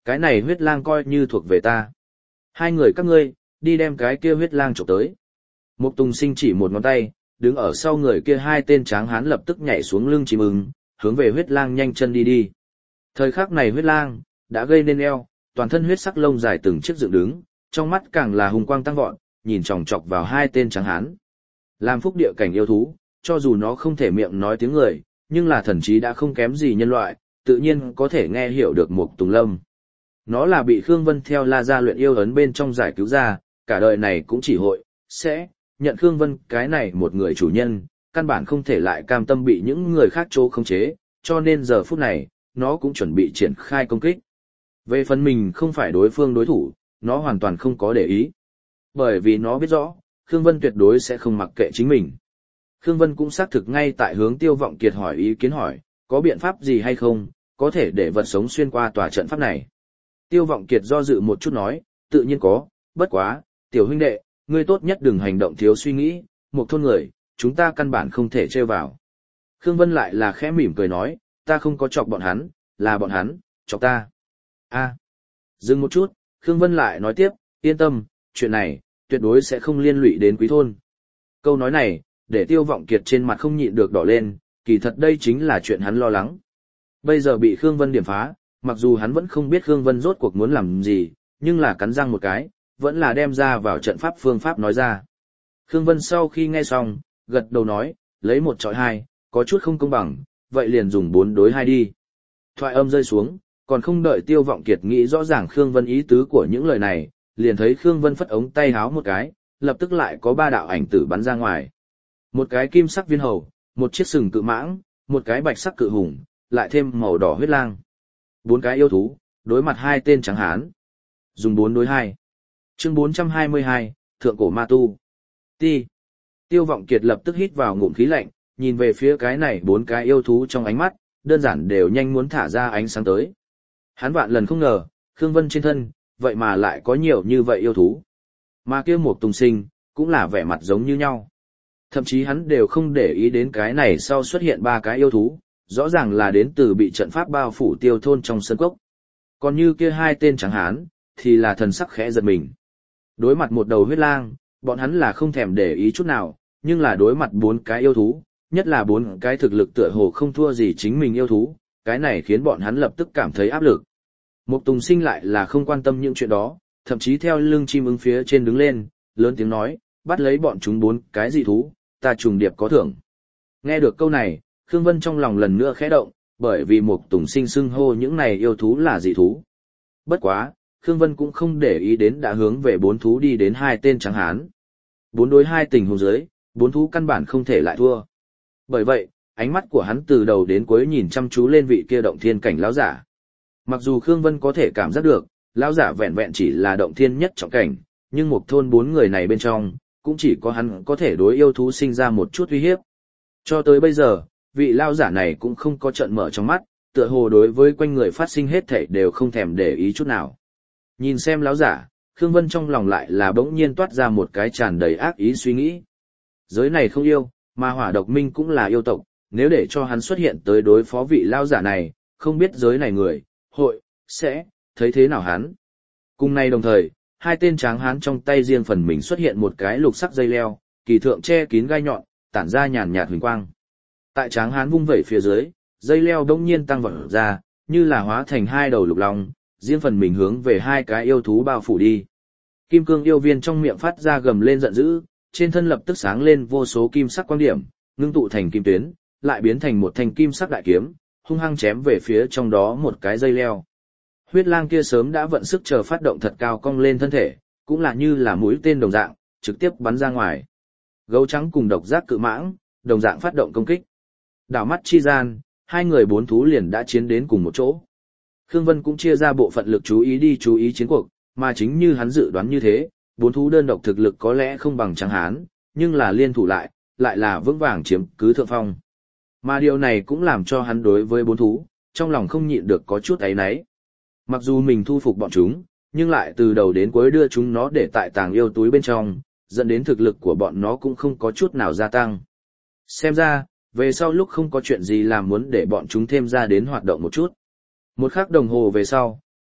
Cái này huyết lang coi như thuộc về ta. Hai người các ngươi, đi đem cái kia huyết lang chụp tới. Mục Tùng Sinh chỉ một ngón tay, đứng ở sau người kia hai tên tráng hán lập tức nhảy xuống lưng chim ưng, hướng về huyết lang nhanh chân đi đi. Thời khắc này huyết lang, đã gây nên eo, toàn thân huyết sắc lông dài từng chiếc dựng đứng, trong mắt càng là hùng quang tăng vọt, nhìn chòng chọc vào hai tên tráng hán. Làm phúc địa cảnh yêu thú, cho dù nó không thể miệng nói tiếng người, nhưng là thần trí đã không kém gì nhân loại, tự nhiên có thể nghe hiểu được Mục Tùng Lâm. Nó là bị Khương Vân theo La Gia luyện yêu ấn bên trong giải cứu ra, cả đời này cũng chỉ hội, sẽ, nhận Khương Vân cái này một người chủ nhân, căn bản không thể lại cam tâm bị những người khác chỗ khống chế, cho nên giờ phút này, nó cũng chuẩn bị triển khai công kích. Về phần mình không phải đối phương đối thủ, nó hoàn toàn không có để ý. Bởi vì nó biết rõ, Khương Vân tuyệt đối sẽ không mặc kệ chính mình. Khương Vân cũng xác thực ngay tại hướng Tiêu Vọng Kiệt hỏi ý kiến hỏi, có biện pháp gì hay không, có thể để vật sống xuyên qua tòa trận pháp này. Tiêu Vọng Kiệt do dự một chút nói, tự nhiên có, bất quá, tiểu huynh đệ, ngươi tốt nhất đừng hành động thiếu suy nghĩ, một thôn người, chúng ta căn bản không thể trêu vào. Khương Vân lại là khẽ mỉm cười nói, ta không có chọc bọn hắn, là bọn hắn, chọc ta. A. Dừng một chút, Khương Vân lại nói tiếp, yên tâm, chuyện này, tuyệt đối sẽ không liên lụy đến quý thôn. Câu nói này, để Tiêu Vọng Kiệt trên mặt không nhịn được đỏ lên, kỳ thật đây chính là chuyện hắn lo lắng. Bây giờ bị Khương Vân điểm phá, mặc dù hắn vẫn không biết Khương Vân rốt cuộc muốn làm gì, nhưng là cắn răng một cái, vẫn là đem ra vào trận pháp phương pháp nói ra. Khương Vân sau khi nghe xong, gật đầu nói, lấy một chọi hai, có chút không công bằng, vậy liền dùng bốn đối hai đi. Thoại âm rơi xuống, còn không đợi Tiêu Vọng Kiệt nghĩ rõ ràng Khương Vân ý tứ của những lời này, liền thấy Khương Vân phất ống tay háo một cái, lập tức lại có ba đạo ảnh tử bắn ra ngoài. Một cái kim sắc viên hầu, một chiếc sừng cự mãng, một cái bạch sắc cự hùng, lại thêm màu đỏ huyết lang. Bốn cái yêu thú, đối mặt hai tên trắng hán. Dùng bốn đối hai. Chương bốn trăm hai mươi hai, Thượng cổ ma tu. Ti. Tiêu Vọng Kiệt lập tức hít vào ngụm khí lạnh, nhìn về phía cái này bốn cái yêu thú trong ánh mắt, đơn giản đều nhanh muốn thả ra ánh sáng tới. Hắn vạn lần không ngờ, Khương Vân trên thân, vậy mà lại có nhiều như vậy yêu thú. Mà kia Mục Tùng Sinh, cũng là vẻ mặt giống như nhau. Thậm chí hắn đều không để ý đến cái này sau xuất hiện ba cái yêu thú, rõ ràng là đến từ bị trận pháp bao phủ Tiêu thôn trong sân cốc. Còn như kia hai tên trắng hán, thì là thần sắc khẽ giật mình. Đối mặt một đầu huyết lang, bọn hắn là không thèm để ý chút nào, nhưng là đối mặt bốn cái yêu thú, nhất là bốn cái thực lực tựa hồ không thua gì chính mình yêu thú, cái này khiến bọn hắn lập tức cảm thấy áp lực. Mục Tùng Sinh lại là không quan tâm những chuyện đó, thậm chí theo lưng chim ưng phía trên đứng lên, lớn tiếng nói, bắt lấy bọn chúng bốn cái dị thú, ta trùng điệp có thưởng. Nghe được câu này, Khương Vân trong lòng lần nữa khẽ động, bởi vì Mục Tùng Sinh xưng hô những này yêu thú là dị thú. Bất quá, Khương Vân cũng không để ý đến đã hướng về bốn thú đi đến hai tên trắng hán. Bốn đối hai tình huống dưới, bốn thú căn bản không thể lại thua. Bởi vậy, ánh mắt của hắn từ đầu đến cuối nhìn chăm chú lên vị kia động thiên cảnh lão giả. Mặc dù Khương Vân có thể cảm giác được, lão giả vẹn vẹn chỉ là động thiên nhất trọng cảnh, nhưng một thôn bốn người này bên trong, cũng chỉ có hắn có thể đối yêu thú sinh ra một chút uy hiếp. Cho tới bây giờ, vị lão giả này cũng không có trận mở trong mắt, tựa hồ đối với quanh người phát sinh hết thảy đều không thèm để ý chút nào. Nhìn xem lão giả, Khương Vân trong lòng lại là bỗng nhiên toát ra một cái tràn đầy ác ý suy nghĩ. Giới này không yêu, mà Hỏa Độc Minh cũng là yêu tộc, nếu để cho hắn xuất hiện tới đối phó vị lão giả này, không biết giới này người, hội, sẽ, thấy thế nào hắn. Cùng nay đồng thời, hai tên tráng hán trong tay riêng phần mình xuất hiện một cái lục sắc dây leo, kỳ thượng che kín gai nhọn, tản ra nhàn nhạt huỳnh quang. Tại tráng hán vung vẩy phía dưới, dây leo đông nhiên tăng vọt ra, như là hóa thành hai đầu lục long, riêng phần mình hướng về hai cái yêu thú bao phủ đi. Kim cương yêu viên trong miệng phát ra gầm lên giận dữ, trên thân lập tức sáng lên vô số kim sắc quang điểm, ngưng tụ thành kim tuyến, lại biến thành một thanh kim sắc đại kiếm, hung hăng chém về phía trong đó một cái dây leo. Huyết lang kia sớm đã vận sức chờ phát động thật cao cong lên thân thể, cũng là như là mũi tên đồng dạng, trực tiếp bắn ra ngoài. Gấu trắng cùng độc giác cự mãng, đồng dạng phát động công kích. Đảo mắt chi gian, hai người bốn thú liền đã chiến đến cùng một chỗ. Khương Vân cũng chia ra bộ phận lực chú ý đi chú ý chiến cuộc, mà chính như hắn dự đoán như thế, bốn thú đơn độc thực lực có lẽ không bằng Tráng Hán, nhưng là liên thủ lại, lại là vững vàng chiếm cứ thượng phong. Mà điều này cũng làm cho hắn đối với bốn thú, trong lòng không nhịn được có chút áy náy. Mặc dù mình thu phục bọn chúng, nhưng lại từ đầu đến cuối đưa chúng nó để tại tàng yêu túi bên trong, dẫn đến thực lực của bọn nó cũng không có chút nào gia tăng. Xem ra, về sau lúc không có chuyện gì làm muốn để bọn chúng thêm ra đến hoạt động một chút. Một khắc đồng hồ về sau,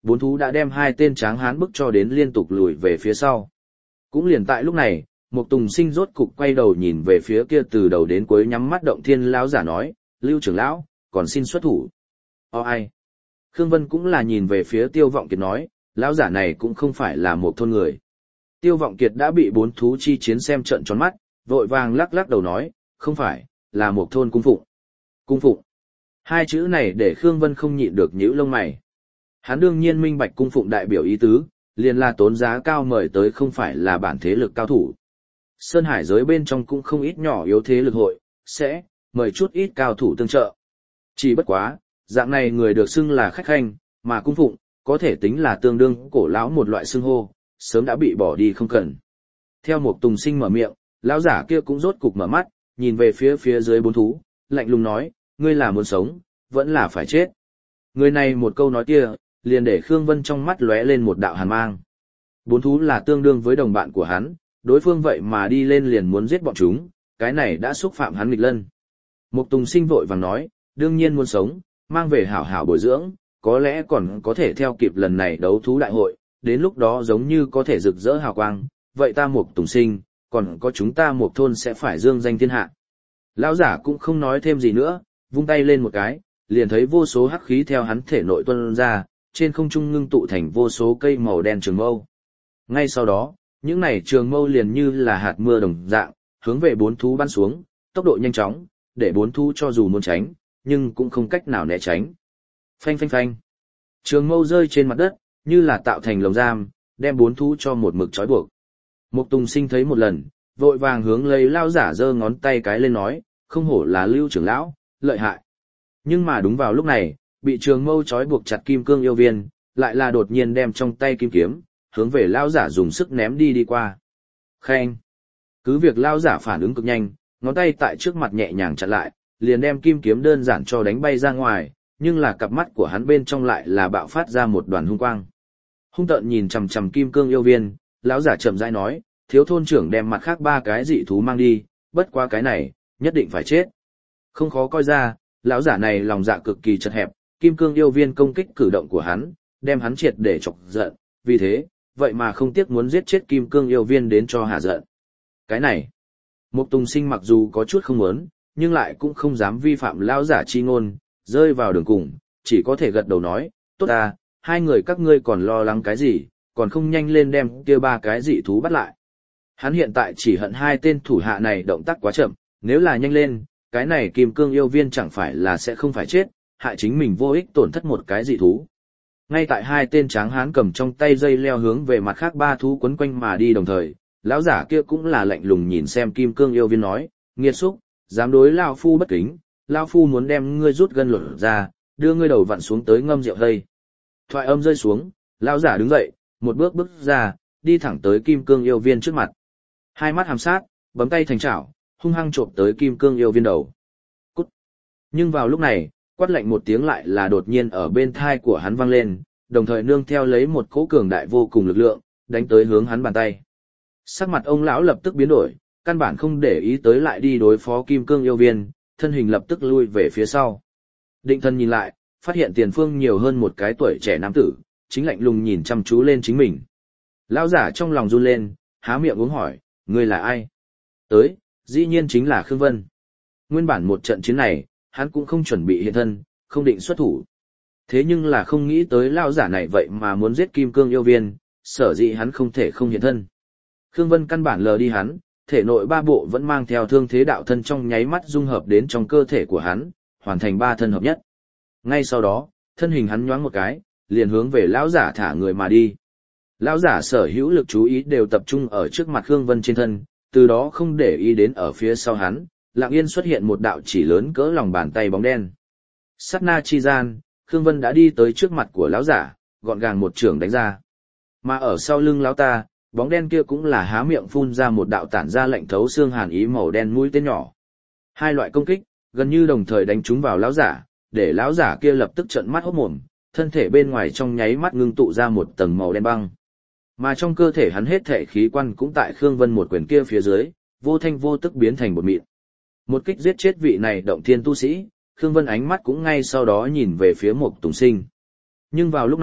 bốn thú đã đem hai tên tráng hán bức cho đến liên tục lùi về phía sau. Cũng liền tại lúc này, Mục Tùng Sinh rốt cục quay đầu nhìn về phía kia từ đầu đến cuối nhắm mắt động thiên lão giả nói, Lưu trưởng lão, còn xin xuất thủ. O ai? Khương Vân cũng là nhìn về phía Tiêu Vọng Kiệt nói, lão giả này cũng không phải là một thôn người. Tiêu Vọng Kiệt đã bị bốn thú chi chiến xem trợn tròn mắt, vội vàng lắc lắc đầu nói, không phải, là một thôn cung phụng. Cung phụng. Hai chữ này để Khương Vân không nhịn được nhíu lông mày. Hắn đương nhiên minh bạch cung phụng đại biểu ý tứ, liền là tốn giá cao mời tới không phải là bản thế lực cao thủ. Sơn Hải giới bên trong cũng không ít nhỏ yếu thế lực hội, sẽ mời chút ít cao thủ tương trợ. Chỉ bất quá, dạng này người được xưng là khách khanh, mà cung phụng, có thể tính là tương đương cổ lão một loại xưng hô, sớm đã bị bỏ đi không cần. Theo Mục Tùng Sinh mở miệng, lão giả kia cũng rốt cục mở mắt, nhìn về phía phía dưới bốn thú, lạnh lùng nói, ngươi là muốn sống, vẫn là phải chết. Người này một câu nói kia, liền để Khương Vân trong mắt lóe lên một đạo hàn mang. Bốn thú là tương đương với đồng bạn của hắn, đối phương vậy mà đi lên liền muốn giết bọn chúng, cái này đã xúc phạm hắn nghịch lân. Mục Tùng Sinh vội vàng nói, đương nhiên muốn sống, mang về hảo hảo bồi dưỡng, có lẽ còn có thể theo kịp lần này đấu thú đại hội, đến lúc đó giống như có thể rực rỡ hào quang, vậy ta Mục Tùng Sinh, còn có chúng ta một thôn sẽ phải dương danh thiên hạ. Lão giả cũng không nói thêm gì nữa, vung tay lên một cái, liền thấy vô số hắc khí theo hắn thể nội tuôn ra, trên không trung ngưng tụ thành vô số cây màu đen trường mâu. Ngay sau đó, những này trường mâu liền như là hạt mưa đồng dạng, hướng về bốn thú bắn xuống, tốc độ nhanh chóng, để bốn thú cho dù muốn tránh, nhưng cũng không cách nào né tránh. Phanh phanh phanh. Trường mâu rơi trên mặt đất, như là tạo thành lồng giam, đem bốn thú cho một mực trói buộc. Mục Tùng Sinh thấy một lần, vội vàng hướng lấy lão giả giơ ngón tay cái lên nói, không hổ là Lưu trưởng lão, lợi hại. Nhưng mà đúng vào lúc này, bị trường mâu trói buộc chặt kim cương yêu viên, lại là đột nhiên đem trong tay kim kiếm, hướng về lão giả dùng sức ném đi đi qua. Khen. Cứ việc lão giả phản ứng cực nhanh, ngón tay tại trước mặt nhẹ nhàng chặn lại, liền đem kim kiếm đơn giản cho đánh bay ra ngoài, nhưng là cặp mắt của hắn bên trong lại là bạo phát ra một đoàn hung quang. Hung tợn nhìn chằm chằm kim cương yêu viên, lão giả chậm rãi nói, thiếu thôn trưởng đem mặt khác ba cái dị thú mang đi, bất quá cái này, nhất định phải chết. Không khó coi ra, lão giả này lòng dạ cực kỳ chật hẹp, kim cương yêu viên công kích cử động của hắn, đem hắn triệt để chọc giận, vì thế, vậy mà không tiếc muốn giết chết kim cương yêu viên đến cho hạ giận. Cái này, Mục Tùng Sinh mặc dù có chút không muốn, nhưng lại cũng không dám vi phạm lão giả chi ngôn, rơi vào đường cùng, chỉ có thể gật đầu nói, tốt à, hai người các ngươi còn lo lắng cái gì, còn không nhanh lên đem kia ba cái dị thú bắt lại. Hắn hiện tại chỉ hận hai tên thủ hạ này động tác quá chậm, nếu là nhanh lên, cái này kim cương yêu viên chẳng phải là sẽ không phải chết, hại chính mình vô ích tổn thất một cái dị thú. Ngay tại hai tên tráng hán cầm trong tay dây leo hướng về mặt khác ba thú quấn quanh mà đi đồng thời, lão giả kia cũng là lạnh lùng nhìn xem kim cương yêu viên nói, nghiệt xúc, dám đối lão phu bất kính, lão phu muốn đem ngươi rút gân lột ra, đưa ngươi đầu vặn xuống tới ngâm rượu đây. Thoại âm rơi xuống, lão giả đứng dậy, một bước bước ra, đi thẳng tới kim cương yêu viên trước mặt. Hai mắt hàm sát, bấm tay thành chảo, hung hăng trộm tới kim cương yêu viên đầu. Cút. Nhưng vào lúc này, quát lạnh một tiếng lại là đột nhiên ở bên thai của hắn vang lên, đồng thời nương theo lấy một cỗ cường đại vô cùng lực lượng, đánh tới hướng hắn bàn tay. Sắc mặt ông lão lập tức biến đổi, căn bản không để ý tới lại đi đối phó kim cương yêu viên, thân hình lập tức lui về phía sau. Định thân nhìn lại, phát hiện tiền phương nhiều hơn một cái tuổi trẻ nam tử, chính lạnh lùng nhìn chăm chú lên chính mình. Lão giả trong lòng run lên, há miệng uống hỏi, ngươi là ai? Tới, dĩ nhiên chính là Khương Vân. Nguyên bản một trận chiến này, hắn cũng không chuẩn bị hiện thân, không định xuất thủ. Thế nhưng là không nghĩ tới lão giả này vậy mà muốn giết kim cương yêu viên, sở dĩ hắn không thể không hiện thân. Khương Vân căn bản lờ đi hắn, thể nội ba bộ vẫn mang theo thương thế đạo thân trong nháy mắt dung hợp đến trong cơ thể của hắn, hoàn thành ba thân hợp nhất. Ngay sau đó, thân hình hắn nhoáng một cái, liền hướng về lão giả thả người mà đi. Lão giả sở hữu lực chú ý đều tập trung ở trước mặt Khương Vân trên thân, từ đó không để ý đến ở phía sau hắn, lặng yên xuất hiện một đạo chỉ lớn cỡ lòng bàn tay bóng đen. Sát na chi gian, Khương Vân đã đi tới trước mặt của lão giả, gọn gàng một chưởng đánh ra. Mà ở sau lưng lão ta, bóng đen kia cũng là há miệng phun ra một đạo tản ra lạnh thấu xương hàn ý màu đen mũi tên nhỏ. Hai loại công kích, gần như đồng thời đánh trúng vào lão giả, để lão giả kia lập tức trợn mắt hốt mồm, thân thể bên ngoài trong nháy mắt ngưng tụ ra một tầng màu đen băng. Mà trong cơ thể hắn hết thể khí quan cũng tại Khương Vân một quyền kia phía dưới, vô thanh vô tức biến thành bột mịn. Một kích giết chết vị này động thiên tu sĩ, Khương Vân ánh mắt cũng ngay sau đó nhìn về phía Mục Tùng Sinh. Nhưng vào lúc này,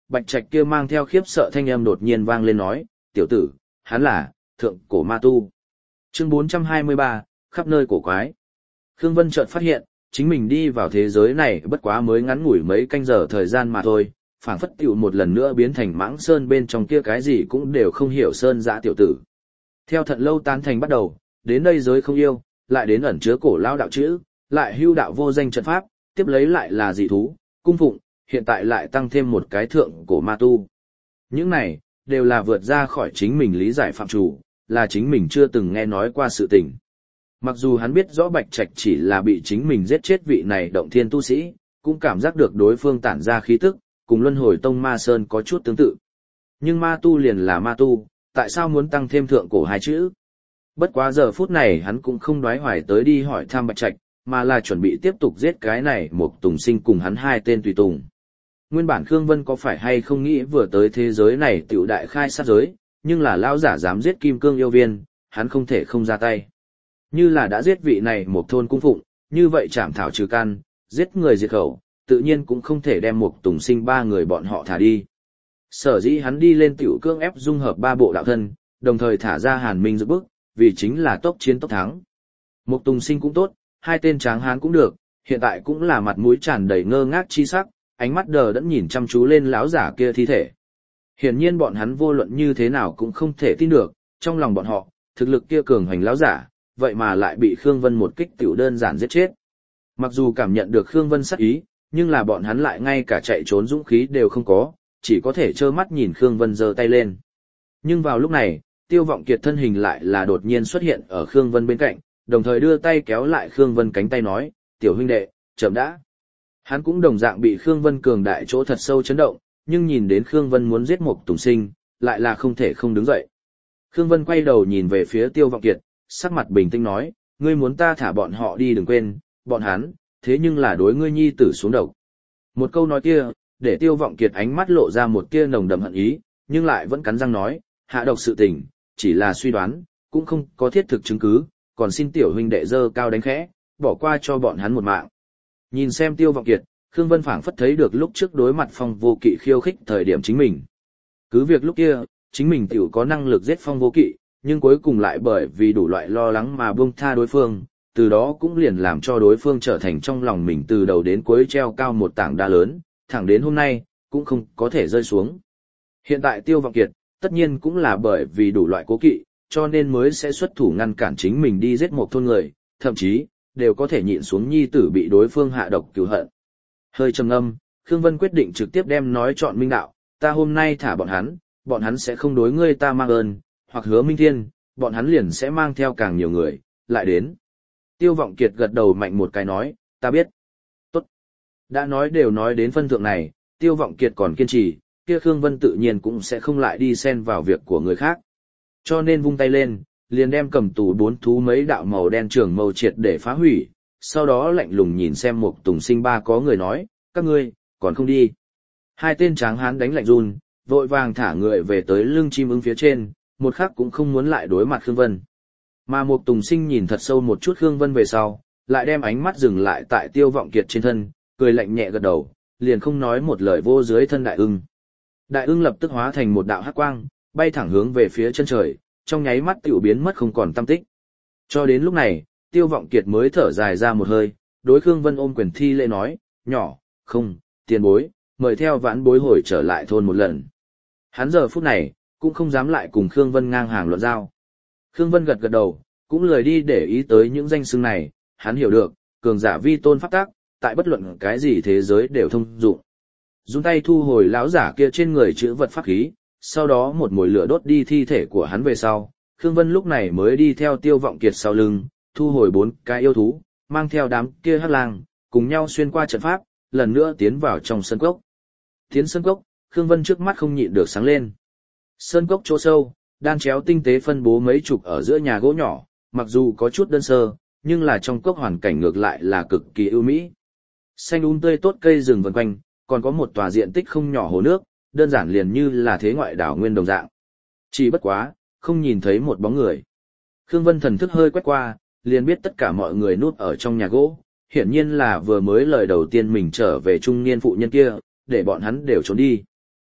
Bạch Trạch kia mang theo khiếp sợ thanh âm đột nhiên vang lên nói, tiểu tử, hắn là, thượng cổ ma tu. Chương bốn trăm hai mươi ba, khắp nơi cổ quái. Khương Vân chợt phát hiện, chính mình đi vào thế giới này bất quá mới ngắn ngủi mấy canh giờ thời gian mà thôi, phảng phất tiểu một lần nữa biến thành mãng sơn bên trong kia cái gì cũng đều không hiểu sơn dã tiểu tử. Theo thận lâu tán thành bắt đầu, đến đây giới không yêu, lại đến ẩn chứa cổ lao đạo chữ, lại hưu đạo vô danh trận pháp, tiếp lấy lại là dị thú, cung phụng, hiện tại lại tăng thêm một cái thượng cổ ma tu. Những này, đều là vượt ra khỏi chính mình lý giải phạm chủ, là chính mình chưa từng nghe nói qua sự tình. Mặc dù hắn biết rõ Bạch Trạch chỉ là bị chính mình giết chết vị này động thiên tu sĩ, cũng cảm giác được đối phương tản ra khí tức, cùng luân hồi tông ma sơn có chút tương tự. Nhưng ma tu liền là ma tu, tại sao muốn tăng thêm thượng cổ hai chữ? Bất quá giờ phút này hắn cũng không đoái hoài tới đi hỏi thăm Bạch Trạch, mà là chuẩn bị tiếp tục giết cái này một Tùng Sinh cùng hắn hai tên tùy tùng. Nguyên bản Khương Vân có phải hay không nghĩ vừa tới thế giới này tiểu đại khai sát giới, nhưng là lão giả dám giết Kim Cương yêu viên, hắn không thể không ra tay. Như là đã giết vị này một thôn cung phụng, như vậy chảm thảo trừ căn, giết người diệt khẩu, tự nhiên cũng không thể đem một Tùng Sinh ba người bọn họ thả đi. Sở dĩ hắn đi lên tiểu cương ép dung hợp ba bộ đạo thân, đồng thời thả ra Hàn Minh dự bức, vì chính là tốc chiến tốc thắng. Một Tùng Sinh cũng tốt, hai tên tráng hán cũng được, hiện tại cũng là mặt mũi tràn đầy ngơ ngác chi sắc, ánh mắt đờ đẫn nhìn chăm chú lên lão giả kia thi thể. Hiển nhiên bọn hắn vô luận như thế nào cũng không thể tin được, trong lòng bọn họ, thực lực kia cường hành lão giả, vậy mà lại bị Khương Vân một kích tiểu đơn giản giết chết. Mặc dù cảm nhận được Khương Vân sát ý, nhưng là bọn hắn lại ngay cả chạy trốn dũng khí đều không có, chỉ có thể trơ mắt nhìn Khương Vân giơ tay lên. Nhưng vào lúc này, Tiêu Vọng Kiệt thân hình lại là đột nhiên xuất hiện ở Khương Vân bên cạnh, đồng thời đưa tay kéo lại Khương Vân cánh tay nói, tiểu huynh đệ, chậm đã. Hắn cũng đồng dạng bị Khương Vân cường đại chỗ thật sâu chấn động, nhưng nhìn đến Khương Vân muốn giết một Tùng Sinh, lại là không thể không đứng dậy. Khương Vân quay đầu nhìn về phía Tiêu Vọng Kiệt, sắc mặt bình tĩnh nói, ngươi muốn ta thả bọn họ đi đừng quên, bọn hắn, thế nhưng là đối ngươi nhi tử xuống độc. Một câu nói kia, để Tiêu Vọng Kiệt ánh mắt lộ ra một tia nồng đậm hận ý, nhưng lại vẫn cắn răng nói, hạ độc sự tình, chỉ là suy đoán, cũng không có thiết thực chứng cứ, còn xin tiểu huynh đệ dơ cao đánh khẽ, bỏ qua cho bọn hắn một mạng. Nhìn xem Tiêu Vọng Kiệt, Khương Vân phảng phất thấy được lúc trước đối mặt Phong Vô Kỵ khiêu khích thời điểm chính mình. Cứ việc lúc kia, chính mình tiểu có năng lực giết Phong Vô Kỵ, nhưng cuối cùng lại bởi vì đủ loại lo lắng mà buông tha đối phương, từ đó cũng liền làm cho đối phương trở thành trong lòng mình từ đầu đến cuối treo cao một tảng đá lớn, thẳng đến hôm nay, cũng không có thể rơi xuống. Hiện tại Tiêu Vọng Kiệt, tất nhiên cũng là bởi vì đủ loại cố kỵ, cho nên mới sẽ xuất thủ ngăn cản chính mình đi giết một thôn người, thậm chí, đều có thể nhịn xuống nhi tử bị đối phương hạ độc cứu hận. Hơi trầm ngâm, Khương Vân quyết định trực tiếp đem nói chọn minh đạo, ta hôm nay thả bọn hắn, bọn hắn sẽ không đối ngươi ta mang ơn, hoặc hứa minh thiên, bọn hắn liền sẽ mang theo càng nhiều người, lại đến. Tiêu Vọng Kiệt gật đầu mạnh một cái nói, ta biết. Tốt. Đã nói đều nói đến phân thượng này, Tiêu Vọng Kiệt còn kiên trì, kia Khương Vân tự nhiên cũng sẽ không lại đi xen vào việc của người khác. Cho nên vung tay lên, liền đem cầm tù bốn thú mấy đạo màu đen trường màu triệt để phá hủy, sau đó lạnh lùng nhìn xem một Tùng Sinh ba có người nói, các ngươi, còn không đi. Hai tên tráng hán đánh lạnh run, vội vàng thả người về tới lưng chim ưng phía trên, một khắc cũng không muốn lại đối mặt Khương Vân. Mà một Tùng Sinh nhìn thật sâu một chút Khương Vân về sau, lại đem ánh mắt dừng lại tại Tiêu Vọng Kiệt trên thân, cười lạnh nhẹ gật đầu, liền không nói một lời vô dưới thân đại ưng. Đại ưng lập tức hóa thành một đạo hắc quang, bay thẳng hướng về phía chân trời, trong nháy mắt tiểu biến mất không còn tăm tích. Cho đến lúc này, Tiêu Vọng Kiệt mới thở dài ra một hơi, đối Khương Vân ôm quyền thi lễ nói, nhỏ, không, tiền bối, mời theo vãn bối hồi trở lại thôn một lần. Hắn giờ phút này, cũng không dám lại cùng Khương Vân ngang hàng luận giao. Khương Vân gật gật đầu, cũng lười đi để ý tới những danh xưng này, hắn hiểu được, cường giả vi tôn pháp tác, tại bất luận cái gì thế giới đều thông dụng. Dùng tay thu hồi lão giả kia trên người chữ vật pháp khí, sau đó một mồi lửa đốt đi thi thể của hắn về sau, Khương Vân lúc này mới đi theo Tiêu Vọng Kiệt sau lưng, thu hồi bốn cái yêu thú, mang theo đám kia hắc lang, cùng nhau xuyên qua trận pháp, lần nữa tiến vào trong sân cốc. Tiến sân cốc, Khương Vân trước mắt không nhịn được sáng lên. Sơn cốc chỗ sâu, đan chéo tinh tế phân bố mấy chục ở giữa nhà gỗ nhỏ, mặc dù có chút đơn sơ, nhưng là trong cốc hoàn cảnh ngược lại là cực kỳ ưu mỹ. Xanh um tươi tốt cây rừng vần quanh, còn có một tòa diện tích không nhỏ hồ nước, đơn giản liền như là thế ngoại đảo nguyên đồng dạng. Chỉ bất quá, không nhìn thấy một bóng người. Khương Vân thần thức hơi quét qua, liền biết tất cả mọi người núp ở trong nhà gỗ, hiển nhiên là vừa mới lời đầu tiên mình trở về trung niên phụ nhân kia, để bọn hắn đều trốn đi.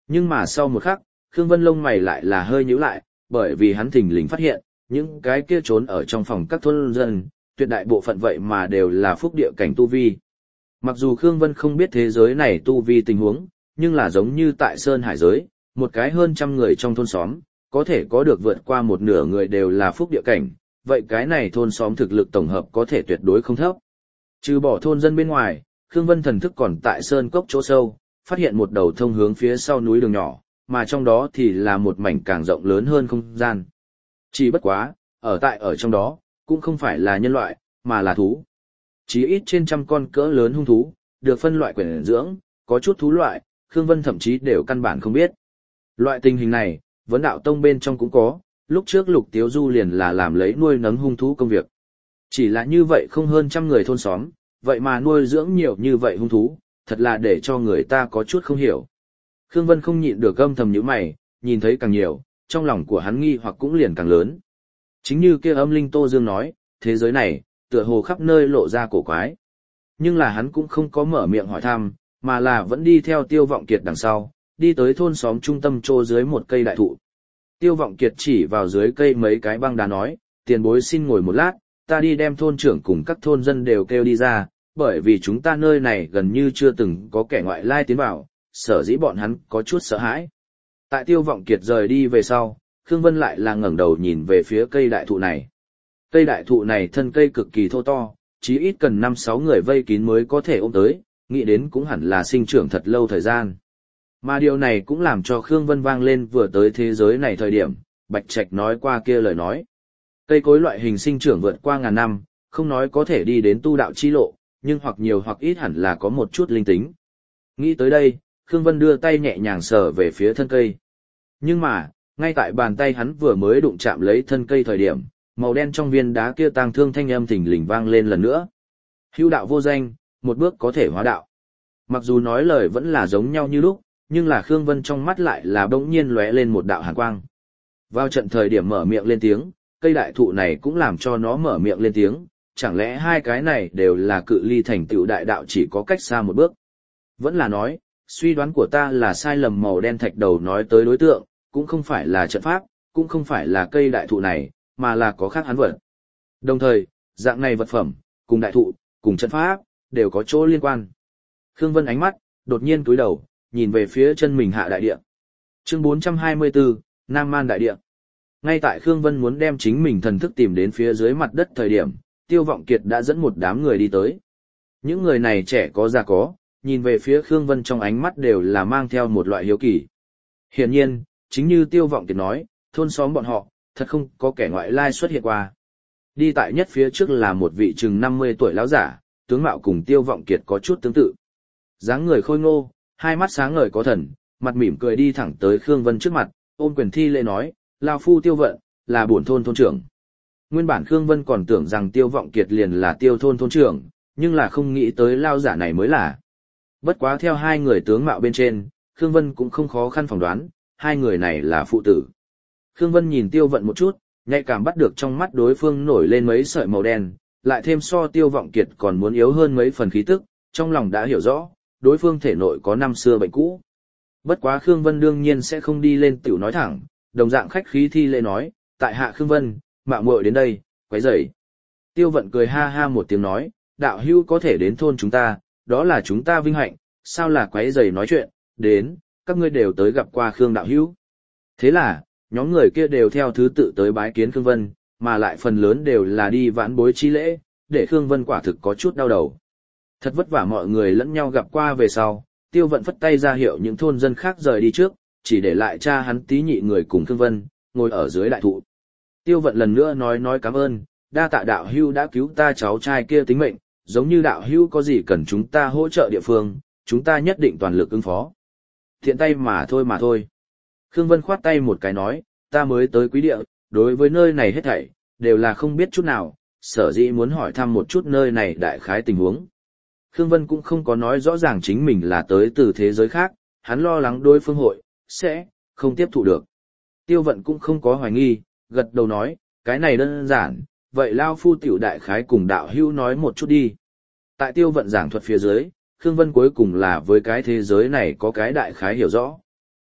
Nhưng mà sau một khắc, Khương Vân lông mày lại là hơi nhíu lại, bởi vì hắn thình lình phát hiện, những cái kia trốn ở trong phòng các thôn dân, tuyệt đại bộ phận vậy mà đều là phúc địa cảnh tu vi. Mặc dù Khương Vân không biết thế giới này tu vi tình huống, nhưng là giống như tại Sơn Hải giới, một cái hơn trăm người trong thôn xóm, có thể có được vượt qua một nửa người đều là phúc địa cảnh, vậy cái này thôn xóm thực lực tổng hợp có thể tuyệt đối không thấp. Trừ bỏ thôn dân bên ngoài, Khương Vân thần thức còn tại sơn cốc chỗ sâu, phát hiện một đầu thông hướng phía sau núi đường nhỏ, mà trong đó thì là một mảnh càng rộng lớn hơn không gian. Chỉ bất quá, ở tại ở trong đó, cũng không phải là nhân loại, mà là thú. Chí ít trên trăm con cỡ lớn hung thú, được phân loại quyển dưỡng, có chút thú loại, Khương Vân thậm chí đều căn bản không biết. Loại tình hình này, vấn đạo tông bên trong cũng có, lúc trước Lục Tiếu Du liền là làm lấy nuôi nấng hung thú công việc. Chỉ là như vậy không hơn trăm người thôn xóm, vậy mà nuôi dưỡng nhiều như vậy hung thú, thật là để cho người ta có chút không hiểu. Khương Vân không nhịn được âm thầm nhíu mày, nhìn thấy càng nhiều, trong lòng của hắn nghi hoặc cũng liền càng lớn. Chính như kia âm linh Tô Dương nói, thế giới này, tựa hồ khắp nơi lộ ra cổ quái. Nhưng là hắn cũng không có mở miệng hỏi thăm, mà là vẫn đi theo Tiêu Vọng Kiệt đằng sau, đi tới thôn xóm trung tâm trô dưới một cây đại thụ. Tiêu Vọng Kiệt chỉ vào dưới cây mấy cái băng đá nói, tiền bối xin ngồi một lát, ta đi đem thôn trưởng cùng các thôn dân đều kêu đi ra, bởi vì chúng ta nơi này gần như chưa từng có kẻ ngoại lai tiến vào, sở dĩ bọn hắn có chút sợ hãi. Tại Tiêu Vọng Kiệt rời đi về sau, Khương Vân lại là ngẩng đầu nhìn về phía cây đại thụ này. Cây đại thụ này thân cây cực kỳ thô to, chí ít cần năm sáu người vây kín mới có thể ôm tới, nghĩ đến cũng hẳn là sinh trưởng thật lâu thời gian. Mà điều này cũng làm cho Khương Vân vang lên vừa tới thế giới này thời điểm, Bạch Trạch nói qua kia lời nói. Cây cối loại hình sinh trưởng vượt qua ngàn năm, không nói có thể đi đến tu đạo chi lộ, nhưng hoặc nhiều hoặc ít hẳn là có một chút linh tính. Nghĩ tới đây, Khương Vân đưa tay nhẹ nhàng sờ về phía thân cây. Nhưng mà, ngay tại bàn tay hắn vừa mới đụng chạm lấy thân cây thời điểm, màu đen trong viên đá kia tang thương thanh âm thình lình vang lên lần nữa. Hữu đạo vô danh, một bước có thể hóa đạo. Mặc dù nói lời vẫn là giống nhau như lúc, nhưng là Khương Vân trong mắt lại là bỗng nhiên lóe lên một đạo hàn quang. Vào trận thời điểm mở miệng lên tiếng, cây đại thụ này cũng làm cho nó mở miệng lên tiếng, chẳng lẽ hai cái này đều là cự ly thành tựu đại đạo chỉ có cách xa một bước. Vẫn là nói, suy đoán của ta là sai lầm. Màu đen thạch đầu nói tới đối tượng, cũng không phải là trận pháp, cũng không phải là cây đại thụ này, mà là có khác hắn vật. Đồng thời, dạng này vật phẩm, cùng đại thụ, cùng trận pháp, đều có chỗ liên quan. Khương Vân ánh mắt, đột nhiên cúi đầu, nhìn về phía chân mình hạ đại địa. Chương bốn trăm hai mươi tư, Nam Man đại địa. Ngay tại Khương Vân muốn đem chính mình thần thức tìm đến phía dưới mặt đất thời điểm, Tiêu Vọng Kiệt đã dẫn một đám người đi tới. Những người này trẻ có già có, nhìn về phía Khương Vân trong ánh mắt đều là mang theo một loại hiếu kỳ. Hiển nhiên, chính như Tiêu Vọng Kiệt nói, thôn xóm bọn họ, thật không có kẻ ngoại lai xuất hiện qua. Đi tại nhất phía trước là một vị chừng năm mươi tuổi lão giả, tướng mạo cùng Tiêu Vọng Kiệt có chút tương tự. Dáng người khôi ngô, hai mắt sáng ngời có thần, mặt mỉm cười đi thẳng tới Khương Vân trước mặt, ôm quyền thi lễ nói, lao phu Tiêu Vận, là bổn thôn thôn trưởng. Nguyên bản Khương Vân còn tưởng rằng Tiêu Vọng Kiệt liền là Tiêu thôn thôn trưởng, nhưng là không nghĩ tới lao giả này mới là. Bất quá theo hai người tướng mạo bên trên, Khương Vân cũng không khó khăn phỏng đoán, hai người này là phụ tử. Khương Vân nhìn Tiêu Vận một chút, nhạy cảm bắt được trong mắt đối phương nổi lên mấy sợi màu đen, lại thêm so Tiêu Vọng Kiệt còn muốn yếu hơn mấy phần khí tức, trong lòng đã hiểu rõ, đối phương thể nội có năm xưa bệnh cũ. Bất quá Khương Vân đương nhiên sẽ không đi lên tiểu nói thẳng, đồng dạng khách khí thi lễ nói, tại hạ Khương Vân, mạo muội đến đây, quấy rầy. Tiêu Vận cười ha ha một tiếng nói, đạo hữu có thể đến thôn chúng ta, đó là chúng ta vinh hạnh, sao là quấy rầy nói chuyện, đến, các ngươi đều tới gặp qua Khương đạo hữu. Thế là, nhóm người kia đều theo thứ tự tới bái kiến Khương Vân, mà lại phần lớn đều là đi vãn bối chi lễ, để Khương Vân quả thực có chút đau đầu. Thật vất vả mọi người lẫn nhau gặp qua về sau, Tiêu Vận phất tay ra hiệu những thôn dân khác rời đi trước, chỉ để lại cha hắn tí nhị người cùng Khương Vân, ngồi ở dưới đại thụ. Tiêu Vận lần nữa nói nói cảm ơn, đa tạ đạo hữu đã cứu ta cháu trai kia tính mệnh, giống như đạo hữu có gì cần chúng ta hỗ trợ địa phương, chúng ta nhất định toàn lực ứng phó. Thiện tay mà thôi mà thôi. Khương Vân khoát tay một cái nói, ta mới tới quý địa, đối với nơi này hết thảy, đều là không biết chút nào, sở dĩ muốn hỏi thăm một chút nơi này đại khái tình huống. Khương Vân cũng không có nói rõ ràng chính mình là tới từ thế giới khác, hắn lo lắng đối phương hội, sẽ, không tiếp thụ được. Tiêu Vận cũng không có hoài nghi, gật đầu nói, cái này đơn giản, vậy Lao Phu tiểu đại khái cùng đạo hữu nói một chút đi. Tại Tiêu Vận giảng thuật phía dưới, Khương Vân cuối cùng là với cái thế giới này có cái đại khái hiểu rõ.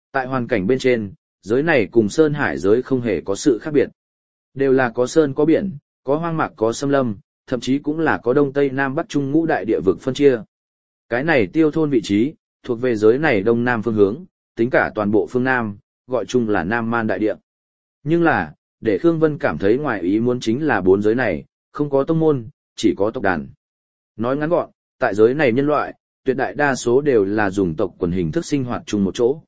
Tại hoàn cảnh bên trên, giới này cùng sơn hải giới không hề có sự khác biệt. Đều là có sơn có biển, có hoang mạc có xâm lâm, thậm chí cũng là có đông tây nam bắc trung ngũ đại địa vực phân chia. Cái này tiêu thôn vị trí, thuộc về giới này đông nam phương hướng, tính cả toàn bộ phương nam, gọi chung là Nam Man đại địa. Nhưng là, để Khương Vân cảm thấy ngoài ý muốn chính là bốn giới này, không có tông môn, chỉ có tộc đàn. Nói ngắn gọn, tại giới này nhân loại, tuyệt đại đa số đều là dùng tộc quần hình thức sinh hoạt chung một chỗ.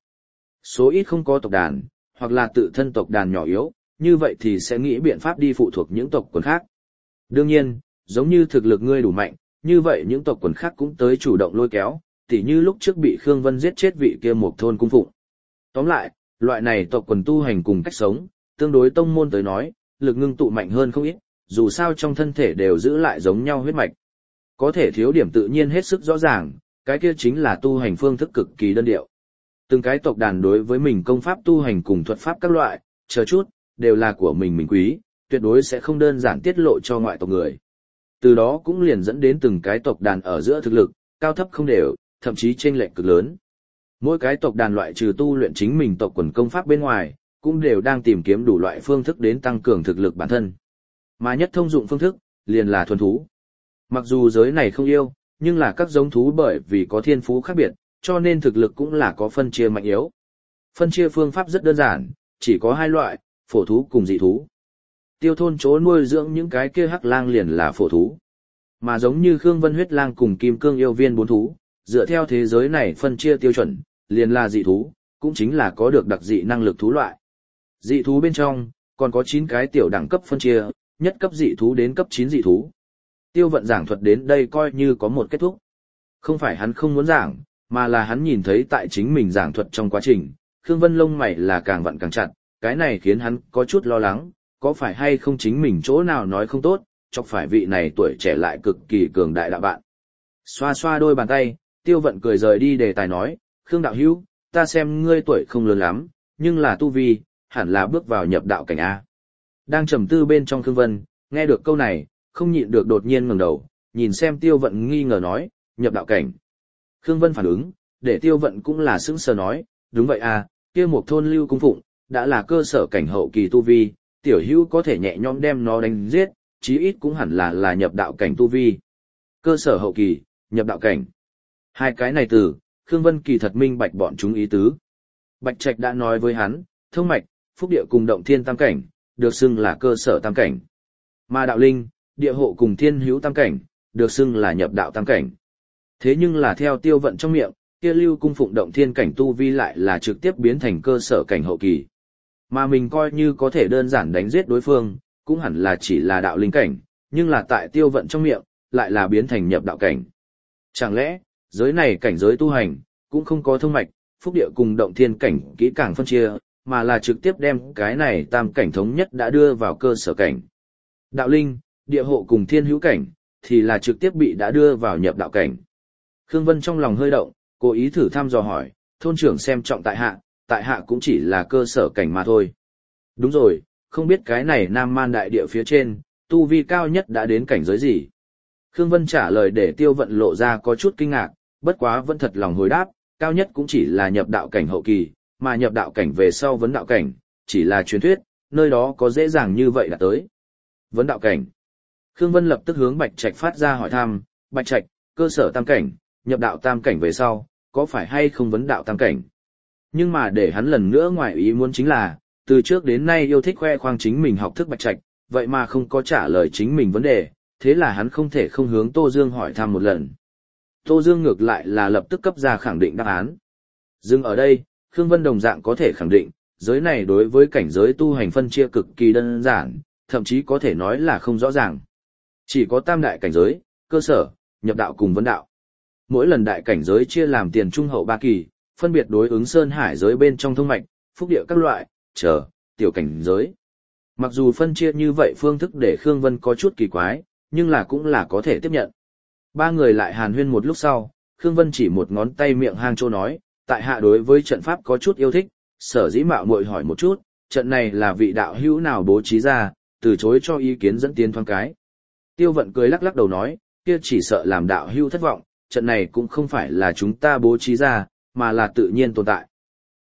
Số ít không có tộc đàn, hoặc là tự thân tộc đàn nhỏ yếu, như vậy thì sẽ nghĩ biện pháp đi phụ thuộc những tộc quần khác. Đương nhiên, giống như thực lực ngươi đủ mạnh, như vậy những tộc quần khác cũng tới chủ động lôi kéo, tỉ như lúc trước bị Khương Vân giết chết vị kia một thôn cung phụng. Tóm lại, loại này tộc quần tu hành cùng cách sống, tương đối tông môn tới nói, lực ngưng tụ mạnh hơn không ít, dù sao trong thân thể đều giữ lại giống nhau huyết mạch. Có thể thiếu điểm tự nhiên hết sức rõ ràng, cái kia chính là tu hành phương thức cực kỳ đơn điệu. Từng cái tộc đàn đối với mình công pháp tu hành cùng thuật pháp các loại, chờ chút, đều là của mình mình quý, tuyệt đối sẽ không đơn giản tiết lộ cho ngoại tộc người. Từ đó cũng liền dẫn đến từng cái tộc đàn ở giữa thực lực, cao thấp không đều, thậm chí chênh lệch cực lớn. Mỗi cái tộc đàn loại trừ tu luyện chính mình tộc quần công pháp bên ngoài, cũng đều đang tìm kiếm đủ loại phương thức đến tăng cường thực lực bản thân. Mà nhất thông dụng phương thức, liền là thuần thú. Mặc dù giới này không yêu, nhưng là các giống thú bởi vì có thiên phú khác biệt, cho nên thực lực cũng là có phân chia mạnh yếu. Phân chia phương pháp rất đơn giản, chỉ có hai loại, phổ thú cùng dị thú. Tiêu thôn chỗ nuôi dưỡng những cái kia hắc lang liền là phổ thú. Mà giống như Khương Vân huyết lang cùng kim cương yêu viên bốn thú, dựa theo thế giới này phân chia tiêu chuẩn, liền là dị thú, cũng chính là có được đặc dị năng lực thú loại. Dị thú bên trong, còn có chín cái tiểu đẳng cấp phân chia, nhất cấp dị thú đến cấp chín dị thú. Tiêu vận giảng thuật đến đây coi như có một kết thúc. Không phải hắn không muốn giảng, mà là hắn nhìn thấy tại chính mình giảng thuật trong quá trình, Khương Vân lông mày là càng vặn càng chặt, cái này khiến hắn có chút lo lắng, có phải hay không chính mình chỗ nào nói không tốt, chọc phải vị này tuổi trẻ lại cực kỳ cường đại đạo bạn. Xoa xoa đôi bàn tay, Tiêu vận cười rời đi đề tài nói, Khương đạo hữu, ta xem ngươi tuổi không lớn lắm, nhưng là tu vi, hẳn là bước vào nhập đạo cảnh A. Đang trầm tư bên trong Khương Vân, nghe được câu này, không nhịn được đột nhiên ngẩng đầu, nhìn xem Tiêu vận nghi ngờ nói, nhập đạo cảnh. Khương Vân phản ứng, để Tiêu vận cũng là sững sờ nói, đúng vậy à, kia một thôn lưu cung phụng, đã là cơ sở cảnh hậu kỳ tu vi, tiểu hữu có thể nhẹ nhõm đem nó đánh giết, chí ít cũng hẳn là là nhập đạo cảnh tu vi. Cơ sở hậu kỳ, nhập đạo cảnh. Hai cái này từ, Khương Vân kỳ thật minh bạch bọn chúng ý tứ. Bạch Trạch đã nói với hắn, thông mạch, phúc địa cùng động thiên tam cảnh, được xưng là cơ sở tam cảnh. Mà đạo linh, địa hộ cùng thiên hữu tam cảnh, được xưng là nhập đạo tam cảnh. Thế nhưng là theo Tiêu vận trong miệng, kia lưu cung phụng động thiên cảnh tu vi lại là trực tiếp biến thành cơ sở cảnh hậu kỳ. Mà mình coi như có thể đơn giản đánh giết đối phương, cũng hẳn là chỉ là đạo linh cảnh, nhưng là tại Tiêu vận trong miệng, lại là biến thành nhập đạo cảnh. Chẳng lẽ, giới này cảnh giới tu hành, cũng không có thông mạch, phúc địa cùng động thiên cảnh kỹ càng phân chia, mà là trực tiếp đem cái này tam cảnh thống nhất đã đưa vào cơ sở cảnh. Đạo linh, địa hộ cùng thiên hữu cảnh, thì là trực tiếp bị đã đưa vào nhập đạo cảnh. Khương Vân trong lòng hơi động, cố ý thử thăm dò hỏi, thôn trưởng xem trọng tại hạ, tại hạ cũng chỉ là cơ sở cảnh mà thôi. Đúng rồi, không biết cái này Nam Man đại địa phía trên, tu vi cao nhất đã đến cảnh giới gì? Khương Vân trả lời để Tiêu vận lộ ra có chút kinh ngạc, bất quá vẫn thật lòng hồi đáp, cao nhất cũng chỉ là nhập đạo cảnh hậu kỳ, mà nhập đạo cảnh về sau vấn đạo cảnh, chỉ là truyền thuyết, nơi đó có dễ dàng như vậy là tới. Vấn đạo cảnh. Khương Vân lập tức hướng Bạch Trạch phát ra hỏi thăm, Bạch Trạch, cơ sở tam cảnh, nhập đạo tam cảnh về sau, có phải hay không vấn đạo tam cảnh? Nhưng mà để hắn lần nữa ngoài ý muốn chính là, từ trước đến nay yêu thích khoe khoang chính mình học thức Bạch Trạch, vậy mà không có trả lời chính mình vấn đề, thế là hắn không thể không hướng Tô Dương hỏi thăm một lần. Tô Dương ngược lại là lập tức cấp ra khẳng định đáp án. Dừng ở đây, Khương Vân đồng dạng có thể khẳng định, giới này đối với cảnh giới tu hành phân chia cực kỳ đơn giản, thậm chí có thể nói là không rõ ràng. Chỉ có tam đại cảnh giới, cơ sở, nhập đạo cùng vấn đạo. Mỗi lần đại cảnh giới chia làm tiền trung hậu ba kỳ, phân biệt đối ứng sơn hải giới bên trong thông mạch, phúc địa các loại, chờ, tiểu cảnh giới. Mặc dù phân chia như vậy phương thức để Khương Vân có chút kỳ quái, nhưng là cũng là có thể tiếp nhận. Ba người lại hàn huyên một lúc sau, Khương Vân chỉ một ngón tay miệng hang trô nói, tại hạ đối với trận pháp có chút yêu thích, sở dĩ mạo muội hỏi một chút, trận này là vị đạo hữu nào bố trí ra, từ chối cho ý kiến dẫn tiến thoáng cái. Tiêu vận cười lắc lắc đầu nói, kia chỉ sợ làm đạo hữu thất vọng, trận này cũng không phải là chúng ta bố trí ra, mà là tự nhiên tồn tại.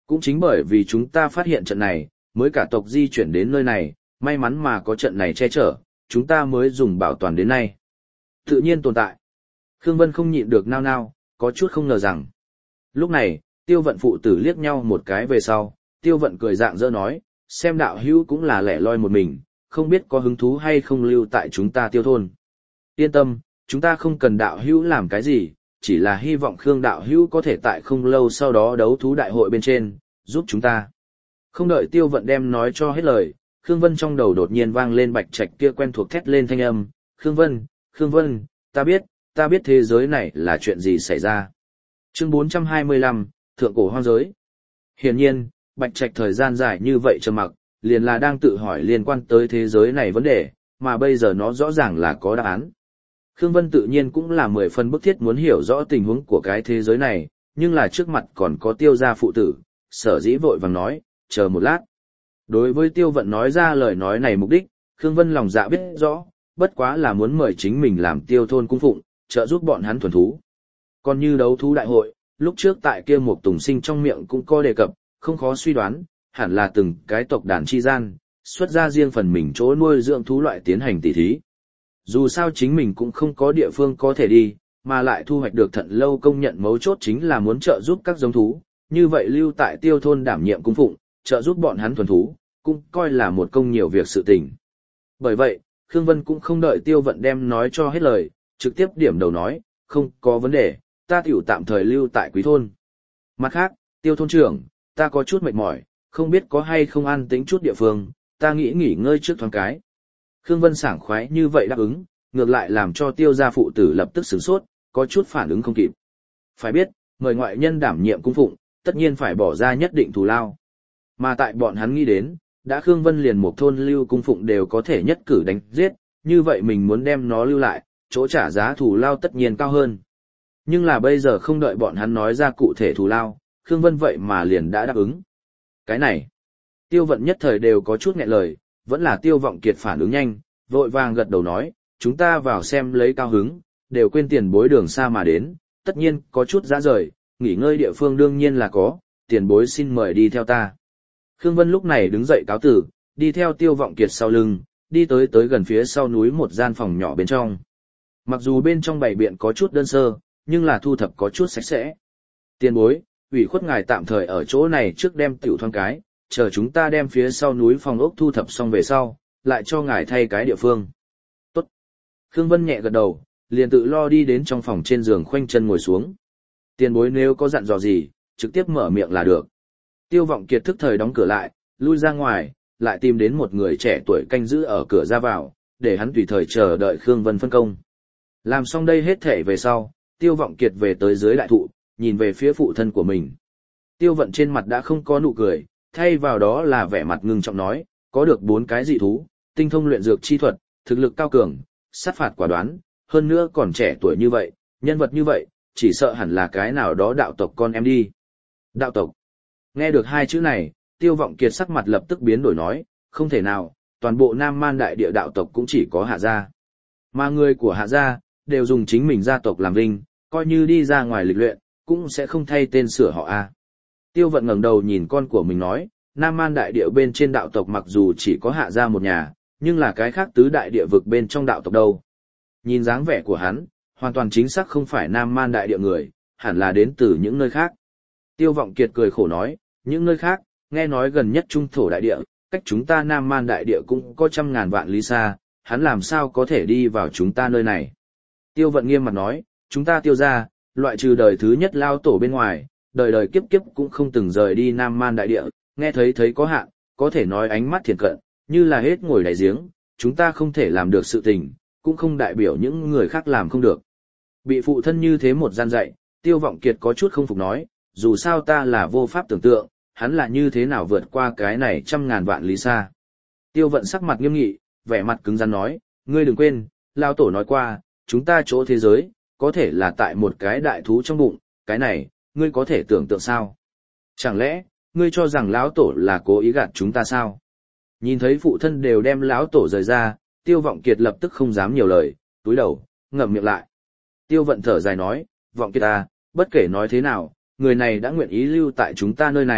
Cũng chính bởi vì chúng ta phát hiện trận này, mới cả tộc di chuyển đến nơi này, may mắn mà có trận này che chở, chúng ta mới dùng bảo toàn đến nay. Tự nhiên tồn tại. Khương Vân không nhịn được nao nao, có chút không ngờ rằng. Lúc này, Tiêu Vận phụ tử liếc nhau một cái về sau, Tiêu Vận cười dạng dỡ nói, xem đạo hữu cũng là lẻ loi một mình, không biết có hứng thú hay không lưu tại chúng ta Tiêu thôn. Yên tâm, chúng ta không cần đạo hữu làm cái gì, chỉ là hy vọng Khương đạo hữu có thể tại không lâu sau đó đấu thú đại hội bên trên, giúp chúng ta. Không đợi Tiêu Vận đem nói cho hết lời, Khương Vân trong đầu đột nhiên vang lên bạch trạch kia quen thuộc thét lên thanh âm, Khương Vân, Khương Vân, ta biết, ta biết thế giới này là chuyện gì xảy ra. Chương bốn trăm hai mươi lăm, Thượng cổ hoang giới. Hiển nhiên, bạch trạch thời gian dài như vậy trầm mặc, liền là đang tự hỏi liên quan tới thế giới này vấn đề, mà bây giờ nó rõ ràng là có đáp án. Khương Vân tự nhiên cũng là mười phần bức thiết muốn hiểu rõ tình huống của cái thế giới này, nhưng là trước mặt còn có Tiêu gia phụ tử, sở dĩ vội vàng nói, chờ một lát. Đối với Tiêu Vận nói ra lời nói này mục đích, Khương Vân lòng dạ biết rõ, bất quá là muốn mời chính mình làm Tiêu thôn cung phụng, trợ giúp bọn hắn thuần thú. Còn như đấu thú đại hội, lúc trước tại kia một Tùng Sinh trong miệng cũng có đề cập, không khó suy đoán, hẳn là từng cái tộc đàn chi gian, xuất ra riêng phần mình chỗ nuôi dưỡng thú loại tiến hành tỉ thí. Dù sao chính mình cũng không có địa phương có thể đi, mà lại thu hoạch được Thận Lâu công nhận mấu chốt chính là muốn trợ giúp các giống thú, như vậy lưu tại Tiêu thôn đảm nhiệm cung phụng, trợ giúp bọn hắn thuần thú, cũng coi là một công nhiều việc sự tình. Bởi vậy, Khương Vân cũng không đợi Tiêu Vận đem nói cho hết lời, trực tiếp điểm đầu nói, không có vấn đề, ta tiểu tạm thời lưu tại Quý thôn. Mặt khác, Tiêu thôn trưởng, ta có chút mệt mỏi, không biết có hay không an tĩnh chút địa phương, ta nghĩ nghỉ ngơi trước thoáng cái. Khương Vân sảng khoái như vậy đáp ứng, ngược lại làm cho Tiêu gia phụ tử lập tức sửng sốt, có chút phản ứng không kịp. Phải biết, mời ngoại nhân đảm nhiệm cung phụng, tất nhiên phải bỏ ra nhất định thù lao. Mà tại bọn hắn nghĩ đến, đã Khương Vân liền một thôn lưu cung phụng đều có thể nhất cử đánh giết, như vậy mình muốn đem nó lưu lại, chỗ trả giá thù lao tất nhiên cao hơn. Nhưng là bây giờ không đợi bọn hắn nói ra cụ thể thù lao, Khương Vân vậy mà liền đã đáp ứng. Cái này, Tiêu Vận nhất thời đều có chút nghẹn lời, vẫn là Tiêu Vọng Kiệt phản ứng nhanh, vội vàng gật đầu nói, chúng ta vào xem lấy cao hứng, đều quên tiền bối đường xa mà đến, tất nhiên có chút dã rời, nghỉ ngơi địa phương đương nhiên là có, tiền bối xin mời đi theo ta. Khương Vân lúc này đứng dậy cáo tử, đi theo Tiêu Vọng Kiệt sau lưng, đi tới tới gần phía sau núi một gian phòng nhỏ bên trong. Mặc dù bên trong bày biện có chút đơn sơ, nhưng là thu thập có chút sạch sẽ. Tiền bối, ủy khuất ngài tạm thời ở chỗ này trước đem tiểu thoáng cái, chờ chúng ta đem phía sau núi phòng ốc thu thập xong về sau, lại cho ngài thay cái địa phương. Tốt. Khương Vân nhẹ gật đầu, liền tự lo đi đến trong phòng trên giường khoanh chân ngồi xuống. Tiền bối nếu có dặn dò gì, trực tiếp mở miệng là được. Tiêu Vọng Kiệt thức thời đóng cửa lại, lui ra ngoài, lại tìm đến một người trẻ tuổi canh giữ ở cửa ra vào, để hắn tùy thời chờ đợi Khương Vân phân công. Làm xong đây hết thể về sau, Tiêu Vọng Kiệt về tới dưới đại thụ, nhìn về phía phụ thân của mình. Tiêu Vận trên mặt đã không có nụ cười, thay vào đó là vẻ mặt ngưng trọng nói, có được bốn cái dị thú, tinh thông luyện dược chi thuật, thực lực cao cường, sát phạt quả đoán, hơn nữa còn trẻ tuổi như vậy, nhân vật như vậy, chỉ sợ hẳn là cái nào đó đạo tộc con em đi. Đạo tộc. Nghe được hai chữ này, Tiêu Vọng Kiệt sắc mặt lập tức biến đổi nói, không thể nào, toàn bộ Nam Man đại địa đạo tộc cũng chỉ có Hạ gia. Mà người của Hạ gia, đều dùng chính mình gia tộc làm vinh, coi như đi ra ngoài lịch luyện, cũng sẽ không thay tên sửa họ A. Tiêu Vận ngẩng đầu nhìn con của mình nói, Nam Man đại địa bên trên đạo tộc mặc dù chỉ có Hạ gia một nhà, nhưng là cái khác tứ đại địa vực bên trong đạo tộc đâu. Nhìn dáng vẻ của hắn, hoàn toàn chính xác không phải Nam Man đại địa người, hẳn là đến từ những nơi khác. Tiêu Vọng Kiệt cười khổ nói, những nơi khác, nghe nói gần nhất trung thổ đại địa, cách chúng ta Nam Man đại địa cũng có trăm ngàn vạn lý xa, hắn làm sao có thể đi vào chúng ta nơi này. Tiêu Vận nghiêm mặt nói, chúng ta Tiêu gia, loại trừ đời thứ nhất lao tổ bên ngoài, đời đời kiếp kiếp cũng không từng rời đi Nam Man đại địa, nghe thấy thấy có hạn, có thể nói ánh mắt thiền cận, như là hết ngồi đáy giếng, chúng ta không thể làm được sự tình, cũng không đại biểu những người khác làm không được. Bị phụ thân như thế một gian dạy, Tiêu Vọng Kiệt có chút không phục nói, dù sao ta là vô pháp tưởng tượng, hắn là như thế nào vượt qua cái này trăm ngàn vạn lý xa. Tiêu Vận sắc mặt nghiêm nghị, vẻ mặt cứng rắn nói, ngươi đừng quên, lao tổ nói qua, chúng ta chỗ thế giới, có thể là tại một cái đại thú trong bụng, cái này, ngươi có thể tưởng tượng sao? Chẳng lẽ, ngươi cho rằng lão tổ là cố ý gạt chúng ta sao? Nhìn thấy phụ thân đều đem lão tổ rời ra, Tiêu Vọng Kiệt lập tức không dám nhiều lời, túi đầu, ngậm miệng lại. Tiêu Vận thở dài nói, Vọng Kiệt à, bất kể nói thế nào, người này đã nguyện ý lưu tại chúng ta nơi này,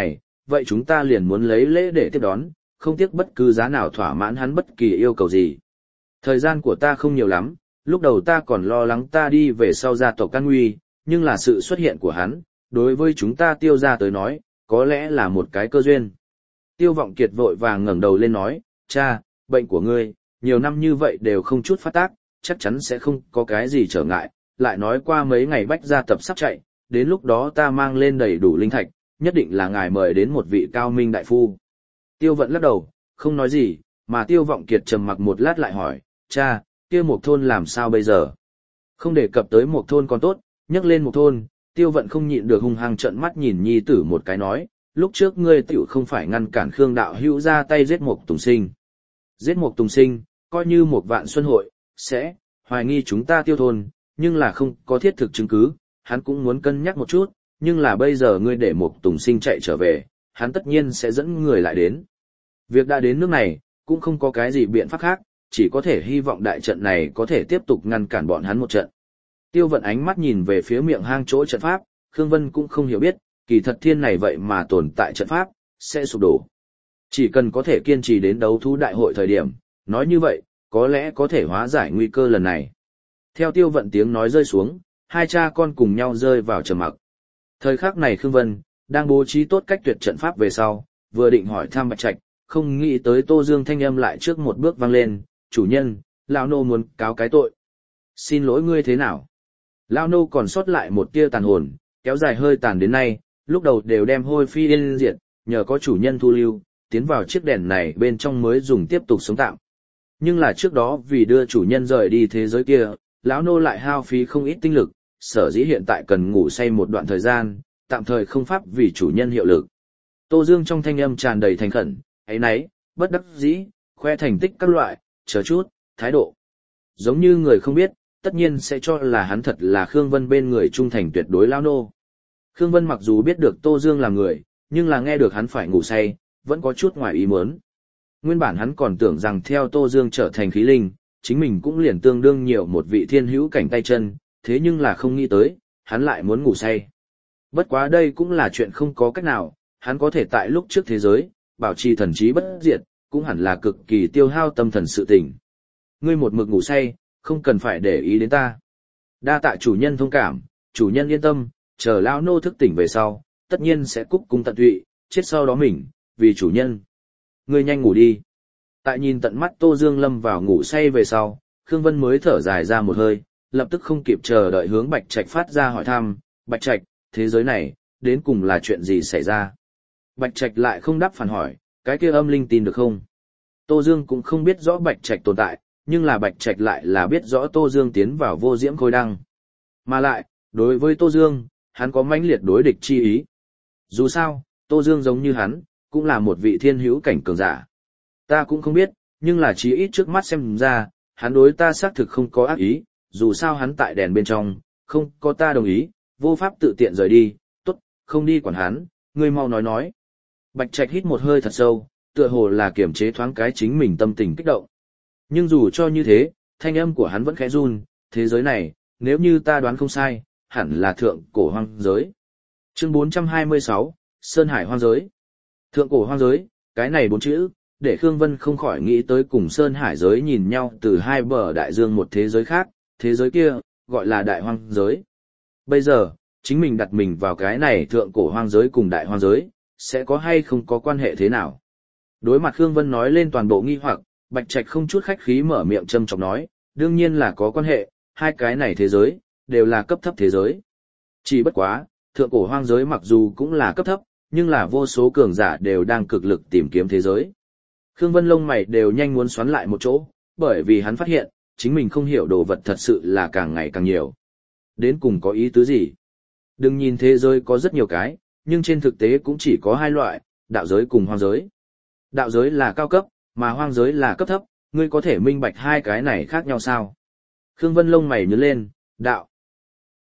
vậy chúng ta liền muốn lấy lễ để tiếp đón, không tiếc bất cứ giá nào thỏa mãn hắn bất kỳ yêu cầu gì. Thời gian của ta không nhiều lắm, lúc đầu ta còn lo lắng ta đi về sau gia tộc can nguy, nhưng là sự xuất hiện của hắn, đối với chúng ta Tiêu gia tới nói, có lẽ là một cái cơ duyên. Tiêu Vọng Kiệt vội vàng ngẩng đầu lên nói, cha, bệnh của ngươi, nhiều năm như vậy đều không chút phát tác, chắc chắn sẽ không có cái gì trở ngại, lại nói qua mấy ngày Bách gia tập sắp chạy, đến lúc đó ta mang lên đầy đủ linh thạch, nhất định là ngài mời đến một vị cao minh đại phu. Tiêu Vận lắc đầu, không nói gì, mà Tiêu Vọng Kiệt trầm mặc một lát lại hỏi, cha, kia một thôn làm sao bây giờ? Không đề cập tới một thôn còn tốt, nhắc lên một thôn, Tiêu Vận không nhịn được hung hăng trợn mắt nhìn nhi tử một cái nói, lúc trước ngươi tiểu không phải ngăn cản Khương đạo hữu ra tay giết một Tùng Sinh. Giết một Tùng Sinh, coi như một vạn xuân hội, sẽ, hoài nghi chúng ta Tiêu thôn, nhưng là không có thiết thực chứng cứ, hắn cũng muốn cân nhắc một chút, nhưng là bây giờ ngươi để một Tùng Sinh chạy trở về, hắn tất nhiên sẽ dẫn người lại đến. Việc đã đến nước này, cũng không có cái gì biện pháp khác, chỉ có thể hy vọng đại trận này có thể tiếp tục ngăn cản bọn hắn một trận. Tiêu Vận ánh mắt nhìn về phía miệng hang chỗ trận pháp, Khương Vân cũng không hiểu biết, kỳ thật thiên này vậy mà tồn tại trận pháp, sẽ sụp đổ. Chỉ cần có thể kiên trì đến đấu thú đại hội thời điểm, nói như vậy, có lẽ có thể hóa giải nguy cơ lần này. Theo Tiêu Vận tiếng nói rơi xuống, hai cha con cùng nhau rơi vào trầm mặc. Thời khắc này Khương Vân đang bố trí tốt cách tuyệt trận pháp về sau, vừa định hỏi thăm Bạch Trạch, không nghĩ tới Tô Dương thanh âm lại trước một bước vang lên, chủ nhân, lão nô muốn cáo cái tội. Xin lỗi ngươi thế nào? Lão nô còn sót lại một tia tàn hồn, kéo dài hơi tàn đến nay, lúc đầu đều đem hôi phi yên diệt, nhờ có chủ nhân thu lưu, tiến vào chiếc đèn này bên trong mới dùng tiếp tục sống tạm. Nhưng là trước đó vì đưa chủ nhân rời đi thế giới kia, lão nô lại hao phí không ít tinh lực, sở dĩ hiện tại cần ngủ say một đoạn thời gian, tạm thời không pháp vì chủ nhân hiệu lực. Tô Dương trong thanh âm tràn đầy thành khẩn, ấy nấy, bất đắc dĩ, khoe thành tích các loại, chờ chút, thái độ. Giống như người không biết, tất nhiên sẽ cho là hắn thật là Khương Vân bên người trung thành tuyệt đối lão nô. Khương Vân mặc dù biết được Tô Dương là người, nhưng là nghe được hắn phải ngủ say, vẫn có chút ngoài ý muốn. Nguyên bản hắn còn tưởng rằng theo Tô Dương trở thành khí linh, chính mình cũng liền tương đương nhiều một vị thiên hữu cảnh tay chân, thế nhưng là không nghĩ tới, hắn lại muốn ngủ say. Bất quá đây cũng là chuyện không có cách nào, hắn có thể tại lúc trước thế giới, bảo trì thần trí bất diệt, cũng hẳn là cực kỳ tiêu hao tâm thần sự tình. Ngươi một mực ngủ say, không cần phải để ý đến ta. Đa tạ chủ nhân thông cảm, chủ nhân yên tâm, chờ lão nô thức tỉnh về sau, tất nhiên sẽ cúc cung tận tụy, chết sau đó mình, vì chủ nhân. Ngươi nhanh ngủ đi. Tại nhìn tận mắt Tô Dương lâm vào ngủ say về sau, Khương Vân mới thở dài ra một hơi, lập tức không kịp chờ đợi hướng Bạch Trạch phát ra hỏi thăm, Bạch Trạch, thế giới này, đến cùng là chuyện gì xảy ra? Bạch Trạch lại không đáp phản hỏi, cái kia âm linh tin được không? Tô Dương cũng không biết rõ Bạch Trạch tồn tại, nhưng là Bạch Trạch lại là biết rõ Tô Dương tiến vào vô diễm khôi đăng. Mà lại, đối với Tô Dương, hắn có mãnh liệt đối địch chi ý. Dù sao, Tô Dương giống như hắn, cũng là một vị thiên hữu cảnh cường giả. Ta cũng không biết, nhưng là chí ít trước mắt xem ra, hắn đối ta xác thực không có ác ý, dù sao hắn tại đèn bên trong, không có ta đồng ý, vô pháp tự tiện rời đi, tốt, không đi quản hắn, ngươi mau nói nói. Bạch Trạch hít một hơi thật sâu, tựa hồ là kiềm chế thoáng cái chính mình tâm tình kích động. Nhưng dù cho như thế, thanh âm của hắn vẫn khẽ run, thế giới này, nếu như ta đoán không sai, hẳn là thượng cổ hoang giới. Chương bốn trăm hai mươi sáu, Sơn Hải hoang giới. Thượng cổ hoang giới, cái này bốn chữ, để Khương Vân không khỏi nghĩ tới cùng Sơn Hải giới nhìn nhau từ hai bờ đại dương một thế giới khác, thế giới kia, gọi là đại hoang giới. Bây giờ, chính mình đặt mình vào cái này thượng cổ hoang giới cùng đại hoang giới, sẽ có hay không có quan hệ thế nào? Đối mặt Khương Vân nói lên toàn bộ nghi hoặc, Bạch Trạch không chút khách khí mở miệng châm chọc nói, đương nhiên là có quan hệ, hai cái này thế giới, đều là cấp thấp thế giới. Chỉ bất quá, thượng cổ hoang giới mặc dù cũng là cấp thấp, nhưng là vô số cường giả đều đang cực lực tìm kiếm thế giới. Khương Vân lông mày đều nhanh muốn xoắn lại một chỗ, bởi vì hắn phát hiện, chính mình không hiểu đồ vật thật sự là càng ngày càng nhiều. Đến cùng có ý tứ gì? Đừng nhìn thế giới có rất nhiều cái, nhưng trên thực tế cũng chỉ có hai loại, đạo giới cùng hoang giới. Đạo giới là cao cấp, mà hoang giới là cấp thấp, ngươi có thể minh bạch hai cái này khác nhau sao? Khương Vân lông mày nhướng lên, đạo.